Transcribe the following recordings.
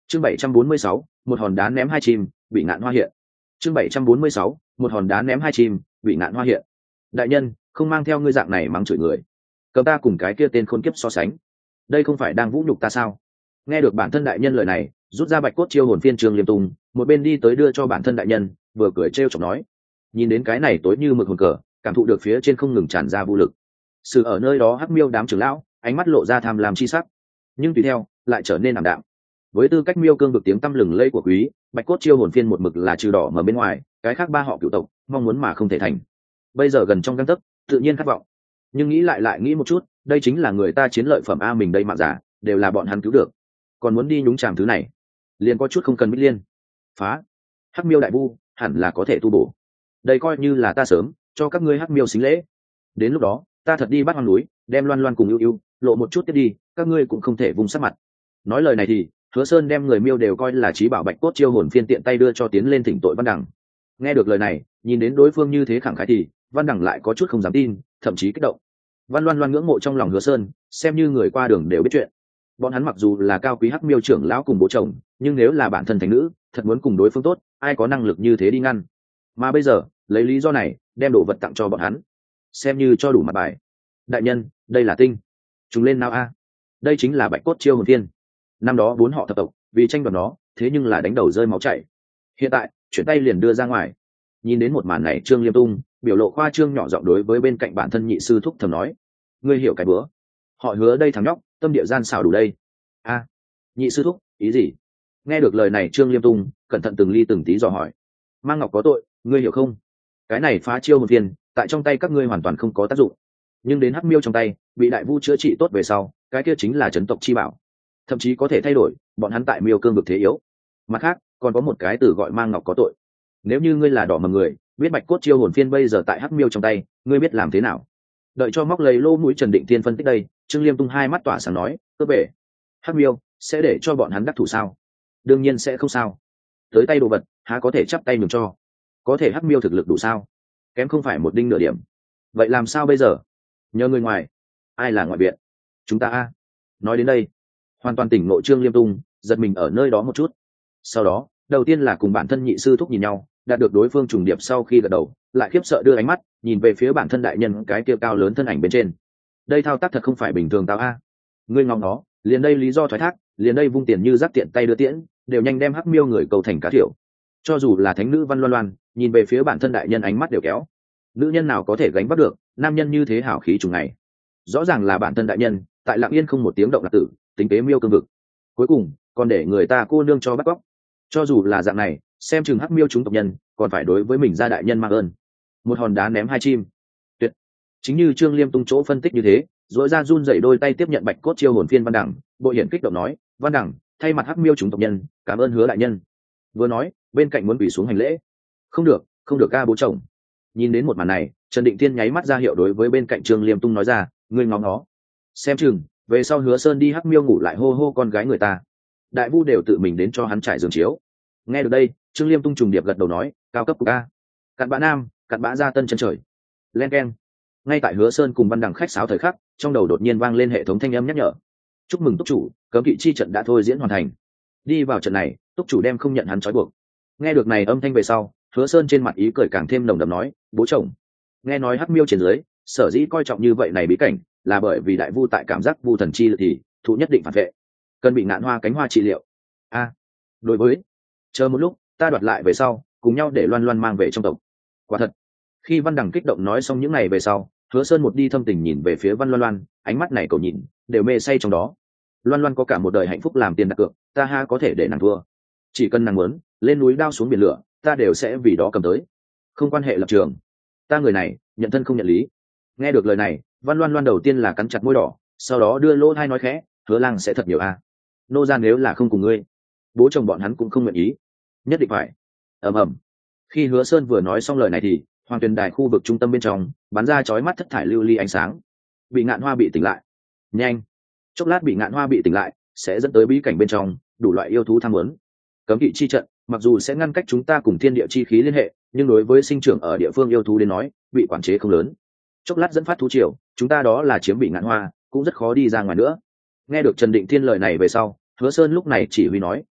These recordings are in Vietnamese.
Chương 746, một hòn đá ném hai chim, bị ngạn hoa hiện. Chương 746, một hòn đá ném hai chim, bị ngạn hoa hiện. Đại nhân, không mang theo ngươi dạng này mắng chửi người. Cầm ta cùng cái kia tên khốn kiếp so sánh. Đây không phải đang vũ nhục ta sao? Nghe được bản thân đại nhân lời này, rút ra bạch cốt chiêu hồn phiên Trương Liêm Tùng, một bên đi tới đưa cho bản thân đại nhân, vừa cười trêu chọc nói. Nhìn đến cái này tối như mực hồn cờ, cảm thụ được phía trên không ngừng tràn ra vũ lực. Sự ở nơi đó hắc miêu đám trưởng lão, ánh mắt lộ ra tham lam chi sắc, nhưng tùy theo lại trở nên ảm đạm. Với tư cách miêu cương vực tiếng tăm lừng lẫy của quý, bạch cốt chiêu hồn phiên một mực là trừ đỏ mở bên ngoài, cái khác ba họ cựu tộc mong muốn mà không thể thành. Bây giờ gần trong gang tấc, tự nhiên khát vọng, nhưng nghĩ lại nghĩ một chút, đây chính là người ta chiến lợi phẩm a, mình đây mạng giả đều là bọn hắn cứu được, còn muốn đi nhúng chàm thứ này, liền có chút không cần bích liên phá. Hắc miêu đại vu hẳn là có thể tu bổ, đây coi như là ta sớm cho các ngươi hắc miêu xính lễ. Đến lúc đó ta thật đi bắt hoang núi, đem Loan Loan cùng ưu lộ một chút tiếp đi, các ngươi cũng không thể vùng sắc mặt. Nói lời này thì Hứa Sơn đem người miêu đều coi là trí bảo bạch cốt chiêu hồn phiên tiện tay đưa cho tiến lên thỉnh tội Văn Đằng. Nghe được lời này, nhìn đến đối phương như thế khẳng khái thì Văn Đằng lại có chút không dám tin, thậm chí kích động. Văn Loan Loan ngưỡng mộ trong lòng Hứa Sơn, xem như người qua đường đều biết chuyện. Bọn hắn mặc dù là cao quý hắc miêu trưởng lão cùng bố chồng, nhưng nếu là bản thân thành nữ, thật muốn cùng đối phương tốt, ai có năng lực như thế đi ngăn. Mà bây giờ, lấy lý do này, đem đồ vật tặng cho bọn hắn, xem như cho đủ mặt bài. Đại nhân, đây là tinh chúng lên nào a? Đây chính là bạch cốt chiêu hồn phiên. Năm đó bốn họ thập tộc vì tranh đoạt nó, thế nhưng là đánh đầu rơi máu chảy. Hiện tại chuyển tay liền đưa ra ngoài. Nhìn đến một màn này, Trương Liêm Tung biểu lộ khoa trương nhỏ giọng đối với bên cạnh bản thân nhị sư thúc thầm nói: ngươi hiểu cái bữa họ Hứa đây thằng nhóc tâm địa gian xảo đủ đây. A, nhị sư thúc ý gì? Nghe được lời này, Trương Liêm Tung cẩn thận từng ly từng tí dò hỏi. Mang ngọc có tội, ngươi hiểu không? Cái này phá chiêu hồn phiên tại trong tay các ngươi hoàn toàn không có tác dụng, nhưng đến hắc miêu trong tay bị đại vu chữa trị tốt về sau, cái kia chính là chấn tộc chi bảo, thậm chí có thể thay đổi bọn hắn tại miêu cương vực thế yếu. Mặt khác còn có một cái từ gọi mang ngọc có tội. Nếu như ngươi là đỏ mầm người, biết bạch cốt chiêu hồn phiên bây giờ tại hắc miêu trong tay, ngươi biết làm thế nào? Đợi cho móc lấy lô mũi Trần Định Thiên phân tích đây, Trương Liêm Tung hai mắt tỏa sáng nói: cơ bể hắc miêu sẽ để cho bọn hắn đắc thủ sao? Đương nhiên sẽ không sao. Tới tay đồ vật há có thể chắp tay nhường cho? Có thể hắc miêu thực lực đủ sao? Kém không phải một đinh nửa điểm. Vậy làm sao bây giờ? Nhờ người ngoài. Ai là ngoại viện? Chúng ta a. Nói đến đây, hoàn toàn tỉnh ngộ Trương Liêm Tung giật mình ở nơi đó một chút. Sau đó đầu tiên là cùng bản thân nhị sư thúc nhìn nhau, đạt được đối phương trùng điệp sau khi gật đầu, lại khiếp sợ đưa ánh mắt nhìn về phía bản thân đại nhân cái kia cao lớn thân ảnh bên trên. Đây thao tác thật không phải bình thường tao a. Ngươi ngóng nó, liền đây lý do thoái thác, liền đây vung tiền như giáp tiện tay đưa tiễn, đều nhanh đem hắc miêu người cầu thành cá thiểu. Cho dù là thánh nữ Văn Loan Loan nhìn về phía bản thân đại nhân ánh mắt đều kéo. Nữ nhân nào có thể gánh vác được nam nhân như thế hảo khí trùng này? Rõ ràng là bản thân đại nhân tại lặng yên không một tiếng động lạc tử tính kế miêu cương vực, cuối cùng còn để người ta cô nương cho bắt cóc. Cho dù là dạng này, xem chừng hắc miêu chúng tộc nhân còn phải đối với mình ra đại nhân mang ơn. Một hòn đá ném hai chim, tuyệt. Chính như Trương Liêm Tung chỗ phân tích như thế, dội ra run dậy đôi tay tiếp nhận bạch cốt chiêu hồn phiên Văn Đằng, bộ hiển kích động nói: Văn Đằng thay mặt hắc miêu chúng tộc nhân cảm ơn Hứa đại nhân. Vừa nói bên cạnh muốn quỳ xuống hành lễ. Không được, không được ca bố chồng. Nhìn đến một màn này, Trần Định Thiên nháy mắt ra hiệu đối với bên cạnh Trương Liêm Tung nói ra: ngươi ngóng nó, xem chừng về sau Hứa Sơn đi hắc miêu ngủ lại hô hô con gái người ta, đại vu đều tự mình đến cho hắn trải giường chiếu. Nghe được đây, Trương Liêm Tung trùng điệp gật đầu nói: cao cấp của ca. Cặn bã nam, cặn bã ra tân chân trời. Len keng. Ngay tại Hứa Sơn cùng Văn Đằng khách sáo thời khắc, trong đầu đột nhiên vang lên hệ thống thanh âm nhắc nhở: chúc mừng túc chủ, cấm kỵ chi trận đã thôi diễn hoàn thành. Đi vào trận này, túc chủ đem không nhận hắn trói buộc. Nghe được này âm thanh về sau, Hứa Sơn trên mặt ý cười càng thêm nồng đậm nói: bố chồng, nghe nói hắc miêu trên dưới sở dĩ coi trọng như vậy này bí cảnh, là bởi vì đại vu tại cảm giác vu thần chi thì thụ nhất định phản vệ, cần bị ngạn hoa cánh hoa trị liệu. A, đối với, chờ một lúc, ta đoạt lại về sau, cùng nhau để Loan Loan mang về trong tộc. Quả thật. Khi Văn Đằng kích động nói xong những này về sau, Hứa Sơn một đi thâm tình nhìn về phía Văn Loan Loan, ánh mắt này cậu nhìn đều mê say trong đó. Loan Loan có cả một đời hạnh phúc làm tiền đặt cược, ta ha có thể để nàng thua. Chỉ cần nàng muốn lên núi đao xuống biển lửa, ta đều sẽ vì đó cầm tới. Không quan hệ lập trường, ta người này nhận thân không nhận lý. Nghe được lời này, Văn Loan Loan đầu tiên là cắn chặt môi đỏ, sau đó đưa lỗ tai nói khẽ: Hứa lang sẽ thật nhiều a. Nô ra nếu là không cùng ngươi, bố chồng bọn hắn cũng không nguyện ý. Nhất định phải. Ầm ầm. Khi Hứa Sơn vừa nói xong lời này thì Hoàng Tuyền Đài khu vực trung tâm bên trong bắn ra chói mắt thất thải lưu ly ánh sáng. Bị ngạn hoa bị tỉnh lại. Nhanh. Chốc lát bị ngạn hoa bị tỉnh lại, sẽ dẫn tới bí cảnh bên trong đủ loại yêu thú tham muốn. Cấm kỵ chi trận mặc dù sẽ ngăn cách chúng ta cùng thiên địa chi khí liên hệ, nhưng đối với sinh trưởng ở địa phương yêu thú đến nói, bị quản chế không lớn. Chốc lát dẫn phát thú triều, chúng ta đó là chiếm bị ngạn hoa, cũng rất khó đi ra ngoài nữa. Nghe được Trần Định Thiên lời này về sau, Hứa Sơn lúc này chỉ huy nói: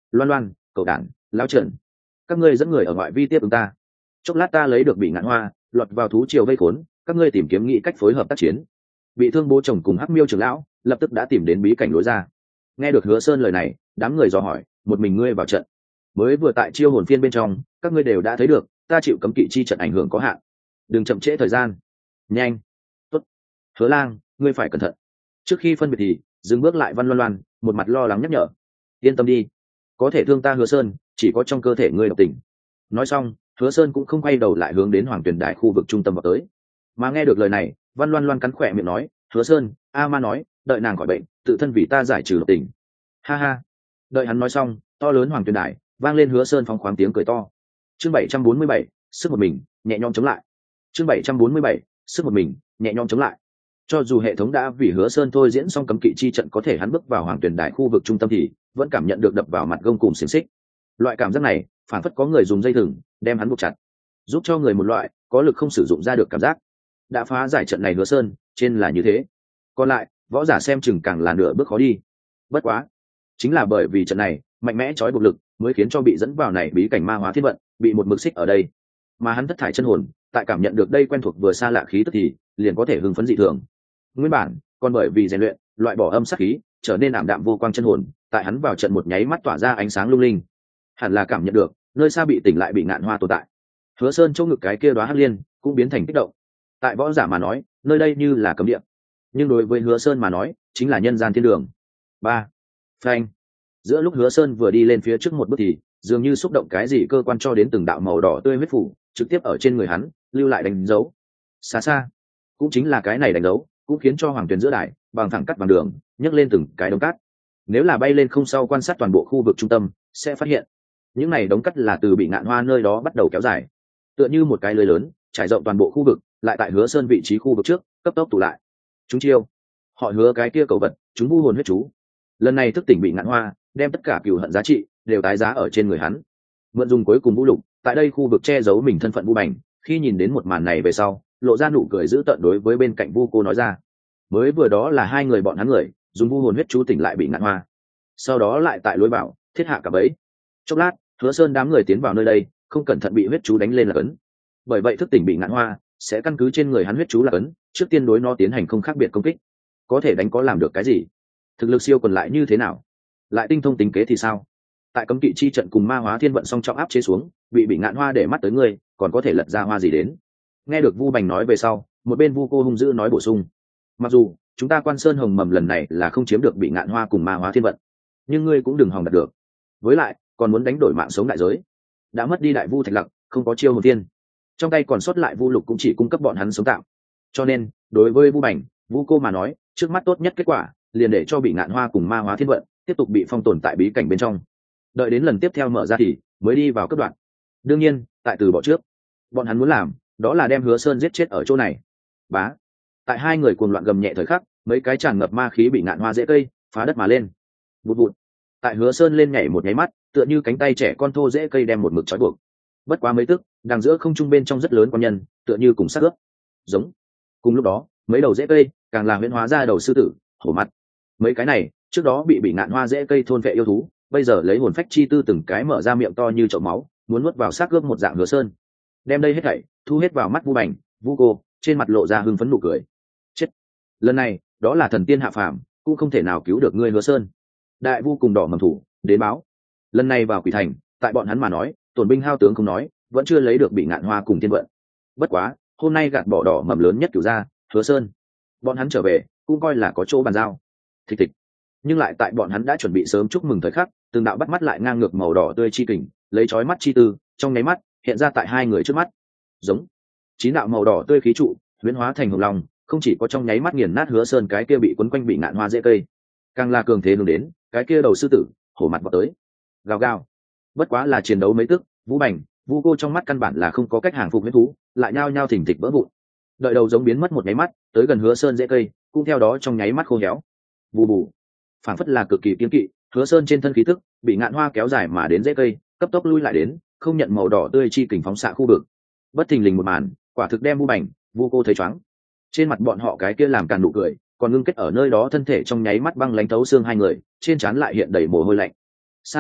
Loan Loan, cậu đản, lão trần, các ngươi dẫn người ở ngoại vi tiếp ứng ta. Chốc lát ta lấy được bị ngạn hoa, lọt vào thú triều vây khốn, các ngươi tìm kiếm nghĩ cách phối hợp tác chiến. Bị thương bố chồng cùng Hắc Miêu trưởng lão lập tức đã tìm đến bí cảnh lối ra. Nghe được Hứa Sơn lời này, đám người dò hỏi, một mình ngươi vào trận? Mới vừa tại chiêu hồn phiên bên trong, các ngươi đều đã thấy được, ta chịu cấm kỵ chi trận ảnh hưởng có hạn, đừng chậm trễ thời gian, nhanh. Tốt. Hứa Lang, ngươi phải cẩn thận. Trước khi phân biệt thì dừng bước lại Văn Loan Loan, một mặt lo lắng nhắc nhở. Yên tâm đi, có thể thương ta Hứa Sơn, chỉ có trong cơ thể ngươi độc tình. Nói xong, Hứa Sơn cũng không quay đầu lại hướng đến Hoàng Tuyền Đài khu vực trung tâm vào tới. Mà nghe được lời này, Văn Loan Loan cắn khỏe miệng nói, Hứa Sơn, A Ma nói, đợi nàng khỏi bệnh, tự thân vì ta giải trừ độc tình. Ha ha. Đợi hắn nói xong, to lớn Hoàng Tuyền Đài vang lên Hứa Sơn phóng khoáng tiếng cười to. Chương 747, sức một mình, nhẹ nhõm chống lại. Chương 747, sức một mình, nhẹ nhõm chống lại. Cho dù hệ thống đã vì Hứa Sơn thôi diễn xong cấm kỵ chi trận có thể hắn bước vào Hoàng Tuyền Đài khu vực trung tâm thì vẫn cảm nhận được đập vào mặt gông cùm xiềng xích. Loại cảm giác này, phản phất có người dùng dây thừng đem hắn buộc chặt, giúp cho người một loại có lực không sử dụng ra được cảm giác. Đã phá giải trận này Hứa Sơn, trên là như thế. Còn lại, võ giả xem chừng càng là nửa bước khó đi. Bất quá, chính là bởi vì trận này mạnh mẽ trói buộc lực, mới khiến cho bị dẫn vào này bí cảnh ma hóa thiên vận, bị một mực xích ở đây. Mà hắn thất thải chân hồn, tại cảm nhận được đây quen thuộc vừa xa lạ khí tức thì liền có thể hưng phấn dị thường. Nguyên bản, còn bởi vì rèn luyện, loại bỏ âm sắc khí, trở nên ảm đạm vô quang chân hồn, tại hắn vào trận một nháy mắt tỏa ra ánh sáng lung linh. Hẳn là cảm nhận được, nơi xa bị tỉnh lại bị ngạn hoa tồn tại. Hứa Sơn chỗ ngực cái kia đóa hắc liên cũng biến thành kích động. Tại võ giả mà nói, nơi đây như là cấm địa, nhưng đối với Hứa Sơn mà nói, chính là nhân gian thiên đường. Ba, phanh. Giữa lúc Hứa Sơn vừa đi lên phía trước một bước thì dường như xúc động cái gì cơ quan cho đến từng đạo màu đỏ tươi huyết phủ trực tiếp ở trên người hắn lưu lại đánh dấu. Xa xa, cũng chính là cái này đánh dấu cũng khiến cho Hoàng Tuyền giữa đài bằng thẳng cắt bằng đường nhấc lên từng cái đống cát. Nếu là bay lên không sau quan sát toàn bộ khu vực trung tâm sẽ phát hiện những này đống cát là từ bị ngạn hoa nơi đó bắt đầu kéo dài, tựa như một cái lưới lớn trải rộng toàn bộ khu vực, lại tại Hứa Sơn vị trí khu vực trước cấp tốc tụ lại. Chúng chiêu, họ Hứa cái kia cầu vật, chúng vu hồn huyết chú. Lần này thức tỉnh bị ngạn hoa, đem tất cả cừu hận giá trị đều tái giá ở trên người hắn. Mượn dùng cuối cùng vũ lục tại đây khu vực che giấu mình thân phận Vu Bành, khi nhìn đến một màn này về sau, lộ ra nụ cười dữ tợn đối với bên cạnh Vu Cô nói ra. Mới vừa đó là hai người bọn hắn người dùng vu hồn huyết chú tỉnh lại bị ngạn hoa, sau đó lại tại lối vào thiết hạ cả bẫy. Chốc lát, Hứa Sơn đám người tiến vào nơi đây, không cẩn thận bị huyết chú đánh lên là cấn. Bởi vậy thức tỉnh bị ngạn hoa sẽ căn cứ trên người hắn huyết chú là cấn, trước tiên đối nó tiến hành không khác biệt công kích. Có thể đánh có làm được cái gì? Thực lực siêu còn lại như thế nào? Lại tinh thông tính kế thì sao? Tại cấm kỵ chi trận cùng ma hóa thiên vận song trọng áp chế xuống, bị ngạn hoa để mắt tới ngươi, còn có thể lật ra hoa gì đến? Nghe được Vu Bành nói về sau, một bên Vu Cô hung dữ nói bổ sung, mặc dù chúng ta Quan Sơn Hồng Mầm lần này là không chiếm được bị ngạn hoa cùng ma hóa thiên vận, nhưng ngươi cũng đừng hòng đạt được. Với lại còn muốn đánh đổi mạng sống đại giới. Đã mất đi đại vu thạch lặc, không có chiêu hồn thiên, trong tay còn sót lại vu lục cũng chỉ cung cấp bọn hắn sống tạm. Cho nên đối với Vu Bành, Vu Cô mà nói, trước mắt tốt nhất kết quả liền để cho bị ngạn hoa cùng ma hóa thiên vận tiếp tục bị phong tồn tại bí cảnh bên trong, đợi đến lần tiếp theo mở ra thì mới đi vào cấp đoạn. Đương nhiên tại từ bỏ trước, bọn hắn muốn làm đó là đem Hứa Sơn giết chết ở chỗ này. Bá. Tại hai người cuồng loạn gầm nhẹ thời khắc, mấy cái tràn ngập ma khí bị ngạn hoa dễ cây phá đất mà lên. Vụt vụt. Tại Hứa Sơn lên nhảy một nháy mắt, tựa như cánh tay trẻ con thô dễ cây đem một mực trói buộc. Bất quá mấy tức, đằng giữa không trung bên trong rất lớn quan nhân, tựa như cùng sát ướp. Giống. Cùng lúc đó, mấy đầu dễ cây càng là huyễn hóa ra đầu sư tử, hổ mặt. Mấy cái này trước đó bị ngạn hoa dễ cây thôn vệ yêu thú, bây giờ lấy hồn phách chi tư từng cái mở ra miệng to như chậu máu, muốn nuốt vào xác ướp một dạng Hứa Sơn. Đem đây hết thảy thu hết vào mắt Vu Bành, Vu Cô, trên mặt lộ ra hưng phấn nụ cười. Chết. Lần này đó là thần tiên hạ phàm, cũng không thể nào cứu được ngươi Hứa Sơn. Đại Vu cùng đỏ mầm thủ đến báo, lần này vào Quỷ Thành, tại bọn hắn mà nói, tổn binh hao tướng không nói, vẫn chưa lấy được bị ngạn hoa cùng thiên vận. Bất quá hôm nay gạt bỏ đỏ mầm lớn nhất cửu ra Hứa Sơn, bọn hắn trở về cũng coi là có chỗ bàn giao. Thịch thịch. Nhưng lại tại bọn hắn đã chuẩn bị sớm chúc mừng thời khắc, từng đạo bắt mắt lại ngang ngược màu đỏ tươi chi kình lấy chói mắt chi tư trong nháy mắt hiện ra tại hai người trước mắt. Giống. Chín đạo màu đỏ tươi khí trụ huyễn hóa thành hồng long, không chỉ có trong nháy mắt nghiền nát Hứa Sơn cái kia bị quấn quanh bị ngạn hoa dễ cây, càng là cường thế hướng đến cái kia đầu sư tử hổ mặt vào tới. Gào gào. Bất quá là chiến đấu mấy tức, Vu Bành, Vu Cô trong mắt căn bản là không có cách hàng phục huyễn thú, lại nhao nhao thỉnh thịch vỡ vụn. Đợi đầu giống biến mất một nháy mắt, tới gần Hứa Sơn dễ cây cũng theo đó trong nháy mắt khô héo. Bù bù. Phản phất là cực kỳ kiên kỵ, Hứa Sơn trên thân khí tức bị ngạn hoa kéo dài mà đến dễ cây cấp tốc lui lại đến, không nhận màu đỏ tươi chi kình phóng xạ khu vực. Bất thình lình một màn, quả thực đem Vu Bành, Vu Cô thấy choáng. Trên mặt bọn họ cái kia làm càn nụ cười, còn ngưng kết ở nơi đó thân thể trong nháy mắt băng lãnh thấu xương hai người, trên trán lại hiện đầy mồ hôi lạnh. Sao,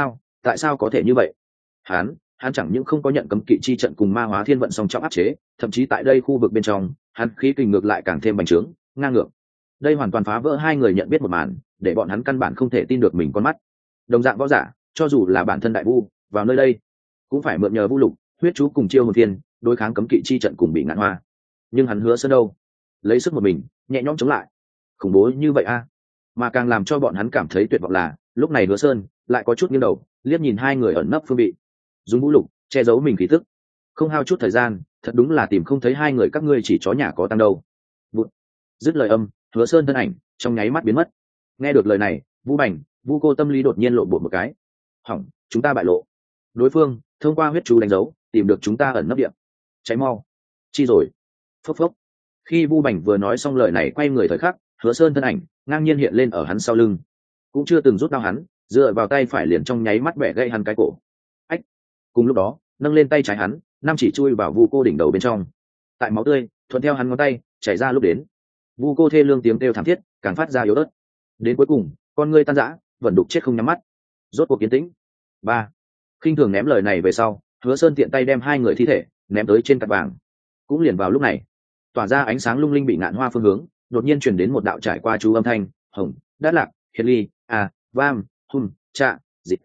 tại sao có thể như vậy? Hắn chẳng những không có nhận cấm kỵ chi trận cùng ma hóa thiên vận song trọng áp chế, thậm chí tại đây khu vực bên trong hắn khí kình ngược lại càng thêm bành trướng ngang ngược. Đây hoàn toàn phá vỡ hai người nhận biết một màn, để bọn hắn căn bản không thể tin được mình con mắt. Đồng dạng võ giả, cho dù là bản thân đại vu vào nơi đây cũng phải mượn nhờ vu lục huyết chú cùng chiêu hồn thiên đối kháng cấm kỵ chi trận cùng bị ngạn hoa. Nhưng hắn Hứa Sơn đâu, lấy sức một mình nhẹ nhõm chống lại, khủng bố như vậy a. Mà càng làm cho bọn hắn cảm thấy tuyệt vọng là lúc này Hứa Sơn lại có chút nghiêng đầu liếc nhìn hai người ẩn nấp phương vị, dùng vũ lục che giấu mình khí tức. Không hao chút thời gian, thật đúng là tìm không thấy hai người các ngươi chỉ chó nhà có tăng đâu. Bụt. Dứt lời âm, Hứa Sơn thân ảnh trong nháy mắt biến mất. Nghe được lời này, Vũ Bành, Vu Cô tâm lý đột nhiên lộn bột một cái. Hỏng, chúng ta bại lộ. Đối phương thông qua huyết chú đánh dấu tìm được chúng ta ẩn nấp địa. Cháy mau. Chi rồi. Phốc phốc. Khi Vu Bành vừa nói xong lời này, quay người thời khắc, Hứa Sơn thân ảnh ngang nhiên hiện lên ở hắn sau lưng, cũng chưa từng rút đao hắn, dựa vào tay phải liền trong nháy mắt bẻ gãy hắn cái cổ. Ách. Cùng lúc đó, nâng lên tay trái hắn, nam chỉ chui vào Vu Cô đỉnh đầu bên trong. Tại máu tươi thuận theo hắn ngón tay chảy ra lúc đến, Vu Cô thê lương tiếng kêu thảm thiết càng phát ra yếu ớt. Đến cuối cùng, con ngươi tan rã, vẫn đục chết không nhắm mắt. Rốt cuộc kiến tĩnh. Ba. Khinh thường ném lời này về sau, Hứa Sơn tiện tay đem hai người thi thể ném tới trên cát vàng. Cũng liền vào lúc này, tỏa ra ánh sáng lung linh bị ngạn hoa phương hướng đột nhiên truyền đến một đạo trải qua chú âm thanh: hồng, đát lạc, hiệt ly, vam, hum, trạ, dịch,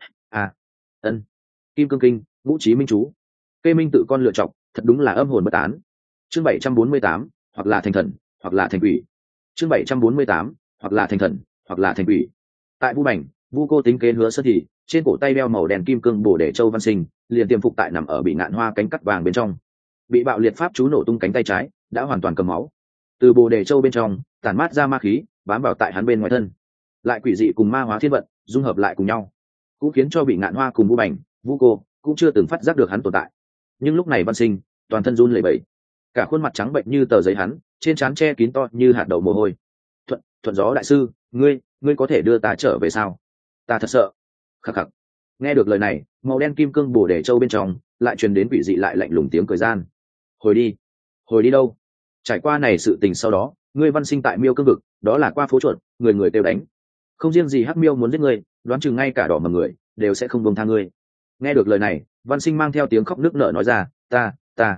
ân, kim cương kinh, ngũ trí minh chú. Kê minh tự con lựa chọc, thật đúng là âm hồn bất tán. Chương 748, hoặc là thành thần, hoặc là thành quỷ. Chương 748, hoặc là thành thần, hoặc là thành quỷ. Tại Vu Bành, Vu Cô tính kế Hứa Sơn thì trên cổ tay đeo màu đen kim cương bổ để châu văn sinh liền tiềm phục tại nằm ở bị ngạn hoa cánh cắt vàng bên trong. Bị bạo liệt pháp chú nổ tung cánh tay trái đã hoàn toàn cầm máu, từ bồ đề châu bên trong tản mát ra ma khí bám vào tại hắn bên ngoài thân, lại quỷ dị cùng ma hóa thiên vận dung hợp lại cùng nhau, cũng khiến cho bị ngạn hoa cùng Vu Bành, Vu Cô cũng chưa từng phát giác được hắn tồn tại. Nhưng lúc này văn sinh toàn thân run lẩy bẩy, cả khuôn mặt trắng bệnh như tờ giấy, hắn trên trán che kín to như hạt đậu mồ hôi. Thuận gió đại sư, ngươi có thể đưa ta trở về sao? Ta thật sợ. Khắc khắc. Nghe được lời này, màu đen kim cương bổ để châu bên trong lại truyền đến quỷ dị lại lạnh lùng tiếng cười gian. Hồi đi đâu? Trải qua này sự tình sau đó, ngươi văn sinh tại Miêu cương vực, đó là qua phố chuột, người người đều đánh. Không riêng gì Hắc Miêu muốn giết ngươi, đoán chừng ngay cả đỏ mầm người đều sẽ không buông tha ngươi. Nghe được lời này, văn sinh mang theo tiếng khóc nức nở nói ra, ta,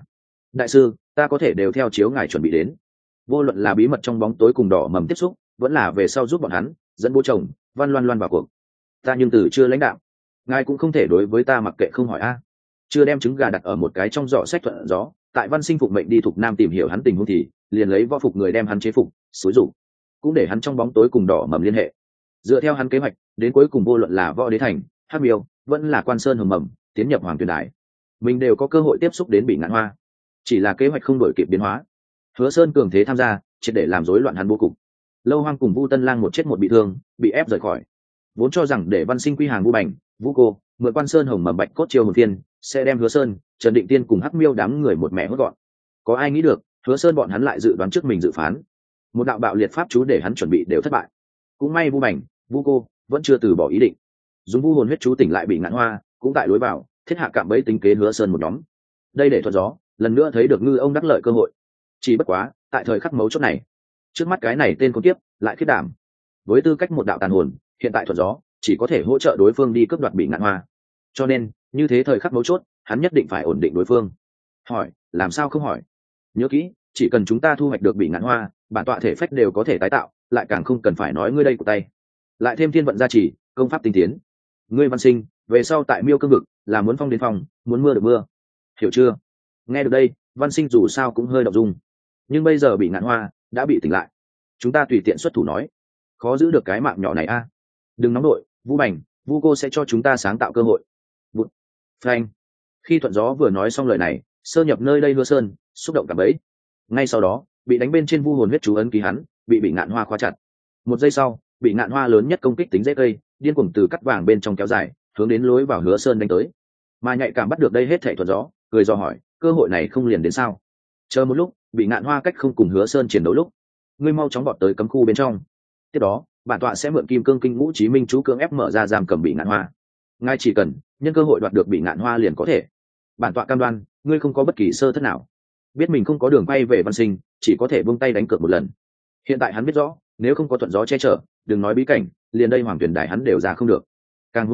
đại sư, ta có thể đều theo chiếu ngài chuẩn bị đến. Vô luận là bí mật trong bóng tối cùng đỏ mầm tiếp xúc, vẫn là về sau giúp bọn hắn dẫn bố chồng Văn Loan vào cuộc, ta nhưng từ chưa lãnh đạo, ngài cũng không thể đối với ta mặc kệ không hỏi a. Chưa đem trứng gà đặt ở một cái trong giỏ sách thuận gió, tại văn sinh phục mệnh đi thuộc nam tìm hiểu hắn tình huống thì liền lấy võ phục người đem hắn chế phục xúi rủ, cũng để hắn trong bóng tối cùng đỏ mầm liên hệ. Dựa theo hắn kế hoạch, đến cuối cùng vô luận là võ đế thành, Hắc Miêu, vẫn là Quan Sơn hồng mầm tiến nhập Hoàng Tuyền Đài, mình đều có cơ hội tiếp xúc đến bị ngạn hoa. Chỉ là kế hoạch không đổi kịp biến hóa, Hứa Sơn cường thế tham gia, triệt để làm rối loạn hắn bố cục. Lâu Hoang cùng Vu Tân Lang một chết một bị thương, bị ép rời khỏi. Vốn cho rằng để văn sinh quy hàng Vu Bành, Vu Cô, mượn Quan Sơn hồng mầm bạch cốt chiêu hồn thiên sẽ đem Hứa Sơn, Trần Định Tiên cùng Hắc Miêu đám người một mẹ hốt gọn. Có ai nghĩ được, Hứa Sơn bọn hắn lại dự đoán trước mình dự phán. Một đạo bạo liệt pháp chú để hắn chuẩn bị đều thất bại. Cũng may Vu Bành, Vu Cô vẫn chưa từ bỏ ý định. Dùng vu hồn huyết chú tỉnh lại bị ngạn hoa, cũng tại lối vào thiết hạ cạm bẫy tính kế Hứa Sơn một nhóm. Đây để thuận gió lần nữa thấy được ngư ông đắc lợi cơ hội. Chỉ bất quá, tại thời khắc mấu chốt này, trước mắt cái này tên con tiếp lại khiết đảm. Với tư cách một đạo tàn hồn, hiện tại thuận gió chỉ có thể hỗ trợ đối phương đi cướp đoạt bị ngạn hoa. Cho nên, như thế thời khắc mấu chốt, hắn nhất định phải ổn định đối phương. Hỏi, làm sao không hỏi? Nhớ kỹ, chỉ cần chúng ta thu hoạch được bị ngạn hoa, bản tọa thể phách đều có thể tái tạo, lại càng không cần phải nói ngươi đây của tay. Lại thêm thiên vận gia trì, công pháp tinh tiến. Ngươi văn sinh, về sau tại Miêu cương vực, là muốn phong đến phong, muốn mưa được mưa. Hiểu chưa? Nghe được đây, văn sinh dù sao cũng hơi động dung. Nhưng bây giờ bị ngạn hoa đã bị tỉnh lại, chúng ta tùy tiện xuất thủ nói, khó giữ được cái mạng nhỏ này a. Đừng nóng đội, Vu Bành, Vu Cô sẽ cho chúng ta sáng tạo cơ hội. Bụt, phanh. Khi thuận gió vừa nói xong lời này, sơ nhập nơi đây Hứa Sơn xúc động cả bẫy. Ngay sau đó, bị đánh bên trên vu hồn huyết chú ấn ký hắn bị ngạn hoa khóa chặt. Một giây sau, bị ngạn hoa lớn nhất công kích tính dễ cây điên cuồng từ cắt vàng bên trong kéo dài hướng đến lối vào Hứa Sơn đánh tới. Mà nhạy cảm bắt được đây hết thảy thuận gió, cười do hỏi, cơ hội này không liền đến sao? Chờ một lúc, bị ngạn hoa cách không cùng Hứa Sơn chiến đấu lúc, ngươi mau chóng bọt tới cấm khu bên trong. Tiếp đó, bản tọa sẽ mượn kim cương kinh ngũ chí minh chú cưỡng ép mở ra giam cầm bị ngạn hoa. Ngài chỉ cần nhân cơ hội đoạt được bị ngạn hoa liền có thể. Bản tọa cam đoan, ngươi không có bất kỳ sơ thất nào. Biết mình không có đường quay về văn sinh, chỉ có thể buông tay đánh cược một lần. Hiện tại hắn biết rõ, nếu không có thuận gió che chở, đừng nói bí cảnh, liền đây Hoàng Tuyển Đài hắn đều ra không được. Càng huống hồ,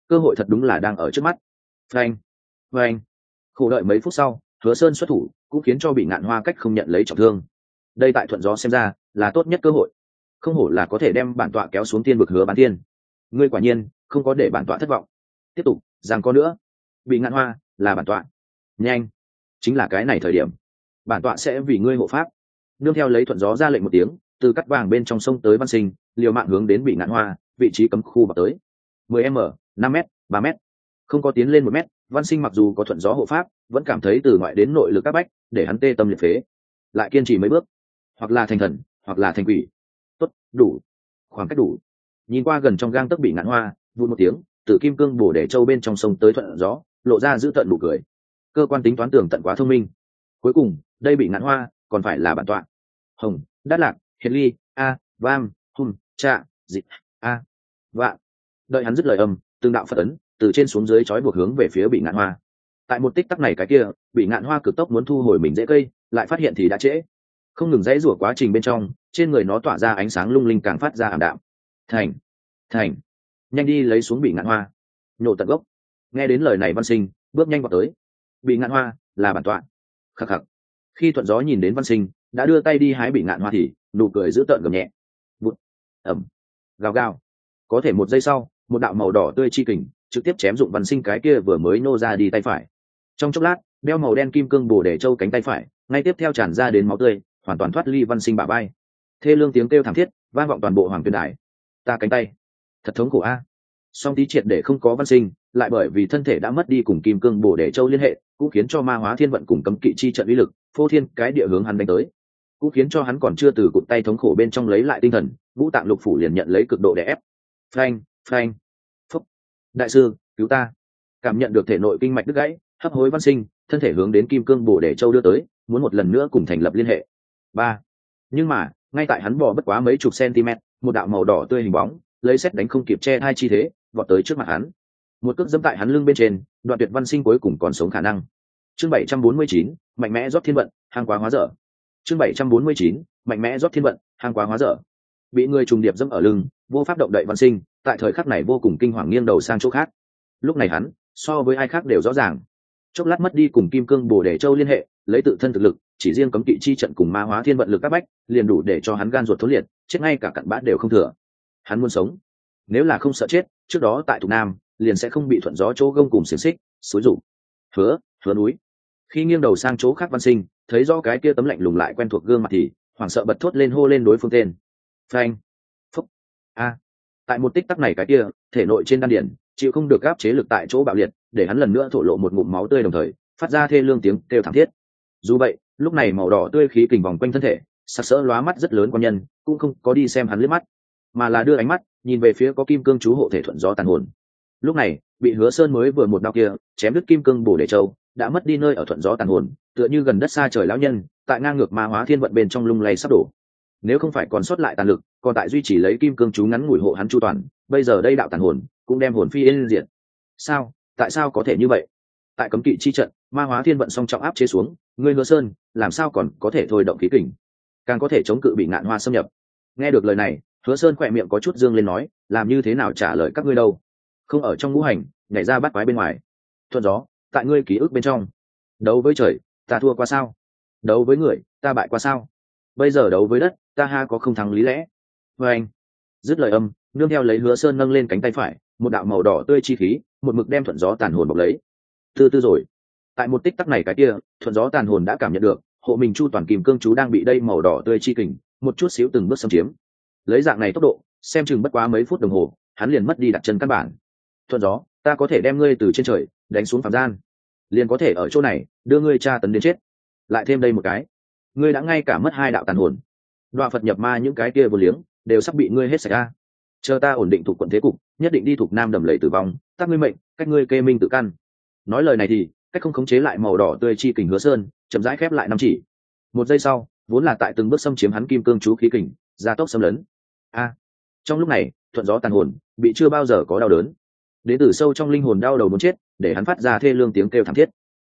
cơ hội thật đúng là đang ở trước mắt. Phanh, phanh. Khổ đợi mấy phút sau, Hứa Sơn xuất thủ cũng khiến cho Bị Ngạn Hoa cách không nhận lấy trọng thương. Đây tại thuận gió xem ra là tốt nhất cơ hội, không hổ là có thể đem bản tọa kéo xuống tiên vực Hứa Bán Thiên. Ngươi quả nhiên không có để bản tọa thất vọng. Tiếp tục giằng co nữa. Bị Ngạn Hoa là bản tọa. Nhanh, chính là cái này thời điểm, bản tọa sẽ vì ngươi hộ pháp. Nương theo lấy thuận gió ra lệnh một tiếng, từ cắt vàng bên trong sông tới Văn Sinh, liều mạng hướng đến Bị Ngạn Hoa, vị trí cấm khu vào tới. 10 m, 5 m, 3 m, không có tiến lên 1 m. Văn Sinh mặc dù có thuận gió hộ pháp, vẫn cảm thấy từ ngoại đến nội lực các bách, để hắn tê tâm liệt phế. Lại kiên trì mấy bước, hoặc là thành thần, hoặc là thành quỷ. Tốt, đủ, khoảng cách đủ. Nhìn qua gần trong gang tấc Bị Ngạn Hoa, vụt một tiếng, từ kim cương bổ để châu bên trong sông tới thuận gió, lộ ra giữ tận nụ cười. Cơ quan tính toán tưởng tận quá thông minh. Cuối cùng, đây Bị Ngạn Hoa còn phải là bản tọa. Hồng, Đát Lạc, Hiền Ly, a, Vam, Hum, Trạ, Dịch, a, Vạn. Đợi hắn dứt lời âm, từng đạo Phật ấn từ trên xuống dưới trói buộc hướng về phía Bị Ngạn Hoa. Tại một tích tắc này cái kia, Bị Ngạn Hoa cực tốc muốn thu hồi mình dễ cây, lại phát hiện thì đã trễ. Không ngừng dãy rủa quá trình bên trong, trên người nó tỏa ra ánh sáng lung linh càng phát ra ảm đạm. Thành, thành, nhanh đi lấy xuống Bị Ngạn Hoa, nhổ tận gốc. Nghe đến lời này Văn Sinh bước nhanh vào tới. Bị Ngạn Hoa là bản tọa. Khắc khắc. Khi thuận gió nhìn đến Văn Sinh đã đưa tay đi hái Bị Ngạn Hoa thì nụ cười giữ tợn gầm nhẹ. Vụt, ẩm, gào gào. Có thể một giây sau, một đạo màu đỏ tươi chi kình trực tiếp chém dụng Văn Sinh cái kia vừa mới nô ra đi tay phải. Trong chốc lát, đeo màu đen kim cương bổ để châu cánh tay phải ngay tiếp theo tràn ra đến máu tươi, hoàn toàn thoát ly Văn Sinh bả vai. Thê lương tiếng kêu thảm thiết vang vọng toàn bộ Hoàng Tuyền Đài. Ta cánh tay, thật thống khổ a. Song tí triệt để không có Văn Sinh, lại bởi vì thân thể đã mất đi cùng kim cương bổ để châu liên hệ, cũng khiến cho ma hóa thiên vận cùng cấm kỵ chi trận uy lực phô thiên cái địa hướng hắn đánh tới, cũng khiến cho hắn còn chưa từ cụt tay thống khổ bên trong lấy lại tinh thần, ngũ tạng lục phủ liền nhận lấy cực độ đè ép. Phanh, phanh, phúc. Đại sư, cứu ta. Cảm nhận được thể nội kinh mạch đứt gãy, hấp hối Văn Sinh thân thể hướng đến kim cương bổ để châu đưa tới, muốn một lần nữa cùng thành lập liên hệ. Ba. Nhưng mà ngay tại hắn bò bất quá mấy chục cm, một đạo màu đỏ tươi hình bóng lấy sét đánh không kịp che hai chi thế vọt tới trước mặt hắn, một cước dẫm tại hắn lưng bên trên, đoạn tuyệt Văn Sinh cuối cùng còn sống khả năng. Chương 749, mạnh mẽ rót thiên vận, hàng quá hóa dở. Chương 749, mạnh mẽ rót thiên vận, hàng quá hóa dở. Bị người trùng điệp dẫm ở lưng, vô pháp động đậy Văn Sinh, tại thời khắc này vô cùng kinh hoàng nghiêng đầu sang chỗ khác. Lúc này hắn, so với ai khác đều rõ ràng. Chốc lát mất đi cùng kim cương bổ để châu liên hệ, lấy tự thân thực lực, chỉ riêng cấm kỵ chi trận cùng ma hóa thiên vận lực các bách, liền đủ để cho hắn gan ruột thốn liệt, chết ngay cả cặn bã đều không thừa. Hắn muốn sống, nếu là không sợ chết, trước đó tại Thục Nam, liền sẽ không bị thuận gió chỗ gông cùng xiềng xích, xúi rủ. Hứa núi. Khi nghiêng đầu sang chỗ khác Văn Sinh, thấy rõ cái kia tấm lạnh lùng lại quen thuộc gương mặt thì hoảng sợ bật thốt lên hô lên đối phương tên. Phanh, phúc, a. Tại một tích tắc này cái kia, thể nội trên đan điển chịu không được áp chế lực tại chỗ bạo liệt, để hắn lần nữa thổ lộ một ngụm máu tươi, đồng thời phát ra thê lương tiếng kêu thảm thiết. Dù vậy, lúc này màu đỏ tươi khí kình vòng quanh thân thể, sặc sỡ lóa mắt rất lớn quan nhân, cũng không có đi xem hắn liếc mắt, mà là đưa ánh mắt nhìn về phía có kim cương chú hộ thể thuận gió tàn hồn. Lúc này, bị Hứa Sơn mới vừa một đao kia chém đứt kim cương bổ để châu, đã mất đi nơi ở thuận gió tàn hồn, tựa như gần đất xa trời lão nhân, tại ngang ngược ma hóa thiên vận bên trong lung lay sắp đổ. Nếu không phải còn sót lại tàn lực, còn tại duy trì lấy kim cương chú ngắn ngủi hộ hắn chu toàn, bây giờ đây đạo tàn hồn cũng đem hồn phi yên diệt. Sao? Tại sao có thể như vậy? Tại cấm kỵ chi trận, ma hóa thiên vận song trọng áp chế xuống, ngươi Hứa Sơn làm sao còn có thể thôi động khí kình, càng có thể chống cự Bị Ngạn Hoa xâm nhập? Nghe được lời này, Hứa Sơn khỏe miệng có chút dương lên nói, làm như thế nào trả lời các ngươi đâu? Không ở trong ngũ hành, nhảy ra bắt quái bên ngoài. Thuận gió, tại ngươi ký ức bên trong. Đấu với trời, ta thua qua sao? Đấu với người, ta bại qua sao? Bây giờ đấu với đất, ta ha có không thắng lý lẽ? Và anh, dứt lời âm, nương theo lấy Hứa Sơn nâng lên cánh tay phải, một đạo màu đỏ tươi chi khí, một mực đem thuận gió tàn hồn bọc lấy. Từ từ rồi, tại một tích tắc này cái kia, thuận gió tàn hồn đã cảm nhận được, hộ mình chu toàn kim cương chú đang bị đây màu đỏ tươi chi kình, một chút xíu từng bước xâm chiếm. Lấy dạng này tốc độ, xem chừng bất quá mấy phút đồng hồ, hắn liền mất đi đặt chân căn bản. Thuận gió, ta có thể đem ngươi từ trên trời đánh xuống phàm gian, liền có thể ở chỗ này đưa ngươi tra tấn đến chết. Lại thêm đây một cái, ngươi đã ngay cả mất hai đạo tàn hồn, đoạ Phật nhập ma những cái kia vô liếng đều sắp bị ngươi hết sạch ra. Chờ ta ổn định thuộc quận thế cục, nhất định đi thuộc Nam đầm lầy tử vong, tác ngươi mệnh, cách ngươi kê minh tự căn. Nói lời này thì cách không khống chế lại màu đỏ tươi chi kình Hứa Sơn, chậm rãi khép lại năm chỉ. Một giây sau, vốn là tại từng bước xâm chiếm hắn kim cương chú khí kình, gia tốc xâm lấn. A. Trong lúc này, thuận gió tàn hồn bị chưa bao giờ có đau đớn, đến từ sâu trong linh hồn đau đầu muốn chết, để hắn phát ra thê lương tiếng kêu thảm thiết.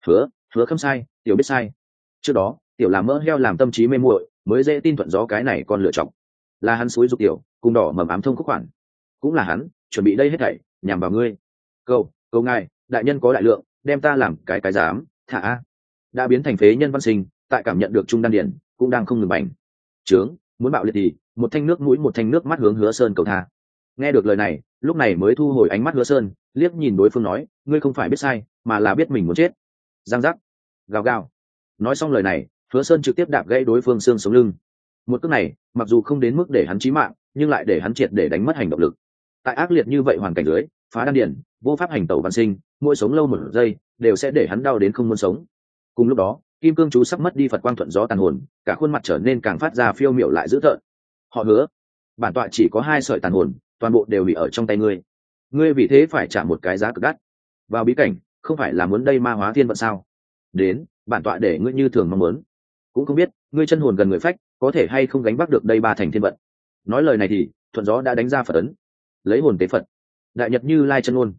Hứa không sai, tiểu biết sai. Trước đó, tiểu làm mỡ heo làm tâm trí mê muội, mới dễ tin thuận gió cái này còn lựa chọn. Là hắn xúi giục tiểu, cùng đỏ mầm ám thông khúc khoản, cũng là hắn chuẩn bị đây hết thảy nhằm vào ngươi. Cầu ngài, đại nhân có đại lượng, đem ta làm cái dám thả a. Đã biến thành phế nhân văn sinh, tại cảm nhận được trung đan điển cũng đang không ngừng bành trướng, muốn bạo liệt thì một thanh nước mũi một thanh nước mắt hướng Hứa Sơn cầu tha. Nghe được lời này, lúc này mới thu hồi ánh mắt Hứa Sơn, liếc nhìn đối phương nói, ngươi không phải biết sai, mà là biết mình muốn chết. Giang giác, gào gào. Nói xong lời này, Hứa Sơn trực tiếp đạp gãy đối phương xương sống lưng. Một cước này, mặc dù không đến mức để hắn chí mạng, nhưng lại để hắn triệt để đánh mất hành động lực. Tại ác liệt như vậy hoàn cảnh dưới, phá đan điển, vô pháp hành tẩu văn sinh, mỗi sống lâu một giây đều sẽ để hắn đau đến không muốn sống. Cùng lúc đó, kim cương chú sắp mất đi Phật quang thuận gió tàn hồn, cả khuôn mặt trở nên càng phát ra phiêu miểu lại dữ tợn. Họ Hứa, bản tọa chỉ có 2 sợi tàn hồn, toàn bộ đều bị ở trong tay ngươi. Ngươi vì thế phải trả một cái giá cực đắt. Vào bí cảnh, không phải là muốn đây ma hóa thiên vận sao? Đến, bản tọa để ngươi như thường mong muốn. Cũng không biết, ngươi chân hồn gần người phách, có thể hay không gánh vác được đây 3 thành thiên vận. Nói lời này thì, thuận gió đã đánh ra Phật ấn, lấy hồn tế Phật. Đại Nhật Như Lai chân ngôn.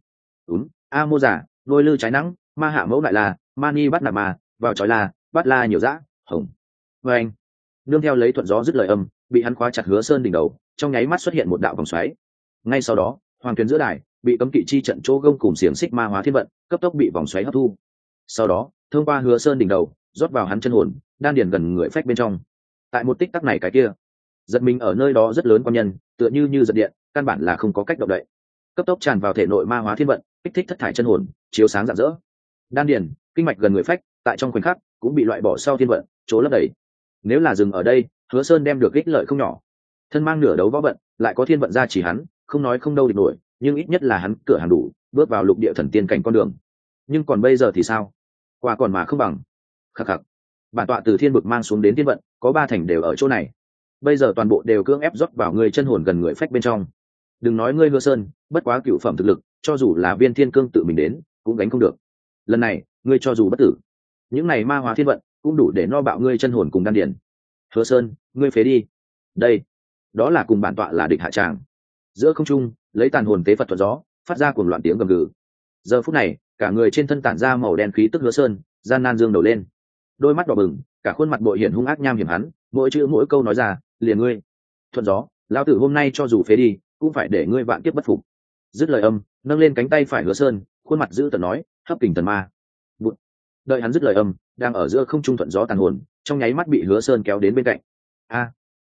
A Mô Giả, Lôi Lư trái nắng, Ma Hạ Mẫu Đại La, Mani bắt nạp ma, vào chói la, bắt la nhiều dã, hồng. Và anh, nương theo lấy thuận gió dứt lời âm, bị hắn khóa chặt Hứa Sơn đỉnh đầu, trong nháy mắt xuất hiện một đạo vòng xoáy. Ngay sau đó, hoàng tuyến giữa đài bị cấm kỵ chi trận chỗ gông cùng xiềng xích ma hóa thiên vận, cấp tốc bị vòng xoáy hấp thu. Sau đó, thông qua Hứa Sơn đỉnh đầu, rót vào hắn chân hồn, đan điền gần người phách bên trong. Tại một tích tắc này cái kia, giật mình ở nơi đó rất lớn quan nhân, tựa như giật điện, căn bản là không có cách động đậy. Cấp tốc tràn vào thể nội ma hóa thiên vận, kích thích thất thải chân hồn, chiếu sáng rạng rỡ. Đan điền, kinh mạch gần người phách, tại trong khoảnh khắc cũng bị loại bỏ sau thiên vận, chỗ lấp đầy. Nếu là dừng ở đây, Hứa Sơn đem được ích lợi không nhỏ. Thân mang nửa đấu võ vận, lại có thiên vận ra chỉ hắn, không nói không đâu địch nổi, nhưng ít nhất là hắn cửa hàng đủ, bước vào lục địa thần tiên cảnh con đường. Nhưng còn bây giờ thì sao? Qua còn mà không bằng. Khắc khắc. Bản tọa từ thiên vực mang xuống đến thiên vận, có 3 thành đều ở chỗ này. Bây giờ toàn bộ đều cưỡng ép rót vào người chân hồn gần người phách bên trong. Đừng nói ngươi Hứa Sơn, bất quá cửu phẩm thực lực, cho dù là viên thiên cương tự mình đến, cũng gánh không được. Lần này, ngươi cho dù bất tử, những này ma hóa thiên vận cũng đủ để no bạo ngươi chân hồn cùng đan điền. Hứa Sơn, ngươi phế đi. Đây, đó là cùng bản tọa là địch hạ tràng. Giữa không trung, lấy tàn hồn tế Phật thuận gió, phát ra cuồng loạn tiếng gầm gừ. Giờ phút này, cả người trên thân tản ra màu đen khí tức Hứa Sơn, gian nan dương đầu lên. Đôi mắt đỏ bừng, cả khuôn mặt bội hiện hung ác nham hiểm hắn, mỗi chữ mỗi câu nói ra, liền ngươi. Thuận gió, lão tử hôm nay cho dù phế đi, cũng phải để ngươi vạn kiếp bất phục. Dứt lời âm, nâng lên cánh tay phải Hứa Sơn, khuôn mặt giữ tợn nói, hấp kình thần ma. Bụt. Đợi hắn dứt lời âm, đang ở giữa không trung thuận gió tàn hồn, trong nháy mắt bị Hứa Sơn kéo đến bên cạnh. A,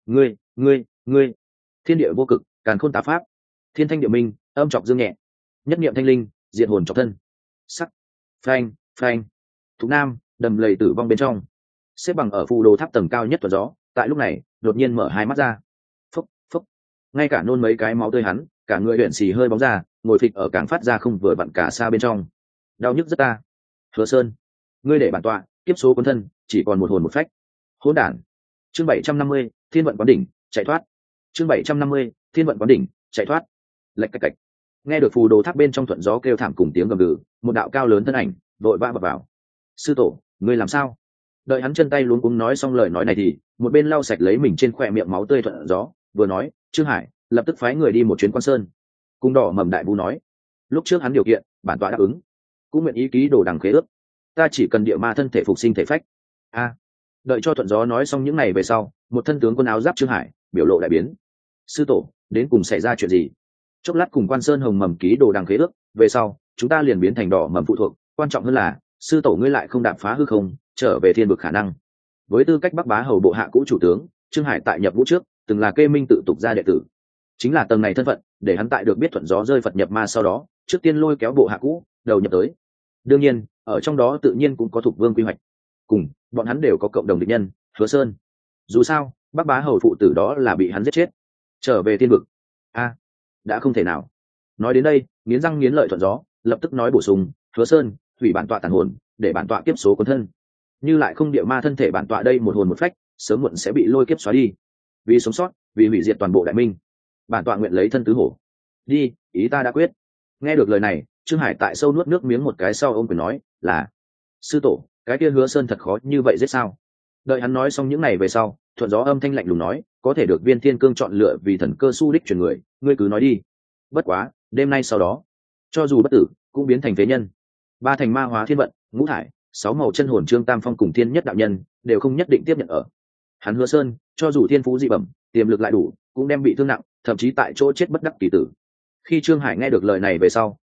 ngươi, thiên địa vô cực, càn khôn tá pháp, thiên thanh địa minh, âm trọc dương nhẹ, nhất niệm thanh linh, diệt hồn trọc thân. Sắc, phanh. Thục Nam, đầm lầy tử vong bên trong. Xếp bằng ở phù đồ tháp tầng cao nhất thuận gió, tại lúc này, đột nhiên mở hai mắt ra. Phốc. Ngay cả nôn mấy cái máu tươi hắn, cả người luyện xì hơi bóng ra, ngồi phịch ở càng phát ra không vừa vặn cả xa bên trong. Đau nhức rất ta. Hứa Sơn, ngươi để bản tọa kiếp số cuốn thân, chỉ còn một hồn một phách. Hỗn đản. Chương 750, Thiên vận quán đỉnh, chạy thoát. Chương 750, Thiên vận quán đỉnh, chạy thoát. Lạch cạch cạch. Nghe được phù đồ tháp bên trong thuận gió kêu thảm cùng tiếng gầm gừ, một đạo cao lớn thân ảnh vội vã vào. Sư tổ, ngươi làm sao? Đợi hắn chân tay luống cuống nói xong lời nói này thì một bên lau sạch lấy mình trên khỏe miệng máu tươi thuận gió, vừa nói, Trương Hải lập tức phái người đi một chuyến Quan Sơn. Cung đỏ mầm đại vũ nói, lúc trước hắn điều kiện, bản tọa đáp ứng, cũng nguyện ý ký đồ đằng khế ước. Ta chỉ cần địa ma thân thể phục sinh thể phách. Đợi cho thuận gió nói xong những ngày về sau, một thân tướng quân áo giáp Trương Hải biểu lộ đại biến. Sư tổ, đến cùng xảy ra chuyện gì? Chốc lát cùng Quan Sơn hồng mầm ký đồ đằng khế ước, về sau chúng ta liền biến thành đỏ mầm phụ thuộc, quan trọng hơn là sư tổ ngươi lại không đạp phá hư không, trở về thiên vực khả năng. Với tư cách Bắc Bá hầu bộ hạ cũ chủ tướng, Trương Hải tại nhập vũ trước từng là kê minh tự tục gia đệ tử, chính là tầng này thân phận để hắn tại được biết thuận gió rơi Phật nhập ma sau đó, trước tiên lôi kéo bộ hạ cũ đầu nhập tới. Đương nhiên, ở trong đó tự nhiên cũng có Thục Vương quy hoạch, cùng bọn hắn đều có cộng đồng địch nhân, Hứa Sơn. Dù sao, Bắc Bá hầu phụ tử đó là bị hắn giết chết. Trở về thiên vực, đã không thể nào. Nói đến đây, nghiến răng nghiến lợi thuận gió, lập tức nói bổ sung, Hứa Sơn, hủy bản tọa tàn hồn, để bản tọa kiếp số cuốn thân. Như lại không địa ma thân thể bản tọa đây một hồn một phách, sớm muộn sẽ bị lôi kiếp xóa đi. Vì sống sót, vì hủy diệt toàn bộ đại minh, bản tọa nguyện lấy thân tứ hổ. Đi, ý ta đã quyết. Nghe được lời này, Trương Hải tại sâu nuốt nước miếng một cái sau ôm quyền nói, là sư tổ, cái kia Hứa Sơn thật khó như vậy giết sao? Đợi hắn nói xong những này về sau, thuận gió âm thanh lạnh lùng nói, có thể được viên thiên cương chọn lựa vì thần cơ su đích truyền người, ngươi cứ nói đi. Bất quá, đêm nay sau đó, cho dù bất tử, cũng biến thành phế nhân. 3 thành ma hóa thiên vận, ngũ thải, 6 màu chân hồn Trương Tam Phong cùng thiên nhất đạo nhân đều không nhất định tiếp nhận ở. Hắn Hứa Sơn, cho dù thiên phú dị bẩm, tiềm lực lại đủ, cũng đem bị thương nặng, thậm chí tại chỗ chết bất đắc kỳ tử. Khi Trương Hải nghe được lời này về sau,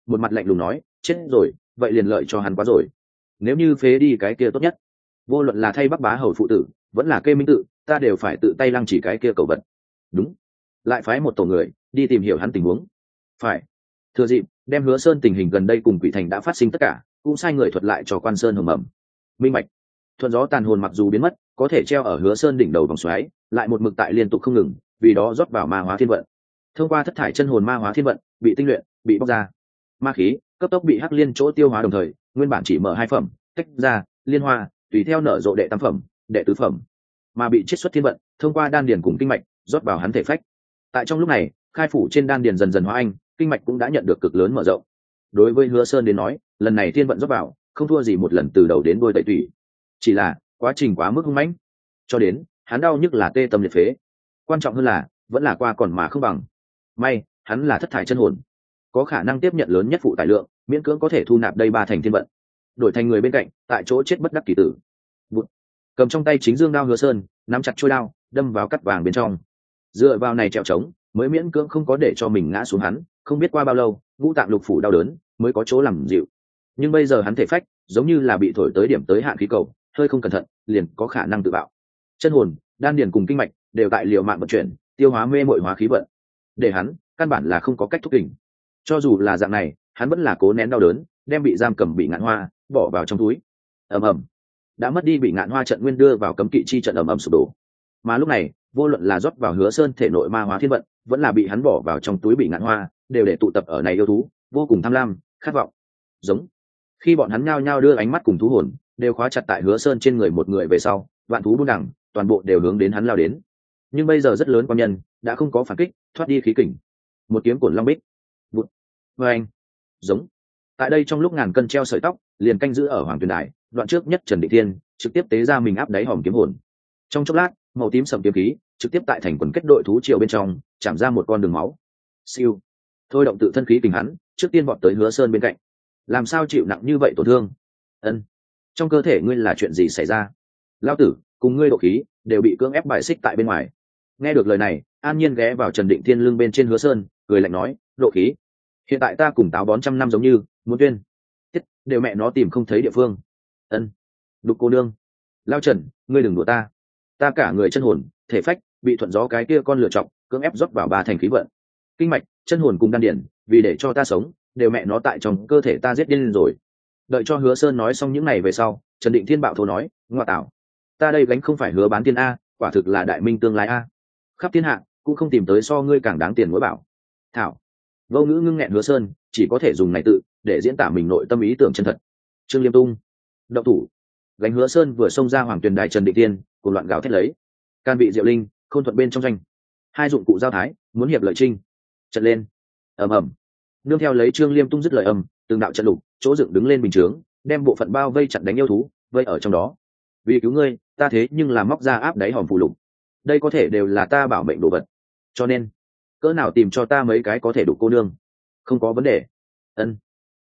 một mặt lạnh lùng nói, chết rồi, vậy liền lợi cho hắn quá rồi. Nếu như phế đi cái kia tốt nhất, vô luận là thay Bắc Bá Hầu phụ tử vẫn là Kê Minh tự, ta đều phải tự tay lăng chỉ cái kia cầu vật. Đúng, lại phái một tổ người đi tìm hiểu hắn tình huống. Phải. Thừa dịp đem Hứa Sơn tình hình gần đây cùng Quỷ Thành đã phát sinh tất cả, cũng sai người thuật lại cho Quan Sơn Hồng Ẩm. Minh bạch. Thuận gió tàn hồn mặc dù biến mất, có thể treo ở Hứa Sơn đỉnh đầu vòng xoáy, lại một mực tại liên tục không ngừng, vì đó rót vào ma hóa thiên vận. Thông qua thất thải chân hồn ma hóa thiên vận, bị tinh luyện, bị bóc ra. Ma khí cấp tốc bị Hắc Liên chỗ tiêu hóa đồng thời, nguyên bản chỉ mở 2 phẩm, tách ra, liên hoa, tùy theo nở rộ đệ 8 phẩm, đệ tứ phẩm, mà bị chiết xuất thiên vận, thông qua đan điền cùng kinh mạch, rót vào hắn thể phách. Tại trong lúc này, khai phủ trên đan điền dần dần hóa anh, kinh mạch cũng đã nhận được cực lớn mở rộng. Đối với Hứa Sơn đến nói, lần này thiên vận rót vào, không thua gì một lần từ đầu đến đuôi tẩy tủy. Chỉ là quá trình quá mức hung mãnh, cho đến hắn đau nhức là tê tâm liệt phế. Quan trọng hơn là vẫn là qua còn mà không bằng. May hắn là thất thải chân hồn, có khả năng tiếp nhận lớn nhất phụ tải lượng, miễn cưỡng có thể thu nạp đây 3 thành thiên vận. Đổi thành người bên cạnh, tại chỗ chết bất đắc kỳ tử. Bụt. Cầm trong tay chính dương đao Hứa Sơn, nắm chặt chuôi đao, đâm vào cắt vàng bên trong. Dựa vào này trèo trống, mới miễn cưỡng không có để cho mình ngã xuống hắn. Không biết qua bao lâu, ngũ tạng lục phủ đau đớn mới có chỗ làm dịu. Nhưng bây giờ hắn thể phách giống như là bị thổi tới điểm tới hạn khí cầu, hơi không cẩn thận liền có khả năng tự bạo. Chân hồn, đan điền cùng kinh mạch đều tại liều mạng vận chuyển, tiêu hóa mê muội hóa khí vận, để hắn căn bản là không có cách thúc kình. Cho dù là dạng này, hắn vẫn là cố nén đau đớn, đem bị giam cầm Bị Ngạn Hoa bỏ vào trong túi. Ầm ầm, đã mất đi Bị Ngạn Hoa trận nguyên đưa vào cấm kỵ chi trận ầm ầm sụp đổ. Mà lúc này, vô luận là rót vào Hứa Sơn thể nội ma hóa thiên vận, vẫn là bị hắn bỏ vào trong túi Bị Ngạn Hoa, đều để tụ tập ở này yêu thú, vô cùng tham lam, khát vọng. Giống. Khi bọn hắn nhao nhao đưa ánh mắt cùng thú hồn đều khóa chặt tại Hứa Sơn trên người một người về sau, vạn thú buôn đẳng, toàn bộ đều hướng đến hắn lao đến. Nhưng bây giờ rất lớn quan nhân đã không có phản kích, thoát đi khí kình. Một kiếm cuộn long bích. Vụt. Vâng. Giống. Tại đây trong lúc ngàn cân treo sợi tóc, liền canh giữ ở Hoàng Tuyền Đài, đoạn trước nhất Trần Định Thiên trực tiếp tế ra mình áp đáy hòm kiếm hồn. Trong chốc lát, màu tím sầm kiếm khí trực tiếp tại thành quần kết đội thú triều bên trong chạm ra một con đường máu. Siêu. Thôi động tự thân khí kình hắn, trước tiên vọt tới Hứa Sơn bên cạnh. Làm sao chịu nặng như vậy tổn thương? Ân, trong cơ thể ngươi là chuyện gì xảy ra? Lao tử cùng ngươi độ khí đều bị cưỡng ép bài xích tại bên ngoài. Nghe được lời này, An Nhiên ghé vào Trần Định Thiên lưng bên trên Hứa Sơn, cười lạnh nói, độ khí? Hiện tại ta cùng táo bón trăm năm giống như muốn tuyên tiết đều mẹ nó tìm không thấy địa phương. Ân, đục cô nương. Lao Trần, ngươi đừng đùa ta. Ta cả người chân hồn, thể phách bị thuận gió cái kia con lựa chọc cưỡng ép rót vào 3 thành khí vận, kinh mạch, chân hồn cùng đan điển, vì để cho ta sống, đều mẹ nó tại trong cơ thể ta giết điên rồi. Đợi cho Hứa Sơn nói xong những này về sau, Trần Định Thiên bạo thô nói, ngoa tạo, ta đây gánh không phải Hứa Bán Tiên a, quả thực là đại minh tương lai a. Khắp thiên hạ cũng không tìm tới so ngươi càng đáng tiền mỗi bảo. Thảo. Vô ngữ ngưng nghẹn Hứa Sơn, chỉ có thể dùng này tự để diễn tả mình nội tâm ý tưởng chân thật. Trương Liêm Tung, động thủ. Gánh Hứa Sơn vừa xông ra Hoàng Tuyền Đài, Trần Định Thiên cùng loạn gào thét lấy. Can Vị Diệu Linh, Khôn Thuận bên trong doanh. 2 dụng cụ giao thái, muốn hiệp lợi trinh. Trận lên. Ầm ầm. Nương theo lấy Trương Liêm Tung dứt lời âm, từng đạo trận lục chỗ dựng đứng lên bình chướng, đem bộ phận bao vây chặn đánh yêu thú vây ở trong đó. Vì cứu ngươi, ta thế nhưng là móc ra áp đáy hòm phù lục, đây có thể đều là ta bảo mệnh đồ vật, cho nên cỡ nào tìm cho ta mấy cái có thể đủ cô nương, không có vấn đề. Ân,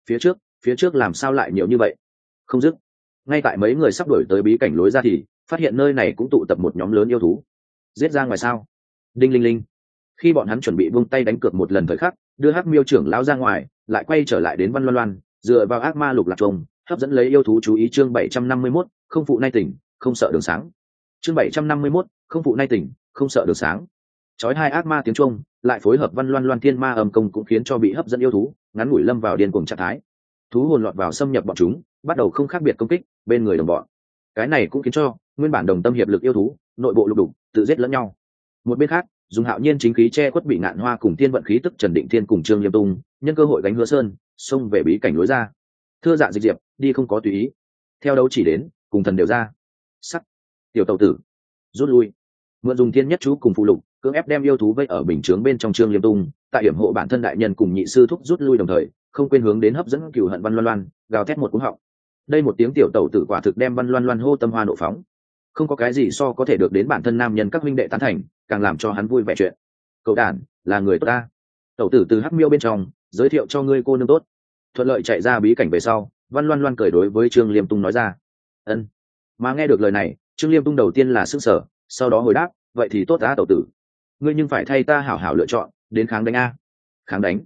phía trước làm sao lại nhiều như vậy? Không dứt. Ngay tại mấy người sắp đuổi tới bí cảnh lối ra thì phát hiện nơi này cũng tụ tập một nhóm lớn yêu thú. Giết ra ngoài sao? Đinh linh linh. Khi bọn hắn chuẩn bị buông tay đánh cược một lần thời khắc, đưa Hắc Miêu trưởng lão ra ngoài, lại quay trở lại đến Văn Loan Loan, dựa vào ác ma lục lạc trùng, hấp dẫn lấy yêu thú chú ý. Chương 751, không phụ nay tỉnh, không sợ đường sáng. Chương 751, không phụ nay tỉnh, không sợ đường sáng. Chói hai ác ma tiếng trung, lại phối hợp Văn Loan Loan thiên ma âm công cũng khiến cho bị hấp dẫn yêu thú ngắn ngủi lâm vào điên cuồng trạng thái. Thú hồn lọt vào xâm nhập bọn chúng, bắt đầu không khác biệt công kích bên người đồng bọn. Cái này cũng khiến cho nguyên bản đồng tâm hiệp lực yêu thú nội bộ lục đục, tự giết lẫn nhau. Một bên khác, dùng Hạo Nhiên chính khí che khuất Bị Ngạn Hoa cùng thiên vận khí tức Trần Định Thiên cùng Trương Liêm Tung nhân cơ hội gánh Hứa Sơn xông về bí cảnh lối ra. Thưa dạ dịch diệp đi không có tùy ý, theo đấu chỉ đến cùng thần đều ra. Sắc tiểu tẩu tử rút lui, mượn dùng thiên nhất chú cùng phụ lục cưỡng ép đem yêu thú vây ở bình chướng bên trong. Trương Liêm Tung tại hiểm hộ bản thân đại nhân cùng nhị sư thúc rút lui, đồng thời không quên hướng đến hấp dẫn cừu hận Văn Loan Loan gào thét một cú họng. Đây một tiếng tiểu tẩu tử quả thực đem Văn Loan Loan hô tâm hoa nộ phóng. Không có cái gì so có thể được đến bản thân nam nhân các huynh đệ tán thành càng làm cho hắn vui vẻ chuyện. Cậu đản là người tốt ta. Tẩu tử từ Hắc Miêu bên trong giới thiệu cho ngươi cô nương tốt. Thuận lợi chạy ra bí cảnh về sau, Văn Loan Loan cười đối với Trương Liêm Tung nói ra. Ân. Mà nghe được lời này, Trương Liêm Tung đầu tiên là sững sờ, sau đó hồi đáp, vậy thì tốt á tẩu tử, ngươi nhưng phải thay ta hảo hảo lựa chọn, đến kháng đánh a. Kháng đánh?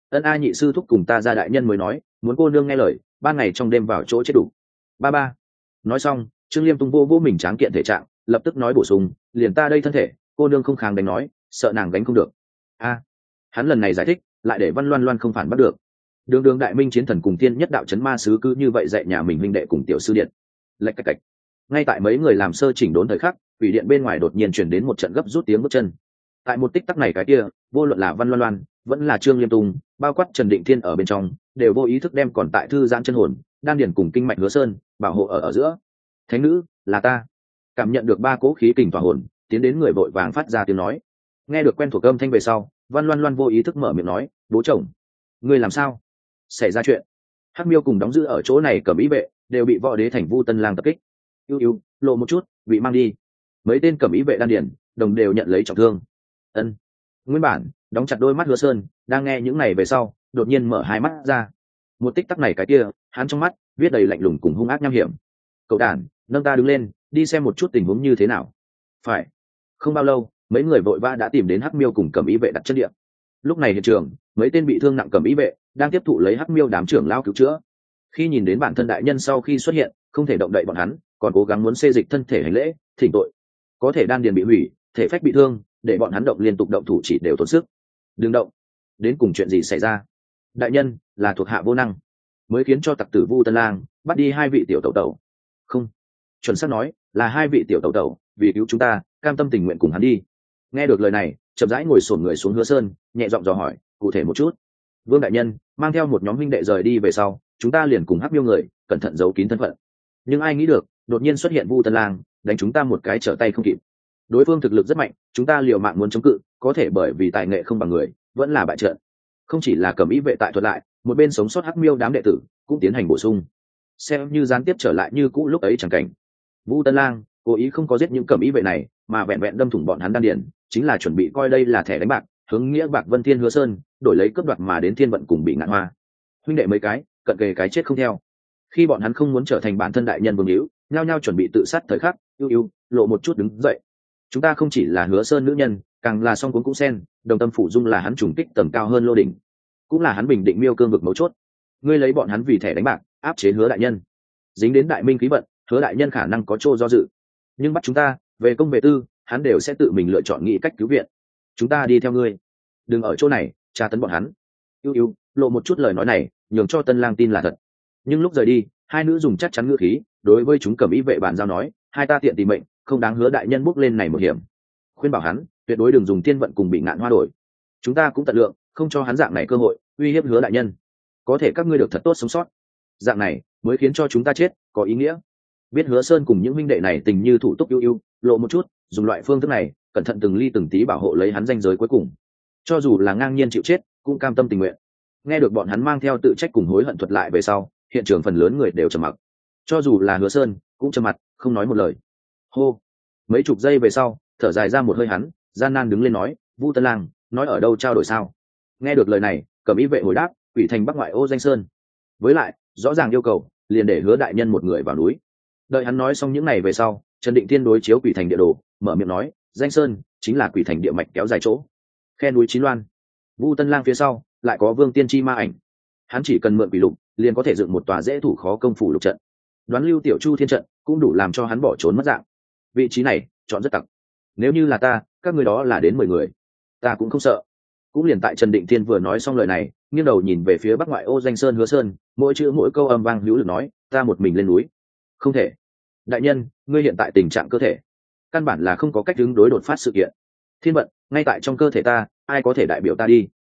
ân a nhị sư thúc cùng ta ra đại nhân mới nói muốn cô nương nghe lời ban ngày trong đêm vào chỗ chết đủ. Ba ba. Nói xong Trương Liêm tung vô vô mình tráng kiện thể trạng, lập tức nói bổ sung, liền ta đây thân thể, cô nương không kháng đánh nói, sợ nàng đánh không được. A. Hắn lần này giải thích lại để Văn Loan Loan không phản bắt được. Đường đường đại minh chiến thần cùng tiên nhất đạo chấn ma sứ cứ như vậy dạy nhà mình huynh đệ cùng tiểu sư điện. Lạch cạch cạch. Ngay tại mấy người làm sơ chỉnh đốn thời khắc, ủy điện bên ngoài đột nhiên truyền đến một trận gấp rút tiếng bước chân. Tại một tích tắc này cái kia, vô luận là Văn Loan Loan vẫn là Trương Liêm Tung, bao quát Trần Định Thiên ở bên trong, đều vô ý thức đem còn tại thư giãn chân hồn, đan điền cùng kinh mạch Hứa Sơn bảo hộ ở giữa. Thánh nữ, là ta. Cảm nhận được ba cỗ khí kình tỏa hồn, tiến đến người vội vàng phát ra tiếng nói. Nghe được quen thuộc âm thanh về sau, Văn Loan Loan vô ý thức mở miệng nói, bố chồng, ngươi làm sao? Xảy ra chuyện. Hắc Miêu cùng đóng giữ ở chỗ này cẩm ý vệ đều bị võ đế thành Vu Tân Lang tập kích. Ưu lộ một chút, bị mang đi. Mấy tên cẩm ý vệ đan điền đồng đều nhận lấy trọng thương. Ân. Nguyên bản đóng chặt đôi mắt Hứa Sơn đang nghe những này về sau, đột nhiên mở hai mắt ra. Một tích tắc này cái kia, hắn trong mắt viết đầy lạnh lùng cùng hung ác nham hiểm. Cậu đàn, nâng ta đứng lên, đi xem một chút tình huống như thế nào. Phải. Không bao lâu, mấy người vội vã đã tìm đến Hắc Miêu cùng cẩm ý vệ đặt chân địa. Lúc này hiện trường, mấy tên bị thương nặng cẩm ý vệ đang tiếp thụ lấy Hắc Miêu đám trưởng lao cứu chữa. Khi nhìn đến bản thân đại nhân sau khi xuất hiện, không thể động đậy bọn hắn, còn cố gắng muốn xê dịch thân thể hành lễ, thỉnh tội. Có thể đan điền bị hủy, thể phách bị thương, để bọn hắn động liên tục động thủ chỉ đều tốn sức. Đừng động. Đến cùng chuyện gì xảy ra? Đại nhân, là thuộc hạ vô năng, mới khiến cho tặc tử Vu Tân Lang bắt đi hai vị tiểu tẩu tẩu. Không, chuẩn xác nói là hai vị tiểu tẩu tẩu, vì cứu chúng ta, cam tâm tình nguyện cùng hắn đi. Nghe được lời này, chậm rãi ngồi xổm người xuống Hứa Sơn, nhẹ giọng dò hỏi, cụ thể một chút. Vương đại nhân mang theo một nhóm huynh đệ rời đi về sau, chúng ta liền cùng Hắc Miêu người cẩn thận giấu kín thân phận. Nhưng ai nghĩ được, đột nhiên xuất hiện Vu Tân Lang, đánh chúng ta một cái trở tay không kịp. Đối phương thực lực rất mạnh, chúng ta liều mạng muốn chống cự, có thể bởi vì tài nghệ không bằng người, vẫn là bại trận. Không chỉ là cẩm ý vệ tại thuật lại, một bên sống sót Hắc Miêu đám đệ tử cũng tiến hành bổ sung, xem như gián tiếp trở lại như cũ lúc ấy chẳng cảnh. Vu Tân Lang cố ý không có giết những cẩm ý vệ này, mà vẹn vẹn đâm thủng bọn hắn đan điền, chính là chuẩn bị coi đây là thẻ đánh bạc, hướng nghĩa bạc Vân Thiên Hứa Sơn đổi lấy cướp đoạt mà đến thiên vận cùng bị ngạn hoa. Huynh đệ mấy cái cận kề cái chết không theo. Khi bọn hắn không muốn trở thành bản thân đại nhân vương hữu, nhao nhao chuẩn bị tự sát thời khắc, ưu lộ một chút đứng dậy. Chúng ta không chỉ là Hứa Sơn nữ nhân, càng là song cuốn cũng sen, đồng tâm phủ dung là hắn trùng kích tầm cao hơn lô đỉnh, cũng là hắn bình định miêu cương vực mấu chốt. Ngươi lấy bọn hắn vì thẻ đánh bạc, áp chế Hứa đại nhân, dính đến đại minh khí vận, Hứa đại nhân khả năng có chỗ do dự, nhưng bắt chúng ta về công về tư, hắn đều sẽ tự mình lựa chọn nghĩ cách cứu viện. Chúng ta đi theo ngươi, đừng ở chỗ này tra tấn bọn hắn. Ưu lộ một chút lời nói này, nhường cho Tân Lang tin là thật. Nhưng lúc rời đi, hai nữ dùng chắc chắn ngữ khí đối với chúng cẩm ý vệ bàn giao nói, hai ta tiện tìm mệnh, không đáng Hứa đại nhân bước lên này một hiểm. Khuyên bảo hắn tuyệt đối đừng dùng thiên vận cùng bị ngạn hoa đổi. Chúng ta cũng tận lượng không cho hắn dạng này cơ hội uy hiếp Hứa đại nhân. Có thể các ngươi được thật tốt sống sót, dạng này mới khiến cho chúng ta chết có ý nghĩa. Biết Hứa Sơn cùng những huynh đệ này tình như thủ túc, ưu lộ một chút dùng loại phương thức này cẩn thận từng ly từng tí bảo hộ lấy hắn danh giới cuối cùng, cho dù là ngang nhiên chịu chết cũng cam tâm tình nguyện. Nghe được bọn hắn mang theo tự trách cùng hối hận thuật lại về sau, hiện trường phần lớn người đều trầm mặc, cho dù là Hứa Sơn cũng trầm mặt không nói một lời. Hô. Mấy chục giây về sau, thở dài ra một hơi, hắn gian nan đứng lên nói, Vu Tân Lang nói ở đâu trao đổi sao? Nghe được lời này, cẩm ý vệ hồi đáp, quỷ thành Bắc ngoại ô Danh Sơn, với lại rõ ràng yêu cầu liền để Hứa đại nhân một người vào núi. Đợi hắn nói xong những này về sau, Trần Định Thiên đối chiếu quỷ thành địa đồ, mở miệng nói, Danh Sơn chính là quỷ thành địa mạch kéo dài chỗ, khe núi Chín Loan. Vu Tân Lang phía sau lại có Vương Tiên Chi ma ảnh, hắn chỉ cần mượn quỷ lục liền có thể dựng một tòa dễ thủ khó công phủ lục trận, đoán Lưu Tiểu Chu thiên trận cũng đủ làm cho hắn bỏ trốn mất dạng. Vị trí này chọn rất tặc, nếu như là ta, các người đó là đến 10 người, ta cũng không sợ. Cũng liền tại Trần Định Thiên vừa nói xong lời này, nghiêng đầu nhìn về phía Bắc ngoại ô Danh Sơn Hứa Sơn, mỗi chữ mỗi câu âm vang hữu lực nói, ta một mình lên núi không thể. Đại nhân, ngươi hiện tại tình trạng cơ thể căn bản là không có cách ứng đối đột phát sự kiện, thiên vận ngay tại trong cơ thể ta, ai có thể đại biểu ta đi?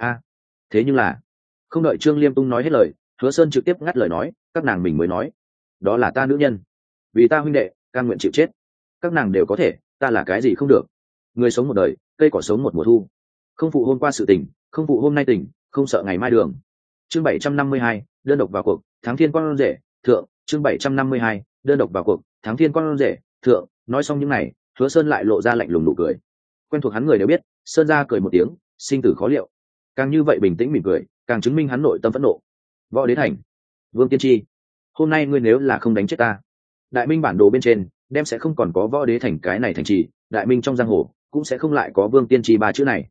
Thế nhưng là không đợi Trương Liêm Tung nói hết lời, Hứa Sơn trực tiếp ngắt lời nói, các nàng mình mới nói, đó là ta nữ nhân, vì ta huynh đệ cam nguyện chịu chết. Các nàng đều có thể, ta là cái gì không được? Người sống một đời, cây cỏ sống một mùa thu, không phụ hôm qua sự tình, không phụ hôm nay tình, không sợ ngày mai đường. Chương 752, đơn độc vào cuộc, thắng thiên con rể thượng. Chương 752, đơn độc vào cuộc, thắng thiên con rể thượng. Nói xong những này, Hứa Sơn lại lộ ra lạnh lùng nụ cười. Quen thuộc hắn người đều biết, Sơn ra cười một tiếng, sinh tử khó liệu. Càng như vậy bình tĩnh mỉm cười, càng chứng minh hắn nội tâm phẫn nộ. Võ Đế Thành, Vương Tiên Tri, hôm nay ngươi nếu là không đánh chết ta, đại minh bản đồ bên trên đem sẽ không còn có Võ Đế Thành cái này thành trì, đại minh trong giang hồ cũng sẽ không lại có Vương Tiên Tri ba chữ này.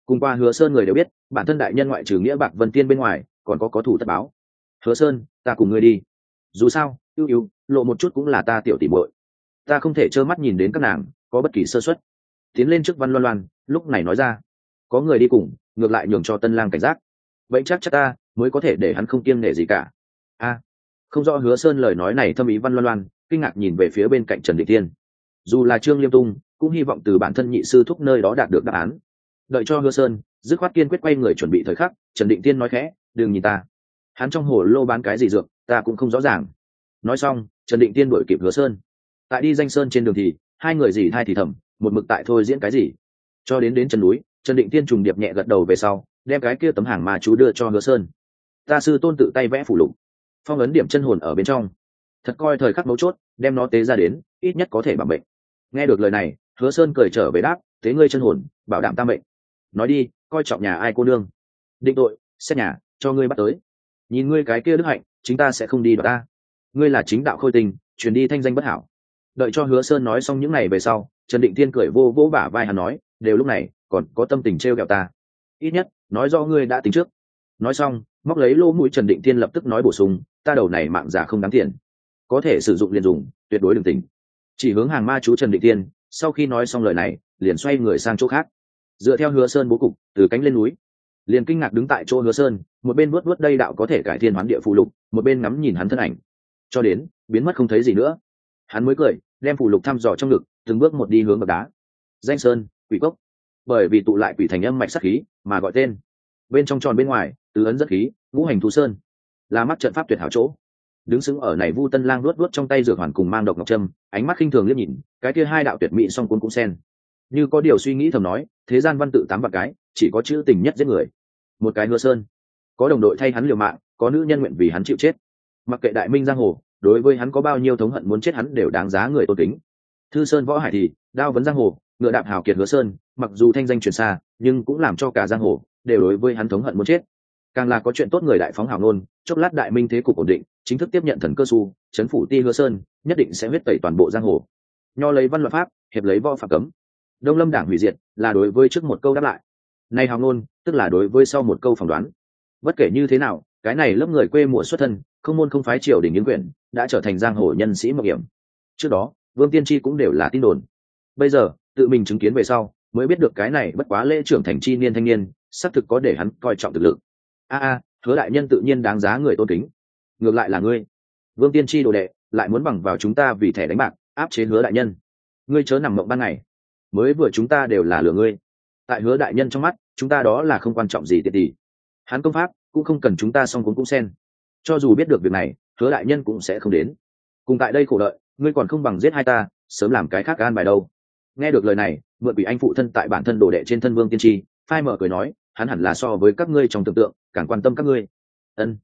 Cùng qua Hứa Sơn người đều biết, bản thân đại nhân ngoại trừ nghĩa bạc Vân Tiên bên ngoài, còn có thủ tất báo. Hứa Sơn, ta cùng ngươi đi. Dù sao, ưu ưu, lộ một chút cũng là ta tiểu tỷ muội. Ta không thể trơ mắt nhìn đến các nàng có bất kỳ sơ suất. Tiến lên trước Văn Loan Loan, lúc này nói ra, có người đi cùng, ngược lại nhường cho Tân Lang cảnh giác. Vậy chắc ta mới có thể để hắn không kiêng nể gì cả. A, không rõ Hứa Sơn lời nói này thâm ý. Văn Loan Loan kinh ngạc nhìn về phía bên cạnh Trần Định Tiên. Dù là Trương Liêm Tung, cũng hy vọng từ bản thân nhị sư thúc nơi đó đạt được đáp án. Đợi cho Hứa Sơn dứt khoát kiên quyết quay người chuẩn bị thời khắc, Trần Định Tiên nói khẽ, đừng nhìn ta, hắn trong hồ lô bán cái gì dược ta cũng không rõ ràng. Nói xong, Trần Định Tiên đuổi kịp Hứa Sơn. Tại đi Danh Sơn trên đường thì hai người dì thai thì thầm, một mực tại thôi diễn cái gì. Cho đến chân núi, Trần Định Tiên trùng điệp nhẹ gật đầu về sau, đem cái kia tấm hàng mà chú đưa cho Hứa Sơn. Ta sư tôn tự tay vẽ phủ lục, phong ấn điểm chân hồn ở bên trong, thật coi thời khắc mấu chốt đem nó tế ra đến, ít nhất có thể bảo mệnh. Nghe được lời này, Hứa Sơn cười trở về đáp, tế ngươi chân hồn, bảo đảm tam mệnh. Nói đi, coi trọng nhà ai cô nương. Định tội, xét nhà, cho ngươi bắt tới. Nhìn ngươi cái kia đức hạnh, chúng ta sẽ không đi đoạt ta. Ngươi là chính đạo khôi tình, truyền đi thanh danh bất hảo. Đợi cho Hứa Sơn nói xong những ngày về sau, Trần Định Tiên cười vô vỗ bả vai hắn nói, đều lúc này còn có tâm tình trêu ghẹo ta, ít nhất nói do ngươi đã tính trước. Nói xong, móc lấy lỗ mũi Trần Định Tiên lập tức nói bổ sung, ta đầu này mạng giả không đáng tiền, có thể sử dụng liền dùng, tuyệt đối đừng tỉnh. Chỉ hướng hàng ma chú Trần Định Tiên, sau khi nói xong lời này liền xoay người sang chỗ khác. Dựa theo Hứa Sơn bố cục, từ cánh lên núi, liền kinh ngạc đứng tại chỗ Hứa Sơn, một bên vuốt vuốt đây đạo có thể cải thiên hoán địa phù lục, một bên ngắm nhìn hắn thân ảnh, cho đến biến mất không thấy gì nữa. Hắn mới cười, đem phù lục thăm dò trong ngực, từng bước một đi hướng bậc đá. Danh Sơn, Quỷ Cốc, bởi vì tụ lại quỷ thành âm mạch sát khí mà gọi tên. Bên trong tròn bên ngoài, tứ ấn rất khí, ngũ hành thú sơn, là mắt trận pháp tuyệt hảo chỗ. Đứng sững ở này Vu Tân Lang luốt luốt trong tay dược hoàn cùng mang độc ngọc trâm, ánh mắt khinh thường liếc nhìn, cái kia hai đạo tuyệt mỹ song cuốn cũng sen. Như có điều suy nghĩ thầm nói, thế gian văn tự 8 vạn cái, chỉ có chữ tình nhất giết người. Một cái Hứa Sơn, có đồng đội thay hắn liều mạng, có nữ nhân nguyện vì hắn chịu chết. Mặc kệ đại minh giang hồ, đối với hắn có bao nhiêu thống hận muốn chết hắn đều đáng giá người tôn kính. Thư Sơn Võ Hải thì đao vấn giang hồ, ngựa đạp hào kiệt Hứa Sơn, mặc dù thanh danh truyền xa, nhưng cũng làm cho cả giang hồ đều đối với hắn thống hận muốn chết. Càng là có chuyện tốt người đại phóng hào nôn, chốc lát đại minh thế cục ổn định, chính thức tiếp nhận thần cơ su, chấn phủ ti Hứa Sơn, nhất định sẽ huyết tẩy toàn bộ giang hồ. Nho lấy văn luật pháp, hiệp lấy võ phạm cấm. Đông Lâm đảng hủy diệt, là đối với trước một câu đáp lại. Này hào nôn, tức là đối với sau một câu phỏng đoán. Bất kể như thế nào, cái này lớp người quê mùa xuất thân, không môn không phái triều đình yến quyền, đã trở thành giang hồ nhân sĩ mạo hiểm. Trước đó, Vương Tiên Tri cũng đều là tin đồn. Bây giờ, tự mình chứng kiến về sau, mới biết được cái này bất quá lễ trưởng thành chi niên thanh niên, xác thực có để hắn coi trọng thực lực. Hứa đại nhân tự nhiên đáng giá người tôn kính. Ngược lại là ngươi, Vương Tiên Tri đồ đệ, lại muốn bằng vào chúng ta vì thẻ đánh bạc, áp chế Hứa đại nhân. Ngươi chớ nằm mộng ban ngày. Mới vừa chúng ta đều là lừa ngươi. Tại Hứa đại nhân trong mắt, chúng ta đó là không quan trọng gì tiện tỷ. Hắn công pháp cũng không cần chúng ta song cuốn cũng sen. Cho dù biết được việc này, Hứa đại nhân cũng sẽ không đến. Cùng tại đây khổ đợi, ngươi còn không bằng giết hai ta, sớm làm cái khác an bài đâu. Nghe được lời này, mượn bị anh phụ thân tại bản thân đồ đệ trên thân Vương Tiên Tri, phai mở cười nói, hắn hẳn là so với các ngươi trong tưởng tượng càng quan tâm các ngươi. Ân,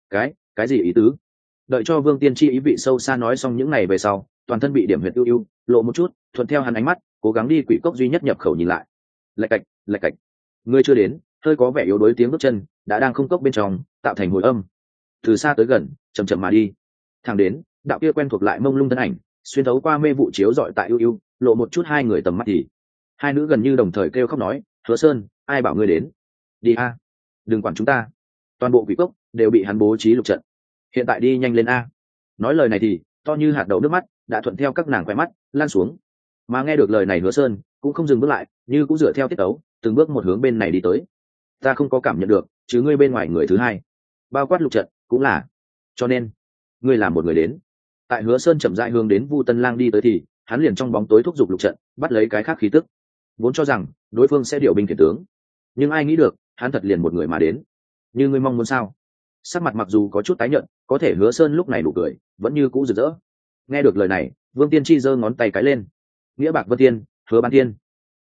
cái gì ý tứ? Đợi cho Vương Tiên Tri ý vị sâu xa nói xong những này về sau, toàn thân bị điểm huyệt ưu ưu lộ một chút, thuận theo hắn ánh mắt, cố gắng đi quỷ cốc duy nhất nhập khẩu nhìn lại. Lạch cạch, ngươi chưa đến, hơi có vẻ yếu đuối tiếng bước chân đã đang không cốc bên trong tạo thành hồi âm, từ xa tới gần, chậm chậm mà đi, thẳng đến đạo kia quen thuộc lại mông lung thân ảnh xuyên thấu qua mê vụ chiếu rọi tại ưu ưu lộ một chút hai người tầm mắt thì hai nữ gần như đồng thời kêu khóc nói, Hứa Sơn, ai bảo ngươi đến, đi a, đừng quản chúng ta, toàn bộ quỷ cốc đều bị hắn bố trí lục trận, hiện tại đi nhanh lên a. Nói lời này thì to như hạt đậu nước mắt đã thuận theo các nàng khỏe mắt lan xuống, mà nghe được lời này Hứa Sơn cũng không dừng bước lại, như cũng dựa theo tiết tấu từng bước một hướng bên này đi tới. Ta không có cảm nhận được chứ ngươi bên ngoài người thứ hai, bao quát lục trận cũng là, cho nên ngươi là một người đến. Tại Hứa Sơn chậm rãi hướng đến Vu Tân Lang đi tới thì hắn liền trong bóng tối thúc giục lục trận, bắt lấy cái khác khí tức, vốn cho rằng đối phương sẽ điều binh khiển tướng, nhưng ai nghĩ được hắn thật liền một người mà đến. Như ngươi mong muốn sao? Sắc mặt mặc dù có chút tái nhợt, có thể Hứa Sơn lúc này nụ cười vẫn như cũ rực rỡ. Nghe được lời này, Vương Tiên Tri giơ ngón tay cái lên, nghĩa bạc vân tiên, Hứa Ban Tiên,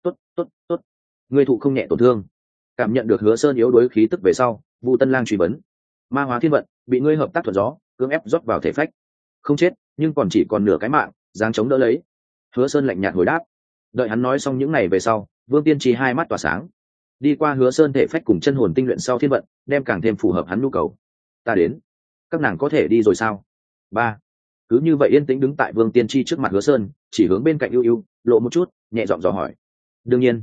tốt, ngươi thụ không nhẹ tổn thương. Cảm nhận được Hứa Sơn yếu đuối khí tức về sau, Vu Tân Lang truy vấn, ma hóa thiên vận bị ngươi hợp tác thuận gió cưỡng ép rót vào thể phách, không chết nhưng còn chỉ còn nửa cái mạng, dáng chống đỡ lấy. Hứa Sơn lạnh nhạt hồi đáp. Đợi hắn nói xong những ngày về sau, Vương Tiên Tri hai mắt tỏa sáng, đi qua Hứa Sơn thể phách cùng chân hồn tinh luyện sau thiên vận, đem càng thêm phù hợp hắn nhu cầu. Ta đến, các nàng có thể đi rồi sao? Ba. Cứ như vậy yên tĩnh đứng tại Vương Tiên Tri trước mặt Hứa Sơn, chỉ hướng bên cạnh ưu ưu lộ một chút, nhẹ giọng dò hỏi. Đương nhiên.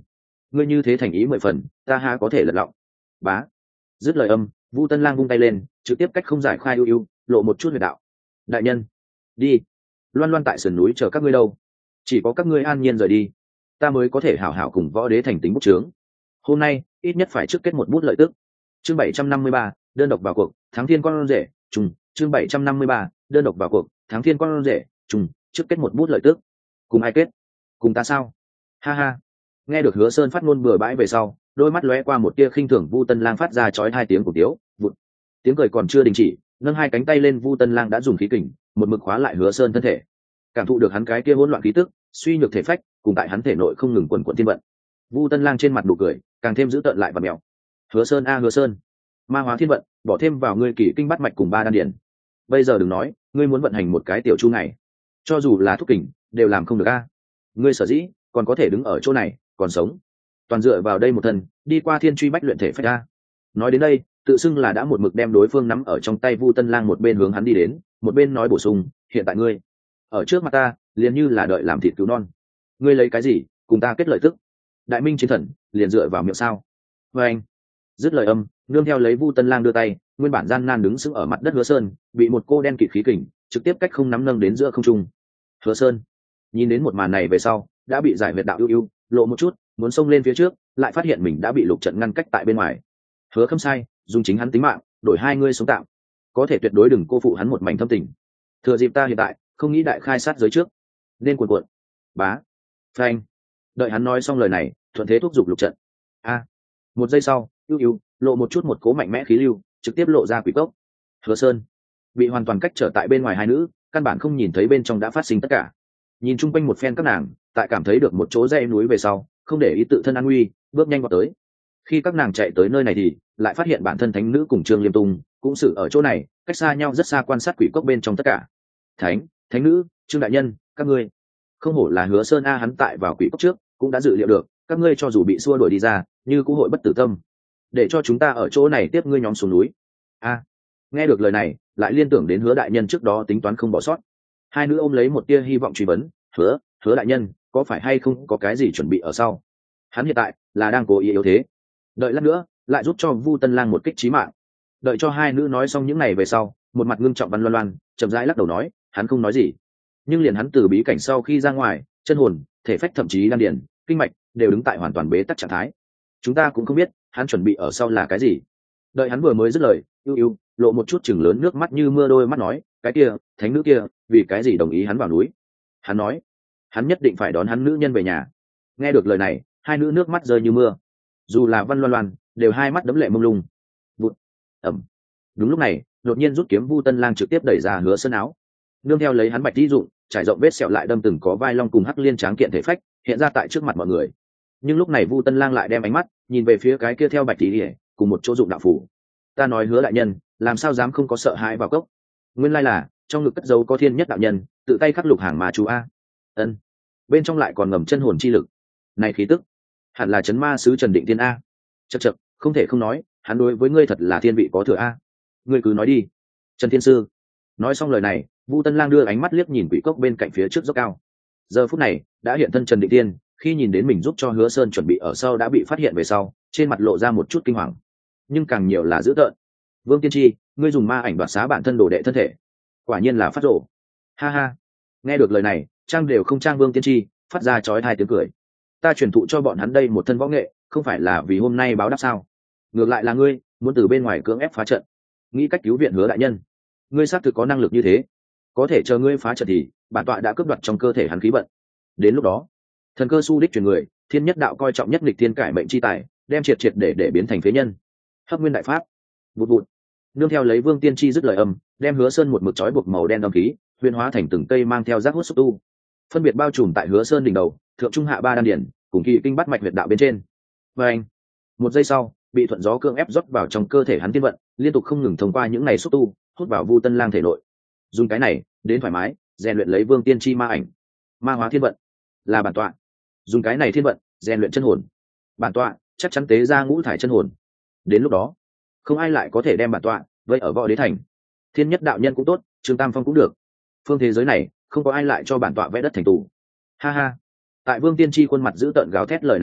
ngươi như thế thành ý 10 phần, ta ha có thể lật lọng. Bá. Dứt lời âm, Vu Tân Lang vung tay lên, trực tiếp cách không giải khai ưu ưu, lộ một chút huyệt đạo. Đại nhân, đi. Loan Loan tại sườn núi chờ các ngươi đâu. Chỉ có các ngươi an nhiên rời đi, ta mới có thể hảo hảo cùng võ đế thành tính bút trướng. Hôm nay ít nhất phải trước kết một bút lợi tức. Chương 753, đơn độc vào cuộc, thắng thiên con rể, trùng. Chương 753, đơn độc vào cuộc, thắng thiên con rể, trùng. Trước kết một bút lợi tức. Cùng ai kết? Cùng ta sao? Ha ha. Nghe được Hứa Sơn phát ngôn bừa bãi về sau, đôi mắt lóe qua một tia khinh thường, Vu Tân Lang phát ra chói hai tiếng cổ tiếu, vụt. Tiếng cười còn chưa đình chỉ, nâng hai cánh tay lên, Vu Tân Lang đã dùng khí kình một mực khóa lại Hứa Sơn thân thể. Cảm thụ được hắn cái kia hỗn loạn khí tức, suy nhược thể phách, cùng tại hắn thể nội không ngừng quần quần thiên vận. Vu Tân Lang trên mặt nụ cười càng thêm dữ tợn lại và mèo. Hứa Sơn a Hứa Sơn, ma hóa thiên vận, bỏ thêm vào ngươi kỷ kinh bát mạch cùng ba đan điển. Bây giờ đừng nói, ngươi muốn vận hành một cái tiểu chu này, cho dù là thúc kình đều làm không được a. Ngươi sở dĩ còn có thể đứng ở chỗ này, còn sống, toàn dựa vào đây một thân đi qua thiên truy bách luyện thể phách a. Nói đến đây, tự xưng là đã một mực đem đối phương nắm ở trong tay, Vu Tân Lang một bên hướng hắn đi đến, một bên nói bổ sung, hiện tại ngươi ở trước mặt ta liền như là đợi làm thịt cứu non. Ngươi lấy cái gì cùng ta kết lợi tức? Đại minh chiến thần liền dựa vào miệng sao? Và anh dứt lời âm, nương theo lấy Vu Tân Lang đưa tay, nguyên bản gian nan đứng sững ở mặt đất Hứa Sơn bị một cô đen kịt khí kình trực tiếp cách không nắm nâng đến giữa không trung. Hứa Sơn nhìn đến một màn này về sau, đã bị giải huyệt đạo ưu ưu lộ một chút, muốn xông lên phía trước, lại phát hiện mình đã bị lục trận ngăn cách tại bên ngoài. Hứa Khâm Sai dùng chính hắn tính mạng đổi hai ngươi sống tạm, có thể tuyệt đối đừng cô phụ hắn một mảnh thâm tình. Thừa dịp ta hiện tại không nghĩ đại khai sát giới trước, nên cuộn cuộn. Bá. Phanh. Đợi hắn nói xong lời này, thuận thế thúc giục lục trận. A. Một giây sau, ưu ưu lộ một chút, một cố mạnh mẽ khí lưu trực tiếp lộ ra quỷ cốc. Hứa Sơn bị hoàn toàn cách trở tại bên ngoài hai nữ, căn bản không nhìn thấy bên trong đã phát sinh tất cả. Nhìn chung quanh một phen các nàng, tại cảm thấy được một chỗ dãy núi về sau, không để ý tự thân an nguy, bước nhanh vào tới. Khi các nàng chạy tới nơi này thì lại phát hiện bản thân thánh nữ cùng Trương Liêm Tung cũng xử ở chỗ này, cách xa nhau rất xa, quan sát quỷ cốc bên trong tất cả. Thánh nữ, Trương đại nhân, các ngươi không hổ là Hứa Sơn a, hắn tại vào quỷ cốc trước cũng đã dự liệu được các ngươi cho dù bị xua đuổi đi ra, như cũng hội bất tử tâm, để cho chúng ta ở chỗ này tiếp ngươi nhóm xuống núi. A. Nghe được lời này, lại liên tưởng đến Hứa đại nhân trước đó tính toán không bỏ sót. Hai nữ ôm lấy một tia hy vọng truy vấn, hứa đại nhân có phải hay không có cái gì chuẩn bị ở sau? Hắn hiện tại là đang cố ý yếu thế, đợi lát nữa lại giúp cho Vu Tân Lang một kích chí mạng. Đợi cho hai nữ nói xong những này về sau, một mặt ngưng trọng Văn Loan Loan chậm rãi lắc đầu nói, hắn không nói gì. Nhưng liền hắn từ bí cảnh sau khi ra ngoài, chân hồn, thể phách, thậm chí đan điển, kinh mạch đều đứng tại hoàn toàn bế tắc trạng thái. Chúng ta cũng không biết hắn chuẩn bị ở sau là cái gì. Đợi hắn vừa mới dứt lời, ưu ưu lộ một chút chừng lớn nước mắt như mưa đôi mắt nói, cái kia thánh nữ kia vì cái gì đồng ý hắn vào núi? Hắn nói hắn nhất định phải đón hắn nữ nhân về nhà. Nghe được lời này, hai nữ nước mắt rơi như mưa, dù là Văn Loan Loan đều hai mắt đẫm lệ mông lung. Bụt. Ẩm. Đúng lúc này, đột nhiên rút kiếm Vu Tân Lang trực tiếp đẩy ra Hứa Sơn áo, nương theo lấy hắn bạch tí dụng trải rộng vết sẹo lại đâm từng có vai long cùng hắc liên tráng kiện thể phách hiện ra tại trước mặt mọi người. Nhưng lúc này Vu Tân Lang lại đem ánh mắt nhìn về phía cái kia theo bạch tí ỉa cùng một chỗ dụng đạo phủ. Ta nói Hứa đại nhân làm sao dám không có sợ hãi vào cốc? Nguyên lai là trong ngực cất dấu có thiên nhất đạo nhân tự tay khắc lục hàng mà chú a. Ân. Bên trong lại còn ngầm chân hồn chi lực, này khí tức hẳn là chấn ma sứ Trần Định Thiên a. Chậc, không thể không nói, hắn đối với ngươi thật là thiên vị có thừa a. Ngươi cứ nói đi, Trần Thiên sư. Nói xong lời này, Vu Tân Lang đưa ánh mắt liếc nhìn quỷ cốc bên cạnh phía trước dốc cao. Giờ phút này đã hiện thân Trần Định Thiên, khi nhìn đến mình giúp cho Hứa Sơn chuẩn bị ở sau đã bị phát hiện về sau, trên mặt lộ ra một chút kinh hoàng, nhưng càng nhiều là dữ tợn. Vương Tiên Tri, ngươi dùng ma ảnh đoạt xá bản thân đồ đệ thân thể, quả nhiên là phát rổ. Ha ha. Nghe được lời này, trang đều không trang Vương Tiên Tri phát ra chói tai tiếng cười. Ta truyền thụ cho bọn hắn đây một thân võ nghệ, không phải là vì hôm nay báo đáp sao? Ngược lại là ngươi muốn từ bên ngoài cưỡng ép phá trận, nghĩ cách cứu viện Hứa đại nhân. Ngươi xác thực có năng lực như thế, có thể chờ ngươi phá trận thì bản tọa đã cướp đoạt trong cơ thể hắn khí vận. Đến lúc đó, thần cơ su đích truyền người, thiên nhất đạo coi trọng nhất nghịch thiên cải mệnh chi tài, đem triệt triệt để biến thành phế nhân. Hấp nguyên đại pháp. Vụt vụt. Nương theo lấy Vương Tiên Tri dứt lời âm, đem Hứa Sơn một mực trói buộc màu đen âm khí huyền hóa thành từng cây mang theo rác hút xúc tu, phân biệt bao trùm tại Hứa Sơn đỉnh đầu, thượng trung hạ ba đan điển, cùng kỳ kinh bát mạch huyệt đạo bên trên. Và anh, một giây sau, bị thuận gió cưỡng ép rót vào trong cơ thể hắn tiên vận, liên tục không ngừng thông qua những này xúc tu hút vào Vu Tân Lang thể nội. Dùng cái này đến thoải mái rèn luyện lấy Vương Tiên Tri ma ảnh, ma hóa thiên vận là bản tọa. Dùng cái này thiên vận rèn luyện chân hồn, bản tọa chắc chắn tế ra ngũ thải chân hồn. Đến lúc đó, không ai lại có thể đem bản tọa vây ở võ đế thành. Thiên nhất đạo nhân cũng tốt, Trương Tam Phong cũng được, phương thế giới này không có ai lại cho bản tọa vẽ đất thành tù. Ha ha. Tại Vương Tiên Tri khuôn mặt giữ tợn gào thét lời này thì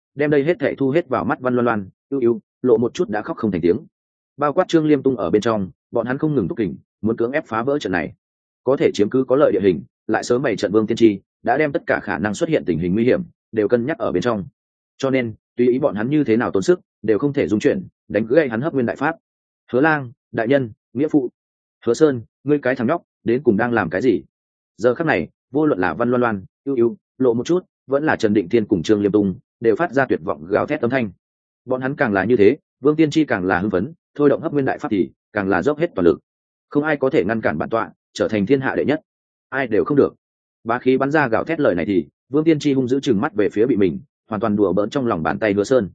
đem đây hết thảy thu hết vào mắt Văn Loan Loan, ưu ưu lộ một chút đã khóc không thành tiếng. Bao quát Trương Liêm Tung ở bên trong, bọn hắn không ngừng thúc kình, muốn cưỡng ép phá vỡ trận này. Có thể chiếm cứ có lợi địa hình, lại sớm bày trận Vương Tiên Tri, đã đem tất cả khả năng xuất hiện tình hình nguy hiểm đều cân nhắc ở bên trong. Cho nên, tùy ý bọn hắn như thế nào tốn sức, đều không thể dung chuyển, đánh gây hắn Hấp Nguyên đại pháp. Hứa Lang, đại nhân, nghĩa phụ. Hứa Sơn, ngươi cái thằng nhóc, đến cùng đang làm cái gì? Giờ khắc này, vô luận là Văn Loan Loan, ưu ưu lộ một chút, vẫn là Trần Định Thiên cùng Trương Liêm Tung, đều phát ra tuyệt vọng gào thét âm thanh. Bọn hắn càng là như thế, Vương Tiên Tri càng là hưng phấn, thôi động Hấp Nguyên đại pháp thì càng là dốc hết toàn lực. Không ai có thể ngăn cản bản tọa trở thành thiên hạ đệ nhất, ai đều không được. Bá khí bắn ra gào thét lời này thì Vương Tiên Tri hung dữ chừng mắt về phía bị mình hoàn toàn đùa bỡn trong lòng bàn tay Hứa Sơn.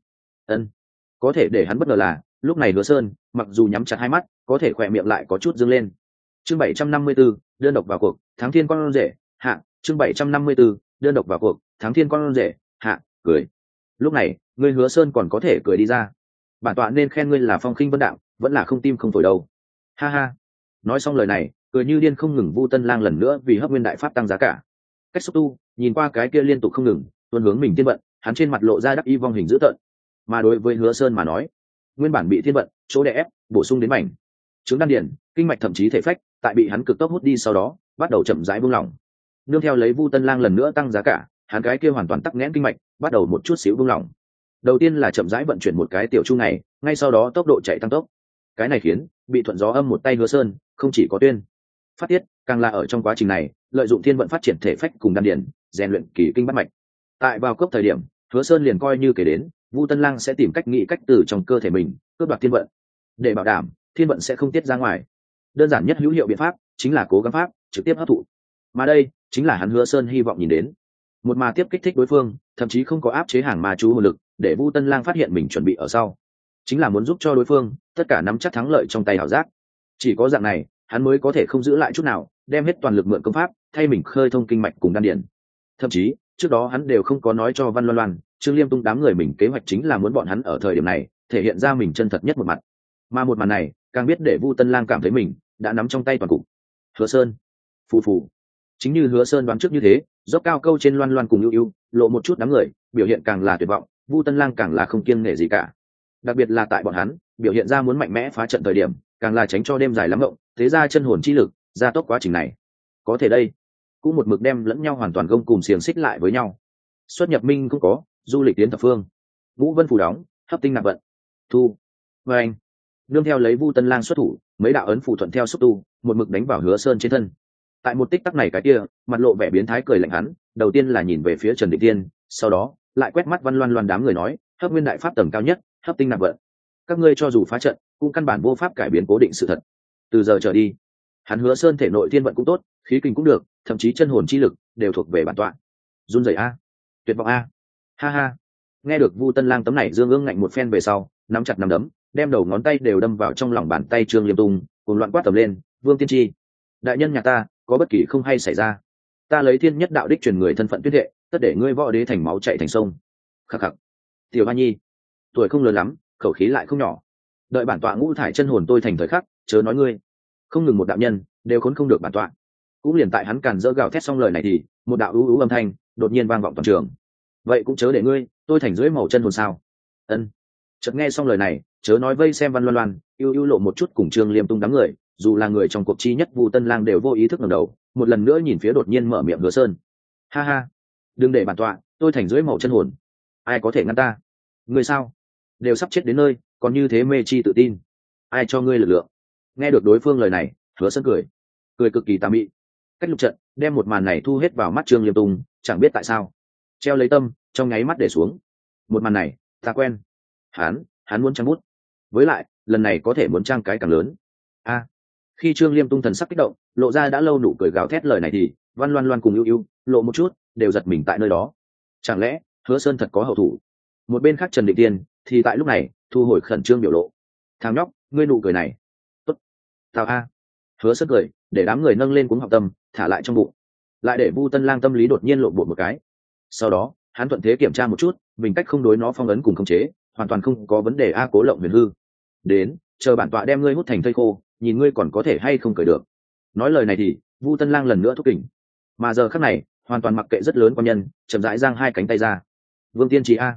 Có thể để hắn bất ngờ là lúc này Hứa Sơn mặc dù nhắm chặt hai mắt, có thể khỏe miệng lại có chút dương lên. Chương 754, đơn độc vào cuộc, thắng thiên con rể hạ. Chương 754, đơn độc vào cuộc, thắng thiên con rể hạ. Cười. Lúc này ngươi Hứa Sơn còn có thể cười đi ra. Bản tọa nên khen ngươi là phong khinh vân đạo, vẫn là không tim không phổi đâu. Ha ha. Nói xong lời này, cười như điên không ngừng. Vu Tân Lang lần nữa vì Hấp Nguyên đại pháp tăng giá cả. Cách xúc tu nhìn qua cái kia liên tục không ngừng tuôn hướng mình thiên vận, hắn trên mặt lộ ra đắc ý vong hình dữ tợn. Mà đối với Hứa Sơn mà nói, nguyên bản bị thiên vận chỗ đè ép bổ sung đến mảnh trứng đan điền, kinh mạch thậm chí thể phách, tại bị hắn cực tốc hút đi sau đó bắt đầu chậm rãi buông lỏng. Nương theo lấy Vu Tân Lang lần nữa tăng giá cả, hắn cái kia hoàn toàn tắc nghẽn kinh mạch bắt đầu một chút xíu buông lỏng. Đầu tiên là chậm rãi vận chuyển một cái tiểu chu này, ngay sau đó tốc độ chạy tăng tốc. Cái này khiến bị thuận gió âm một tay Hứa Sơn không chỉ có tuyên phát tiết, càng là ở trong quá trình này lợi dụng thiên vận phát triển thể phách cùng đan điền, rèn luyện kỳ kinh bát mạch. Tại vào cốc thời điểm, Hứa Sơn liền coi như kể đến Vu Tân Lang sẽ tìm cách nghĩ cách từ trong cơ thể mình cướp đoạt thiên vận, để bảo đảm thiên vận sẽ không tiết ra ngoài. Đơn giản nhất hữu hiệu biện pháp chính là cố gắng pháp trực tiếp hấp thụ, mà đây chính là hắn Hứa Sơn hy vọng nhìn đến. Một mà tiếp kích thích đối phương, thậm chí không có áp chế hàng ma chú hồn lực, để Vu Tân Lang phát hiện mình chuẩn bị ở sau, chính là muốn giúp cho đối phương tất cả nắm chắc thắng lợi trong tay ảo giác. Chỉ có dạng này, hắn mới có thể không giữ lại chút nào, đem hết toàn lực mượn công pháp thay mình khơi thông kinh mạch cùng đan điền. Thậm chí trước đó hắn đều không có nói cho Văn Loan Loan, Trương Liêm Tung đám người mình kế hoạch chính là muốn bọn hắn ở thời điểm này thể hiện ra mình chân thật nhất một mặt. Mà một màn này càng biết để Vu Tân Lang cảm thấy mình đã nắm trong tay toàn cục. Hứa Sơn, phù phù. Chính như Hứa Sơn đoán trước như thế, dốc cao câu trên Loan Loan cùng ưu ưu lộ một chút đám người biểu hiện càng là tuyệt vọng, Vu Tân Lang càng là không kiêng nể gì cả. Đặc biệt là tại bọn hắn biểu hiện ra muốn mạnh mẽ phá trận thời điểm, càng là tránh cho đêm dài lắm ngộng, thế ra chân hồn chi lực gia tốc quá trình này. Có thể đây cũng một mực đem lẫn nhau hoàn toàn gông cùng xiềng xích lại với nhau. Xuất nhập minh cũng có, du lịch tiến thập phương. Vũ Vân phủ đóng, hấp tinh nạp vận. Thu. Và anh. Nương theo lấy Vu Tân Lang xuất thủ, mấy đạo ấn phù thuận theo xúc tu, một mực đánh vào Hứa Sơn trên thân. Tại một tích tắc này cái kia, mặt lộ vẻ biến thái cười lạnh hắn, đầu tiên là nhìn về phía Trần Định Tiên, sau đó lại quét mắt Văn Loan Loan đám người nói, Hấp Nguyên đại pháp tầng cao nhất, hấp tinh nạp vận. Các ngươi cho dù phá trận, cũng căn bản vô pháp cải biến cố định sự thật. Từ giờ trở đi, hắn Hứa Sơn thể nội thiên vận cũng tốt, khí kinh cũng được, thậm chí chân hồn chi lực đều thuộc về bản tọa. Run rẩy a, tuyệt vọng a. Ha ha. Nghe được Vu Tân Lang tấm này dương ương ngạnh một phen về sau, nắm chặt nắm đấm, đem đầu ngón tay đều đâm vào trong lòng bàn tay Trương Liêm Tung, cùng loạn quát tầm lên, Vương Tiên Tri, đại nhân nhà ta có bất kỳ không hay xảy ra, ta lấy thiên nhất đạo đích truyền người thân phận tuyết thệ, tất để ngươi võ đế thành máu chạy thành sông. Khắc khắc. Tiểu Hoa Nhi, tuổi không lớn lắm, khẩu khí lại không nhỏ, đợi bản tọa ngũ thải chân hồn tôi thành thời khắc, chớ nói ngươi. Không ngừng một đạo nhân đều khốn không được bản tọa. Cũng liền tại hắn càn dỡ gào thét xong lời này thì một đạo ú ú âm thanh đột nhiên vang vọng toàn trường. Vậy cũng chớ để ngươi tôi thành dưới màu chân hồn sao? Ân. Chợt nghe xong lời này, chớ nói vây xem Văn Loan Loan, ưu ưu lộ một chút cùng Trương Liêm Tung đám người, dù là người trong cuộc chi nhất Vu Tân Lang đều vô ý thức ngẩng đầu, một lần nữa nhìn phía đột nhiên mở miệng Hứa Sơn. Ha ha, đừng để bản tọa tôi thành dưới màu chân hồn, ai có thể ngăn ta? Ngươi sao? Đều sắp chết đến nơi, còn như thế mê chi tự tin, ai cho ngươi lực lượng? Nghe được đối phương lời này, Hứa Sơn cười cực kỳ tà mị. Cách lục trận đem một màn này thu hết vào mắt Trương Liêm Tung, chẳng biết tại sao treo lấy tâm trong nháy mắt để xuống. Một màn này ta quen, hắn muốn trang bút, với lại lần này có thể muốn trang cái càng lớn. Khi Trương Liêm Tung thần sắc kích động, lộ ra đã lâu nụ cười gào thét lời này thì Văn Loan Loan cùng ưu ưu lộ một chút đều giật mình tại nơi đó. Chẳng lẽ Hứa Sơn thật có hậu thủ? Một bên khác Trần Định Tiên thì tại lúc này thu hồi khẩn trương biểu lộ. Thằng nhóc, ngươi nụ cười này tốt tao a. Hứa Sơn cười để đám người nâng lên cuống học tâm thả lại trong bụng, lại để Vu Tân Lang tâm lý đột nhiên lộn bột một cái. Sau đó hắn thuận thế kiểm tra một chút mình cách không đối nó phong ấn cùng khống chế hoàn toàn không có vấn đề. Cố Lộng Huyền hư đến, chờ bản tọa đem ngươi hút thành thây khô, nhìn ngươi còn có thể hay không cởi được. Nói lời này thì Vu Tân Lang lần nữa thúc kỉnh, mà giờ khắc này hoàn toàn mặc kệ rất lớn quan nhân chậm rãi giang hai cánh tay ra. Vương Tiên Tri a,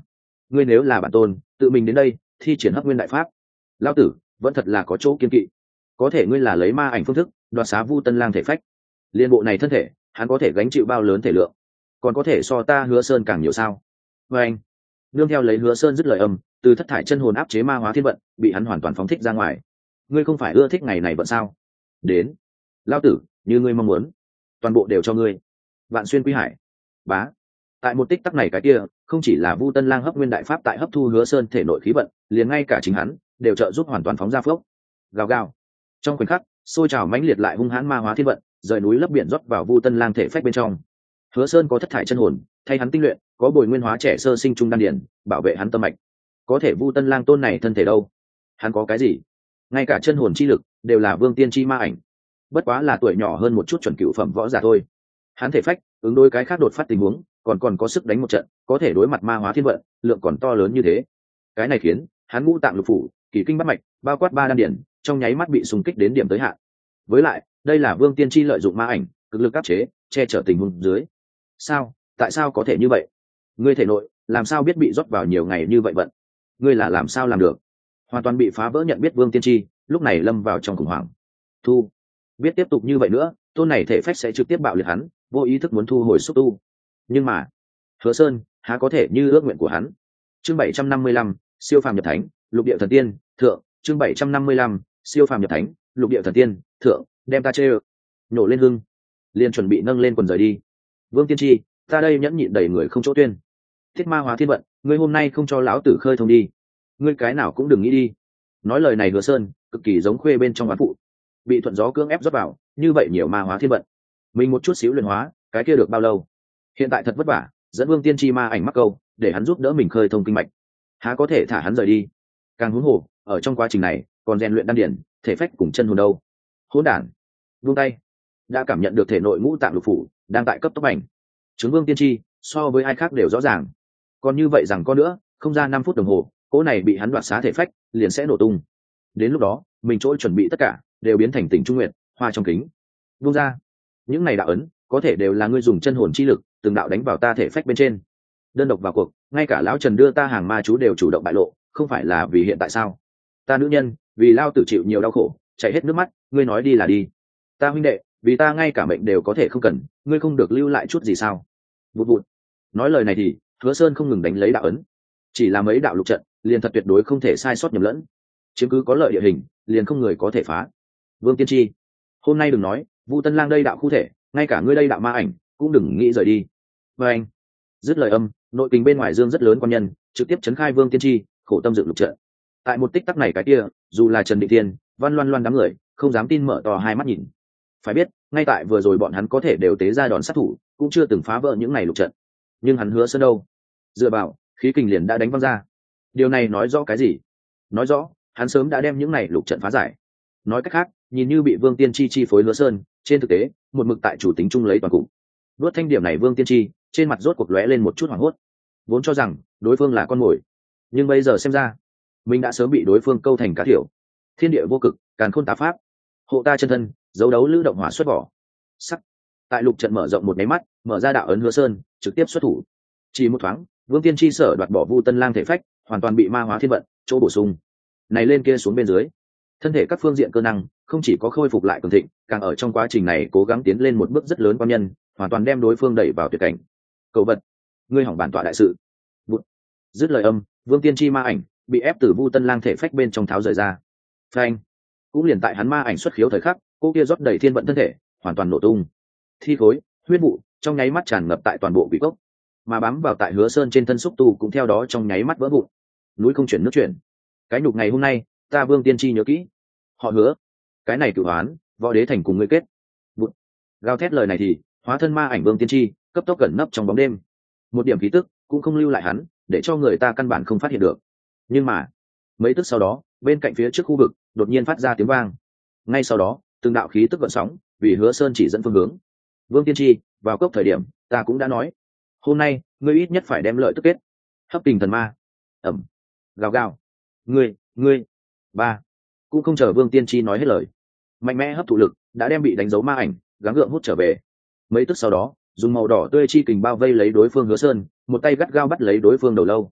ngươi nếu là bản tôn tự mình đến đây thi triển hấp nguyên đại pháp, lao tử vẫn thật là có chỗ kiên kỵ. Có thể ngươi là lấy ma ảnh phương thức đoạt xá Vu Tân Lang thể phách, liên bộ này thân thể hắn có thể gánh chịu bao lớn thể lượng, còn có thể so ta Hứa Sơn càng nhiều sao? Và anh nương theo lấy Hứa Sơn dứt lời âm, từ thất thải chân hồn áp chế ma hóa thiên vận bị hắn hoàn toàn phóng thích ra ngoài. Ngươi không phải ưa thích ngày này vận sao? Đến, lao tử như ngươi mong muốn, toàn bộ đều cho ngươi. Vạn xuyên quý hải bá. Tại một tích tắc này cái kia, không chỉ là Vu Tân Lang hấp nguyên đại pháp tại hấp thu Hứa Sơn thể nội khí vận, liền ngay cả chính hắn đều trợ giúp hoàn toàn phóng ra phốc. Gào gào. Trong khoảnh khắc, sôi trào mãnh liệt lại hung hãn ma hóa thiên vận, rời núi lấp biển rót vào Vu Tân Lang thể phách bên trong. Hứa Sơn có thất thải chân hồn, thay hắn tinh luyện, có bồi nguyên hóa trẻ sơ sinh trung đan điển, bảo vệ hắn tâm mạch. Có thể Vu Tân Lang tôn này thân thể đâu? Hắn có cái gì? Ngay cả chân hồn chi lực đều là Vương Tiên chi ma ảnh. Bất quá là tuổi nhỏ hơn một chút chuẩn cửu phẩm võ giả thôi. Hắn thể phách, ứng đối cái khác đột phát tình huống, còn có sức đánh một trận, có thể đối mặt ma hóa thiên vận, lượng còn to lớn như thế. Cái này khiến hắn ngũ tạng lục phủ, kỳ kinh bát mạch, bao quát ba đan điển, trong nháy mắt bị xung kích đến điểm tới hạn. Với lại, đây là Vương Tiên chi lợi dụng ma ảnh, cực lực áp chế, che chở tình huống dưới. Sao? Tại sao có thể như vậy? Ngươi thể nội, làm sao biết bị rót vào nhiều ngày như vậy vận? Ngươi là làm sao làm được? Hoàn toàn bị phá vỡ nhận biết Vương Tiên chi, lúc này lâm vào trong khủng hoảng. Thu, biết tiếp tục như vậy nữa, tôn này thể phách sẽ trực tiếp bạo liệt hắn, vô ý thức muốn thu hồi xúc tu. Nhưng mà, Hứa Sơn há có thể như ước nguyện của hắn. Chương 755, siêu phàm nhập thánh, lục địa thần tiên, thượng. Chương 755, siêu phàm nhập thánh, lục địa thần tiên, thượng. Đem ta chê nhổ lên hưng, liền chuẩn bị nâng lên quần rời đi. Vương Tiên tri, ta đây nhẫn nhịn đầy người không chỗ tuyên. Thiết ma hóa thiên vận, ngươi hôm nay không cho lão tử khơi thông đi, ngươi cái nào cũng đừng nghĩ đi. Nói lời này Hứa Sơn cực kỳ giống khuê bên trong oán phụ, bị thuận gió cưỡng ép rót vào, như vậy nhiều ma hóa thiên vận, mình một chút xíu luyện hóa, cái kia được bao lâu? Hiện tại thật vất vả, dẫn Vương Tiên tri ma ảnh mắc câu, để hắn giúp đỡ mình khơi thông kinh mạch, há có thể thả hắn rời đi? Càng huống hồ, ở trong quá trình này, còn rèn luyện đan điển, thể phách cùng chân hồn đâu. Hỗn đản, buông tay. Đã cảm nhận được thể nội ngũ tạng lục phủ đang tại cấp tốc ảnh. Chứng Vương Tiên tri so với ai khác đều rõ ràng. Còn như vậy rằng có nữa, không ra 5 phút đồng hồ, cỗ này bị hắn đoạt xá thể phách, liền sẽ nổ tung. Đến lúc đó, mình chỗ chuẩn bị tất cả đều biến thành Tỉnh Trung Nguyệt, hoa trong kính. Buông ra. Những này đạo ấn, có thể đều là ngươi dùng chân hồn chi lực, từng đạo đánh vào ta thể phách bên trên. Đơn độc vào cuộc, ngay cả lão Trần đưa ta hàng ma chú đều chủ động bại lộ, không phải là vì hiện tại sao? Ta nữ nhân, vì lao tử chịu nhiều đau khổ, chảy hết nước mắt, ngươi nói đi là đi. Ta huynh đệ, vì ta ngay cả mệnh đều có thể không cần, ngươi không được lưu lại chút gì sao? Vụt vụt. Nói lời này thì Hứa Sơn không ngừng đánh lấy đạo ấn, chỉ là mấy đạo lục trận liền thật tuyệt đối không thể sai sót nhầm lẫn, chiếm cứ có lợi địa hình liền không người có thể phá. Vương Tiên tri, hôm nay đừng nói Vu Tân Lang đây đạo khu thể, ngay cả ngươi đây đạo ma ảnh cũng đừng nghĩ rời đi. Và anh dứt lời âm, nội kình bên ngoài dương rất lớn quan nhân trực tiếp chấn khai Vương Tiên tri, khổ tâm dựng lục trận. Tại một tích tắc này cái kia, dù là Trần Định Tiên, Văn Loan Loan đám người không dám tin mở to hai mắt nhìn. Phải biết, ngay tại vừa rồi bọn hắn có thể đều tế ra đòn sát thủ, cũng chưa từng phá vỡ những ngày lục trận. Nhưng hắn Hứa Sơn đâu? Dựa vào, khí kình liền đã đánh văng ra. Điều này nói rõ cái gì? Nói rõ, hắn sớm đã đem những ngày lục trận phá giải. Nói cách khác, nhìn như bị Vương Tiên tri chi phối Hứa Sơn, trên thực tế, một mực tại chủ tính chung lấy toàn cục. Đốt thanh điểm này Vương Tiên tri, trên mặt rốt cuộc lóe lên một chút hoảng hốt. Vốn cho rằng đối phương là con mồi, nhưng bây giờ xem ra, mình đã sớm bị đối phương câu thành cá thiểu. Thiên địa vô cực, càn khôn tá pháp, hộ ta chân thân, dấu đấu lữ động hỏa xuất vỏ. Sắc. Tại lục trận mở rộng một máy mắt, mở ra đạo ấn Hứa Sơn, trực tiếp xuất thủ. Chỉ một thoáng, Vương Tiên tri sở đoạt bỏ Vu Tân Lang thể phách, hoàn toàn bị ma hóa thiên vận chỗ bổ sung. Này lên kia xuống bên dưới, thân thể các phương diện cơ năng không chỉ có khôi phục lại cường thịnh, càng ở trong quá trình này cố gắng tiến lên một bước rất lớn quan nhân, hoàn toàn đem đối phương đẩy vào tuyệt cảnh. Cầu vật, ngươi hỏng bản tọa đại sự. Bụt. Dứt lời âm, Vương Tiên tri ma ảnh bị ép từ Vu Tân Lang thể phách bên trong tháo rời ra. Phanh. Cũng liền tại hắn ma ảnh xuất khiếu thời khắc, cô kia rót đầy thiên vận thân thể hoàn toàn nổ tung. Thi khối, huyết vụ trong nháy mắt tràn ngập tại toàn bộ quỷ cốc, mà bám vào tại Hứa Sơn trên thân xúc tu cũng theo đó trong nháy mắt vỡ vụn. Núi không chuyển nước chuyển. Cái nhục ngày hôm nay, ta Vương Tiên tri nhớ kỹ. Họ Hứa, cái này cửu hoán, võ đế thành cùng ngươi kết. Bụt. Gào thét lời này thì hóa thân ma ảnh Vương Tiên tri cấp tốc gần nấp trong bóng đêm, một điểm khí tức cũng không lưu lại hắn, để cho người ta căn bản không phát hiện được. Nhưng mà mấy tức sau đó, bên cạnh phía trước khu vực đột nhiên phát ra tiếng vang. Ngay sau đó, từng đạo khí tức gợn sóng vì Hứa Sơn chỉ dẫn phương hướng. Vương Tiên tri, vào cốc thời điểm ta cũng đã nói, hôm nay ngươi ít nhất phải đem lợi tức kết. Hấp kình thần ma. Ẩm. Gào gào. Ngươi ba. Cũng không chờ Vương Tiên tri nói hết lời, mạnh mẽ hấp thụ lực đã đem bị đánh dấu ma ảnh gắng gượng hút trở về. Mấy tức sau đó, dùng màu đỏ tươi chi kình bao vây lấy đối phương Hứa Sơn, một tay gắt gao bắt lấy đối phương đầu lâu.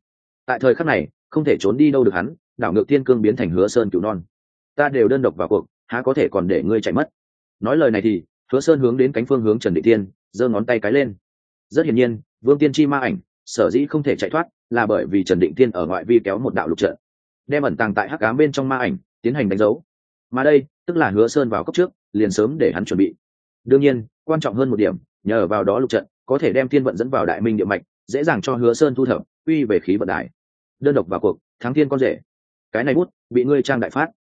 Tại thời khắc này không thể trốn đi đâu được hắn, đảo ngược thiên cương biến thành Hứa Sơn cửu non. Ta đều đơn độc vào cuộc, há có thể còn để ngươi chạy mất. Nói lời này thì Hứa Sơn hướng đến cánh phương hướng Trần Định Tiên, giơ ngón tay cái lên. Rất hiển nhiên, Vương Tiên Chi ma ảnh sở dĩ không thể chạy thoát là bởi vì Trần Định Tiên ở ngoại vi kéo một đạo lục trận, đem ẩn tàng tại hắc ám bên trong ma ảnh tiến hành đánh dấu. Mà đây tức là Hứa Sơn vào cấp trước liền sớm để hắn chuẩn bị. Đương nhiên quan trọng hơn một điểm, nhờ vào đó lục trận có thể đem thiên vận dẫn vào đại minh địa mạch, dễ dàng cho Hứa Sơn thu thập uy về khí vận đại. Đơn độc vào cuộc thắng thiên con rể, cái này bút bị ngươi trang đại phát.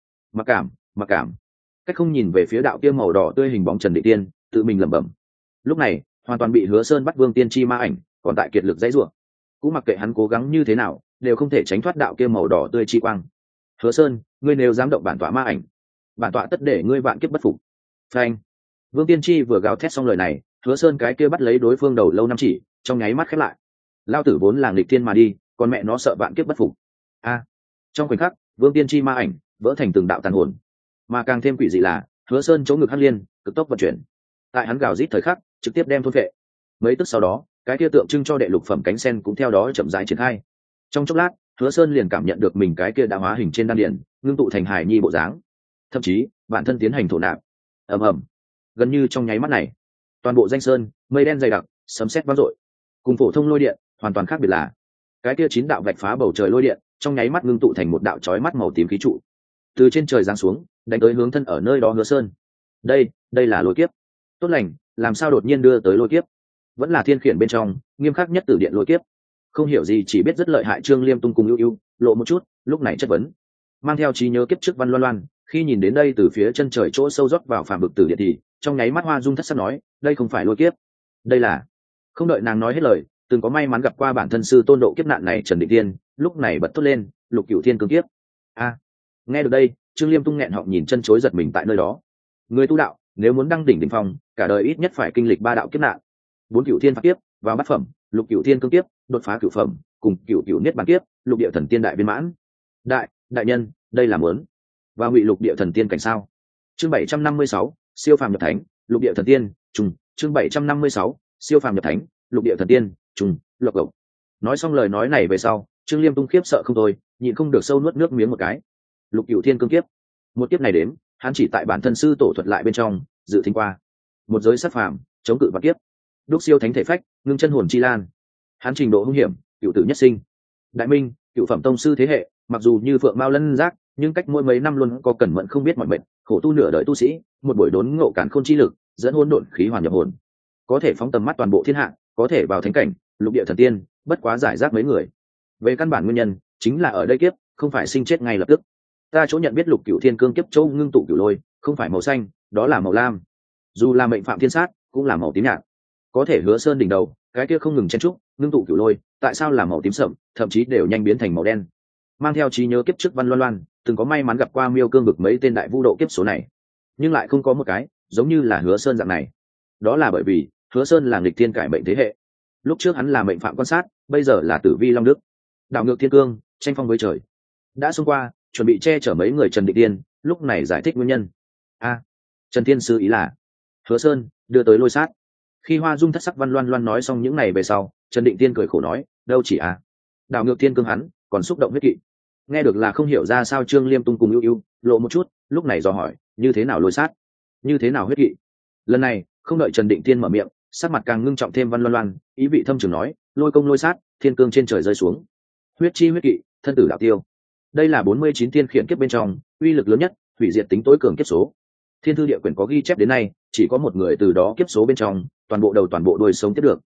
Mặc cảm. Cách không nhìn về phía đạo kia màu đỏ tươi hình bóng Trần Định Tiên, tự mình lẩm bẩm. Lúc này hoàn toàn bị Hứa Sơn bắt Vương Tiên Chi ma ảnh còn tại kiệt lực dãy rủa, cũng mặc kệ hắn cố gắng như thế nào đều không thể tránh thoát đạo kia màu đỏ tươi chi quang. Hứa Sơn, ngươi nếu dám động bản tọa ma ảnh, bản tọa tất để ngươi vạn kiếp bất phục. Phanh. Vương Tiên Chi vừa gào thét xong lời này, Hứa Sơn cái kia bắt lấy đối phương đầu lâu năm chỉ, trong nháy mắt khép lại. Lao tử vốn là nghịch thiên mà đi, còn mẹ nó sợ vạn kiếp bất phục. Trong khoảnh khắc, Vương Tiên Chi ma ảnh vỡ thành từng đạo tàn hồn. Mà càng thêm quỷ dị là, Hứa Sơn chỗ ngực hắc liên cực tốc vận chuyển, tại hắn gào rít thời khắc trực tiếp đem thôn vệ. Mấy tức sau đó, cái kia tượng trưng cho đệ lục phẩm cánh sen cũng theo đó chậm rãi triển khai. Trong chốc lát, Hứa Sơn liền cảm nhận được mình cái kia đã hóa hình trên đan điền, ngưng tụ thành hài nhi bộ dáng, thậm chí bản thân tiến hành thổ nạp. Ầm ầm. Gần như trong nháy mắt này, toàn bộ danh sơn mây đen dày đặc, sấm sét vang dội. Cùng phổ thông lôi điện hoàn toàn khác biệt là, cái kia 9 đạo vạch phá bầu trời lôi điện trong nháy mắt ngưng tụ thành một đạo chói mắt màu tím khí trụ, từ trên trời giáng xuống đánh tới hướng thân ở nơi đó Hứa Sơn. Đây là lôi kiếp. Tốt lành, làm sao đột nhiên đưa tới lôi kiếp? Vẫn là thiên khiển bên trong nghiêm khắc nhất tử điện lôi kiếp. Không hiểu gì chỉ biết rất lợi hại Trương Liêm Tung cùng ưu ưu lộ một chút, lúc này chất vấn, mang theo trí nhớ kiếp trước Văn Loan Loan, khi nhìn đến đây từ phía chân trời chỗ sâu rót vào phàm vực tử điện thì trong nháy mắt hoa dung thất sắc nói, đây không phải lôi kiếp, đây là. Không đợi nàng nói hết lời, từng có may mắn gặp qua bản thân sư tôn độ kiếp nạn này Trần Định Tiên lúc này bật thốt lên, lục cửu thiên cương kiếp. Nghe được đây, Trương Liêm Tung nghẹn họng nhìn chân chối giật mình tại nơi đó. Người tu đạo nếu muốn đăng đỉnh đỉnh phong, cả đời ít nhất phải kinh lịch 3 đạo kiếp nạn: 4 cửu thiên phạt kiếp vào bát phẩm, lục cửu thiên cương kiếp đột phá cửu phẩm, cùng cửu niết bàn kiếp, lục địa thần tiên đại viên mãn. Đại nhân, đây là muốn và ngụy lục địa thần tiên cảnh sao? Chương 756, siêu phàm nhập thánh, lục địa thần tiên, trùng. Chương 756, siêu phàm nhập thánh, lục địa thần tiên, trùng. Lộc cộc. Nói xong lời nói này về sau, Trương Liêm Tung khiếp sợ không thôi, nhịn không được sâu nuốt nước miếng một cái. Lục cửu thiên cương kiếp, một kiếp này đến, hắn chỉ tại bản thân sư tổ thuật lại bên trong dự thính qua. Một giới sát phàm, chống cự vạn kiếp, đúc siêu thánh thể phách, ngưng chân hồn chi lan. Hắn trình độ hung hiểm, cửu tử nhất sinh. Đại minh, cửu phẩm tông sư thế hệ, mặc dù như phượng mao lân giác, nhưng cách mỗi mấy năm luôn có cẩn mẫn không biết mọi mệnh, khổ tu nửa đời tu sĩ, một buổi đốn ngộ cản khôn chi lực, dẫn hỗn độn khí hoàn nhập hồn, có thể phóng tầm mắt toàn bộ thiên hạ, có thể vào thánh cảnh, lục địa thần tiên, bất quá giải rác mấy người. Về căn bản nguyên nhân, chính là ở đây kiếp, không phải sinh chết ngay lập tức. Ta chỗ nhận biết lục cửu thiên cương kiếp châu ngưng tụ cửu lôi, không phải màu xanh, đó là màu lam. Dù là mệnh phạm thiên sát, cũng là màu tím nhạt. Có thể Hứa Sơn đỉnh đầu, cái kia không ngừng chen trúc, ngưng tụ cửu lôi, tại sao là màu tím sậm, thậm chí đều nhanh biến thành màu đen. Mang theo trí nhớ kiếp trước Văn Loan Loan, từng có may mắn gặp qua Miêu Cương vực mấy tên đại vu độ kiếp số này, nhưng lại không có một cái giống như là Hứa Sơn dạng này. Đó là bởi vì Hứa Sơn là nghịch thiên cải mệnh thế hệ. Lúc trước hắn là mệnh phạm quan sát, bây giờ là tử vi long đức, đảo ngược thiên cương, tranh phong với trời. Đã xông qua, chuẩn bị che chở mấy người Trần Định Tiên, lúc này giải thích nguyên nhân. Trần Thiên sư ý là Hứa Sơn đưa tới lôi sát. Khi hoa dung thất sắc Văn Loan Loan nói xong những này về sau, Trần Định Tiên cười khổ nói, đâu chỉ đảo ngược thiên cương hắn còn xúc động huyết kỵ. Nghe được là không hiểu ra sao Trương Liêm Tung cùng ưu ưu lộ một chút, lúc này dò hỏi, như thế nào lôi sát, như thế nào huyết kỵ. Lần này không đợi Trần Định Tiên mở miệng, sắc mặt càng ngưng trọng thêm Văn Loan Loan, ý vị thâm trường nói, lôi công lôi sát, thiên cương trên trời rơi xuống, huyết chi huyết kỵ, thân tử đạo tiêu. Đây là 49 thiên khiển kiếp bên trong uy lực lớn nhất, hủy diệt tính tối cường kiếp số. Thiên thư địa quyển có ghi chép đến nay, chỉ có một người từ đó kiếp số bên trong, toàn bộ đầu toàn bộ đuôi sống tiếp được.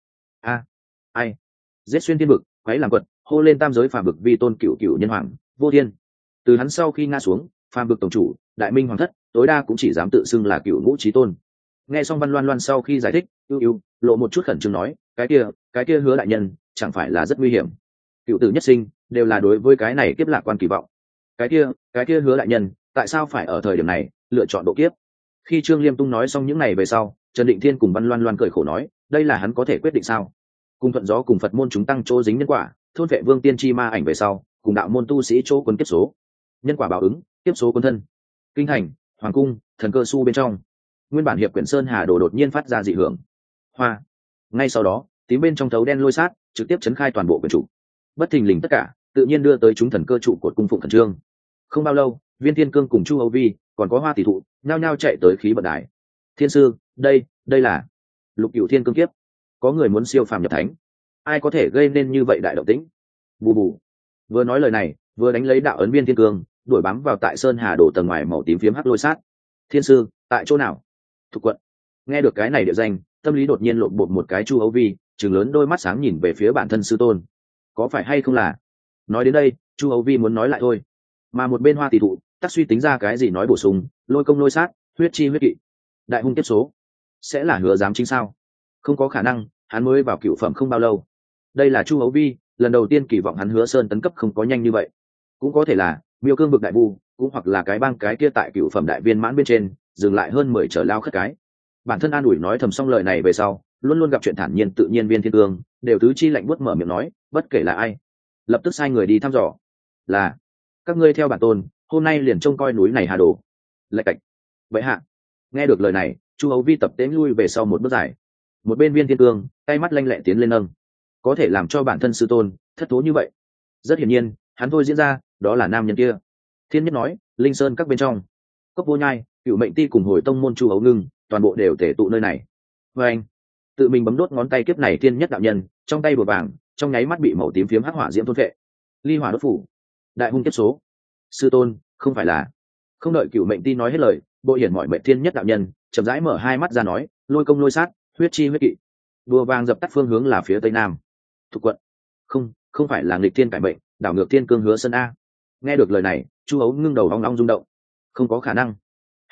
Ai giết xuyên thiên vực, quấy làm quật, hô lên tam giới phàm vực vi tôn cửu cửu nhân hoàng vô thiên. Từ hắn sau khi ngã xuống, phàm vực tổng chủ đại minh hoàng thất tối đa cũng chỉ dám tự xưng là cửu ngũ chí tôn. Nghe xong Văn Loan Loan sau khi giải thích, ưu lộ một chút khẩn trương nói, cái kia Hứa đại nhân chẳng phải là rất nguy hiểm? Cửu tử nhất sinh đều là đối với cái này kiếp lạc quan kỳ vọng. Cái kia Hứa đại nhân tại sao phải ở thời điểm này lựa chọn độ kiếp? Khi Trương Liêm Tung nói xong những này về sau, Trần Định Thiên cùng Văn Loan Loan cười khổ nói, đây là hắn có thể quyết định sao? Cùng thuận gió cùng Phật môn chúng tăng chỗ dính nhân quả, thôn vệ Vương Tiên Chi ma ảnh về sau, cùng đạo môn tu sĩ chỗ quân kiếp số, nhân quả báo ứng, kiếp số quân thân. Kinh thành, hoàng cung, thần cơ su bên trong, nguyên bản hiệp quyển sơn hà đồ đột nhiên phát ra dị hưởng. Ngay sau đó, tím bên trong thấu đen lôi sát trực tiếp chấn khai toàn bộ quyển chủ. Bất thình lình tất cả tự nhiên đưa tới chúng thần cơ trụ cột cung phụng khẩn trương. Không bao lâu, Viên Thiên Cương cùng Chu Hầu Vi còn có Hoa Tỷ Thụ nhao nhao chạy tới khí vận đài. Thiên sư, đây là Lục Cửu Thiên Cương kiếp, có người muốn siêu phàm nhập thánh, ai có thể gây nên như vậy đại động tĩnh? Bù bù. Vừa nói lời này, vừa đánh lấy đạo ấn Viên Thiên Cương, đuổi bám vào tại sơn hà đổ tầng ngoài màu tím phiếm hắc lôi sát. Thiên sư, tại chỗ nào? Thuộc quận. Nghe được cái này địa danh, tâm lý đột nhiên lộn bột một cái. Chu Hấu Vi trừng lớn đôi mắt sáng nhìn về phía bản thân sư tôn, có phải hay không là? Nói đến đây, Chu Hấu Vi muốn nói lại thôi, mà một bên Hoa Tỷ Thụ tắc suy tính ra cái gì nói bổ sung, lôi công lôi sát, huyết chi huyết kỵ, đại hung tiếp số, sẽ là Hứa Giám chính sao? Không có khả năng, hắn mới vào cựu phẩm không bao lâu. Đây là Chu Hấu Vi lần đầu tiên kỳ vọng hắn Hứa Sơn tấn cấp không có nhanh như vậy. Cũng có thể là Miêu Cương vực đại vu, cũng hoặc là cái bang cái kia tại cựu phẩm đại viên mãn bên trên dừng lại hơn 10 trở lao khất cái. Bản thân an ủi nói thầm xong lời này về sau, luôn luôn gặp chuyện thản nhiên tự nhiên Viên Thiên Cương đều tứ chi lạnh buốt mở miệng nói, bất kể là ai, lập tức sai người đi thăm dò. Là các ngươi theo bản tôn, hôm nay liền trông coi núi này hà đồ. Lạch cạch. Vậy hạ. Nghe được lời này, Chu Hấu Vi tập tễnh lui về sau một bước dài. Một bên Viên Thiên Cương tay mắt lanh lẹ tiến lên nâng, có thể làm cho bản thân sư tôn thất thố như vậy. Rất hiển nhiên, hắn thôi diễn ra, đó là nam nhân kia. Thiên Nhất nói, Linh Sơn các bên trong, Cốc Vô Nhai, Cựu Mệnh Ti cùng hồi tông môn Chu Hấu Ngưng, toàn bộ đều tề tụ nơi này. Và anh, tự mình bấm đốt ngón tay kiếp này Thiên Nhất đạo nhân, trong tay bùa vàng, trong nháy mắt bị màu tím phiếm hắc hỏa diễm thôn phệ. Ly hỏa đốt phủ, đại hung kiếp số. Sư tôn, không phải là? Không đợi Cựu Mệnh Ti nói hết lời, Bội Hiển mọi mệnh Thiên Nhất đạo nhân chậm rãi mở hai mắt ra nói, lôi công lôi sát, huyết chi huyết kỵ. Bùa vàng dập tắt phương hướng là phía tây nam. Thuộc quận. Không phải là nghịch thiên cải mệnh, đảo ngược thiên cương Hứa Sơn a. Nghe được lời này, Chu Hấu Ngưng đầu ong ong rung động. Không có khả năng.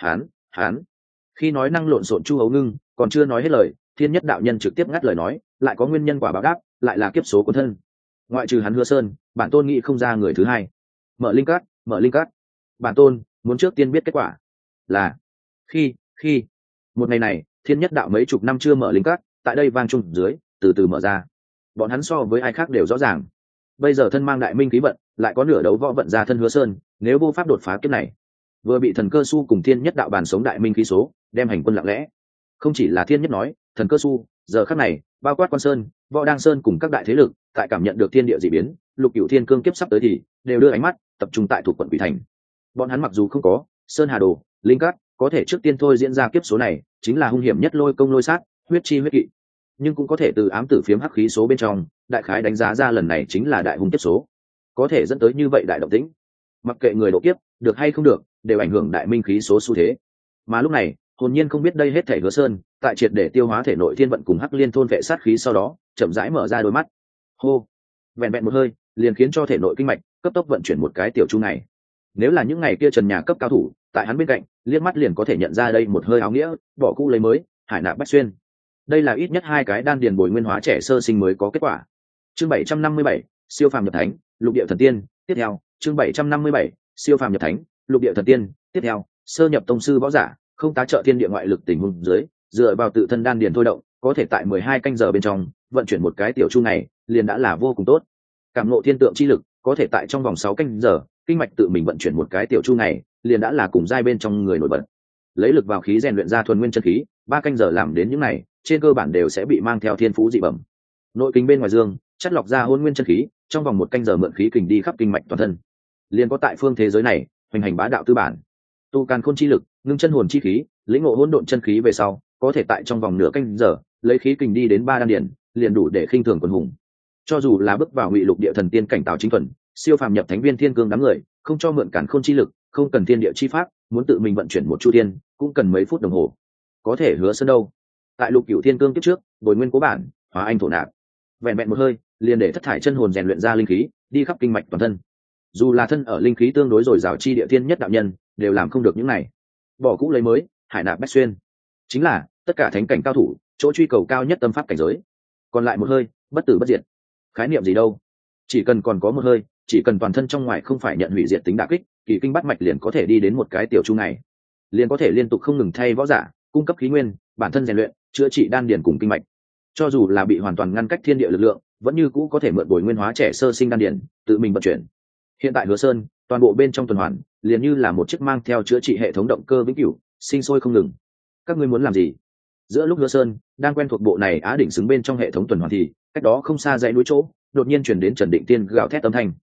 Hán. Khi nói năng lộn xộn Chu Hấu Ngưng còn chưa nói hết lời, Thiên Nhất đạo nhân trực tiếp ngắt lời nói, lại có nguyên nhân quả báo đáp, lại là kiếp số của thân. Ngoại trừ hắn Hứa Sơn, bản tôn nghĩ không ra người thứ hai. Mở linh cát. Bản tôn muốn trước tiên biết kết quả. Là khi một ngày này, Thiên Nhất đạo mấy chục năm chưa mở linh cát, tại đây vang trung dưới, từ từ mở ra. Bọn hắn so với ai khác đều rõ ràng. Bây giờ thân mang đại minh khí vận, lại có nửa đấu võ vận ra thân Hứa Sơn, nếu vô pháp đột phá kiếp này, vừa bị thần cơ su cùng Thiên Nhất đạo bàn sống đại minh khí số đem hành quân lặng lẽ. Không chỉ là Thiên Nhất nói, thần cơ su giờ khắc này bao quát Quan Sơn, Võ Đăng Sơn cùng các đại thế lực, tại cảm nhận được thiên địa dị biến, Lục Cửu Thiên Cương kiếp sắp tới thì đều đưa ánh mắt tập trung tại thuộc quận Quỷ Thành. Bọn hắn mặc dù không có Sơn Hà Đồ, linh cát, có thể trước tiên thôi diễn ra kiếp số này chính là hung hiểm nhất lôi công lôi sát, huyết chi huyết kỵ, nhưng cũng có thể từ ám tử phiếm hắc khí số bên trong đại khái đánh giá ra lần này chính là đại hung kiếp số, có thể dẫn tới như vậy đại động tĩnh. Mặc kệ người độ kiếp được hay không được, đều ảnh hưởng đại minh khí số xu thế. Mà lúc này, hồn nhiên không biết đây hết thể Hứa Sơn tại triệt để tiêu hóa thể nội thiên vận cùng hắc liên thôn vệ sát khí sau đó, chậm rãi mở ra đôi mắt. Hô, vẹn vẹn một hơi, liền khiến cho thể nội kinh mạch cấp tốc vận chuyển một cái tiểu chu này. Nếu là những ngày kia trần nhà cấp cao thủ tại hắn bên cạnh, liếc mắt liền có thể nhận ra đây một hơi áo nghĩa, bỏ cũ lấy mới, hải nạp bách xuyên. Đây là ít nhất hai cái đan điền bồi nguyên hóa trẻ sơ sinh mới có kết quả. Chương 757, siêu phàm nhập thánh, lục địa thần tiên, tiếp theo. Chương 757, siêu phàm nhập thánh, lục địa thần tiên, tiếp theo. Sơ nhập tông sư võ giả, không tá trợ thiên địa ngoại lực tình huống dưới, dựa vào tự thân đan điền thôi động, có thể tại 12 canh giờ bên trong vận chuyển một cái tiểu chu này, liền đã là vô cùng tốt. Cảm ngộ thiên tượng chi lực, có thể tại trong vòng 6 canh giờ, kinh mạch tự mình vận chuyển một cái tiểu chu này, liền đã là cùng giai bên trong người nổi bật. Lấy lực vào khí rèn luyện ra thuần nguyên chân khí, 3 canh giờ làm đến những này, trên cơ bản đều sẽ bị mang theo thiên phú dị bẩm. Nội kinh bên ngoài dương, chất lọc ra hôn nguyên chân khí, trong vòng 1 canh giờ mượn khí kình đi khắp kinh mạch toàn thân. Liền có tại phương thế giới này, hoành hành bá đạo tư bản. Tu càn khôn chi lực, ngưng chân hồn chi khí, lĩnh ngộ hỗn độn chân khí về sau, có thể tại trong vòng nửa canh giờ, lấy khí kình đi đến 3 đan điển, liền đủ để khinh thường quần hùng. Cho dù là bước vào ngụy lục địa thần tiên cảnh Tào Chính Thuần, siêu phàm nhập thánh viên thiên cương đám người, không cho mượn càn khôn chi lực, không cần thiên địa chi pháp, muốn tự mình vận chuyển một chu thiên, cũng cần mấy phút đồng hồ. Có thể Hứa Sơn đâu? Tại Lục Cửu Thiên Cương kiếp trước, bồi nguyên cố bản, hóa anh thổ nạp, vẹn vẹn một hơi, liền để thất thải chân hồn rèn luyện ra linh khí, đi khắp kinh mạch toàn thân. Dù là thân ở linh khí tương đối dồi dào chi địa thiên nhất đạo nhân, đều làm không được những này. Bỏ cũ lấy mới, hải nạp bách xuyên, chính là tất cả thánh cảnh cao thủ, chỗ truy cầu cao nhất tâm pháp cảnh giới. Còn lại một hơi, bất tử bất diệt. Khái niệm gì đâu? Chỉ cần còn có một hơi, chỉ cần toàn thân trong ngoài không phải nhận hủy diệt tính đả kích, kỳ kinh bắt mạch liền có thể đi đến một cái tiểu chu này, liền có thể liên tục không ngừng thay võ giả cung cấp khí nguyên, bản thân rèn luyện, chữa trị đan điền cùng kinh mạch. Cho dù là bị hoàn toàn ngăn cách thiên địa lực lượng, vẫn như cũ có thể mượn bồi nguyên hóa trẻ sơ sinh đan điền, tự mình vận chuyển. Hiện tại Hứa Sơn, toàn bộ bên trong tuần hoàn, liền như là một chiếc mang theo chữa trị hệ thống động cơ vĩnh cửu, sinh sôi không ngừng. Các ngươi muốn làm gì? Giữa lúc Hứa Sơn đang quen thuộc bộ này á đỉnh xứng bên trong hệ thống tuần hoàn thì, cách đó không xa dãy núi chỗ, đột nhiên truyền đến Trần Định Tiên gào thét âm thanh.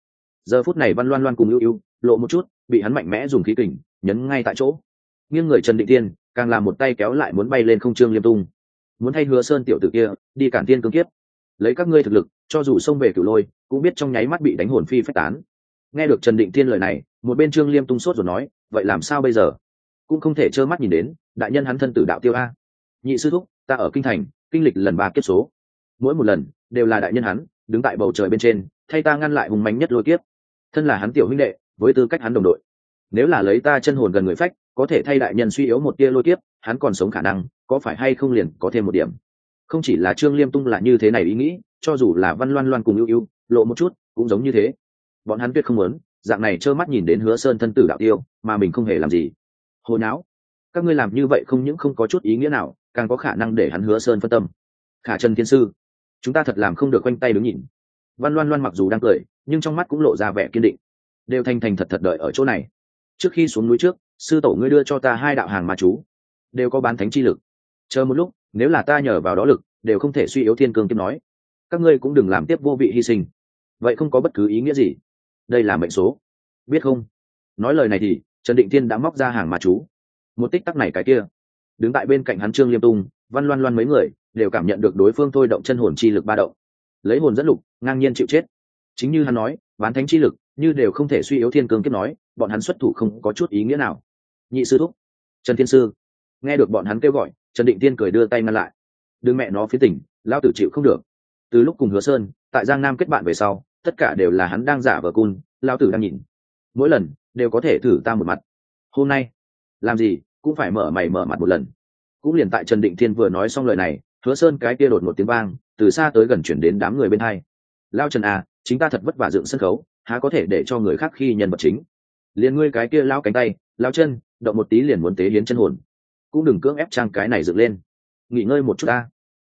giờ phút này Văn Loan Loan cùng ưu ưu lộ một chút bị hắn mạnh mẽ dùng khí kình nhấn ngay tại chỗ. Nghiêng người Trần Định Tiên càng làm một tay kéo lại muốn bay lên không, Trương Liêm tung muốn thay Hứa Sơn tiểu tử kia đi cản tiên cương kiếp, lấy các ngươi thực lực cho dù xông về Cửu Lôi cũng biết trong nháy mắt bị đánh hồn phi phách tán. Nghe được Trần Định Tiên lời này, một bên Trương Liêm tung sốt rồi nói, vậy làm sao bây giờ? Cũng không thể trơ mắt nhìn đến đại nhân hắn thân tử đạo tiêu a. Nhị sư thúc, ta ở kinh thành kinh lịch lần 3 kiếp số, mỗi một lần đều là đại nhân hắn đứng tại bầu trời bên trên thay ta ngăn lại hùng mạnh nhất lôi kiếp. Thân là hắn tiểu huynh đệ, với tư cách hắn đồng đội, nếu là lấy ta chân hồn gần người phách có thể thay đại nhân suy yếu một tia lôi kiếp, hắn còn sống khả năng có phải hay không liền có thêm một điểm. Không chỉ là Trương Liêm tung là như thế này ý nghĩ, cho dù là Văn Loan Loan cùng ưu ưu lộ một chút cũng giống như thế. Bọn hắn tuyệt không muốn dạng này trơ mắt nhìn đến Hứa Sơn thân tử đạo tiêu mà mình không hề làm gì. Hồ não, các ngươi làm như vậy không những không có chút ý nghĩa nào, càng có khả năng để hắn Hứa Sơn phân tâm. Khả Trần Thiên sư, chúng ta thật làm không được quanh tay đứng nhìn. Văn Loan Loan mặc dù đang cười nhưng trong mắt cũng lộ ra vẻ kiên định, đều thành thành thật thật đợi ở chỗ này. Trước khi xuống núi trước, sư tổ ngươi đưa cho ta 2 đạo hàng ma chú, đều có bán thánh chi lực. Chờ một lúc, nếu là ta nhờ vào đó lực đều không thể suy yếu thiên cương kiếp nói, các ngươi cũng đừng làm tiếp vô vị hy sinh, vậy không có bất cứ ý nghĩa gì. Đây là mệnh số, biết không? Nói lời này thì Trần Định Thiên đã móc ra hàng ma chú. Một tích tắc này cái kia, đứng tại bên cạnh hắn Trương Liêm tung, Văn Loan Loan mấy người đều cảm nhận được đối phương thôi động chân hồn chi lực ba động, lấy hồn dẫn lục ngang nhiên chịu chết. Chính như hắn nói, bán thánh chi lực như đều không thể suy yếu thiên cương kiếp nói, bọn hắn xuất thủ không có chút ý nghĩa nào. Nhị sư thúc, Trần Thiên sư. Nghe được bọn hắn kêu gọi, Trần Định Tiên cười đưa tay ngăn lại. Đừng mẹ nó phía tỉnh, lao tử chịu không được. Từ lúc cùng Hứa Sơn tại Giang Nam kết bạn về sau, tất cả đều là hắn đang giả vờ cun, lao tử đang nhìn. Mỗi lần đều có thể thử ta một mặt. Hôm nay làm gì cũng phải mở mày mở mặt một lần. Cũng liền tại Trần Định Thiên vừa nói xong lời này, Hứa Sơn cái kia đột một tiếng vang từ xa tới gần chuyển đến đám người bên hai. Lao Trần à, chính ta thật vất vả dựng sân khấu, há có thể để cho người khác khi nhân vật chính. Liền ngươi cái kia lao cánh tay lao chân động một tí liền muốn tế hiến chân hồn, cũng đừng cưỡng ép trang cái này dựng lên, nghỉ ngơi một chút ta.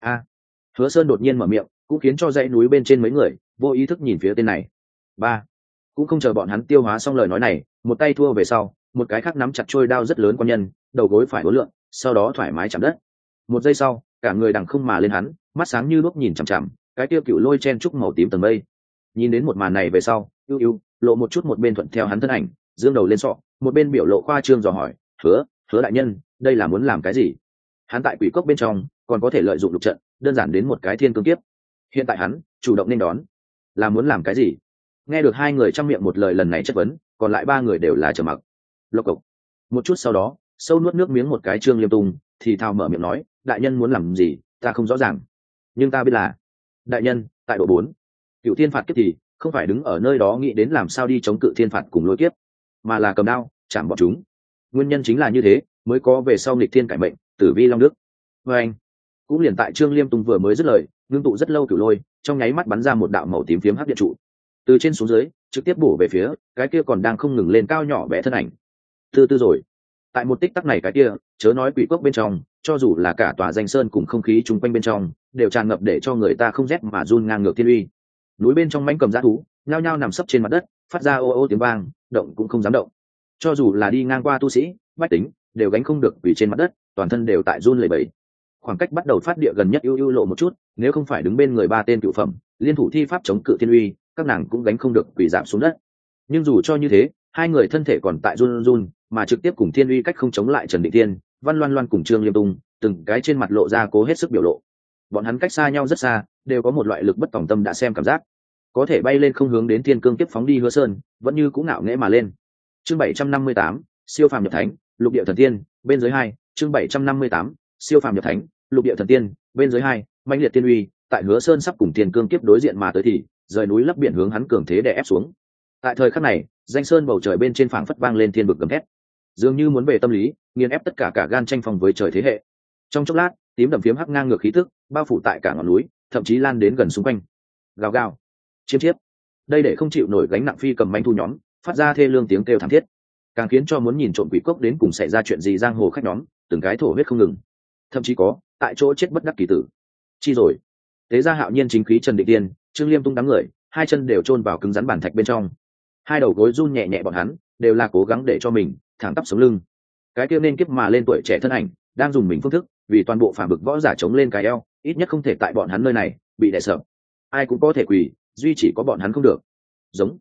Hứa Sơn đột nhiên mở miệng cũng khiến cho dãy núi bên trên mấy người vô ý thức nhìn phía tên này. Cũng không chờ bọn hắn tiêu hóa xong lời nói này, một tay thua về sau, một cái khác nắm chặt trôi đao rất lớn quan nhân, đầu gối phải uốn lượn, sau đó thoải mái chạm đất. Một giây sau, cả người đằng không mà lên hắn, mắt sáng như đuốc nhìn chằm chằm cái tiêu Cựu Lôi chen trúc màu tím tầng mây. Nhìn đến một màn này về sau, ưu ưu lộ một chút, một bên thuận theo hắn thân ảnh dương đầu lên sọ, một bên biểu lộ khoa trương dò hỏi, hứa đại nhân, đây là muốn làm cái gì? Hắn tại quỷ cốc bên trong còn có thể lợi dụng lục trận, đơn giản đến một cái thiên cương kiếp, hiện tại hắn chủ động nên đón, là muốn làm cái gì? Nghe được hai người trong miệng một lời lần này chất vấn, còn lại 3 người đều là trầm mặc. Lộc cộc một chút sau đó, sâu nuốt nước miếng một cái Trương Liêm tung thì thào mở miệng nói, đại nhân muốn làm gì ta không rõ ràng, nhưng ta biết là đại nhân tại độ 4 Cựu thiên phạt kiếp thì không phải đứng ở nơi đó nghĩ đến làm sao đi chống cự thiên phạt cùng lôi kiếp, mà là cầm đao chạm bọn chúng. Nguyên nhân chính là như thế mới có về sau nghịch thiên cải mệnh, tử vi long đức. Và anh cũng liền tại Trương Liêm tung vừa mới dứt lời, ngưng tụ rất lâu Cựu Lôi trong nháy mắt bắn ra một đạo màu tím phiếm hắc điện trụ, từ trên xuống dưới trực tiếp bổ về phía cái kia còn đang không ngừng lên cao nhỏ bé thân ảnh. Từ từ rồi, tại một tích tắc này cái kia, chớ nói quỷ cốc bên trong, cho dù là cả tòa danh sơn cùng không khí chung quanh bên trong đều tràn ngập để cho người ta không rét mà run ngang ngược thiên uy. Núi bên trong mãnh cầm dã thú nhao nhao nằm sấp trên mặt đất, phát ra ô ô tiếng vang, động cũng không dám động. Cho dù là đi ngang qua tu sĩ bách tính đều gánh không được, vì trên mặt đất toàn thân đều tại run lẩy bẩy. Khoảng cách bắt đầu phát địa gần nhất ưu ưu lộ một chút, nếu không phải đứng bên người 3 tên cựu phẩm liên thủ thi pháp chống cự thiên uy, các nàng cũng gánh không được, quỷ giảm xuống đất. Nhưng dù cho như thế, hai người thân thể còn tại run run, mà trực tiếp cùng thiên uy cách không chống lại Trần Định Thiên, Văn Loan Loan cùng Trương Liêm tung, từng cái trên mặt lộ ra cố hết sức biểu lộ. Bọn hắn cách xa nhau rất xa, đều có một loại lực bất tòng tâm đã xem cảm giác. Có thể bay lên không hướng đến thiên cương kiếp phóng đi Hứa Sơn, vẫn như cũng ngạo nghễ mà lên. Chương 758, siêu phàm nhập thánh, lục địa thần tiên, bên dưới 2, chương 758, siêu phàm nhập thánh, lục địa thần tiên, bên dưới 2, mãnh liệt tiên uy, tại Hứa Sơn sắp cùng thiên cương kiếp đối diện mà tới thì, rời núi lấp biển hướng hắn cường thế đè ép xuống. Tại thời khắc này, danh sơn bầu trời bên trên phảng phất vang lên thiên vực gầm thét, dường như muốn về tâm lý, nghiền ép tất cả gan tranh phong với trời thế hệ. Trong chốc lát, tím đậm phiếm hắc ngang ngược khí tức bao phủ tại cả ngọn núi, thậm chí lan đến gần xung quanh. Gào gào, chiêm chiếp, đây để không chịu nổi gánh nặng phi cầm manh thu nhóm phát ra thê lương tiếng kêu thảm thiết, càng khiến cho muốn nhìn trộm quỷ cốc đến cùng xảy ra chuyện gì giang hồ khách nhóm từng cái thổ huyết không ngừng, thậm chí có tại chỗ chết bất đắc kỳ tử. Chi rồi, thế ra hạo nhiên chính khí Trần Định Tiên, Trương Liêm tung đám người, hai chân đều chôn vào cứng rắn bản thạch bên trong, hai đầu gối run nhẹ nhẹ, bọn hắn đều là cố gắng để cho mình thẳng tắp sống lưng. Cái kia nên kiếp mà lên tuổi trẻ thân ảnh đang dùng mình phương thức vì toàn bộ phản bực võ giả chống lên cái eo, ít nhất không thể tại bọn hắn nơi này bị đè sợ. Ai cũng có thể quỳ, duy chỉ có bọn hắn không được. Giống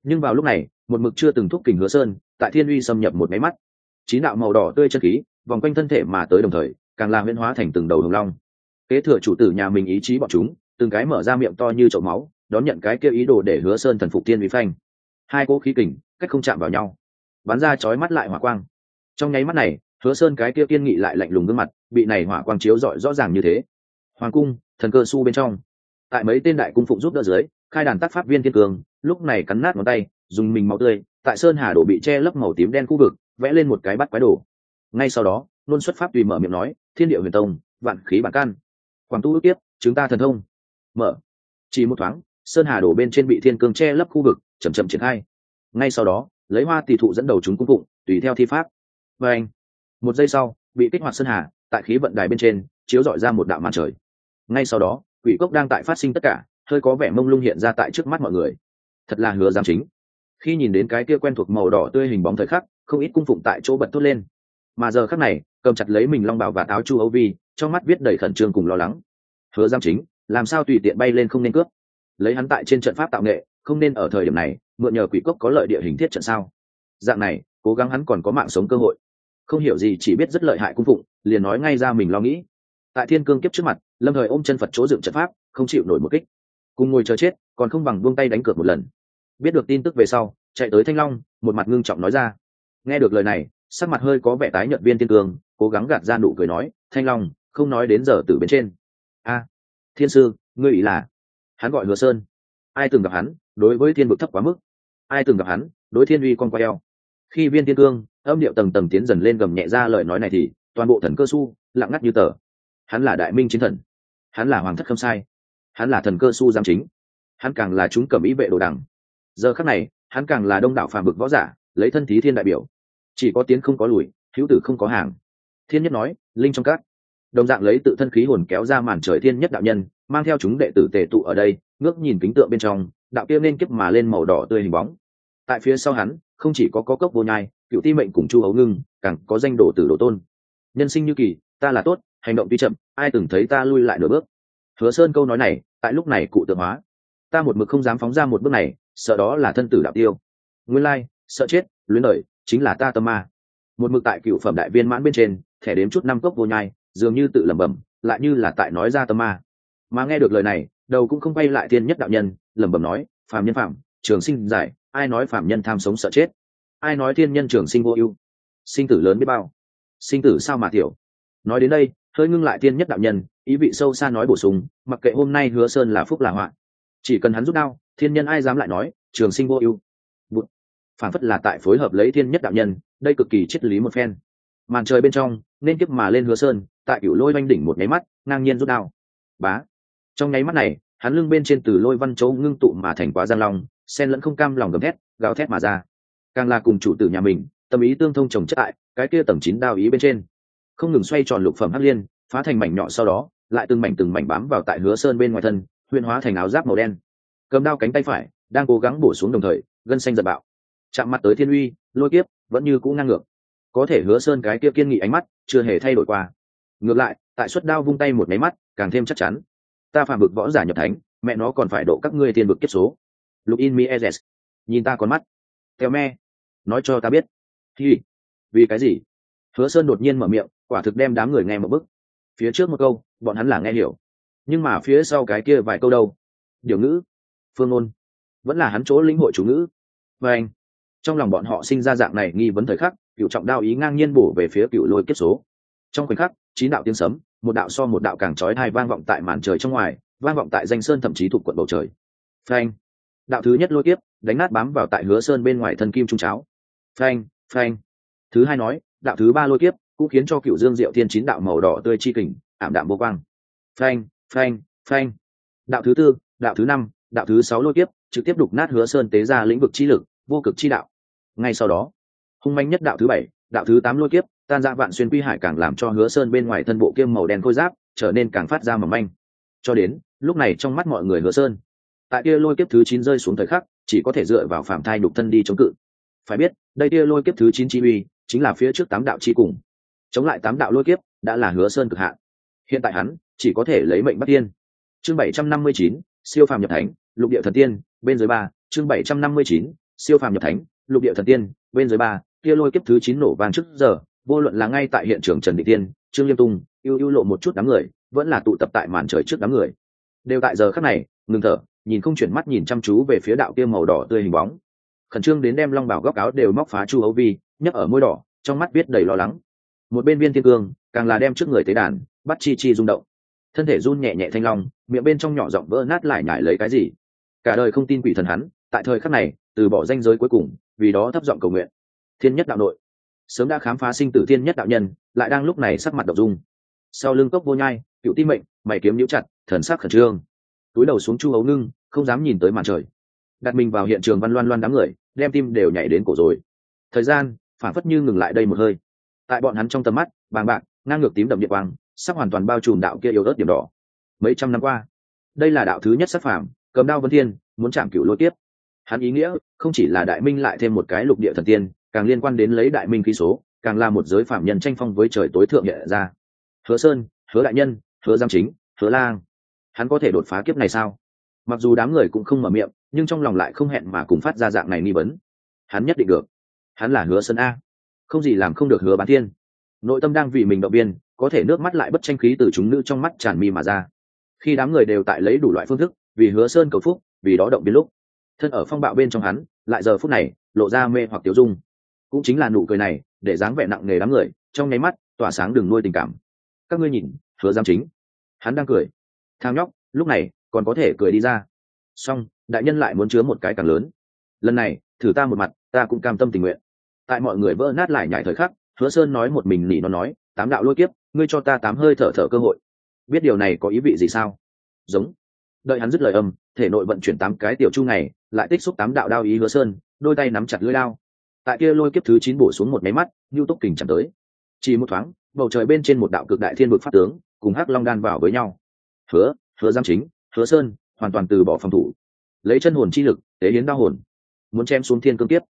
Nhưng vào lúc này một mực chưa từng thúc kình Hứa Sơn tại thiên uy xâm nhập một máy mắt, chín đạo màu đỏ tươi chân khí vòng quanh thân thể mà tới, đồng thời càng làm huyễn hóa thành từng đầu hồng long. Kế thừa chủ tử nhà mình ý chí bọn chúng, từng cái mở ra miệng to như chậu máu, đón nhận cái kia ý đồ để Hứa Sơn thần phục thiên uy phanh. Hai cỗ khí kình cách không chạm vào nhau, bắn ra chói mắt lại hỏa quang. Trong nháy mắt này, Hứa Sơn cái kia kiên nghị lại lạnh lùng gương mặt bị này hỏa quang chiếu rọi rõ ràng như thế. Hoàng cung, thần cơ su bên trong, tại mấy tên đại cung phụng giúp đỡ dưới, khai đàn tác pháp viên thiên cường lúc này cắn nát ngón tay, dùng mình máu tươi tại sơn hà đổ bị che lấp màu tím đen khu vực vẽ lên một cái bắt quái đồ. Ngay sau đó luôn xuất pháp tùy mở miệng nói, thiên địa huyền tông, vạn khí bản căn, quảng tu ước tiếp, chúng ta thần thông. Mở. Chỉ một thoáng, sơn hà đổ bên trên bị thiên cương che lấp khu vực chậm chậm triển khai. Ngay sau đó lấy hoa tỷ thụ dẫn đầu chúng cung phụng tùy theo thi pháp. Và anh, một giây sau bị kích hoạt sơn hà tại khí vận đài bên trên chiếu dọi ra một đạo màn trời. Ngay sau đó quỷ cốc đang tại phát sinh tất cả, hơi có vẻ mông lung hiện ra tại trước mắt mọi người. Thật là Hứa Giám Chính. Khi nhìn đến cái kia quen thuộc màu đỏ tươi hình bóng thời khắc, không ít cung phụng tại chỗ bật thốt lên. Mà giờ khắc này cầm chặt lấy mình long bào và áo chu âu vi, trong mắt viết đầy khẩn trương cùng lo lắng. Hứa Giám Chính làm sao tùy tiện bay lên không nên cướp, lấy hắn tại trên trận pháp tạo nghệ, không nên ở thời điểm này mượn nhờ quỷ cốc có lợi địa hình thiết trận sao? Dạng này cố gắng hắn còn có mạng sống cơ hội. Không hiểu gì chỉ biết rất lợi hại cung phụng liền nói ngay ra mình lo nghĩ. Tại thiên cương kiếp trước mặt, lâm thời ôm chân Phật chỗ dựng trận pháp, không chịu nổi một kích, cùng ngồi chờ chết còn không bằng buông tay đánh cược một lần. Biết được tin tức về sau, chạy tới Thanh Long, một mặt ngưng trọng nói ra. Nghe được lời này, sắc mặt hơi có vẻ tái nhợt viên thiên cương cố gắng gạt ra nụ cười nói, Thanh Long, không nói đến giờ từ bên trên. A, thiên sư, ngươi ý là? Hắn gọi Hứa Sơn. Ai từng gặp hắn đối với thiên vực thấp quá mức, ai từng gặp hắn đối thiên uy con qua eo. Khi viên thiên cương âm điệu tầng tầng tiến dần lên gầm nhẹ ra lời nói này thì toàn bộ thần cơ su lặng ngắt như tờ. Hắn là đại minh chiến thần, hắn là hoàng thất Khâm Sai, hắn là thần cơ su giám chính, hắn càng là chúng cẩm ý vệ đồ đằng. Giờ khắc này hắn càng là đông đảo phàm bực võ giả lấy thân thí thiên đại biểu. Chỉ có tiến không có lùi, hữu tử không có hàng. Thiên nhất nói, linh trong các đồng dạng lấy tự thân khí hồn kéo ra màn trời. Thiên nhất đạo nhân mang theo chúng đệ tử tề tụ ở đây, ngước nhìn kính tượng bên trong, đạo kia nên kiếp mà lên màu đỏ tươi hình bóng. Tại phía sau hắn không chỉ có cốc vô nhai, cựu ti mệnh cùng chu hấu ngưng, càng có danh đồ tử đồ tôn. Nhân sinh như kỳ, ta là tốt, hành động tuy chậm, ai từng thấy ta lui lại nửa bước. Hứa Sơn câu nói này tại lúc này cụ tượng hóa. Ta một mực không dám phóng ra một bước này, sợ đó là thân tử đạo tiêu. Nguyên lai sợ chết luyến đời chính là ta tâm ma. Một mực tại cựu phẩm đại viên mãn bên trên thẻ đếm chút năm cốc vô nhai, dường như tự lẩm bẩm, lại như là tại nói ra tâm ma. Mà nghe được lời này, đầu cũng không quay lại thiên nhất đạo nhân, lẩm bẩm nói, phàm nhân phạm, trường sinh giải, ai nói phàm nhân tham sống sợ chết, ai nói thiên nhân trường sinh vô ưu, sinh tử lớn biết bao, sinh tử sao mà tiểu. Nói đến đây hơi ngưng lại thiên nhất đạo nhân, ý vị sâu xa nói bổ sung, mặc kệ hôm nay Hứa Sơn là phúc là họa, chỉ cần hắn rút đao, thiên nhân ai dám lại nói trường sinh vô ưu. Phản phất là tại phối hợp lấy thiên nhất đạo nhân, đây cực kỳ triết lý một phen. Màn trời bên trong nên kiếp mà lên Hứa Sơn tại cửu lôi oanh đỉnh một nháy mắt ngang nhiên rút đao. Bá. Trong nháy mắt này hắn lưng bên trên từ lôi văn châu ngưng tụ mà thành quá giang long, sen lẫn không cam lòng gầm thét gào thét mà ra. Càng là cùng chủ tử nhà mình tâm ý tương thông trồng chất tại cái kia tầng 9 đao ý bên trên, không ngừng xoay tròn lục phẩm hắc liên, phá thành mảnh nhỏ, sau đó lại từng mảnh bám vào tại Hứa Sơn bên ngoài thân, huyễn hóa thành áo giáp màu đen. Cầm đao cánh tay phải đang cố gắng bổ xuống, đồng thời gân xanh giật bạo, chạm mặt tới thiên uy lôi kiếp vẫn như cũ ngang ngược. Có thể Hứa Sơn cái kia kiên nghị ánh mắt chưa hề thay đổi qua, ngược lại tại xuất đao vung tay một máy mắt càng thêm chắc chắn. Ta phàm bực võ giả nhập thánh, mẹ nó còn phải độ các ngươi thiên vực kiếp số. Lục in mi ezes, nhìn ta con mắt theo me, nói cho ta biết vì cái gì. Hứa Sơn đột nhiên mở miệng, quả thực đem đám người nghe một bức. Phía trước một câu bọn hắn là nghe hiểu, nhưng mà phía sau cái kia vài câu đâu, điều ngữ phương ngôn vẫn là hắn chỗ lĩnh hội chủ ngữ. Và anh trong lòng bọn họ sinh ra dạng này nghi vấn thời khắc, cựu trọng đao ý ngang nhiên bổ về phía cựu lôi kiếp số. Trong khoảnh khắc 9 đạo tiếng sấm, một đạo so một đạo càng chói tai vang vọng tại màn trời trong ngoài, vang vọng tại danh sơn, thậm chí thuộc quận bầu trời. Phanh. Đạo thứ nhất lôi kiếp đánh nát bám vào tại Hứa Sơn bên ngoài thân kim trung cháo. Phanh, phanh. Thứ hai nói, đạo thứ ba lôi kiếp cũng khiến cho cựu dương diệu thiên 9 đạo màu đỏ tươi chi kình ảm đạm vô quang. Phanh, phanh, phanh. Đạo thứ tư, đạo thứ năm, đạo thứ 6 lôi kiếp trực tiếp đục nát Hứa Sơn tế ra lĩnh vực chi lực, vô cực chi đạo. Ngay sau đó, hung manh nhất đạo thứ 7, đạo thứ 8 lôi kiếp tan ra vạn xuyên quy hải, càng làm cho Hứa Sơn bên ngoài thân bộ kiêm màu đen khôi giáp trở nên càng phát ra mỏng manh. Cho đến lúc này trong mắt mọi người, Hứa Sơn tại kia lôi kiếp thứ 9 rơi xuống thời khắc, chỉ có thể dựa vào phàm thai đục thân đi chống cự. Phải biết, đây kia lôi kiếp thứ 9 chi uy chính là phía trước 8 đạo chi cùng, chống lại 8 đạo lôi kiếp đã là Hứa Sơn cực hạn. Hiện tại hắn chỉ có thể lấy mệnh bắt tiên. Chương 759, siêu phàm nhập thánh, lục địa thần tiên, bên dưới 3, chương 759, siêu phàm nhập thánh, lục địa thần tiên, bên dưới ba kia lôi kiếp thứ 9 nổ vang trước giờ, vô luận là ngay tại hiện trường Trần Định Tiên, Trương Liêm Tung, ưu lộ một chút đám người, vẫn là tụ tập tại màn trời trước đám người, đều tại giờ khắc này ngừng thở, nhìn không chuyển mắt nhìn chăm chú về phía đạo kia màu đỏ tươi hình bóng, khẩn trương đến đem long bảo góc áo đều móc phá Chu Hấu Vi, nhấp ở môi đỏ, trong mắt viết đầy lo lắng. Một bên Viên Thiên Cương càng là đem trước người tế đàn bắt chi rung động, thân thể run nhẹ nhẹ thanh long, miệng bên trong nhỏ giọng vỡ nát lại nhải lấy cái gì. Cả đời không tin quỷ thần hắn, tại thời khắc này từ bỏ danh giới cuối cùng, vì đó thấp giọng cầu nguyện. Thiên nhất đạo nội, sớm đã khám phá sinh tử thiên nhất đạo nhân, lại đang lúc này sắc mặt độc dung. Sau lưng cốc vô nhai, Cựu Ti mệnh, mày kiếm nhíu chặt, thần sắc khẩn trương, túi đầu xuống Chu Hấu Ngưng, không dám nhìn tới màn trời. Đặt mình vào hiện trường Văn Loan Loan đám người, đem tim đều nhảy đến cổ rồi. Thời gian phản phất như ngừng lại đây một hơi. Tại bọn hắn trong tầm mắt, bàng bạc, ngang ngược tím đậm điện quang, sắp hoàn toàn bao trùm đạo kia yếu ớt điểm đỏ. Mấy trăm năm qua, đây là đạo thứ nhất sắc phàm, cầm đao vân thiên, muốn chạm cửu lôi tiếp. Hắn ý nghĩa không chỉ là đại minh lại thêm một cái lục địa thần tiên, càng liên quan đến lấy đại minh khí số, càng là một giới phạm nhân tranh phong với trời tối thượng hiện ra. Hứa Sơn, Hứa đại nhân, Hứa Giang Chính, Hứa Lang, hắn có thể đột phá kiếp này sao? Mặc dù đám người cũng không mở miệng, nhưng trong lòng lại không hẹn mà cùng phát ra dạng này nghi vấn. Hắn nhất định được. Hắn là Hứa Sơn a, không gì làm không được Hứa Bán Thiên. Nội tâm đang vì mình động viên, có thể nước mắt lại bất tranh khí từ chúng nữ trong mắt tràn mi mà ra. Khi đám người đều tại lấy đủ loại phương thức vì Hứa Sơn cầu phúc, vì đó động viên lúc, thân ở phong bạo bên trong hắn, lại giờ phút này lộ ra mê hoặc tiêu dung. Cũng chính là nụ cười này, để dáng vẻ nặng nề đám người, trong nháy mắt tỏa sáng đường nuôi tình cảm. Các ngươi nhìn, Hứa Giám Chính, hắn đang cười. Thang nhóc, lúc này còn có thể cười đi ra. Song đại nhân lại muốn chứa một cái càng lớn. Lần này thử ta một mặt, ta cũng cam tâm tình nguyện. Tại mọi người vỡ nát lại nhảy thời khắc, Hứa Sơn nói một mình nỉ nó nói, 8 đạo lôi kiếp, ngươi cho ta 8 hơi thở cơ hội. Biết điều này có ý vị gì sao? Giống. Đợi hắn dứt lời âm, thể nội vận chuyển 8 cái tiểu chu ngày, lại tích xúc 8 đạo đao ý Hứa Sơn, đôi tay nắm chặt lưỡi đao. Tại kia lôi kiếp thứ 9 bổ xuống một máy mắt, Nưu Túc kình chạm tới. Chỉ một thoáng, bầu trời bên trên một đạo cực đại thiên vực pháp tướng, cùng Hắc Long đan vào với nhau. Hứa Giám Chính, Hứa Sơn hoàn toàn từ bỏ phòng thủ, lấy chân hồn chi lực tế hiến đao hồn, muốn chém xuống thiên cương tiếp.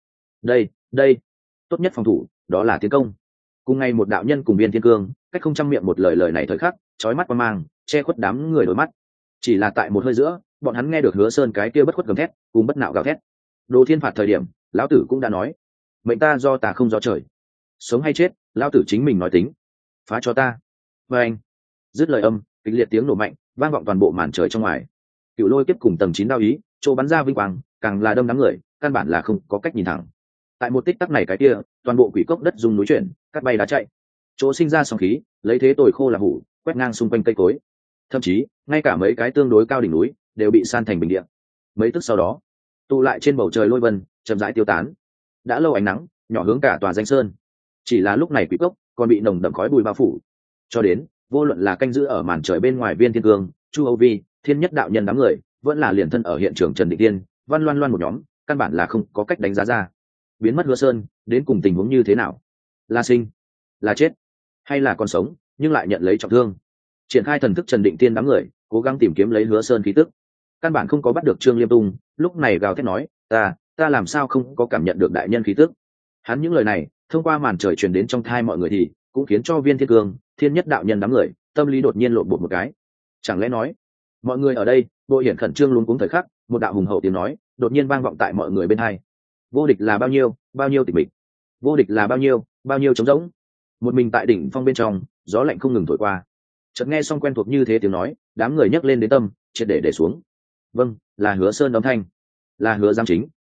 Đây, tốt nhất phòng thủ đó là tiến công. Cùng ngay một đạo nhân cùng Viên Thiên Cương, cách không trăm miệng một lời này thời khắc, chói mắt qua mang, che khuất đám người đôi mắt. Chỉ là tại một hơi giữa, bọn hắn nghe được Hứa Sơn cái kia bất khuất gầm thét, cùng bất nạo gào thét. Đồ thiên phạt thời điểm, lão tử cũng đã nói, mệnh ta do ta không do trời, sống hay chết, lão tử chính mình nói tính. Phá cho ta. Và anh, dứt lời âm, kịch liệt tiếng nổ mạnh vang vọng toàn bộ màn trời trong ngoài. Cựu lôi tiếp cùng tầng 9 đao ý, chỗ bắn ra vinh quang, càng là đông đám người, căn bản là không có cách nhìn thẳng. Tại một tích tắc này cái kia, toàn bộ quỷ cốc đất rung núi chuyển, cắt bay đá chạy. Chỗ sinh ra sóng khí, lấy thế tồi khô là hủ, quét ngang xung quanh cây cối. Thậm chí, ngay cả mấy cái tương đối cao đỉnh núi đều bị san thành bình địa. Mấy tức sau đó, tụ lại trên bầu trời lôi vân, chậm rãi tiêu tán. Đã lâu ánh nắng, nhỏ hướng cả tòa danh sơn. Chỉ là lúc này quỷ cốc còn bị nồng đậm khói bụi bao phủ. Cho đến, vô luận là canh giữ ở màn trời bên ngoài Viên Thiên Cương, Chu Hầu Vi, Thiên Nhất đạo nhân đám người, vẫn là liền thân ở hiện trường Trần Định Tiên, Văn Loan Loan một nhóm, căn bản là không có cách đánh giá ra biến mất Hứa Sơn đến cùng tình huống như thế nào, là sinh, là chết, hay là còn sống nhưng lại nhận lấy trọng thương. Triển khai thần thức Trần Định Tiên đám người cố gắng tìm kiếm lấy Hứa Sơn khí tức, căn bản không có bắt được Trương Liêm Tung, lúc này gào thét nói, ta làm sao không có cảm nhận được đại nhân khí tức. Hắn những lời này thông qua màn trời truyền đến trong thai mọi người thì cũng khiến cho Viên Thiên Cương, Thiên Nhất đạo nhân đám người tâm lý đột nhiên lộn bột một cái. Chẳng lẽ nói mọi người ở đây đội hiển khẩn trương luống cuống thời khắc, một đạo hùng hậu tiếng nói đột nhiên vang vọng tại mọi người bên hai. Vô địch là bao nhiêu tịch mịch, vô địch là bao nhiêu trống rỗng. Một mình tại đỉnh phong bên trong, gió lạnh không ngừng thổi qua. Chợt nghe xong quen thuộc như thế tiếng nói, đám người nhấc lên đến tâm triệt để xuống. Vâng, là Hứa Sơn âm thanh, là Hứa Giám Chính.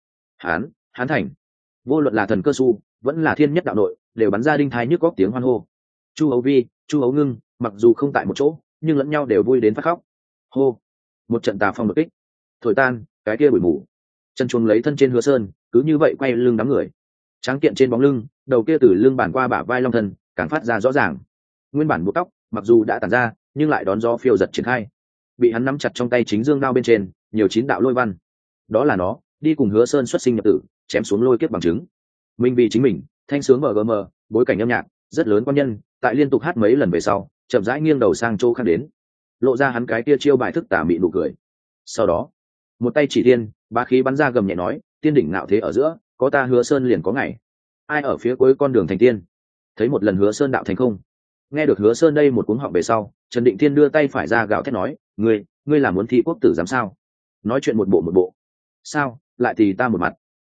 Hán thành. Vô luận là thần cơ su vẫn là Thiên Nhất đạo nội, đều bắn ra đinh thai nhức góc tiếng hoan hô. Chu Hấu Vi, Chu Hấu Ngưng mặc dù không tại một chỗ, nhưng lẫn nhau đều vui đến phát khóc. Hô, một trận tà phong đột kích, thổi tan cái kia bụi mù. Chân chuông lấy thân trên Hứa Sơn, cứ như vậy quay lưng đám người. Tráng kiện trên bóng lưng, đầu kia từ lưng bản qua bả vai long thân, càng phát ra rõ ràng. Nguyên bản buộc tóc, mặc dù đã tàn ra, nhưng lại đón gió phiêu giật triển khai. Bị hắn nắm chặt trong tay chính dương đao bên trên, nhiều 9 đạo lôi văn. Đó là nó, đi cùng Hứa Sơn xuất sinh nhập tử, chém xuống lôi kiếp bằng chứng. Minh vì chính mình, thanh sướng BGM, bối cảnh âm nhạc rất lớn quan nhân, tại liên tục hát mấy lần về sau, chậm rãi nghiêng đầu sang chỗ khác đến, lộ ra hắn cái kia chiêu bài thức tà mị nụ cười. Sau đó, một tay chỉ thiên, bá khí bắn ra gầm nhẹ nói, tiên đỉnh ngạo thế ở giữa, có ta Hứa Sơn liền có ngày. Ai ở phía cuối con đường thành tiên, thấy một lần Hứa Sơn đạo thành không. Nghe được Hứa Sơn đây một cuống họng về sau, Trần Định Thiên đưa tay phải ra gạo thét nói, ngươi là muốn thi quốc tử giám sao? Nói chuyện một bộ, sao lại thì ta một mặt.